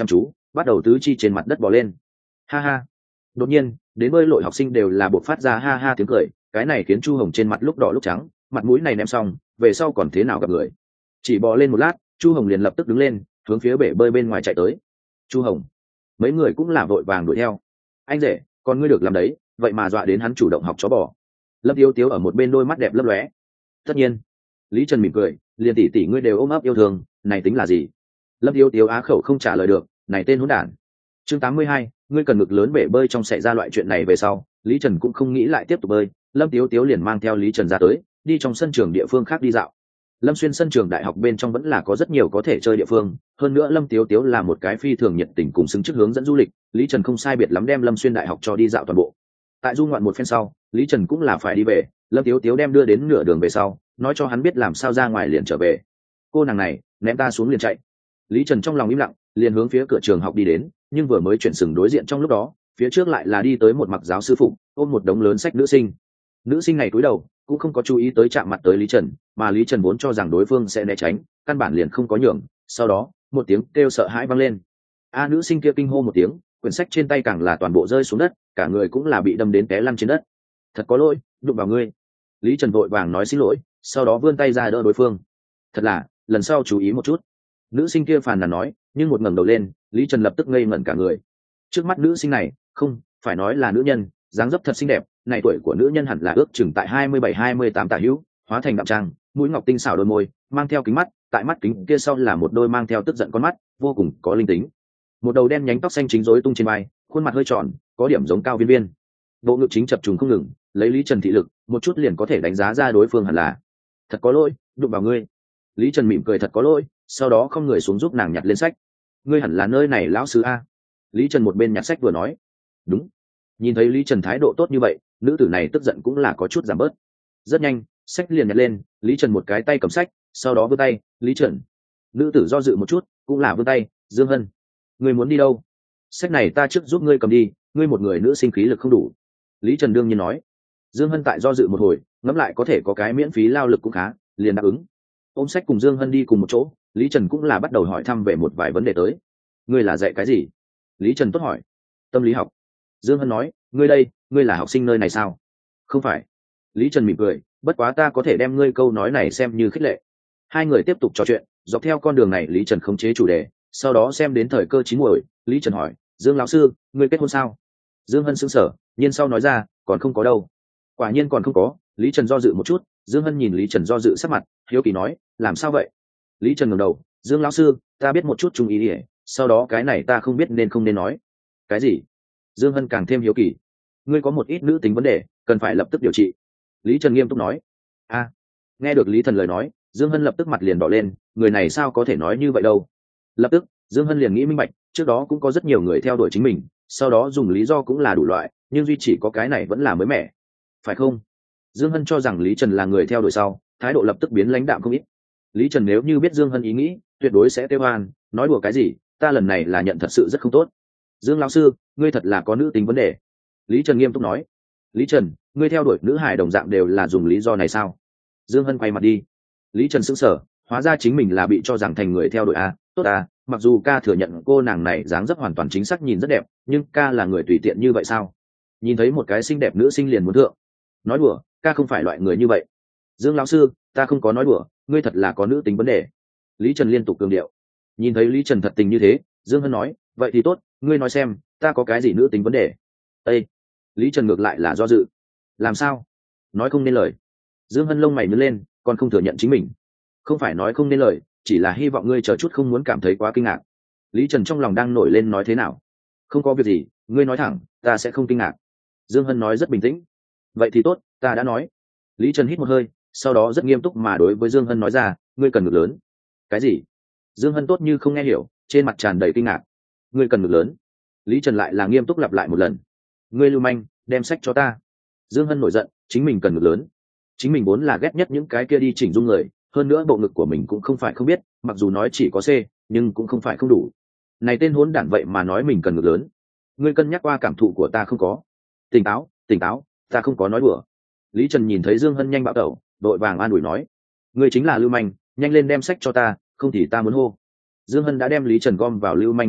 bắt đầu tứ chi trên mặt đất bò lên. Ha ha. Đột nhiên đến bơi lội học sinh đều là buộc phát ra ha ha tiếng cười, cái này khiến Chu Hồng trên mặt lúc đỏ lúc trắng, mặt mũi này ném xong về sau còn thế nào gặp người. Chỉ bò lên một lát, Chu Hồng liền lập tức đứng lên hướng phía bể bơi bên ngoài chạy tới. Chu Hồng, mấy người cũng là vội vàng đuổi theo. Anh rể, còn ngươi được làm đấy, vậy mà dọa đến hắn chủ động học chó bò. Lâm Tiếu Tiếu ở một bên đôi mắt đẹp lấp lóe. Tất nhiên. Lý Trần mỉm cười, liền tỷ tỷ ngươi đều ôm ấp yêu thương, này tính là gì? Lâm Tiếu Tiếu á khẩu không trả lời được, này tên hỗn đản. Chương tám mươi hai, ngươi cần ngực lớn bể bơi trong xảy ra loại chuyện này về sau, Lý Trần cũng không nghĩ lại tiếp tục bơi, Lâm Tiếu Tiếu liền mang theo Lý Trần ra tới, đi trong sân trường địa phương khác đi dạo. Lâm Xuyên sân trường đại học bên trong vẫn là có rất nhiều có thể chơi địa phương, hơn nữa Lâm Tiếu Tiếu là một cái phi thường nhiệt tình cùng xứng chức hướng dẫn du lịch, Lý Trần không sai biệt lắm đem Lâm Xuyên đại học cho đi dạo toàn bộ. Tại du ngoạn một phen sau, Lý Trần cũng là phải đi về, Lâm Tiếu Tiếu đem đưa đến nửa đường về sau, nói cho hắn biết làm sao ra ngoài liền trở về. Cô nàng này, ném ta xuống liền chạy. Lý Trần trong lòng im lặng, liền hướng phía cửa trường học đi đến, nhưng vừa mới chuyển sừng đối diện trong lúc đó, phía trước lại là đi tới một mặc giáo sư phụ, ôm một đống lớn sách nữ sinh. Nữ sinh này cúi đầu, cũng không có chú ý tới chạm mặt tới Lý Trần, mà Lý Trần vốn cho rằng đối phương sẽ né tránh, căn bản liền không có nhường. Sau đó, một tiếng kêu sợ hãi vang lên. A nữ sinh kia kinh hô một tiếng, quyển sách trên tay càng là toàn bộ rơi xuống đất, cả người cũng là bị đâm đến té lăn trên đất. Thật có lỗi, đụng vào ngươi. Lý Trần vội vàng nói xin lỗi, sau đó vươn tay ra đỡ đối phương. Thật là, lần sau chú ý một chút. Nữ sinh kia phàn nàn nói, nhưng một ngẩng đầu lên, Lý Trần lập tức ngây ngẩn cả người. Trước mắt nữ sinh này, không phải nói là nữ nhân, dáng dấp thật xinh đẹp, này tuổi của nữ nhân hẳn là ước chừng tại hai mươi bảy hai mươi tám tả hữu, hóa thành đạm trang, mũi ngọc tinh xảo đôi môi, mang theo kính mắt, tại mắt kính kia sau là một đôi mang theo tức giận con mắt, vô cùng có linh tính. Một đầu đen nhánh tóc xanh chính rối tung trên vai, khuôn mặt hơi tròn, có điểm giống cao viên viên. Bộ ngực chính chập trùng không ngừng, lấy Lý Trần thị lực, một chút liền có thể đánh giá ra đối phương hẳn là. Thật có lỗi, đụng vào ngươi. Lý Trần mỉm cười thật có lỗi, sau đó không người xuống giúp nàng nhặt lên sách. Ngươi hẳn là nơi này lão sư a. Lý Trần một bên nhặt sách vừa nói. Đúng. Nhìn thấy Lý Trần thái độ tốt như vậy, nữ tử này tức giận cũng là có chút giảm bớt. Rất nhanh, sách liền nhặt lên, Lý Trần một cái tay cầm sách, sau đó vươn tay, Lý Trần. Nữ tử do dự một chút, cũng là vươn tay, Dương Hân. Ngươi muốn đi đâu? Sách này ta trước giúp ngươi cầm đi, ngươi một người nữ sinh khí lực không đủ. Lý Trần đương nhiên nói. Dương Hân tại do dự một hồi, ngẫm lại có thể có cái miễn phí lao lực cũng khá, liền đáp ứng. Ôm sách cùng Dương Hân đi cùng một chỗ, Lý Trần cũng là bắt đầu hỏi thăm về một vài vấn đề tới. Ngươi là dạy cái gì? Lý Trần tốt hỏi. Tâm lý học. Dương Hân nói, ngươi đây, ngươi là học sinh nơi này sao? Không phải. Lý Trần mỉm cười, bất quá ta có thể đem ngươi câu nói này xem như khích lệ. Hai người tiếp tục trò chuyện, dọc theo con đường này Lý Trần khống chế chủ đề, sau đó xem đến thời cơ chín muồi, Lý Trần hỏi, Dương lão sư, ngươi kết hôn sao? Dương Hân sững sờ, nhiên sau nói ra, còn không có đâu. Quả nhiên còn không có. Lý Trần do dự một chút, Dương Hân nhìn Lý Trần do dự sắc mặt, hiếu kỳ nói, làm sao vậy? Lý Trần ngẩng đầu, Dương lão sư, ta biết một chút trung ý ỉa, sau đó cái này ta không biết nên không nên nói. Cái gì? Dương Hân càng thêm hiếu kỳ. Ngươi có một ít nữ tính vấn đề, cần phải lập tức điều trị. Lý Trần nghiêm túc nói. A. Nghe được Lý Thần lời nói, Dương Hân lập tức mặt liền đỏ lên, người này sao có thể nói như vậy đâu? Lập tức, Dương Hân liền nghĩ minh bạch, trước đó cũng có rất nhiều người theo đuổi chính mình, sau đó dùng lý do cũng là đủ loại, nhưng duy chỉ có cái này vẫn là mới mẻ. Phải không? Dương Hân cho rằng Lý Trần là người theo đuổi sau, thái độ lập tức biến lãnh đạm không ít. Lý Trần nếu như biết Dương Hân ý nghĩ, tuyệt đối sẽ kêu oan, nói đùa cái gì, ta lần này là nhận thật sự rất không tốt. Dương lão sư, ngươi thật là có nữ tính vấn đề. Lý Trần nghiêm túc nói. Lý Trần, ngươi theo đuổi nữ hài đồng dạng đều là dùng lý do này sao? Dương Hân quay mặt đi. Lý Trần sững sờ, hóa ra chính mình là bị cho rằng thành người theo đuổi à, tốt à, mặc dù ca thừa nhận cô nàng này dáng dấp hoàn toàn chính xác nhìn rất đẹp, nhưng ca là người tùy tiện như vậy sao? Nhìn thấy một cái xinh đẹp nữ sinh liền muốn thượng. Nói đùa, ca không phải loại người như vậy. Dương lão sư, ta không có nói đùa, ngươi thật là có nữ tính vấn đề. Lý Trần liên tục cường điệu. Nhìn thấy Lý Trần thật tình như thế, Dương Hân nói, vậy thì tốt, ngươi nói xem, ta có cái gì nữ tính vấn đề? Ê! Lý Trần ngược lại là do dự. Làm sao? Nói không nên lời. Dương Hân lông mày nhướng lên, còn không thừa nhận chính mình. Không phải nói không nên lời, chỉ là hy vọng ngươi chờ chút không muốn cảm thấy quá kinh ngạc. Lý Trần trong lòng đang nổi lên nói thế nào? Không có việc gì, ngươi nói thẳng, ta sẽ không kinh ngạc. Dương Hân nói rất bình tĩnh. Vậy thì tốt, ta đã nói. Lý Trần hít một hơi, sau đó rất nghiêm túc mà đối với Dương Hân nói ra, ngươi cần ngực lớn. Cái gì? Dương Hân tốt như không nghe hiểu, trên mặt tràn đầy kinh ngạc. Ngươi cần ngực lớn. Lý Trần lại là nghiêm túc lặp lại một lần. Ngươi lưu manh, đem sách cho ta. Dương Hân nổi giận, chính mình cần ngực lớn. Chính mình vốn là ghét nhất những cái kia đi chỉnh dung người, hơn nữa bộ ngực của mình cũng không phải không biết, mặc dù nói chỉ có C, nhưng cũng không phải không đủ. Này tên hỗn đản vậy mà nói mình cần ngực lớn. Ngươi cân nhắc qua cảm thụ của ta không có? Tỉnh táo, tỉnh táo, ta không có nói đùa. Lý Trần nhìn thấy Dương Hân nhanh bạo tẩu, đội vàng an ủi nói, ngươi chính là lưu manh, nhanh lên đem sách cho ta, không thì ta muốn hô. Dương Hân đã đem Lý Trần gom vào lưu manh một loại,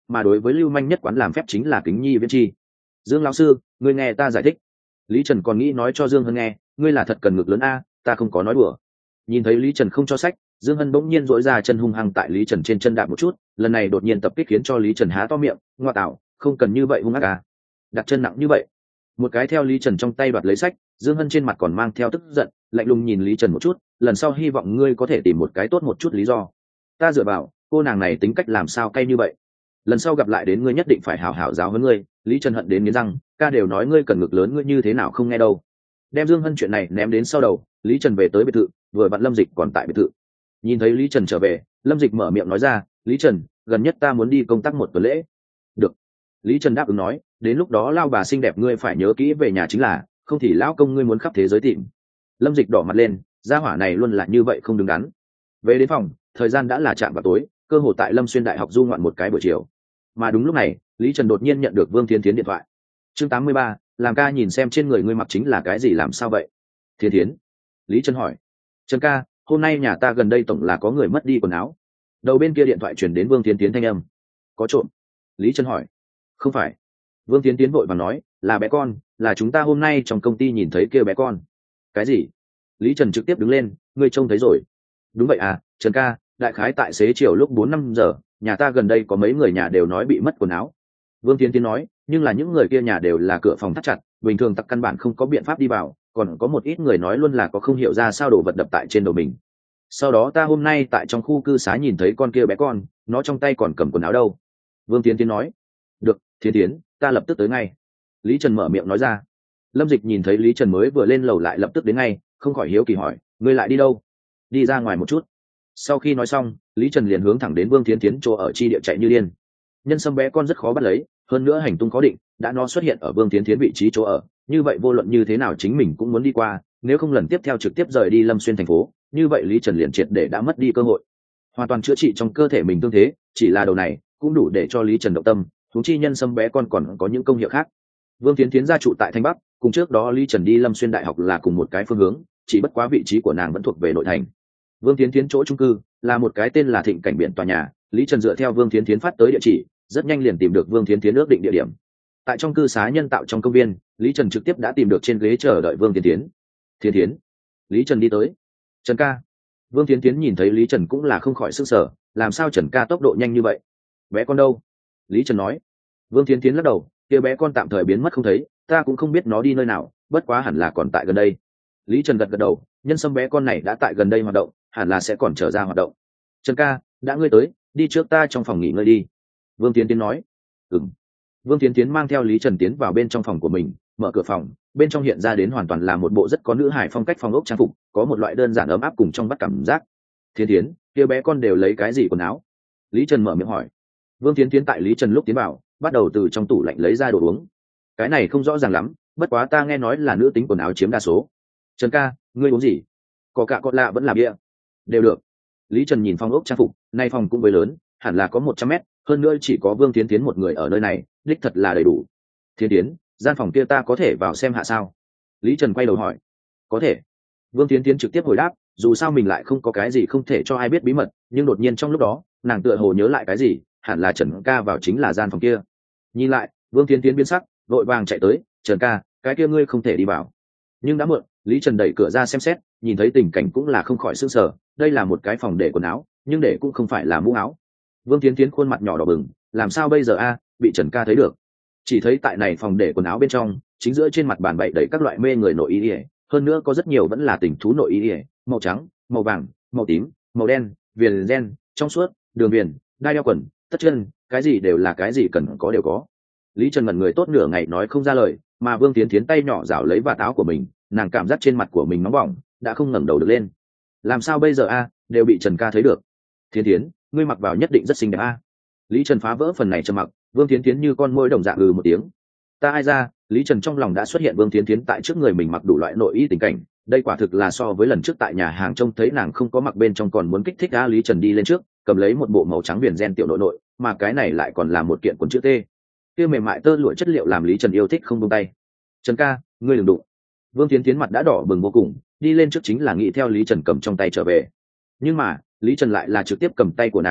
mà đối với lưu manh nhất quán làm phép chính là kính nhi viễn chi. Dương lão sư, ngươi nghe ta giải thích. Lý Trần còn nghĩ nói cho Dương Hân nghe, ngươi là thật cần ngực lớn a, ta không có nói đùa. Nhìn thấy Lý Trần không cho sách, Dương Hân bỗng nhiên dỗi ra chân hung hăng tại Lý Trần trên chân đạp một chút, lần này đột nhiên tập kích khiến cho Lý Trần há to miệng, ngoa tạo, không cần như vậy hung ác à. Đặt chân nặng như vậy. Một cái theo Lý Trần trong tay đoạt lấy sách, Dương Hân trên mặt còn mang theo tức giận, lạnh lùng nhìn Lý Trần một chút, lần sau hy vọng ngươi có thể tìm một cái tốt một chút lý do. Ta dựa vào, cô nàng này tính cách làm sao cay như vậy. Lần sau gặp lại đến ngươi nhất định phải hảo hảo giáo huấn ngươi. Lý Trần hận đến nghiến răng, ca đều nói ngươi cần ngực lớn ngươi như thế nào không nghe đâu. Đem Dương Hân chuyện này ném đến sau đầu, Lý Trần về tới biệt thự, vừa vặn Lâm Dịch còn tại biệt thự. Nhìn thấy Lý Trần trở về, Lâm Dịch mở miệng nói ra, Lý Trần, gần nhất ta muốn đi công tác một tuần lễ. Được. Lý Trần đáp ứng nói, đến lúc đó lao bà xinh đẹp ngươi phải nhớ kỹ về nhà chính là, không thì lão công ngươi muốn khắp thế giới tìm. Lâm Dịch đỏ mặt lên, gia hỏa này luôn là như vậy không đứng đắn. Về đến phòng, thời gian đã là chạm vào tối, cơ hồ tại Lâm Xuyên Đại học du ngoạn một cái buổi chiều. Mà đúng lúc này, Lý Trần đột nhiên nhận được Vương Thiến Thiến điện thoại. Chương tám mươi ba, làm ca nhìn xem trên người ngươi mặc chính là cái gì làm sao vậy? Thiến Thiến. Lý Trần hỏi. Trần ca, hôm nay nhà ta gần đây tổng là có người mất đi quần áo. Đầu bên kia điện thoại chuyển đến Vương Thiến Thiến thanh âm. Có trộm? Lý Trần hỏi. Không phải. Vương Thiến Thiến vội vàng nói, là bé con, là chúng ta hôm nay trong công ty nhìn thấy kia bé con. Cái gì? Lý Trần trực tiếp đứng lên, ngươi trông thấy rồi. Đúng vậy à, Trần ca, đại khái tại xế chiều lúc bốn năm giờ, nhà ta gần đây có mấy người nhà đều nói bị mất quần áo. Vương Thiến Thiến nói, nhưng là những người kia nhà đều là cửa phòng thắt chặt, bình thường tặc căn bản không có biện pháp đi vào, còn có một ít người nói luôn là có không hiểu ra sao đổ vật đập tại trên đầu mình. Sau đó ta hôm nay tại trong khu cư xá nhìn thấy con kia bé con, nó trong tay còn cầm quần áo đâu. Vương Thiến Thiến nói. Được, Thiến Thiến, ta lập tức tới ngay. Lý Trần mở miệng nói ra. Lâm Dịch nhìn thấy Lý Trần mới vừa lên lầu lại lập tức đến ngay, không khỏi hiếu kỳ hỏi, ngươi lại đi đâu? Đi ra ngoài một chút. Sau khi nói xong, Lý Trần liền hướng thẳng đến Vương Thiến Thiến chỗ ở chi địa chạy như điên. Nhân sâm bé con rất khó bắt lấy, hơn nữa hành tung khó định, đã nó xuất hiện ở Vương Thiến Thiến vị trí chỗ ở, như vậy vô luận như thế nào chính mình cũng muốn đi qua, nếu không lần tiếp theo trực tiếp rời đi Lâm Xuyên thành phố, như vậy Lý Trần liền triệt để đã mất đi cơ hội. Hoàn toàn chữa trị trong cơ thể mình tương thế, chỉ là đầu này cũng đủ để cho Lý Trần động tâm, huống chi nhân sâm bé con còn có những công hiệu khác. Vương Thiến Thiến gia trụ tại Thanh Bắc, cùng trước đó Lý Trần đi Lâm Xuyên đại học là cùng một cái phương hướng, chỉ bất quá vị trí của nàng vẫn thuộc về nội thành. Vương Thiến Thiến chỗ chung cư là một cái tên là Thịnh Cảnh Biển tòa nhà, Lý Trần dựa theo Vương Thiến Thiến phát tới địa chỉ, rất nhanh liền tìm được Vương Thiến Thiến ước định địa điểm. Tại trong cư xá nhân tạo trong công viên, Lý Trần trực tiếp đã tìm được trên ghế chờ đợi Vương Thiến Thiến. Thiến Thiến. Lý Trần đi tới. Trần ca. Vương Thiến Thiến nhìn thấy Lý Trần cũng là không khỏi sức sở, làm sao Trần ca tốc độ nhanh như vậy? Bé con đâu? Lý Trần nói. Vương Thiến Thiến lắc đầu, kia bé con tạm thời biến mất không thấy, ta cũng không biết nó đi nơi nào, bất quá hẳn là còn tại gần đây. Lý Trần gật gật đầu, nhân sâm bé con này đã tại gần đây hoạt động, hẳn là sẽ còn trở ra hoạt động. Trần ca, đã ngươi tới, đi trước ta trong phòng nghỉ ngơi đi. Vương Tiến Tiến nói. Ừm. Vương Tiến Tiến mang theo Lý Trần tiến vào bên trong phòng của mình, mở cửa phòng, bên trong hiện ra đến hoàn toàn là một bộ rất có nữ hải phong cách phòng ốc trang phục, có một loại đơn giản ấm áp cùng trong bắt cảm giác. Thiên Tiến, kia bé con đều lấy cái gì quần áo? Lý Trần mở miệng hỏi. Vương Tiến Tiến tại Lý Trần lúc tiến vào, bắt đầu từ trong tủ lạnh lấy ra đồ uống. Cái này không rõ ràng lắm, bất quá ta nghe nói là nữ tính quần áo chiếm đa số. Trần ca, ngươi uống gì? Có cả con lạ vẫn là bia. Đều được. Lý Trần nhìn phòng ốc trang phục, nay phòng cũng với lớn, hẳn là có một trăm mét, hơn nữa chỉ có Vương Tiến Tiến một người ở nơi này, đích thật là đầy đủ. Thiên Tiến, gian phòng kia ta có thể vào xem hạ sao? Lý Trần quay đầu hỏi. Có thể. Vương Tiến Tiến trực tiếp hồi đáp, dù sao mình lại không có cái gì không thể cho ai biết bí mật, nhưng đột nhiên trong lúc đó, nàng tựa hồ nhớ lại cái gì, hẳn là Trần ca vào chính là gian phòng kia. Nhìn lại, Vương Tiến Tiến biến sắc, vội vàng chạy tới, Trần ca, cái kia ngươi không thể đi vào. Nhưng đã muộn, Lý Trần đẩy cửa ra xem xét, nhìn thấy tình cảnh cũng là không khỏi sửng sở, đây là một cái phòng để quần áo, nhưng để cũng không phải là mũ áo. Vương Tiến Tiến khuôn mặt nhỏ đỏ bừng, làm sao bây giờ a, bị Trần ca thấy được. Chỉ thấy tại này phòng để quần áo bên trong, chính giữa trên mặt bàn bày đầy các loại mê người nội y, hơn nữa có rất nhiều vẫn là tình thú nội y, màu trắng, màu vàng, màu tím, màu đen, viền ren, trong suốt, đường viền, đai đeo quần, tất chân, cái gì đều là cái gì cần có đều có. Lý Trần ngẩn người tốt nửa ngày nói không ra lời, mà Vương Tiến Tiến tay nhỏ rảo lấy vạt áo của mình, nàng cảm giác trên mặt của mình nóng bỏng, đã không ngẩng đầu được lên. Làm sao bây giờ a, đều bị Trần ca thấy được. Tiến Tiến, ngươi mặc vào nhất định rất xinh đẹp a. Lý Trần phá vỡ phần này trầm mặc, Vương Tiến Tiến như con môi đồng dạng ừ một tiếng. Ta ai ra, Lý Trần trong lòng đã xuất hiện Vương Tiến Tiến tại trước người mình mặc đủ loại nội y tình cảnh, đây quả thực là so với lần trước tại nhà hàng trông thấy nàng không có mặc bên trong còn muốn kích thích a. Lý Trần đi lên trước, cầm lấy một bộ màu trắng viền ren tiểu nội nội, mà cái này lại còn là một kiện quần chữ T. Kia mềm mại tơ lụa chất liệu làm Lý Trần yêu thích không buông tay. Trần ca, ngươi đừng đụng. Vương Tiến Tiến mặt đã đỏ bừng vô cùng, đi lên trước chính là nghĩ theo Lý Trần cầm trong tay trở về. Nhưng mà, Lý Trần lại là trực tiếp cầm tay của nàng,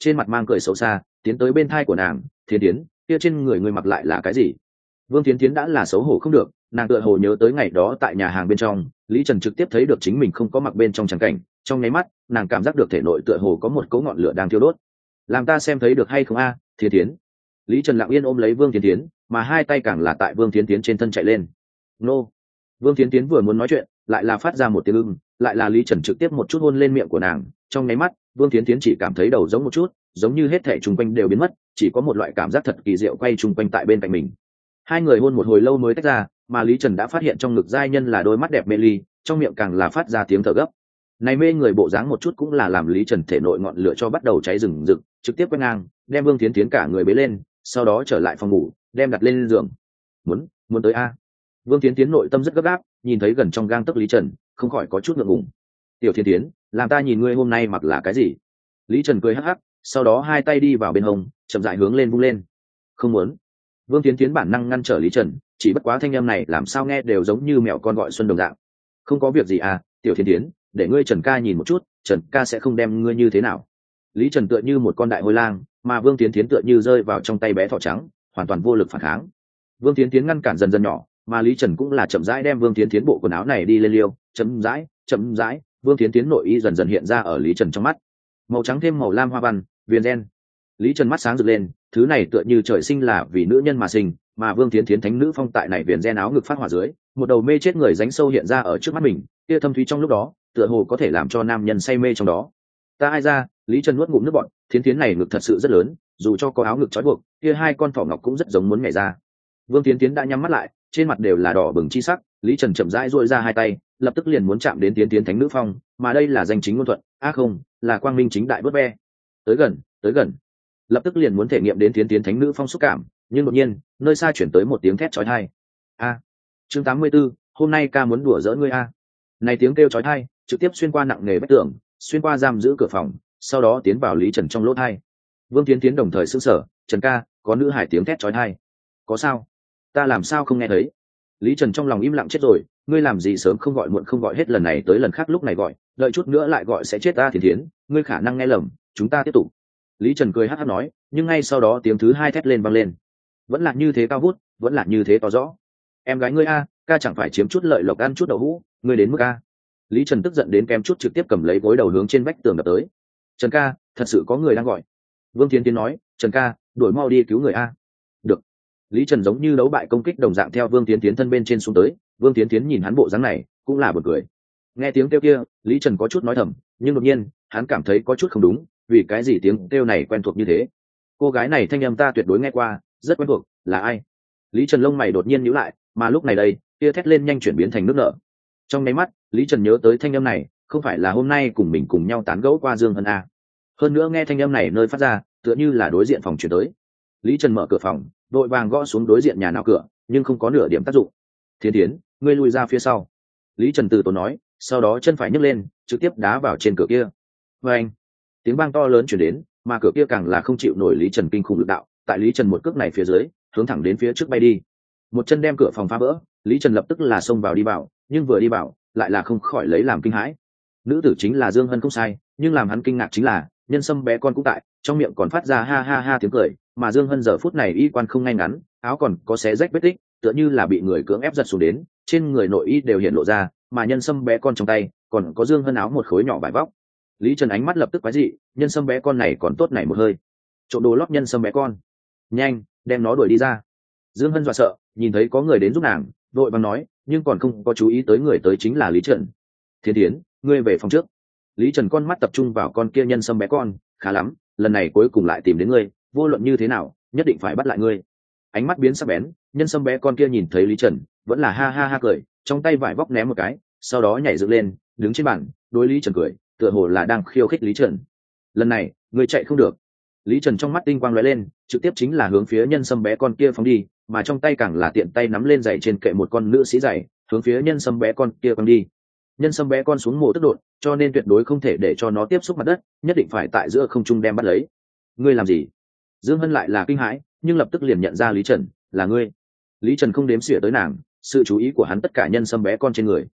trên mặt mang cười xấu xa tiến tới bên thai của nàng. Thiến Thiến, kia trên người người mặc lại là cái gì? Vương Thiến Thiến đã là xấu hổ không được, nàng tựa hồ nhớ tới ngày đó tại nhà hàng bên trong, Lý Trần trực tiếp thấy được chính mình không có mặc bên trong trắng cảnh, trong nháy mắt nàng cảm giác được thể nội tựa hồ có một cỗ ngọn lửa đang thiêu đốt. Làm ta xem thấy được hay không a? À? Thiến Thiến. Lý Trần lặng yên ôm lấy Vương Thiến Thiến, mà hai tay càng là tại Vương Thiến Thiến trên thân chạy lên. Nô. Vương Thiến Thiến vừa muốn nói chuyện, lại là phát ra một tiếng ưng, lại là Lý Trần trực tiếp một chút hôn lên miệng của nàng, trong nháy mắt Vương Thiến Thiến chỉ cảm thấy đầu giống một chút, giống như hết thảy xung quanh đều biến mất, chỉ có một loại cảm giác thật kỳ diệu quay xung quanh tại bên cạnh mình. Hai người hôn một hồi lâu mới tách ra, mà Lý Trần đã phát hiện trong ngực giai nhân là đôi mắt đẹp mê ly, trong miệng càng là phát ra tiếng thở gấp. Này mê người bộ dáng một chút cũng là làm Lý Trần thể nội ngọn lửa cho bắt đầu cháy rừng rực, trực tiếp quét ngang, đem Vương Thiến Thiến cả người bế lên, sau đó trở lại phòng ngủ, đem đặt lên giường. Muốn, muốn tới a. Vương Thiến Thiến nội tâm rất gấp gáp, nhìn thấy gần trong gang tấc Lý Trần, không khỏi có chút ngượng ngùng. Tiểu Thiến Thiến, làm ta nhìn ngươi hôm nay mặc là cái gì? Lý Trần cười hắc hắc, sau đó hai tay đi vào bên hông, chậm rãi hướng lên vung lên. Không muốn. Vương Thiến Thiến bản năng ngăn trở Lý Trần, chỉ bất quá thanh âm này làm sao nghe đều giống như mèo con gọi xuân đồng dạng. Không có việc gì à, Tiểu Thiến Thiến, để ngươi Trần ca nhìn một chút, Trần ca sẽ không đem ngươi như thế nào. Lý Trần tựa như một con đại hôi lang, mà Vương Thiến Thiến tựa như rơi vào trong tay bé thỏ trắng, hoàn toàn vô lực phản kháng. Vương Thiến Thiến ngăn cản dần dần nhỏ, mà Lý Trần cũng là chậm rãi đem Vương Thiến Thiến bộ quần áo này đi lên liêu, chậm rãi, chậm rãi, Vương Thiến Thiến nội y dần dần hiện ra ở Lý Trần trong mắt. Màu trắng thêm màu lam hoa văn, viền ren. Lý Trần mắt sáng rực lên, thứ này tựa như trời sinh là vì nữ nhân mà sinh, mà Vương Thiến Thiến thánh nữ phong tại này viền ren áo ngực phát hỏa dưới, một đầu mê chết người ránh sâu hiện ra ở trước mắt mình, kia thâm thúy trong lúc đó, tựa hồ có thể làm cho nam nhân say mê trong đó. Ta ai ra, Lý Trần nuốt ngụm nước bọt, Thiến Thiến này ngực thật sự rất lớn, dù cho có áo ngực trói buộc, kia hai con thỏ ngọc cũng rất giống muốn nhảy ra. Vương Thiến Thiến đã nhắm mắt lại, trên mặt đều là đỏ bừng chi sắc, Lý Trần chậm rãi duỗi ra hai tay, lập tức liền muốn chạm đến Thiến Thiến thánh nữ phong, mà đây là danh chính ngôn thuận, a à không, là quang minh chính đại bớt ve. Tới gần, tới gần. Lập tức liền muốn thể nghiệm đến Thiến Thiến thánh nữ phong xúc cảm, nhưng đột nhiên, nơi xa chuyển tới một tiếng thét chói tai. A. Chương tám mươi 84, hôm nay ca muốn đùa giỡn ngươi a. Này tiếng kêu chói tai, trực tiếp xuyên qua nặng nề vách tường, xuyên qua giam giữ cửa phòng, sau đó tiến vào Lý Trần trong lỗ tai. Vương Thiến Thiến đồng thời sững sờ, "Trần ca, có nữ hải tiếng thét chói tai." "Có sao? Ta làm sao không nghe thấy?" Lý Trần trong lòng im lặng chết rồi, ngươi làm gì sớm không gọi muộn không gọi hết lần này tới lần khác lúc này gọi, đợi chút nữa lại gọi sẽ chết ta. Thiến Thiến, ngươi khả năng nghe lầm, chúng ta tiếp tục. Lý Trần cười hắc hắc nói, nhưng ngay sau đó tiếng thứ hai thét lên vang lên. Vẫn là như thế cao vút, vẫn là như thế to rõ. Em gái ngươi a, ca chẳng phải chiếm chút lợi lộc ăn chút đậu hũ, ngươi đến mức a. Lý Trần tức giận đến kém chút trực tiếp cầm lấy gối đầu hướng trên vách tường đập tới. Trần ca, thật sự có người đang gọi. Vương Thiến Thiến nói, Trần ca, đuổi mau đi cứu người a. Được. Lý Trần giống như đấu bại công kích đồng dạng theo Vương Thiến Thiến thân bên trên xuống tới, Vương Thiến Thiến nhìn hắn bộ dáng này, cũng là buồn cười. Nghe tiếng kêu kia, Lý Trần có chút nói thầm, nhưng đột nhiên, hắn cảm thấy có chút không đúng, vì cái gì tiếng kêu này quen thuộc như thế? Cô gái này thanh âm ta tuyệt đối nghe qua, rất quen thuộc, là ai? Lý Trần lông mày đột nhiên nhíu lại, mà lúc này đây, kia thét lên nhanh chuyển biến thành nước nở. Trong nháy mắt, Lý Trần nhớ tới thanh âm này, không phải là hôm nay cùng mình cùng nhau tán gẫu qua Dương Hân a. Hơn nữa nghe thanh âm này nơi phát ra, tựa như là đối diện phòng chuyển tới. Lý Trần mở cửa phòng, đội vàng gõ xuống đối diện nhà nào cửa, nhưng không có nửa điểm tác dụng. Thiên Thiến, ngươi lùi ra phía sau. Lý Trần từ tốn nói, sau đó chân phải nhấc lên, trực tiếp đá vào trên cửa kia. Và anh, tiếng vang to lớn chuyển đến, mà cửa kia càng là không chịu nổi Lý Trần kinh khủng lực đạo, tại Lý Trần một cước này phía dưới, hướng thẳng đến phía trước bay đi. Một chân đem cửa phòng phá vỡ, Lý Trần lập tức là xông vào đi vào, nhưng vừa đi vào, lại là không khỏi lấy làm kinh hãi. Nữ tử chính là Dương Hân không sai, nhưng làm hắn kinh ngạc chính là, nhân sâm bé con cũng tại, trong miệng còn phát ra ha ha ha tiếng cười, mà Dương Hân giờ phút này y quan không ngay ngắn, áo còn có xé rách vết tích, tựa như là bị người cưỡng ép giật xuống đến, trên người nội y đều hiện lộ ra, mà nhân sâm bé con trong tay còn có Dương Hân áo một khối nhỏ vải vóc. Lý Trần ánh mắt lập tức quái dị, nhân sâm bé con này còn tốt này một hơi, trộm đồ lót nhân sâm bé con, nhanh đem nó đuổi đi ra. Dương Hân dọa sợ, nhìn thấy có người đến giúp nàng, vội vàng nói, nhưng còn không có chú ý tới người tới chính là Lý Trần. Thiên Thiến, ngươi về phòng trước. Lý Trần con mắt tập trung vào con kia nhân sâm bé con, khá lắm, lần này cuối cùng lại tìm đến ngươi, vô luận như thế nào, nhất định phải bắt lại ngươi. Ánh mắt biến sắc bén, nhân sâm bé con kia nhìn thấy Lý Trần, vẫn là ha ha ha cười, trong tay vải vóc ném một cái, sau đó nhảy dựng lên, đứng trên bàn, đối Lý Trần cười, tựa hồ là đang khiêu khích Lý Trần. Lần này, ngươi chạy không được. Lý Trần trong mắt tinh quang lóe lên, trực tiếp chính là hướng phía nhân sâm bé con kia phóng đi, mà trong tay càng là tiện tay nắm lên giày trên kệ một con nữ sĩ giày, hướng phía nhân sâm bé con kia quăng đi. Nhân sâm bé con xuống mồ tức đột, cho nên tuyệt đối không thể để cho nó tiếp xúc mặt đất, nhất định phải tại giữa không trung đem bắt lấy. Ngươi làm gì? Dương Hân lại là kinh hãi, nhưng lập tức liền nhận ra Lý Trần, là ngươi. Lý Trần không đếm xỉa tới nàng, sự chú ý của hắn tất cả nhân sâm bé con trên người.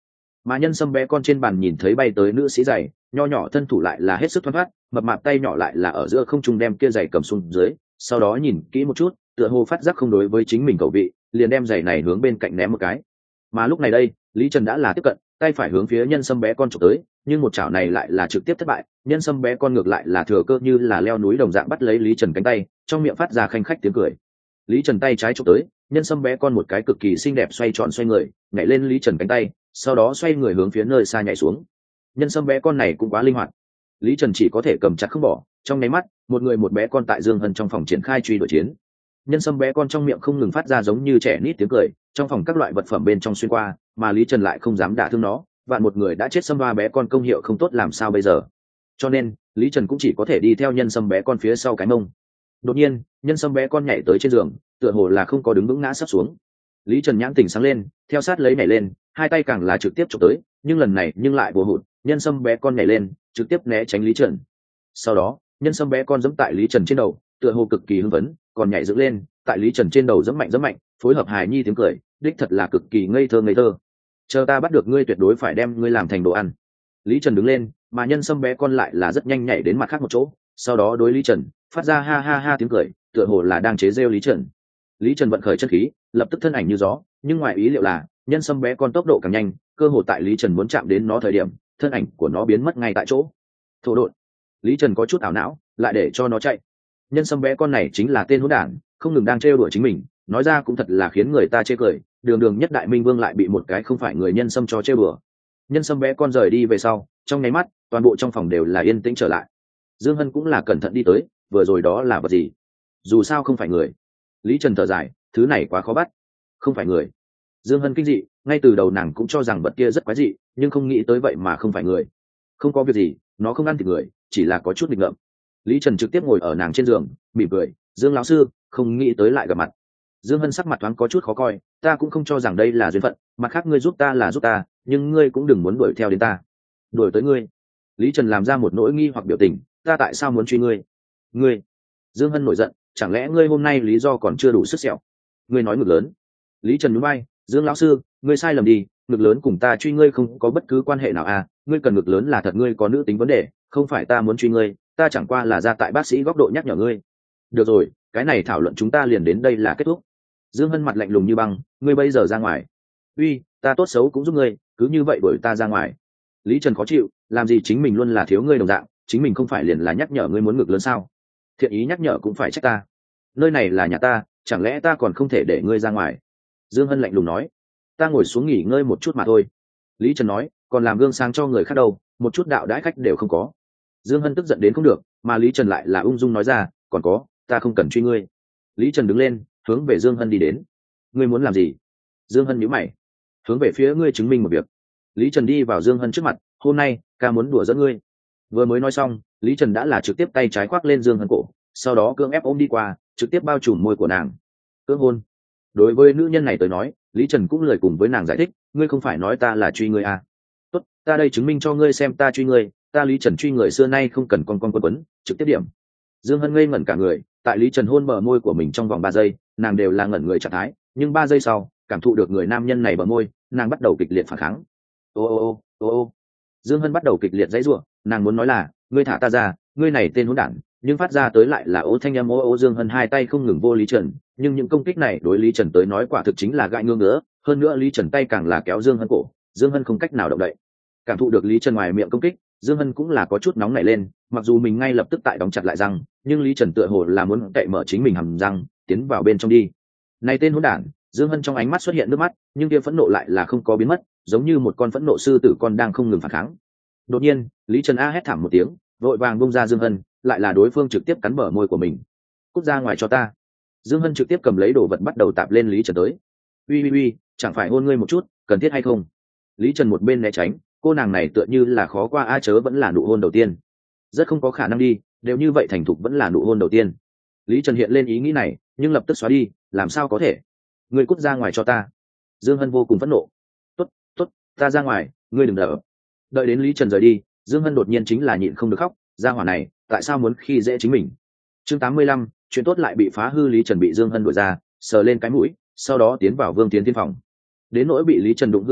Mà nhân sâm bé con trên bàn nhìn thấy bay tới nữ sĩ giày, nho nhỏ thân thủ lại là hết sức thoăn thoắt, mập mạp tay nhỏ lại là ở giữa không trung đem kia giày cầm xuống dưới, sau đó nhìn kỹ một chút, tựa hồ phát giác không đối với chính mình cầu vị, liền đem giày này hướng bên cạnh ném một cái. Mà lúc này đây, Lý Trần đã là tiếp cận, tay phải hướng phía nhân sâm bé con chụp tới, nhưng một chảo này lại là trực tiếp thất bại, nhân sâm bé con ngược lại là thừa cơ như là leo núi đồng dạng bắt lấy Lý Trần cánh tay, trong miệng phát ra khanh khách tiếng cười. Lý Trần tay trái chụp tới, nhân sâm bé con một cái cực kỳ xinh đẹp xoay tròn xoay người, nhảy lên Lý Trần cánh tay, sau đó xoay người hướng phía nơi xa nhảy xuống. Nhân sâm bé con này cũng quá linh hoạt, Lý Trần chỉ có thể cầm chặt không bỏ, trong nháy mắt, một người một bé con tại Dương Hân trong phòng triển khai truy đuổi chiến. Nhân sâm bé con trong miệng không ngừng phát ra giống như trẻ nít tiếng cười, trong phòng các loại vật phẩm bên trong xuyên qua, mà Lý Trần lại không dám đả thương nó, vạn một người đã chết xâm ba bé con công hiệu không tốt làm sao bây giờ. Cho nên, Lý Trần cũng chỉ có thể đi theo nhân sâm bé con phía sau cái mông. Đột nhiên, nhân sâm bé con nhảy tới trên giường, tựa hồ là không có đứng vững ngã sắp xuống. Lý Trần nhãn tình sáng lên, theo sát lấy nhảy lên, hai tay càng là trực tiếp chụp tới, nhưng lần này nhưng lại vô hụt, nhân sâm bé con nhảy lên, trực tiếp né tránh Lý Trần. Sau đó, nhân sâm bé con giẫm tại Lý Trần trên đầu, tựa hồ cực kỳ hưng phấn, còn nhảy dựng lên, tại Lý Trần trên đầu giẫm mạnh giẫm mạnh, phối hợp hài nhi tiếng cười, đích thật là cực kỳ ngây thơ ngây thơ. Chờ ta bắt được ngươi tuyệt đối phải đem ngươi làm thành đồ ăn. Lý Trần đứng lên, mà nhân sâm bé con lại là rất nhanh nhảy đến mặt khác một chỗ, sau đó đối Lý Trần phát ra ha ha ha tiếng cười, tựa hồ là đang chế giễu Lý Trần. Lý Trần vận khởi chân khí, lập tức thân ảnh như gió, nhưng ngoài ý liệu là, nhân sâm bé con tốc độ càng nhanh, cơ hồ tại Lý Trần muốn chạm đến nó thời điểm, thân ảnh của nó biến mất ngay tại chỗ. Thổ độn. Lý Trần có chút ảo não, lại để cho nó chạy. Nhân sâm bé con này chính là tên hỗn đản, không ngừng đang trêu đùa chính mình, nói ra cũng thật là khiến người ta chê cười, đường đường nhất đại minh vương lại bị một cái không phải người nhân sâm cho trêu đùa. Nhân sâm bé con rời đi về sau, trong nháy mắt, toàn bộ trong phòng đều là yên tĩnh trở lại. Dương Hân cũng là cẩn thận đi tới, vừa rồi đó là vật gì? Dù sao không phải người. Lý Trần thở dài, thứ này quá khó bắt. Không phải người. Dương Hân kinh dị, ngay từ đầu nàng cũng cho rằng vật kia rất quái dị, nhưng không nghĩ tới vậy mà không phải người. Không có việc gì, nó không ăn thịt người, chỉ là có chút nghịch ngợm. Lý Trần trực tiếp ngồi ở nàng trên giường, mỉm cười, Dương lão sư, không nghĩ tới lại gặp mặt. Dương Hân sắc mặt thoáng có chút khó coi, ta cũng không cho rằng đây là duyên phận, mặt khác ngươi giúp ta là giúp ta, nhưng ngươi cũng đừng muốn đuổi theo đến ta. Đuổi tới ngươi? Lý Trần làm ra một nỗi nghi hoặc biểu tình, ta tại sao muốn truy ngươi? Ngươi? Dương Hân nổi giận, chẳng lẽ ngươi hôm nay lý do còn chưa đủ sức sẹo? Ngươi nói ngực lớn. Lý Trần nhún vai, Dương lão sư, ngươi sai lầm đi, ngực lớn cùng ta truy ngươi không có bất cứ quan hệ nào à, ngươi cần ngực lớn là thật ngươi có nữ tính vấn đề, không phải ta muốn truy ngươi, ta chẳng qua là ra tại bác sĩ góc độ nhắc nhở ngươi. Được rồi, cái này thảo luận chúng ta liền đến đây là kết thúc. Dương Hân mặt lạnh lùng như băng, ngươi bây giờ ra ngoài. Uy, ta tốt xấu cũng giúp ngươi, cứ như vậy đuổi ta ra ngoài. Lý Trần khó chịu, làm gì chính mình luôn là thiếu ngươi đồng dạng, chính mình không phải liền là nhắc nhở ngươi muốn ngực lớn sao? Thiện ý nhắc nhở cũng phải trách ta. Nơi này là nhà ta, chẳng lẽ ta còn không thể để ngươi ra ngoài? Dương Hân lạnh lùng nói, ta ngồi xuống nghỉ ngơi một chút mà thôi. Lý Trần nói, còn làm gương sáng cho người khác đâu, một chút đạo đãi khách đều không có. Dương Hân tức giận đến không được, mà Lý Trần lại là ung dung nói ra, còn có, ta không cần truy ngươi. Lý Trần đứng lên, hướng về Dương Hân đi đến. Ngươi muốn làm gì? Dương Hân nhíu mày. Hướng về phía ngươi chứng minh một việc. Lý Trần đi vào Dương Hân trước mặt, hôm nay ca muốn đùa giỡn ngươi. Vừa mới nói xong, Lý Trần đã là trực tiếp tay trái khoác lên Dương Hân cổ, sau đó cưỡng ép ôm đi qua, trực tiếp bao trùm môi của nàng. Cưỡng hôn. Đối với nữ nhân này tới nói, Lý Trần cũng lời cùng với nàng giải thích, ngươi không phải nói ta là truy ngươi à? Tốt, ta đây chứng minh cho ngươi xem ta truy ngươi, ta Lý Trần truy người xưa nay không cần con con quân quấn, trực tiếp điểm. Dương Hân ngây ngẩn cả người, tại Lý Trần hôn bờ môi của mình trong vòng ba giây, nàng đều là ngẩn người trạng thái, nhưng ba giây sau, cảm thụ được người nam nhân này bờ môi, nàng bắt đầu kịch liệt phản kháng. Ô ô ô ô ô. Dương Hân bắt đầu kịch liệt dãy rủa, nàng muốn nói là, ngươi thả ta ra, ngươi này tên hỗn đản, nhưng phát ra tới lại là ô thanh âm ô ô. Dương Hân hai tay không ngừng vô Lý Trần, nhưng những công kích này đối Lý Trần tới nói quả thực chính là gãi ngưỡng ngứa, hơn nữa Lý Trần tay càng là kéo Dương Hân cổ, Dương Hân không cách nào động đậy. Cảm thụ được Lý Trần ngoài miệng công kích, Dương Hân cũng là có chút nóng nảy lên, mặc dù mình ngay lập tức tại đóng chặt lại răng, nhưng Lý Trần tựa hồ là muốn cậy mở chính mình hầm răng, tiến vào bên trong đi. Này tên hỗn đản, Dương Hân trong ánh mắt xuất hiện nước mắt, nhưng kia phẫn nộ lại là không có biến mất, giống như một con phẫn nộ sư tử con đang không ngừng phản kháng. Đột nhiên, Lý Trần a hét thảm một tiếng, vội vàng bung ra Dương Hân, lại là đối phương trực tiếp cắn bờ môi của mình. Cút ra ngoài cho ta. Dương Hân trực tiếp cầm lấy đồ vật bắt đầu tạp lên Lý Trần tới. Uy uy uy, chẳng phải hôn ngươi một chút, cần thiết hay không? Lý Trần một bên né tránh, cô nàng này tựa như là khó qua a chớ vẫn là nụ hôn đầu tiên. Rất không có khả năng đi, đều như vậy thành thục vẫn là nụ hôn đầu tiên. Lý Trần hiện lên ý nghĩ này, nhưng lập tức xóa đi, làm sao có thể? Ngươi cút ra ngoài cho ta. Dương Hân vô cùng phẫn nộ. Tốt, tốt, ta ra ngoài, ngươi đừng đỡ. Đợi đến Lý Trần rời đi, Dương Hân đột nhiên chính là nhịn không được khóc, gia hỏa này, tại sao muốn khi dễ chính mình? Chương tám mươi lăm, chuyện tốt lại bị phá hư. Lý Trần bị Dương Hân đuổi ra, sờ lên cái mũi, sau đó tiến vào Vương Tiến Thiên phòng. Đến nỗi bị Lý Trần đụng hư cửa,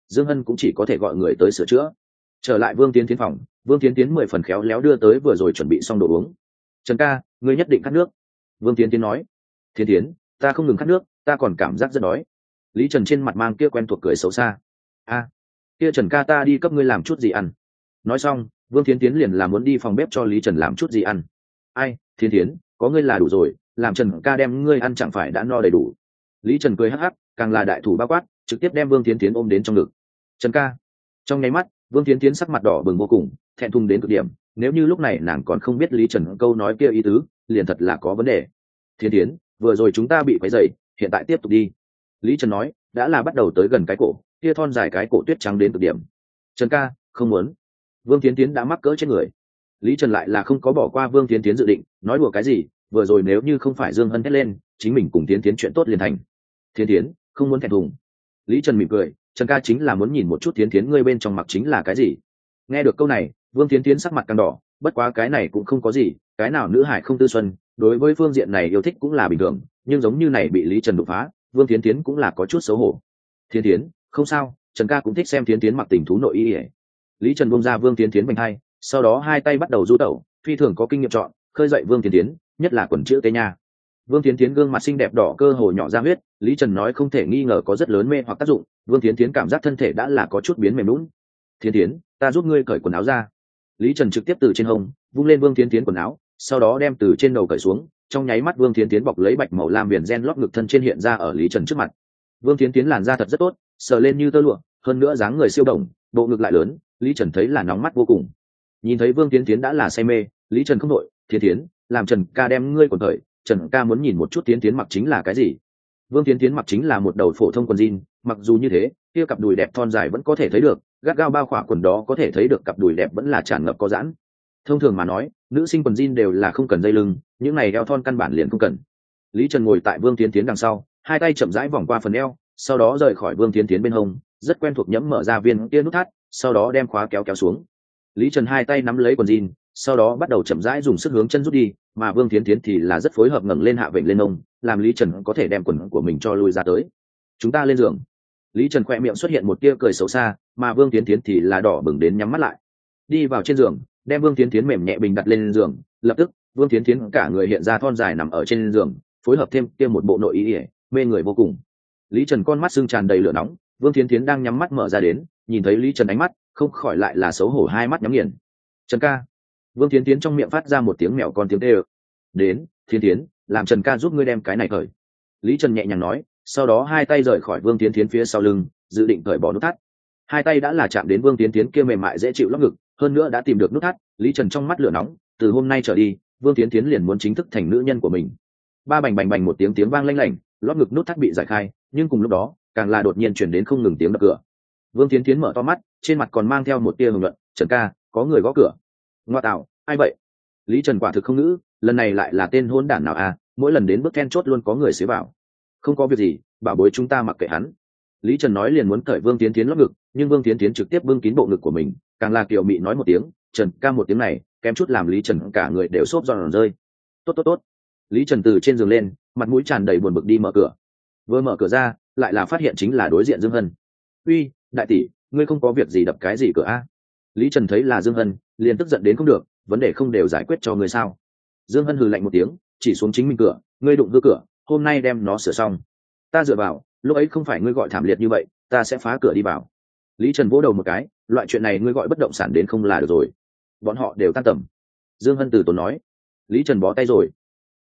Dương Hân cũng chỉ có thể gọi người tới sửa chữa. Trở lại Vương Tiến Tiến phòng, Vương Tiến Tiến mười phần khéo léo đưa tới vừa rồi chuẩn bị xong đồ uống. Trần ca, ngươi nhất định khát nước. Vương Tiến Tiến nói. Tiến Tiến, ta không ngừng khát nước, ta còn cảm giác rất đói. Lý Trần trên mặt mang kia quen thuộc cười xấu xa. A, kia Trần ca, ta đi cấp ngươi làm chút gì ăn. Nói xong, Vương Tiến Tiến liền làm muốn đi phòng bếp cho Lý Trần làm chút gì ăn. Ai, Tiến Tiến, có ngươi là đủ rồi, làm Trần ca đem ngươi ăn chẳng phải đã no đầy đủ. Lý Trần cười hắc hắc, càng là đại thủ bao quát, trực tiếp đem Vương Tiến Tiến ôm đến trong ngực. Trần ca. Trong nháy mắt, Vương Tiến Tiến sắc mặt đỏ bừng vô cùng, thẹn thùng đến cực điểm. Nếu như lúc này nàng còn không biết Lý Trần câu nói kia ý tứ, liền thật là có vấn đề. Tiến Tiến, vừa rồi chúng ta bị quấy rầy, hiện tại tiếp tục đi. Lý Trần nói, đã là bắt đầu tới gần cái cổ, kia thon dài cái cổ tuyết trắng đến cực điểm. Trần ca, không muốn. Vương Tiến Tiến đã mắc cỡ trên người. Lý Trần lại là không có bỏ qua Vương Tiến Tiến dự định, nói đùa cái gì, vừa rồi nếu như không phải Dương Hân hét lên, chính mình cùng Tiến Tiến chuyện tốt liền thành. Tiến Tiến, không muốn thẹn thùng. Lý Trần mỉm cười, Trần ca chính là muốn nhìn một chút Tiến Tiến ngươi bên trong mặc chính là cái gì. Nghe được câu này, Vương Tiến Tiến sắc mặt càng đỏ, bất quá cái này cũng không có gì, cái nào nữ hải không tư xuân, đối với phương diện này yêu thích cũng là bình thường, nhưng giống như này bị Lý Trần đụng phá, Vương Tiến Tiến cũng là có chút xấu hổ. Tiến Tiến, không sao, Trần ca cũng thích xem Tiến Tiến mặc tình thú nội y ỉa. Lý Trần buông ra Vương Tiến Tiến bành hai, sau đó hai tay bắt đầu du tẩu, phi thường có kinh nghiệm chọn, khơi dậy Vương Tiến Tiến, nhất là quần chữ tê nha. Vương Tiến Tiến gương mặt xinh đẹp đỏ cơ hồ nhỏ ra huyết, Lý Trần nói không thể nghi ngờ có rất lớn mê hoặc tác dụng, Vương Tiến Tiến cảm giác thân thể đã là có chút biến mềm lún. Tiến Tiến, ta giúp ngươi cởi quần áo ra. Lý Trần trực tiếp từ trên hông vung lên Vương Tiến Tiến quần áo, sau đó đem từ trên đầu cởi xuống, trong nháy mắt Vương Tiến Tiến bọc lấy bạch màu lam viền ren lót ngực thân trên hiện ra ở Lý Trần trước mặt. Vương Tiến Tiến làn da thật rất tốt, sờ lên như tơ lụa, hơn nữa dáng người siêu đồng, bộ ngực lại lớn, Lý Trần thấy là nóng mắt vô cùng. Nhìn thấy Vương Tiến Tiến đã là say mê, Lý Trần không đội, Tiến Tiến, làm Trần ca đem ngươi quần cởi, Trần ca muốn nhìn một chút Tiến Tiến mặc chính là cái gì. Vương Tiến Tiến mặc chính là một đầu phổ thông quần jean, mặc dù như thế, kia cặp đùi đẹp thon dài vẫn có thể thấy được, gắt gao bao khỏa quần đó có thể thấy được cặp đùi đẹp vẫn là tràn ngập có giãn. Thông thường mà nói, nữ sinh quần jean đều là không cần dây lưng, những này eo thon căn bản liền không cần. Lý Trần ngồi tại Vương Tiến Tiến đằng sau, hai tay chậm rãi vòng qua phần eo, sau đó rời khỏi Vương Tiến Tiến bên hông, rất quen thuộc nhẫm mở ra viên kia nút thắt, sau đó đem khóa kéo kéo xuống. Lý Trần hai tay nắm lấy quần jean, sau đó bắt đầu chậm rãi dùng sức hướng chân rút đi, mà Vương Tiến Tiến thì là rất phối hợp ngẩng lên hạ vịnh lên ông, làm Lý Trần có thể đem quần của mình cho lui ra tới. Chúng ta lên giường. Lý Trần khỏe miệng xuất hiện một tia cười xấu xa, mà Vương Tiến Tiến thì là đỏ bừng đến nhắm mắt lại. Đi vào trên giường, đem Vương Tiến Tiến mềm nhẹ bình đặt lên giường, lập tức, Vương Tiến Tiến cả người hiện ra thon dài nằm ở trên giường, phối hợp thêm kia một bộ nội y, mê người vô cùng. Lý Trần con mắt sưng tràn đầy lửa nóng, Vương Tiến Tiến đang nhắm mắt mở ra đến, nhìn thấy Lý Trần ánh mắt, không khỏi lại là xấu hổ hai mắt nhắm nghiền. Trần ca. Vương Tiến Tiến trong miệng phát ra một tiếng mèo con tiếng tê ơ. Đến, Tiến Tiến, làm Trần ca giúp ngươi đem cái này cởi. Lý Trần nhẹ nhàng nói, sau đó hai tay rời khỏi Vương Tiến Tiến phía sau lưng, dự định cởi bỏ nút thắt. Hai tay đã là chạm đến Vương Tiến Tiến kia mềm mại dễ chịu lóc ngực, hơn nữa đã tìm được nút thắt, Lý Trần trong mắt lửa nóng, từ hôm nay trở đi, Vương Tiến Tiến liền muốn chính thức thành nữ nhân của mình. Ba bành bành bành một tiếng tiếng vang lanh lảnh, lót ngực nút thắt bị giải khai, nhưng cùng lúc đó, càng là đột nhiên chuyển đến không ngừng tiếng đập cửa. Vương Tiến Tiến mở to mắt, trên mặt còn mang theo một tia hưng luận, Trần ca, có người gõ cửa. Ngoa tạo, ai vậy? Lý Trần quả thực không ngữ, lần này lại là tên hôn đản nào à, mỗi lần đến bước then chốt luôn có người xế vào. Không có việc gì, bảo bối chúng ta mặc kệ hắn. Lý Trần nói liền muốn cởi Vương Tiến Tiến lót ngực, nhưng Vương Tiến Tiến trực tiếp bưng kín bộ ngực của mình, càng là kiều mị nói một tiếng, Trần ca một tiếng này, kém chút làm Lý Trần cả người đều xốp giòn rơi. Tốt tốt tốt. Lý Trần từ trên giường lên, mặt mũi tràn đầy buồn bực đi mở cửa. Vừa mở cửa ra, lại là phát hiện chính là đối diện Dương Hân. Uy, đại tỷ, ngươi không có việc gì đập cái gì cửa a? Lý Trần thấy là Dương Hân, liền tức giận đến không được, vấn đề không đều giải quyết cho ngươi sao? Dương Hân hừ lạnh một tiếng, chỉ xuống chính mình cửa, ngươi đụng hư cửa, hôm nay đem nó sửa xong. Ta dựa vào, lúc ấy không phải ngươi gọi thảm liệt như vậy, ta sẽ phá cửa đi vào. Lý Trần vỗ đầu một cái, loại chuyện này ngươi gọi bất động sản đến không là được rồi. Bọn họ đều tan tầm. Dương Hân từ tốn nói. Lý Trần bó tay rồi,